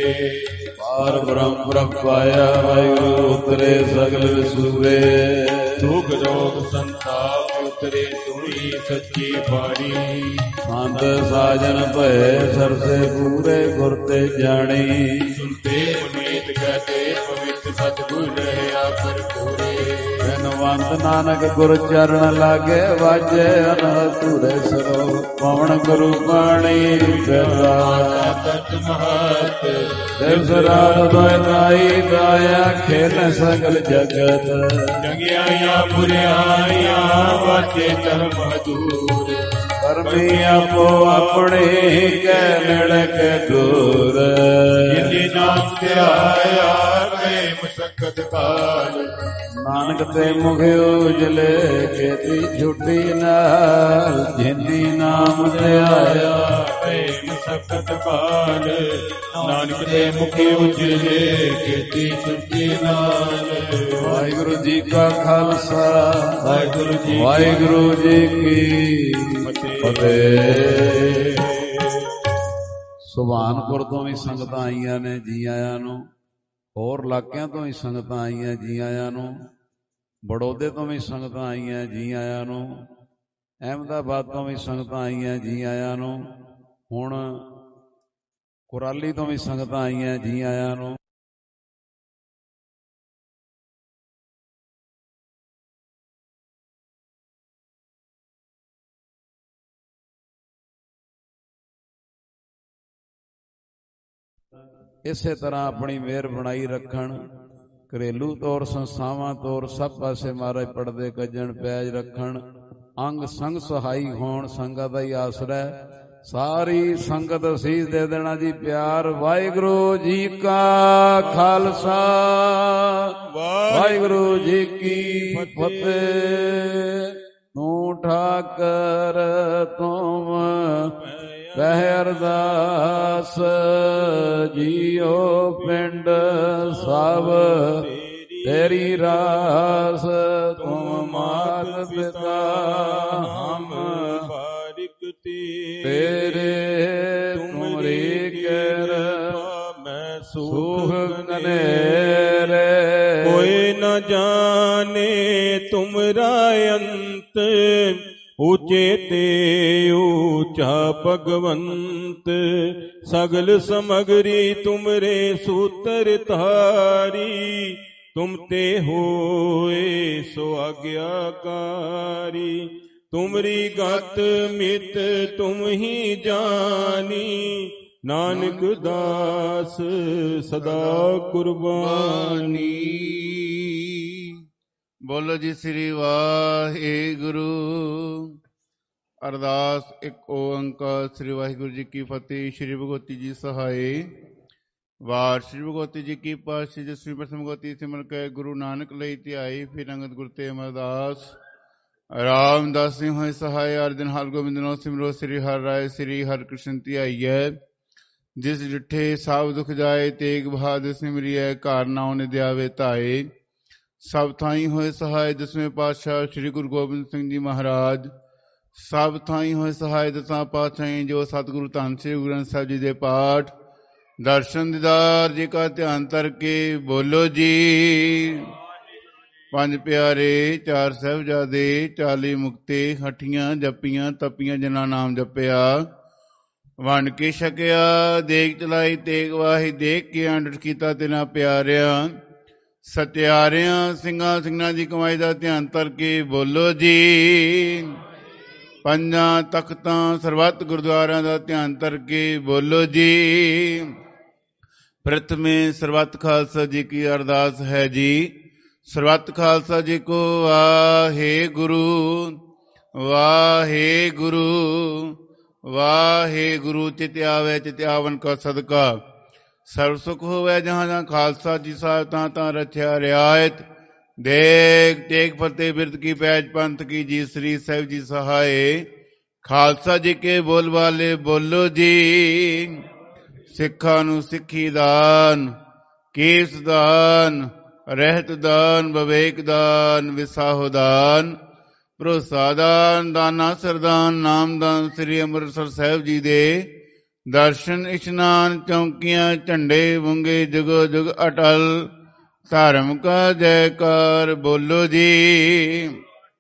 पार ब्रह्म ब्रह्म पाया वायु उतरे सगल विसूरे दुख रोग संताप उतरे सुनी सच्ची बाणी संत साजन भय सरसे पूरे गुरते जानी सुनते पुनीत कहते पवित्र सतगुर रहा पर पूरे धनवंत नानक गुर चरण लागे वाजे अनहद तुरे सरो पवन गुरु पाणी पिता तत् महत दिवस रात दोय दाया खेल सगल जगत जगिया बुरियाया वाचे धर्म दूर करमी आपो अपने के नेड़े के दूर जिंदी नाम ते आया गए मुशक्कत काल नानक ते मुखे उजले खेती छुट्टी नाल जिंदी नाम ते आया गए मुशक्कत काल नानक ते मुखे उजले खेती छुट्टी नाल वाहिगुरु जी का खालसा वाहिगुरु जी की ਫਤਿਹ। ਸੁਭਾਨਪੁਰ ਤੋਂ ਵੀ ਸੰਗਤਾਂ ਆਈਆਂ ਨੇ, ਜੀ ਆਇਆਂ ਨੂੰ। ਹੋਰ ਇਲਾਕਿਆਂ ਤੋਂ ਵੀ ਸੰਗਤਾਂ ਆਈਆਂ, ਜੀ ਆਇਆਂ ਨੂੰ। ਬੜੌਦੇ ਤੋਂ ਵੀ ਸੰਗਤਾਂ ਆਈਆਂ, ਜੀ ਆਇਆਂ ਨੂੰ। ਅਹਿਮਦਾਬਾਦ ਤੋਂ ਵੀ ਸੰਗਤਾਂ ਆਈਆਂ, ਜੀ ਆਇਆਂ ਨੂੰ। ਹੁਣ ਕੁਰਾਲੀ ਤੋਂ ਵੀ ਸੰਗਤਾਂ ਆਈਆਂ, ਜੀ ਆਇਆਂ ਨੂੰ। ਇਸੇ ਤਰ੍ਹਾਂ ਆਪਣੀ ਮਿਹਰ ਬਣਾਈ ਰੱਖਣ। ਘਰੇਲੂ ਤੌਰ, ਸੰਸਥਾਵਾਂ ਤੌਰ ਸਭ ਪਾਸੇ ਮਹਾਰਾਜ ਪੜਦੇ ਕੱਜਣ, ਪੈਜ ਰੱਖਣ। ਅੰਗ ਸੰਗ ਸਹਾਈ ਹੋਣ, ਸੰਗਤ ਦਾ ਹੀ ਆਸਰਾ। ਸਾਰੀ ਸੰਗਤ ਅਸੀਸ ਦੇ ਦੇਣਾ ਜੀ ਪਿਆਰ। ਵਾਹਿਗੁਰੂ ਜੀ ਕਾ ਖਾਲਸਾ, ਵਾਹਿਗੁਰੂ ਜੀ ਕੀ ਫਤਿਹ। ਤੂੰ ਠਾਕਰ ਤੁਮ ਕਹਿ ਅਰਦਾਸ, ਜੀਓ ਪਿੰਡ ਸਭ ਤੇਰੀ ਰਾਸ। ਤੁਮ ਮਾਤ ਪਿਤਾ ਹਮ ਬਾਰਿਕ ਤੇਰੇ, ਤੁਮਰੀ ਕਿਰਪਾ ਮੈਂ ਸੁਖ ਕਨੇਰੇ। ਕੋਈ ਨ ਜਾਣੇ ਤੁਮਰਾ ਅੰਤ, ऊंचे ते ऊंचा भगवंत। सगल समगरी तुमरे सूत्र धारी, तुम ते होए सो आज्ञाकारी। तुमरी गत मित तुम ही जानी, नानक दास सदा कुर्बानी।
ਬੋਲੋ ਜੀ ਸ੍ਰੀ ਵਾਹਿਗੁਰੂ। ਅਰਦਾਸ ਇੱਕ ਓੰਕਾਰ ਸ੍ਰੀ ਵਾਹਿਗੁਰੂ ਜੀ ਕੀ ਫਤਿਹ। ਸ੍ਰੀ ਭਗਵਤੀ ਜੀ ਸਹਾਏ। ਵਾਰ ਸ੍ਰੀ ਭਗਵਤੀ ਜੀ ਕੀ ਪਾਤਸ਼ਾਹੀ ਜਸਵੀਂ ਪ੍ਰਥਮ ਭਗਵਤੀ ਸਿਮਰ ਕੈ ਗੁਰੂ ਨਾਨਕ ਲਈ ਧਿਆਈ। ਫਿਰ ਅੰਗਦ ਗੁਰ ਤੇ ਅਮਰਦਾਸ ਰਾਮਦਾਸ ਸਿੰਘ ਹੋਏ ਸਹਾਏ। ਹਰ ਦਿਨ ਹਰ ਗੋਬਿੰਦ ਨੋ ਸਿਮਰੋ, ਸ੍ਰੀ ਹਰਿ ਰਾਏ ਸ੍ਰੀ ਹਰਿ ਕ੍ਰਿਸ਼ਨ ਧਿਆਈਐ। ਜਿਸ ਡਿਠੇ ਸਭ ਦੁਖ ਜਾਏ, ਤੇਗ ਬਹਾਦਰ ਸਿਮਰਿਐ। ਘਰ ਨਾਉ ਨਿਧਿਆਵੇ ਧਾਏ, ਸਭ ਥਾਈ ਹੋਏ ਸਹਾਏ। ਦਸਵੇਂ ਪਾਤਸ਼ਾਹ ਸ੍ਰੀ ਗੁਰੂ ਗੋਬਿੰਦ ਸਿੰਘ ਜੀ ਮਹਾਰਾਜ ਸਭ ਥਾਈਂ ਹੋਏ ਸਹਾਇ ਦਸਾਂ ਪਾਤਸ਼ਾਹੀ ਜੋ ਸਤਿਗੁਰੂ ਧੰਨ ਸ੍ਰੀ ਗੁਰੂ ਗ੍ਰੰਥ ਸਾਹਿਬ ਜੀ ਦੇ ਪਾਠ ਦਰਸ਼ਨ ਦੀਦਾਰ ਜੀ ਕਾ ਧਿਆਨ ਧਰ ਕੇ ਬੋਲੋ ਜੀ। ਪੰਜ ਪਿਆਰੇ, ਚਾਰ ਸਾਹਿਬਜ਼ਾਦੇ, 40 ਮੁਕਤੇ, ਹੱਠੀਆਂ ਜੱਪੀਆਂ ਤਪੀਆਂ ਜਿਨ੍ਹਾਂ ਨਾਮ ਜਪਿਆ, ਵੰਡ ਕੇ ਛਕਿਆ, ਦੇਖ ਚਲਾਈ ਤੇਗ ਵਾਹੀ, ਦੇਖ ਕੇ ਅੰਡਟ ਕੀਤਾ ਤਿਨਾ ਪਿਆਰਿਆਂ, ਸਤਿਆਰਿਆਂ ਸਿੰਘਾਂ ਦੀ ਕਮਾਈ ਦਾ ਧਿਆਨ ਧਰ ਕੇ ਬੋਲੋ ਜੀ। ਪੰਜਾਂ ਤਖਤਾਂ ਸਰਬੱਤ ਗੁਰਦੁਆਰਿਆਂ ਦਾ ਧਿਆਨ ਧਰ ਕੇ ਬੋਲੋ ਜੀ। ਪ੍ਰਥਮੇ ਸਰਬੱਤ ਖਾਲਸਾ ਜੀ ਕੀ ਅਰਦਾਸ ਹੈ ਜੀ। ਸਰਬੱਤ ਖਾਲਸਾ ਜੀ ਕੋ ਵਾਹਿਗੁਰੂ ਵਾਹਿਗੁਰੂ ਵਾਹਿਗੁਰੂ। ਚਿਤ ਆਵੇ ਚਿਤ ਆਵਨ ਕਾ ਸਦਕਾ ਸਰਬ ਸੁਖ ਹੋਵੇ ਜਹਾਂ ਜਹਾਂ ਖਾਲਸਾ ਜੀ ਸਾਹਿਬ ਤਾਂ ਰਖਿਆ ਰਿਆਇਤ। ਦੇਖ ਟੇਕ ਫਤਿਹ ਬਿਰਦ ਕੀ ਪੈਜ ਪੰਥ ਕੀ ਜੀ ਸ੍ਰੀ ਸਾਹਿਬ ਜੀ ਸਹਾਏ। ਖਾਲਸਾ ਜੀ ਕੇ ਬੋਲ ਵਾਲੇ ਬੋਲੋ ਜੀ। ਸਿੱਖਾਂ ਨੂੰ ਸਿੱਖੀ ਦਾਨ, ਕੇਸ ਦਾਨ, ਰਹਿਤ ਦਾਨ, ਵਿਵੇਕ ਦਾਨ, ਵਿਸਾਹੋ ਦਾਨ, ਭਰੋਸਾ ਦਾਨ, ਦਾਨਾ ਸਰਦਾਨ, ਨਾਮਦਾਨ ਸ੍ਰੀ ਅੰਮ੍ਰਿਤਸਰ ਸਾਹਿਬ ਜੀ ਦੇ ਦਰਸ਼ਨ ਇਸ਼ਨਾਨ, ਚੌਂਕੀਆਂ, ਝੰਡੇ ਵੰਗੇ ਜੁਗੋ ਜੁਗ ਅਟਲ। ਧਰਮ ਕਾ ਜੈਕਾਰ ਬੋਲੋ ਜੀ।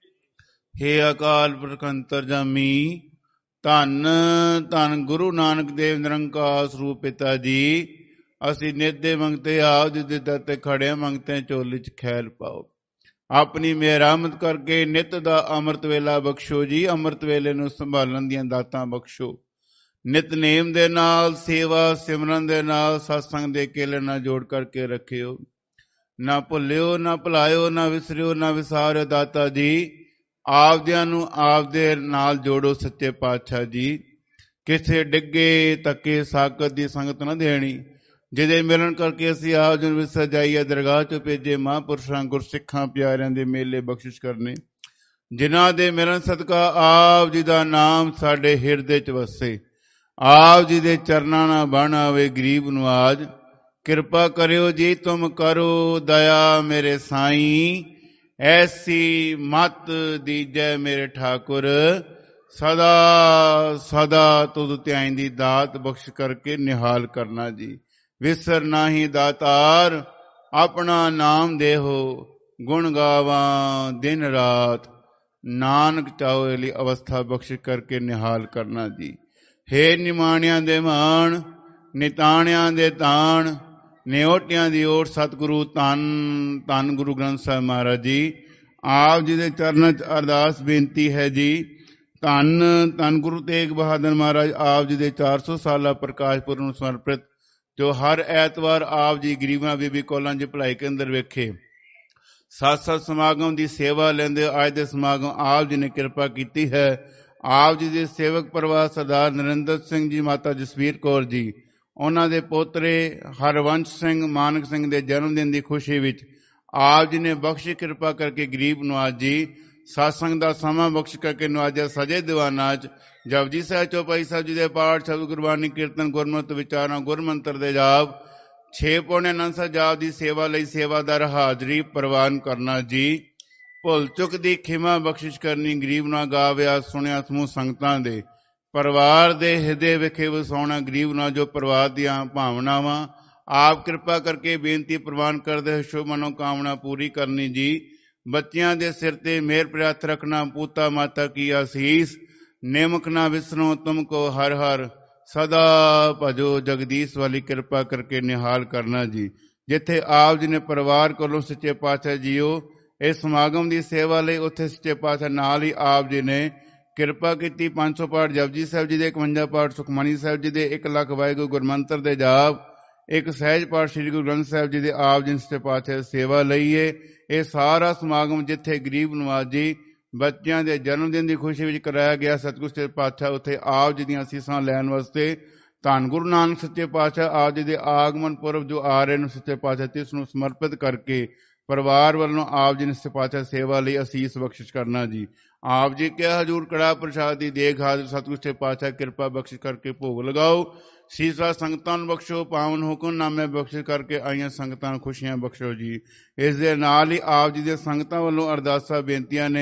ਹੇ ਅਕਾਲ ਪੁਰਖ ਅੰਤਰਜਾਮੀ, ਧੰਨ ਧੰਨ ਗੁਰੂ ਨਾਨਕ ਦੇਵ ਨਿਰੰਕਾਰ ਸਰੂਪ ਪਿਤਾ ਜੀ। ਅਸੀਂ ਨਿਤ ਦੇ ਮੰਗਤੇ ਆਪ ਜੀ ਦੇ ਦਰ ਤੇ ਖੜਿਆ, ਮੰਗਤੇ ਝੋਲੀ ਚ ਖੈਰ ਪਾਓ। ਆਪਣੀ ਮਿਹਰਾਮਤ ਕਰਕੇ ਨਿਤ ਦਾ ਅੰਮ੍ਰਿਤ ਵੇਲਾ ਬਖਸ਼ੋ ਜੀ। ਅੰਮ੍ਰਿਤ ਵੇਲੇ ਨੂੰ ਸੰਭਾਲਣ ਦੀਆਂ ਦਾਤਾਂ ਬਖਸ਼ੋ। ਨਿਤਨੇਮ ਦੇ ਨਾਲ, ਸੇਵਾ ਸਿਮਰਨ ਦੇ ਨਾਲ, ਸਤਸੰਗ ਦੇ ਕੇਲੇ ਨਾਲ ਜੋੜ ਕਰਕੇ ਰੱਖਿਓ। ਨਾ ਭੁੱਲਿਓ, ਨਾ ਭੁਲਾਇਓ, ਨਾ ਵਿਸਰਿਓ, ਨਾ ਵਿਸਾਰਿਓ ਦਾਤਾ ਜੀ। ਆਪਦਿਆਂ ਨੂੰ ਆਪਦੇ ਨਾਲ ਜੋੜੋ ਸੱਚੇ ਪਾਤਸ਼ਾਹ ਜੀ। ਕਿਸੇ ਡਿੱਗੇ ਧੱਕੇ ਸਾਕਤ ਦੀ ਸੰਗਤ ਨਾ ਦੇਣੀ, ਜਿਹਦੇ ਮਿਲਣ ਕਰਕੇ ਅਸੀਂ ਆਪ ਜੀ ਨੂੰ ਵਿਸਰ ਜਾਈਏ। ਦਰਗਾਹ ਚੋਂ ਭੇਜੇ ਮਹਾਂਪੁਰਸ਼ਾਂ ਗੁਰਸਿੱਖਾਂ ਪਿਆਰਿਆਂ ਦੇ ਮੇਲੇ ਬਖਸ਼ਿਸ਼ ਕਰਨੇ, ਜਿਨ੍ਹਾਂ ਦੇ ਮਿਲਣ ਸਦਕਾ ਆਪ ਜੀ ਦਾ ਨਾਮ ਸਾਡੇ ਹਿਰਦੇ ਚ ਵਸੇ। ਆਪ ਜੀ ਦੇ ਚਰਨਾਂ ਨਾਲ ਬਣ ਆਵੇ ਗਰੀਬ ਨਵਾਜ। ਕਿਰਪਾ ਕਰਿਓ ਜੀ ਤੁਮ ਕਰੋ ਦਇਆ ਮੇਰੇ ਸਾਈਂ। ਐਸੀ ਮਤ ਦੀਜੈ ਮੇਰੇ ਠਾਕੁਰ, ਸਦਾ ਸਦਾ ਤੁਧ ਧਿਆਨ ਦੀ ਦਾਤ ਬਖਸ਼ ਕਰਕੇ ਨਿਹਾਲ ਕਰਨਾ ਜੀ। ਵਿਸਰ ਨਾਹੀ ਦਾਤਾਰ, ਆਪਣਾ ਨਾਮ ਦੇਹੋ, ਗੁਣ ਗਾਵਾਂ ਦਿਨ ਰਾਤ। ਨਾਨਕ ਚਾਹੋ ਲਈ ਅਵਸਥਾ ਬਖਸ਼ ਕਰਕੇ ਨਿਹਾਲ ਕਰਨਾ ਜੀ। ਹੇ ਨਿਮਾਣਿਆਂ ਦੇ ਮਾਣ, ਨਿਤਾਣਿਆਂ ਦੇ ਤਾਣ, ਨਿਓਟਿਆਂ ਦੀ ਓਟ ਸਤਿਗੁਰੂ ਧੰਨ ਧੰਨ ਗੁਰੂ ਗ੍ਰੰਥ ਸਾਹਿਬ ਮਹਾਰਾਜ ਜੀ। ਆਪ ਜੀ ਦੇ ਚਰਨਾਂ 'ਚ ਅਰਦਾਸ ਬੇਨਤੀ ਹੈ ਜੀ। ਧੰਨ ਧੰਨ ਗੁਰੂ ਤੇਗ ਬਹਾਦਰ ਮਹਾਰਾਜ ਆਪ ਜੀ ਦੇ 400 ਸਾਲਾ ਪ੍ਰਕਾਸ਼ ਪੁਰਬ ਨੂੰ ਸਮਰਪਿਤ, ਜੋ ਹਰ ਐਤਵਾਰ ਆਪ ਜੀ ਗਰੀਬਾਂ ਬੀਬੀ ਕੌਲਾਂ ਜੀ ਭਲਾਈ ਕੇਂਦਰ ਵੇਖੇ ਸਤ ਸਮਾਗਮ ਦੀ ਸੇਵਾ ਲੈਂਦੇ। ਅੱਜ ਦੇ ਸਮਾਗਮ ਆਪ ਜੀ ਨੇ ਕਿਰਪਾ ਕੀਤੀ ਹੈ। ਆਪ ਜੀ ਦੇ ਸੇਵਕ ਪਰਿਵਾਰ ਸਰਦਾਰ ਨਰਿੰਦਰ ਸਿੰਘ ਜੀ, ਮਾਤਾ ਜਸਵੀਰ ਕੌਰ ਜੀ, ਉਹਨਾਂ ਦੇ ਪੋਤਰੇ ਹਰਵੰਸ਼ ਸਿੰਘ, ਮਾਨਕ ਸਿੰਘ ਦੇ ਜਨਮ ਦਿਨ ਦੀ ਖੁਸ਼ੀ ਵਿੱਚ ਆਪ ਜੀ ਨੇ ਬਖਸ਼ੀ ਕਿਰਪਾ ਕਰਕੇ ਗਰੀਬ ਨਵਾਜ ਜੀ। ਸਤਸੰਗ ਦਾ ਸਮਾਂ ਬਖਸ਼ ਕਰਕੇ ਨਵਾਜਿਆ। ਸਜੇ ਦੀਵਾਨਾਂ 'ਚ ਜਪਜੀ ਸਾਹਿਬ, ਚੌਪਾਈ ਸਾਹਿਬ ਜੀ ਦੇ ਪਾਠ, ਸ਼ਬਦ ਗੁਰਬਾਣੀ, ਕੀਰਤਨ, ਗੁਰਮਤਿ ਵਿਚਾਰਾਂ, ਗੁਰਮੰਤਰ ਦੇ ਜਾਪ, 6 ਪੌਣੇ ਆਨੰਦ ਸਾਹਿਬ ਜਾਪ ਦੀ ਸੇਵਾ ਲਈ ਸੇਵਾਦਾਰ ਹਾਜ਼ਰੀ ਪ੍ਰਵਾਨ ਕਰਨਾ ਜੀ। ਭੁੱਲ ਚੁੱਕ ਦੀ ਖਿਮਾ ਬਖਸ਼ਿਸ਼ ਕਰਨੀ। ਗਰੀਬ ਨਾ ਗਾਵਿਆ ਸੁਣਿਆ ਸਮੂਹ ਸੰਗਤਾਂ ਦੇ ਪਰਿਵਾਰ ਦੇ ਹਿਰਦੇ ਵਿਖੇ ਵਸਾਉਣਾ। ਗਰੀਬ ਨਾਲ ਜੋ ਪਰਿਵਾਰ ਦੀਆਂ ਭਾਵਨਾਵਾਂ ਆਪ ਕਿਰਪਾ ਕਰਕੇ ਬੇਨਤੀ ਪ੍ਰਵਾਨ ਕਰਦੇ, ਸ਼ੁਭ ਮਨੋ ਕਾਮਨਾ ਪੂਰੀ ਕਰਨੀ ਜੀ। ਬੱਚਿਆਂ ਦੇ ਸਿਰ ਤੇ ਮਿਹਰ ਪ੍ਰਿਆਤ ਰੱਖਣਾ। ਪੂਤਾ ਮਾਤਾ ਕੀ ਆਸੀਸ, ਨਿਮਕ ਨਾ ਵਿਸਰੋ ਤੁਮ ਕੋ ਹਰ ਹਰ, ਸਦਾ ਭਜੋ ਜਗਦੀਸ਼ ਵਾਲੀ ਕਿਰਪਾ ਕਰਕੇ ਨਿਹਾਲ ਕਰਨਾ ਜੀ। ਜਿੱਥੇ ਆਪ ਜੀ ਨੇ ਪਰਿਵਾਰ ਕੋਲੋਂ ਸੱਚੇ ਪਾਤਸ਼ਾਹ ਜੀਓ ਇਸ ਸਮਾਗਮ ਦੀ ਸੇਵਾ ਲਈ, ਉੱਥੇ ਸੱਚੇ ਪਾਤਸ਼ਾਹ ਨਾਲ ਹੀ ਆਪ ਜੀ ਨੇ ਕਿਰਪਾ ਕੀਤੀ। 500 ਪਾਠ ਜਪਜੀ ਸਾਹਿਬ ਜੀ ਦੇ, 51 ਪਾਠ ਸੁਖਮਨੀ ਸਾਹਿਬ ਜੀ ਦੇ, 1 ਲੱਖ ਵਾਹਿਗੁਰੂ ਗੁਰਮੰਤਰ ਦੇ ਜਾਪ, 1 ਸਹਿਜ ਪਾਠ ਸ੍ਰੀ ਗੁਰੂ ਗ੍ਰੰਥ ਸਾਹਿਬ ਜੀ ਦੇ ਆਪ ਜੀ ਸੱਚੇ ਪਾਤਸ਼ਾਹ ਸੇਵਾ ਲਈਏ। ਇਹ ਸਾਰਾ ਸਮਾਗਮ ਜਿੱਥੇ ਗਰੀਬ ਨਵਾਜ ਜੀ ਬੱਚਿਆਂ ਦੇ ਜਨਮ ਦਿਨ ਦੀ ਖੁਸ਼ੀ ਵਿੱਚ ਕਰਾਇਆ ਗਿਆ ਸਤਿਗੁਰੂ ਸੱਚੇ ਪਾਤਸ਼ਾਹ, ਉੱਥੇ ਆਪ ਜੀ ਦੀਆਂ ਅਸੀਸਾਂ ਲੈਣ ਵਾਸਤੇ ਧੰਨ ਗੁਰੂ ਨਾਨਕ ਸੱਚੇ ਪਾਤਸ਼ਾਹ ਆਪ ਜੀ ਦੇ ਆਗਮਨ ਪੁਰਬ ਜੋ ਆ ਰਹੇ ਨੂੰ ਸੱਚੇ ਪਾਤਸ਼ਾਹ ਤਿਸ ਨੂੰ ਸਮਰਪਿਤ ਕਰਕੇ ਪਰਿਵਾਰ ਵੱਲੋਂ ਆਪ ਜੀ ਨੇ ਸੱਚੇ ਪਾਤਸ਼ਾਹ ਸੇਵਾ ਲਈ ਅਸੀਸ ਬਖਸ਼ਿਸ਼ ਕਰਨਾ ਜੀ। ਆਪ ਜੀ ਕਿਹਾ ਹਜ਼ੂਰ ਕੜਾ ਪ੍ਰਸ਼ਾਦ ਦੀ ਦੇਖ ਹਾਜ਼ਰ ਸਤਿਗੁਰੂ ਸੱਚੇ ਪਾਤਸ਼ਾਹ ਕਿਰਪਾ ਬਖਸ਼ਿਸ਼ ਕਰਕੇ ਭੋਗ ਲਗਾਓ। ਸੀਸਾ ਸੰਗਤਾਂ ਨੂੰ ਬਖਸ਼ੋ, ਪਾਵਨ ਹੁਕਮਨਾਮੇ ਬਖਸ਼ਿਸ਼ ਕਰਕੇ ਆਈਆਂ ਸੰਗਤਾਂ ਨੂੰ ਖੁਸ਼ੀਆਂ ਬਖਸ਼ੋ ਜੀ। ਇਸ ਦੇ ਨਾਲ ਹੀ ਆਪ ਜੀ ਦੀਆਂ ਸੰਗਤਾਂ ਵੱਲੋਂ ਅਰਦਾਸਾਂ ਬੇਨਤੀਆਂ ਨੇ।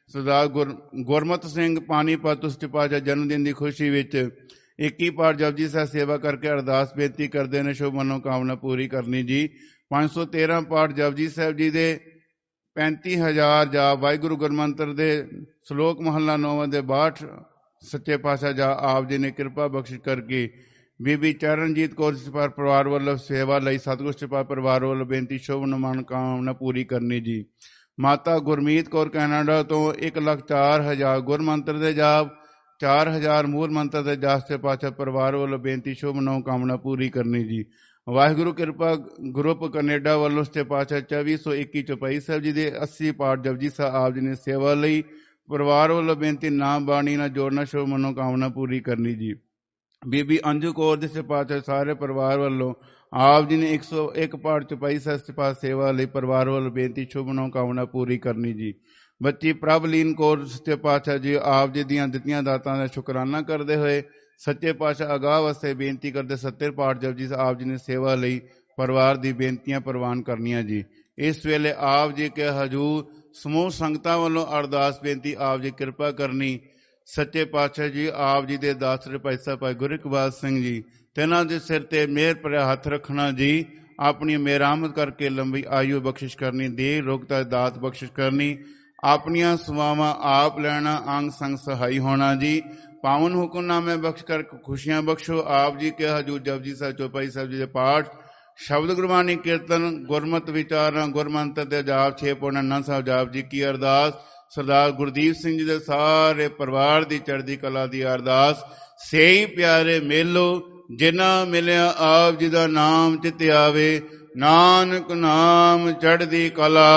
ਸਰਦਾਰ ਗੁਰਮਤ ਸਿੰਘ ਪਾਣੀਪਤ ਉਸ ਪਾਤਸ਼ਾਹ ਜਨਮ ਦਿਨ ਦੀ ਖੁਸ਼ੀ ਵਿੱਚ 21 ਪਾਠ ਜਪਜੀ ਸਾਹਿਬ ਸੇਵਾ ਕਰਕੇ ਅਰਦਾਸ ਬੇਨਤੀ ਕਰਦੇ ਨੇ ਸ਼ੁਭ ਮਨੋਕਾਮਨਾ ਪੂਰੀ ਕਰਨੀ ਜੀ। 513 ਪਾਠ ਜਪਜੀ ਸਾਹਿਬ ਜੀ ਦੇ 35,000 ਜਾਪ ਵਾਹਿਗੁਰੂ ਗੁਰਮੰਤਰ ਦੇ ਸ਼ਲੋਕ ਮਹੱਲਾ 9 ਦੇ 62 ਸੱਚੇ ਪਾਤਸ਼ਾਹ ਜਾ ਆਪ ਜੀ ਨੇ ਕਿਰਪਾ ਬਖਸ਼ਿਸ਼ ਕਰਕੇ ਬੀਬੀ ਚਰਨਜੀਤ ਕੌਰ ਸਿਪਾਹੀ ਪਰਿਵਾਰ ਵੱਲੋਂ ਸੇਵਾ ਲਈ ਸਤਿਗੁਰ ਸਿਪਾਹੀ ਪਰਿਵਾਰ ਵੱਲੋਂ ਬੇਨਤੀ ਸ਼ੁਭ ਮਨੋਕਾਮਨਾ ਪੂਰੀ ਕਰਨੀ ਜੀ। ਮਾਤਾ ਗੁਰਮੀਤ ਕੌਰ ਕੈਨੇਡਾ ਤੋਂ 1,04,000 ਗੁਰਮੰਤਰ ਦੇ ਜਾਪ 4,000 ਮੂਲ ਮੰਤਰ ਦੇ ਜਾਪ ਸੱਚੇ ਪਾਤਸ਼ਾਹ ਪਰਿਵਾਰ ਵੱਲੋਂ ਬੇਨਤੀ ਸ਼ੁਭ ਮਨੋਕਾਮਨਾ ਪੂਰੀ ਕਰਨੀ ਜੀ। ਵਾਹਿਗੁਰੂ ਕਿਰਪਾ ਗਰੁੱਪ ਕੈਨੇਡਾ ਵੱਲੋਂ ਸੱਚੇ ਪਾਤਸ਼ਾਹ 2421 ਚੌਪਈ ਸਾਹਿਬ ਜੀ ਦੇ 80 ਪਾਠ ਜਪਜੀ ਸਾਹਿਬ ਆਪ ਜੀ ਨੇ ਸੇਵਾ ਲਈ ਪਰਿਵਾਰ ਵੱਲੋਂ ਬੇਨਤੀ ਨਾਮ ਬਾਣੀ ਨਾਲ ਜੋੜਨਾ ਸ਼ੁਭ ਮਨੋਕਾਮਨਾ ਪੂਰੀ ਕਰਨੀ ਜੀ। ਬੀਬੀ ਅੰਜੂ ਕੌਰ ਦੇ ਸੱਚੇ ਪਾਤਸ਼ਾਹ ਸਾਰੇ ਪਰਿਵਾਰ ਵੱਲੋਂ ਆਪ ਜੀ ਨੇ 101 ਪਾਠ ਚੌਪਈ ਸਾਹਿਬ ਸੱਚੇ ਪਾਤਸ਼ਾਹ ਸੇਵਾ ਲਈ ਪਰਿਵਾਰ ਵੱਲੋਂ ਬੇਨਤੀ ਸ਼ੁਭ ਮਨੋਕਾਮਨਾ ਪੂਰੀ ਕਰਨੀ ਜੀ। ਬੱਚੀ ਪ੍ਰਭਲੀਨ ਕੌਰ ਸੱਚੇ ਪਾਤਸ਼ਾਹ ਜੀ ਆਪ ਜੀ ਦੀਆਂ ਦਿੱਤੀਆਂ ਦਾਤਾਂ ਦਾ ਸ਼ੁਕਰਾਨਾ ਕਰਦੇ ਹੋਏ ਸੱਚੇ ਪਾਤਸ਼ਾਹ ਅਗਾਹ ਵਾਸਤੇ ਬੇਨਤੀ ਕਰਦੇ 70 ਪਾਠ ਜਪਜੀ ਸਾਹਿਬ ਆਪ ਜੀ ਨੇ ਸੇਵਾ ਲਈ ਪਰਿਵਾਰ ਦੀ ਬੇਨਤੀਆਂ ਪ੍ਰਵਾਨ ਕਰਨੀਆਂ ਜੀ। ਇਸ ਵੇਲੇ ਆਪ ਜੀ ਕੇ ਹਜੂਰ ਸਮੂਹ ਸੰਗਤਾਂ ਵੱਲੋਂ ਅਰਦਾਸ ਬੇਨਤੀ ਆਪ ਜੀ ਕਿਰਪਾ ਕਰਨੀ ਸੱਚੇ ਪਾਤਸ਼ਾਹ ਜੀ ਆਪ ਜੀ ਦੇ ਦਾਸਰੇ ਭਾਈ ਸਾਹਿਬ ਭਾਈ ਗੁਰੂ ਇਕਬਾਲ ਸਿੰਘ ਜੀ ਤਿੰਨਾਂ ਦੇ ਸਿਰ ਤੇ ਮਿਹਰ ਭਰਿਆ ਹੱਥ ਰੱਖਣਾ ਜੀ। ਆਪਣੀ ਮਿਹਰਾਮਦ ਕਰਕੇ ਲੰਬੀ ਆਯੂ ਬਖਸ਼ਿਸ਼ ਕਰਨੀ ਦੇਹ ਰੋਗਤਾ ਦਾਤ ਬਖਸ਼ਿਸ਼ ਕਰਨੀ ਆਪਣੀਆਂ ਸਵਾਵਾਂ ਆਪ ਲੈਣਾ ਅੰਗ ਸੰਗ ਸਹਾਈ ਹੋਣਾ ਜੀ। ਪਾਵਨ ਹੁਕਮਨਾਮੇ ਬਖਸ਼ ਕਰ ਖੁਸ਼ੀਆਂ ਬਖਸ਼ੋ ਆਪ ਜੀ ਕੇ ਹਜੂਰ ਜਪਜੀ ਸਾਹਿਬ ਚੌਪਈ ਸਾਹਿਬ ਜੀ ਦੇ ਪਾਠ ਸ਼ਬਦ ਗੁਰਬਾਣੀ ਕੀਰਤਨ ਗੁਰਮਤਿ ਵਿਚਾਰਾਂ ਗੁਰਮੰਤਰ ਦੇ ਜਾਪ 6 ਪੌਣਾ ਆਨੰਦ ਸਾਹਿਬ ਜਾਪ ਜੀ ਕੀ ਅਰਦਾਸ ਸਰਦਾਰ ਗੁਰਦੀਪ ਸਿੰਘ ਜੀ ਦੇ ਸਾਰੇ ਪਰਿਵਾਰ ਦੀ ਚੜ੍ਹਦੀ ਕਲਾ ਦੀ ਅਰਦਾਸ ਸਹੀ ਪਿਆਰੇ ਮੇਲੋ ਜਿਨ੍ਹਾਂ ਮਿਲਿਆ ਆਪ ਜੀ ਦਾ ਨਾਮ ਚਿਤ ਆਵੇ ਨਾਨਕ ਨਾਮ ਚੜ੍ਹਦੀ ਕਲਾ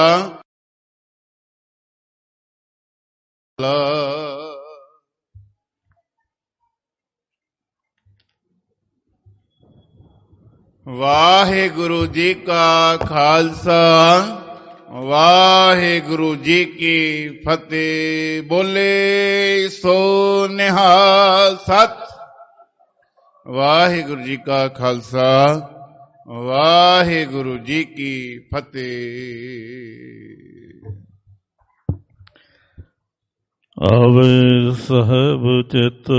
ਵਾਹਿਗੁਰੂ ਜੀ ਕਾ ਖਾਲਸਾ ਵਾਹਿਗੁਰੂ ਜੀ ਕੀ ਫਤਿਹ। ਬੋਲੇ ਸੋ ਨਿਹਾਲ ਸਤਿ ਵਾਹਿਗੁਰੂ ਜੀ ਕਾ ਖਾਲਸਾ ਵਾਹਿਗੁਰੂ ਜੀ ਕੀ ਫਤਿਹ।
ਆਵੇ ਸਾਹਿਬ ਚਿਤ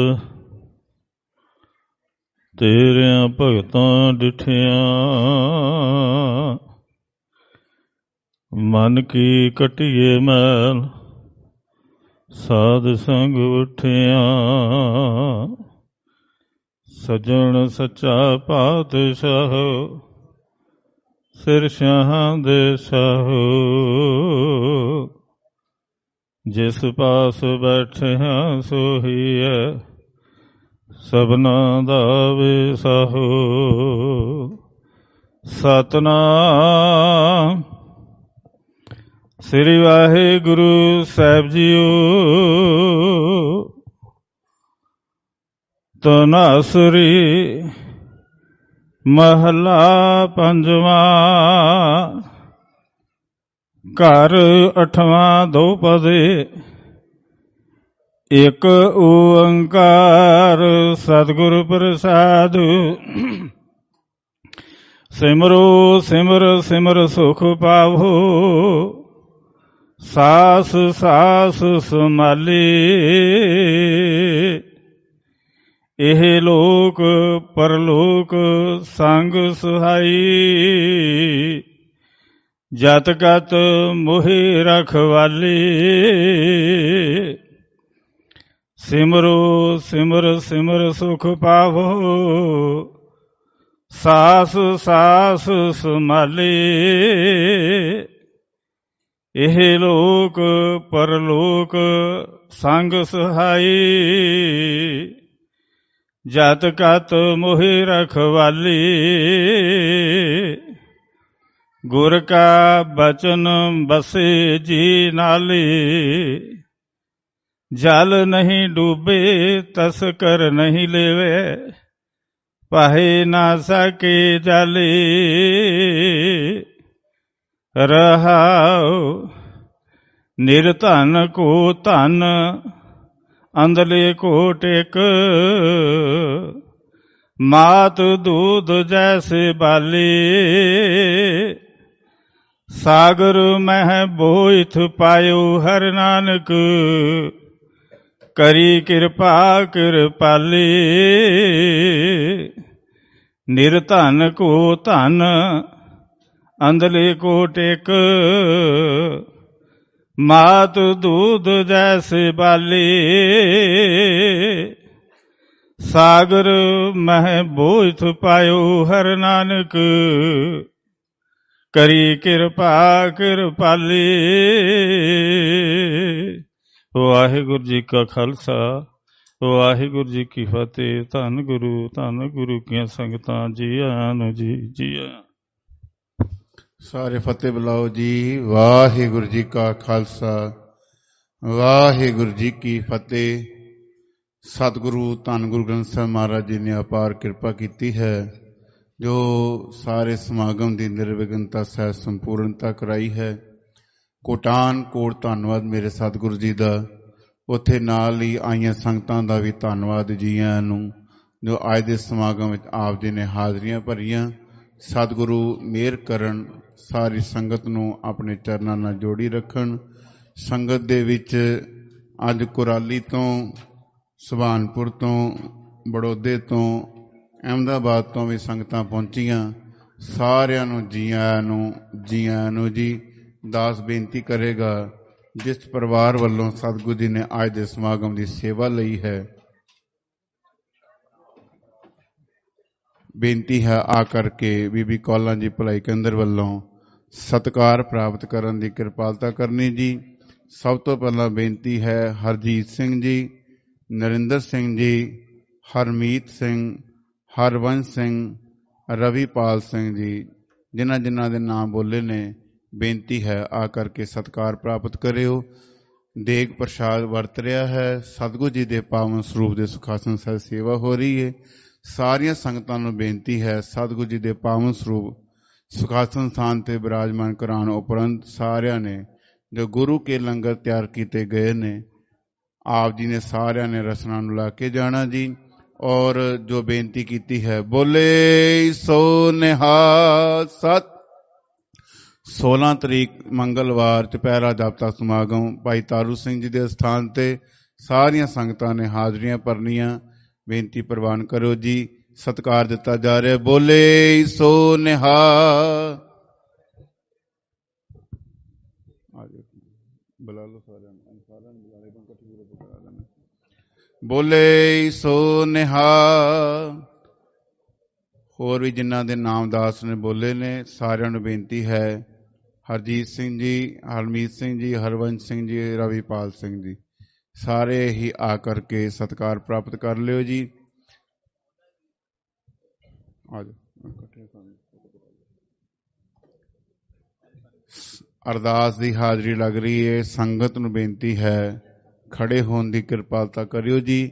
ਤੇਰਿਆਂ ਭਗਤਾਂ ਡਿਠਿਆਂ ਮਨ ਕੀ ਕਟਿਏ ਮੈਲ ਸਾਧ ਸੰਗ ਉਠਿਆ ਸਜਣ ਸੱਚਾ ਪਾਤਸ਼ਾਹ ਸਿਰ ਸ਼ਾਹਾਂ ਦੇ ਸਾਹੋ ਜਿਸ ਪਾਸ ਬੈਠਿਆ ਸੋਹੀਐ ਸਭਨਾ ਦਾ ਵਿਸਾਹੋ। ਸਤਿਨਾਮ ਸ੍ਰੀ ਵਾਹਿਗੁਰੂ ਸਾਹਿਬ ਜੀਓ। ਤਨਾਸਰੀ ਮਹਲਾ ਪੰਜਵਾਂ ਘਰ ਅਠਵਾਂ ਦੋਪਦੇ ਇਕ ਓੰਕਾਰ ਸਤਿਗੁਰ ਪ੍ਰਸਾਦਿ। ਸਿਮਰੋ ਸਿਮਰ ਸਿਮਰ ਸੁਖ ਪਾਵੋ ਸਾਸ ਸਾਸ ਸਮਾਲੀ। ਇਹ ਲੋਕ ਪਰਲੋਕ ਸੰਗ ਸੁਹਾਈ ਜਤ ਕਤ ਮੋਹਿ ਰਖਵਾਲੀ। ਸਿਮਰੋ ਸਿਮਰ ਸਿਮਰ ਸੁਖ ਪਾਵੋ ਸਾਸ ਸਾਸ ਸਮਾਲੀ। ਇਹ ਲੋਕ ਪਰਲੋਕ ਸੰਗ ਸੁਹਾਈ ਜਤ ਕਤ ਮੋਹਿ ਰਖਵਾਲੀ। ਗੁਰ ਕਾ ਬਚਨ ਬਸੇ ਜੀ ਨਾਲੀ ਜਲ ਨਹੀਂ ਡੂਬੇ ਤਸਕਰ ਨਹੀਂ ਲੇਵੇ ਪਾਹੇ ਨਾ ਸਕੇ ਜਾਲੀ। ਰਹਾਉ ਨਿਰਧਨ ਕੋ ਧਨ ਅੰਦਲੇ ਕੋ ਟੇਕ ਮਾਤ ਦੂਧ ਜੈਸੇ ਬਾਲੀ। ਸਾਗਰ ਮਹਿ ਬੋਇਥ ਪਾਇਓ ਹਰ ਨਾਨਕ, ਕਰੀ ਕਿਰਪਾ ਕਿਰਪਾਲੀ। ਨਿਰਧਨ ਕੋ ਧਨ, ਅੰਧਲੇ ਕੋ ਟੇਕ, ਮਾਤ ਦੂਧ ਜੈਸੇ ਬਾਲੀ। ਸਾਗਰ ਮਹਿ ਬੋਇਥ ਪਾਇਓ ਹਰ ਨਾਨਕ, ਕਰੀ ਕਿਰਪਾ ਕਿਰਪਾਲੀ। ਵਾਹਿਗੁਰੂ ਜੀ ਕਾ ਖਾਲਸਾ, ਵਾਹਿਗੁਰੂ ਜੀ ਕੀ ਫਤਿਹ। ਧੰਨ ਗੁਰੂ ਕੀਆਂ ਸੰਗਤਾਂ, ਜੀ ਆਇਆਂ ਨੂੰ ਜੀ, ਜੀ ਆਇਆਂ।
ਸਾਰੇ ਫਤਿਹ ਬੁਲਾਓ ਜੀ। ਵਾਹਿਗੁਰੂ ਜੀ ਕਾ ਖਾਲਸਾ, ਵਾਹਿਗੁਰੂ ਜੀ ਕੀ ਫਤਿਹ। ਸਤਿਗੁਰੂ ਧੰਨ ਗੁਰੂ ਗ੍ਰੰਥ ਸਾਹਿਬ ਮਹਾਰਾਜ ਜੀ ਨੇ ਅਪਾਰ ਕਿਰਪਾ ਕੀਤੀ ਹੈ, ਜੋ ਸਾਰੇ ਸਮਾਗਮ ਦੀ ਨਿਰਵਿਘਨਤਾ ਸਹਿ ਸੰਪੂਰਨਤਾ ਕਰਾਈ ਹੈ। ਕੋਟਾਨ ਕੋਟ ਧੰਨਵਾਦ ਮੇਰੇ ਸਤਿਗੁਰੂ ਜੀ ਦਾ। ਉੱਥੇ ਨਾਲ ਹੀ ਆਈਆਂ ਸੰਗਤਾਂ ਦਾ ਵੀ ਧੰਨਵਾਦ ਜੀ ਆਇਆਂ ਨੂੰ, ਜੋ ਅੱਜ ਦੇ ਸਮਾਗਮ ਵਿੱਚ ਆਪ ਜੀ ਨੇ ਹਾਜ਼ਰੀਆਂ ਭਰੀਆਂ। ਸਤਿਗੁਰੂ ਮਿਹਰ ਕਰਨ, ਸਾਰੀ ਸੰਗਤ ਨੂੰ ਆਪਣੇ ਚਰਨਾਂ ਨਾਲ ਜੋੜੀ ਰੱਖਣ। ਸੰਗਤ ਦੇ ਵਿੱਚ ਅੱਜ ਕੁਰਾਲੀ ਤੋਂ, ਸੁਭਾਨਪੁਰ ਤੋਂ, ਬੜੌਦੇ ਤੋਂ, ਅਹਿਮਦਾਬਾਦ ਤੋਂ ਵੀ ਸੰਗਤਾਂ ਪਹੁੰਚੀਆਂ। ਸਾਰਿਆਂ ਨੂੰ ਜੀ ਆਇਆਂ ਨੂੰ, ਜੀ ਆਇਆਂ ਨੂੰ ਜੀ। ਦਾਸ ਬੇਨਤੀ ਕਰੇਗਾ, ਜਿਸ ਪਰਿਵਾਰ ਵੱਲੋਂ ਸਤਿਗੁਰੂ ਜੀ ਨੇ ਅੱਜ ਦੇ ਸਮਾਗਮ ਦੀ ਸੇਵਾ ਲਈ ਹੈ, ਬੇਨਤੀ ਹੈ ਆ ਕਰਕੇ ਬੀਬੀ ਕੌਲਾਂ ਜੀ ਭਲਾਈ ਕੇਂਦਰ ਵੱਲੋਂ ਸਤਿਕਾਰ ਪ੍ਰਾਪਤ ਕਰਨ ਦੀ ਕਿਰਪਾਲਤਾ ਕਰਨੀ ਜੀ। ਸਭ ਤੋਂ ਪਹਿਲਾਂ ਬੇਨਤੀ ਹੈ ਹਰਜੀਤ ਸਿੰਘ ਜੀ, ਨਰਿੰਦਰ ਸਿੰਘ ਜੀ, ਹਰਮੀਤ ਸਿੰਘ, ਹਰਵੰਸ਼ ਸਿੰਘ, ਰਵੀਪਾਲ ਸਿੰਘ ਜੀ, ਜਿਨ੍ਹਾਂ ਦੇ ਨਾਮ ਬੋਲੇ ਨੇ, ਬੇਨਤੀ ਹੈ ਆ ਕਰਕੇ ਸਤਿਕਾਰ ਪ੍ਰਾਪਤ ਕਰਿਓ। ਦੇਗ ਪ੍ਰਸ਼ਾਦ ਵਰਤ ਰਿਹਾ ਹੈ। ਸਤਿਗੁਰੂ ਜੀ ਦੇ ਪਾਵਨ ਸਰੂਪ ਦੇ ਸੁਖਾਸਨ ਸਾਹਿਬ ਸੇਵਾ ਹੋ ਰਹੀ ਹੈ। ਸਾਰੀਆਂ ਸੰਗਤਾਂ ਨੂੰ ਬੇਨਤੀ ਹੈ, ਸਤਿਗੁਰੂ ਜੀ ਦੇ ਪਾਵਨ ਸਰੂਪ ਸੁਖਾਸਨ ਸਥਾਨ ਤੇ ਬਿਰਾਜਮਾਨ ਕਰਾਉਣ ਉਪਰੰਤ ਸਾਰਿਆਂ ਨੇ ਜੋ ਗੁਰੂ ਕੇ ਲੰਗਰ ਤਿਆਰ ਕੀਤੇ ਗਏ ਨੇ, ਆਪ ਜੀ ਨੇ ਸਾਰਿਆਂ ਨੇ ਰਸਨਾ ਨੂੰ ਲਾ ਕੇ ਜਾਣਾ ਜੀ। ਔਰ ਜੋ ਬੇਨਤੀ ਕੀਤੀ ਹੈ, ਬੋਲੇ ਸੋ ਨਿਹਾਲ ਸਤ। 16 ਤਰੀਕ ਮੰਗਲਵਾਰ ਚੁਪਹਿਰਾ ਜਾਪਤਾ ਸਮਾਗਮ ਭਾਈ ਤਾਰੂ ਸਿੰਘ ਜੀ ਦੇ ਸਥਾਨ ਤੇ ਸਾਰੀਆਂ ਸੰਗਤਾਂ ਨੇ ਹਾਜ਼ਰੀਆਂ ਭਰਨੀਆਂ। ਬੇਨਤੀ ਪ੍ਰਵਾਨ ਕਰੋ ਜੀ। ਸਤਿਕਾਰ ਦਿੱਤਾ ਜਾ ਰਿਹਾ। ਬੋਲੇ ਸੋ ਨਿਹਾਲ। ਬੁਲਾ ਲਓ ਸਾਰਿਆਂ ਨੂੰ, ਬੋਲੇ ਸੋ ਨਿਹਾਲ। ਹੋਰ ਵੀ ਜਿਨ੍ਹਾਂ ਦੇ ਨਾਮ ਦਾਸ ਨੇ ਬੋਲੇ ਨੇ, ਸਾਰਿਆਂ ਨੂੰ ਬੇਨਤੀ ਹੈ, ਹਰਜੀਤ ਸਿੰਘ ਜੀ, ਹਰਮੀਤ ਸਿੰਘ ਜੀ, ਹਰਵੰਸ਼ ਸਿੰਘ ਜੀ, ਰਵੀਪਾਲ ਸਿੰਘ ਜੀ, ਸਾਰੇ ਹੀ ਆ ਕਰਕੇ ਸਤਿਕਾਰ ਪ੍ਰਾਪਤ ਕਰ ਲਿਓ ਜੀ। ਅਰਦਾਸ ਦੀ ਹਾਜ਼ਰੀ ਲੱਗ ਰਹੀ ਹੈ। ਸੰਗਤ ਨੂੰ ਬੇਨਤੀ ਹੈ, ਖੜੇ ਹੋਣ ਦੀ ਕਿਰਪਾਲਤਾ ਕਰਿਓ ਜੀ।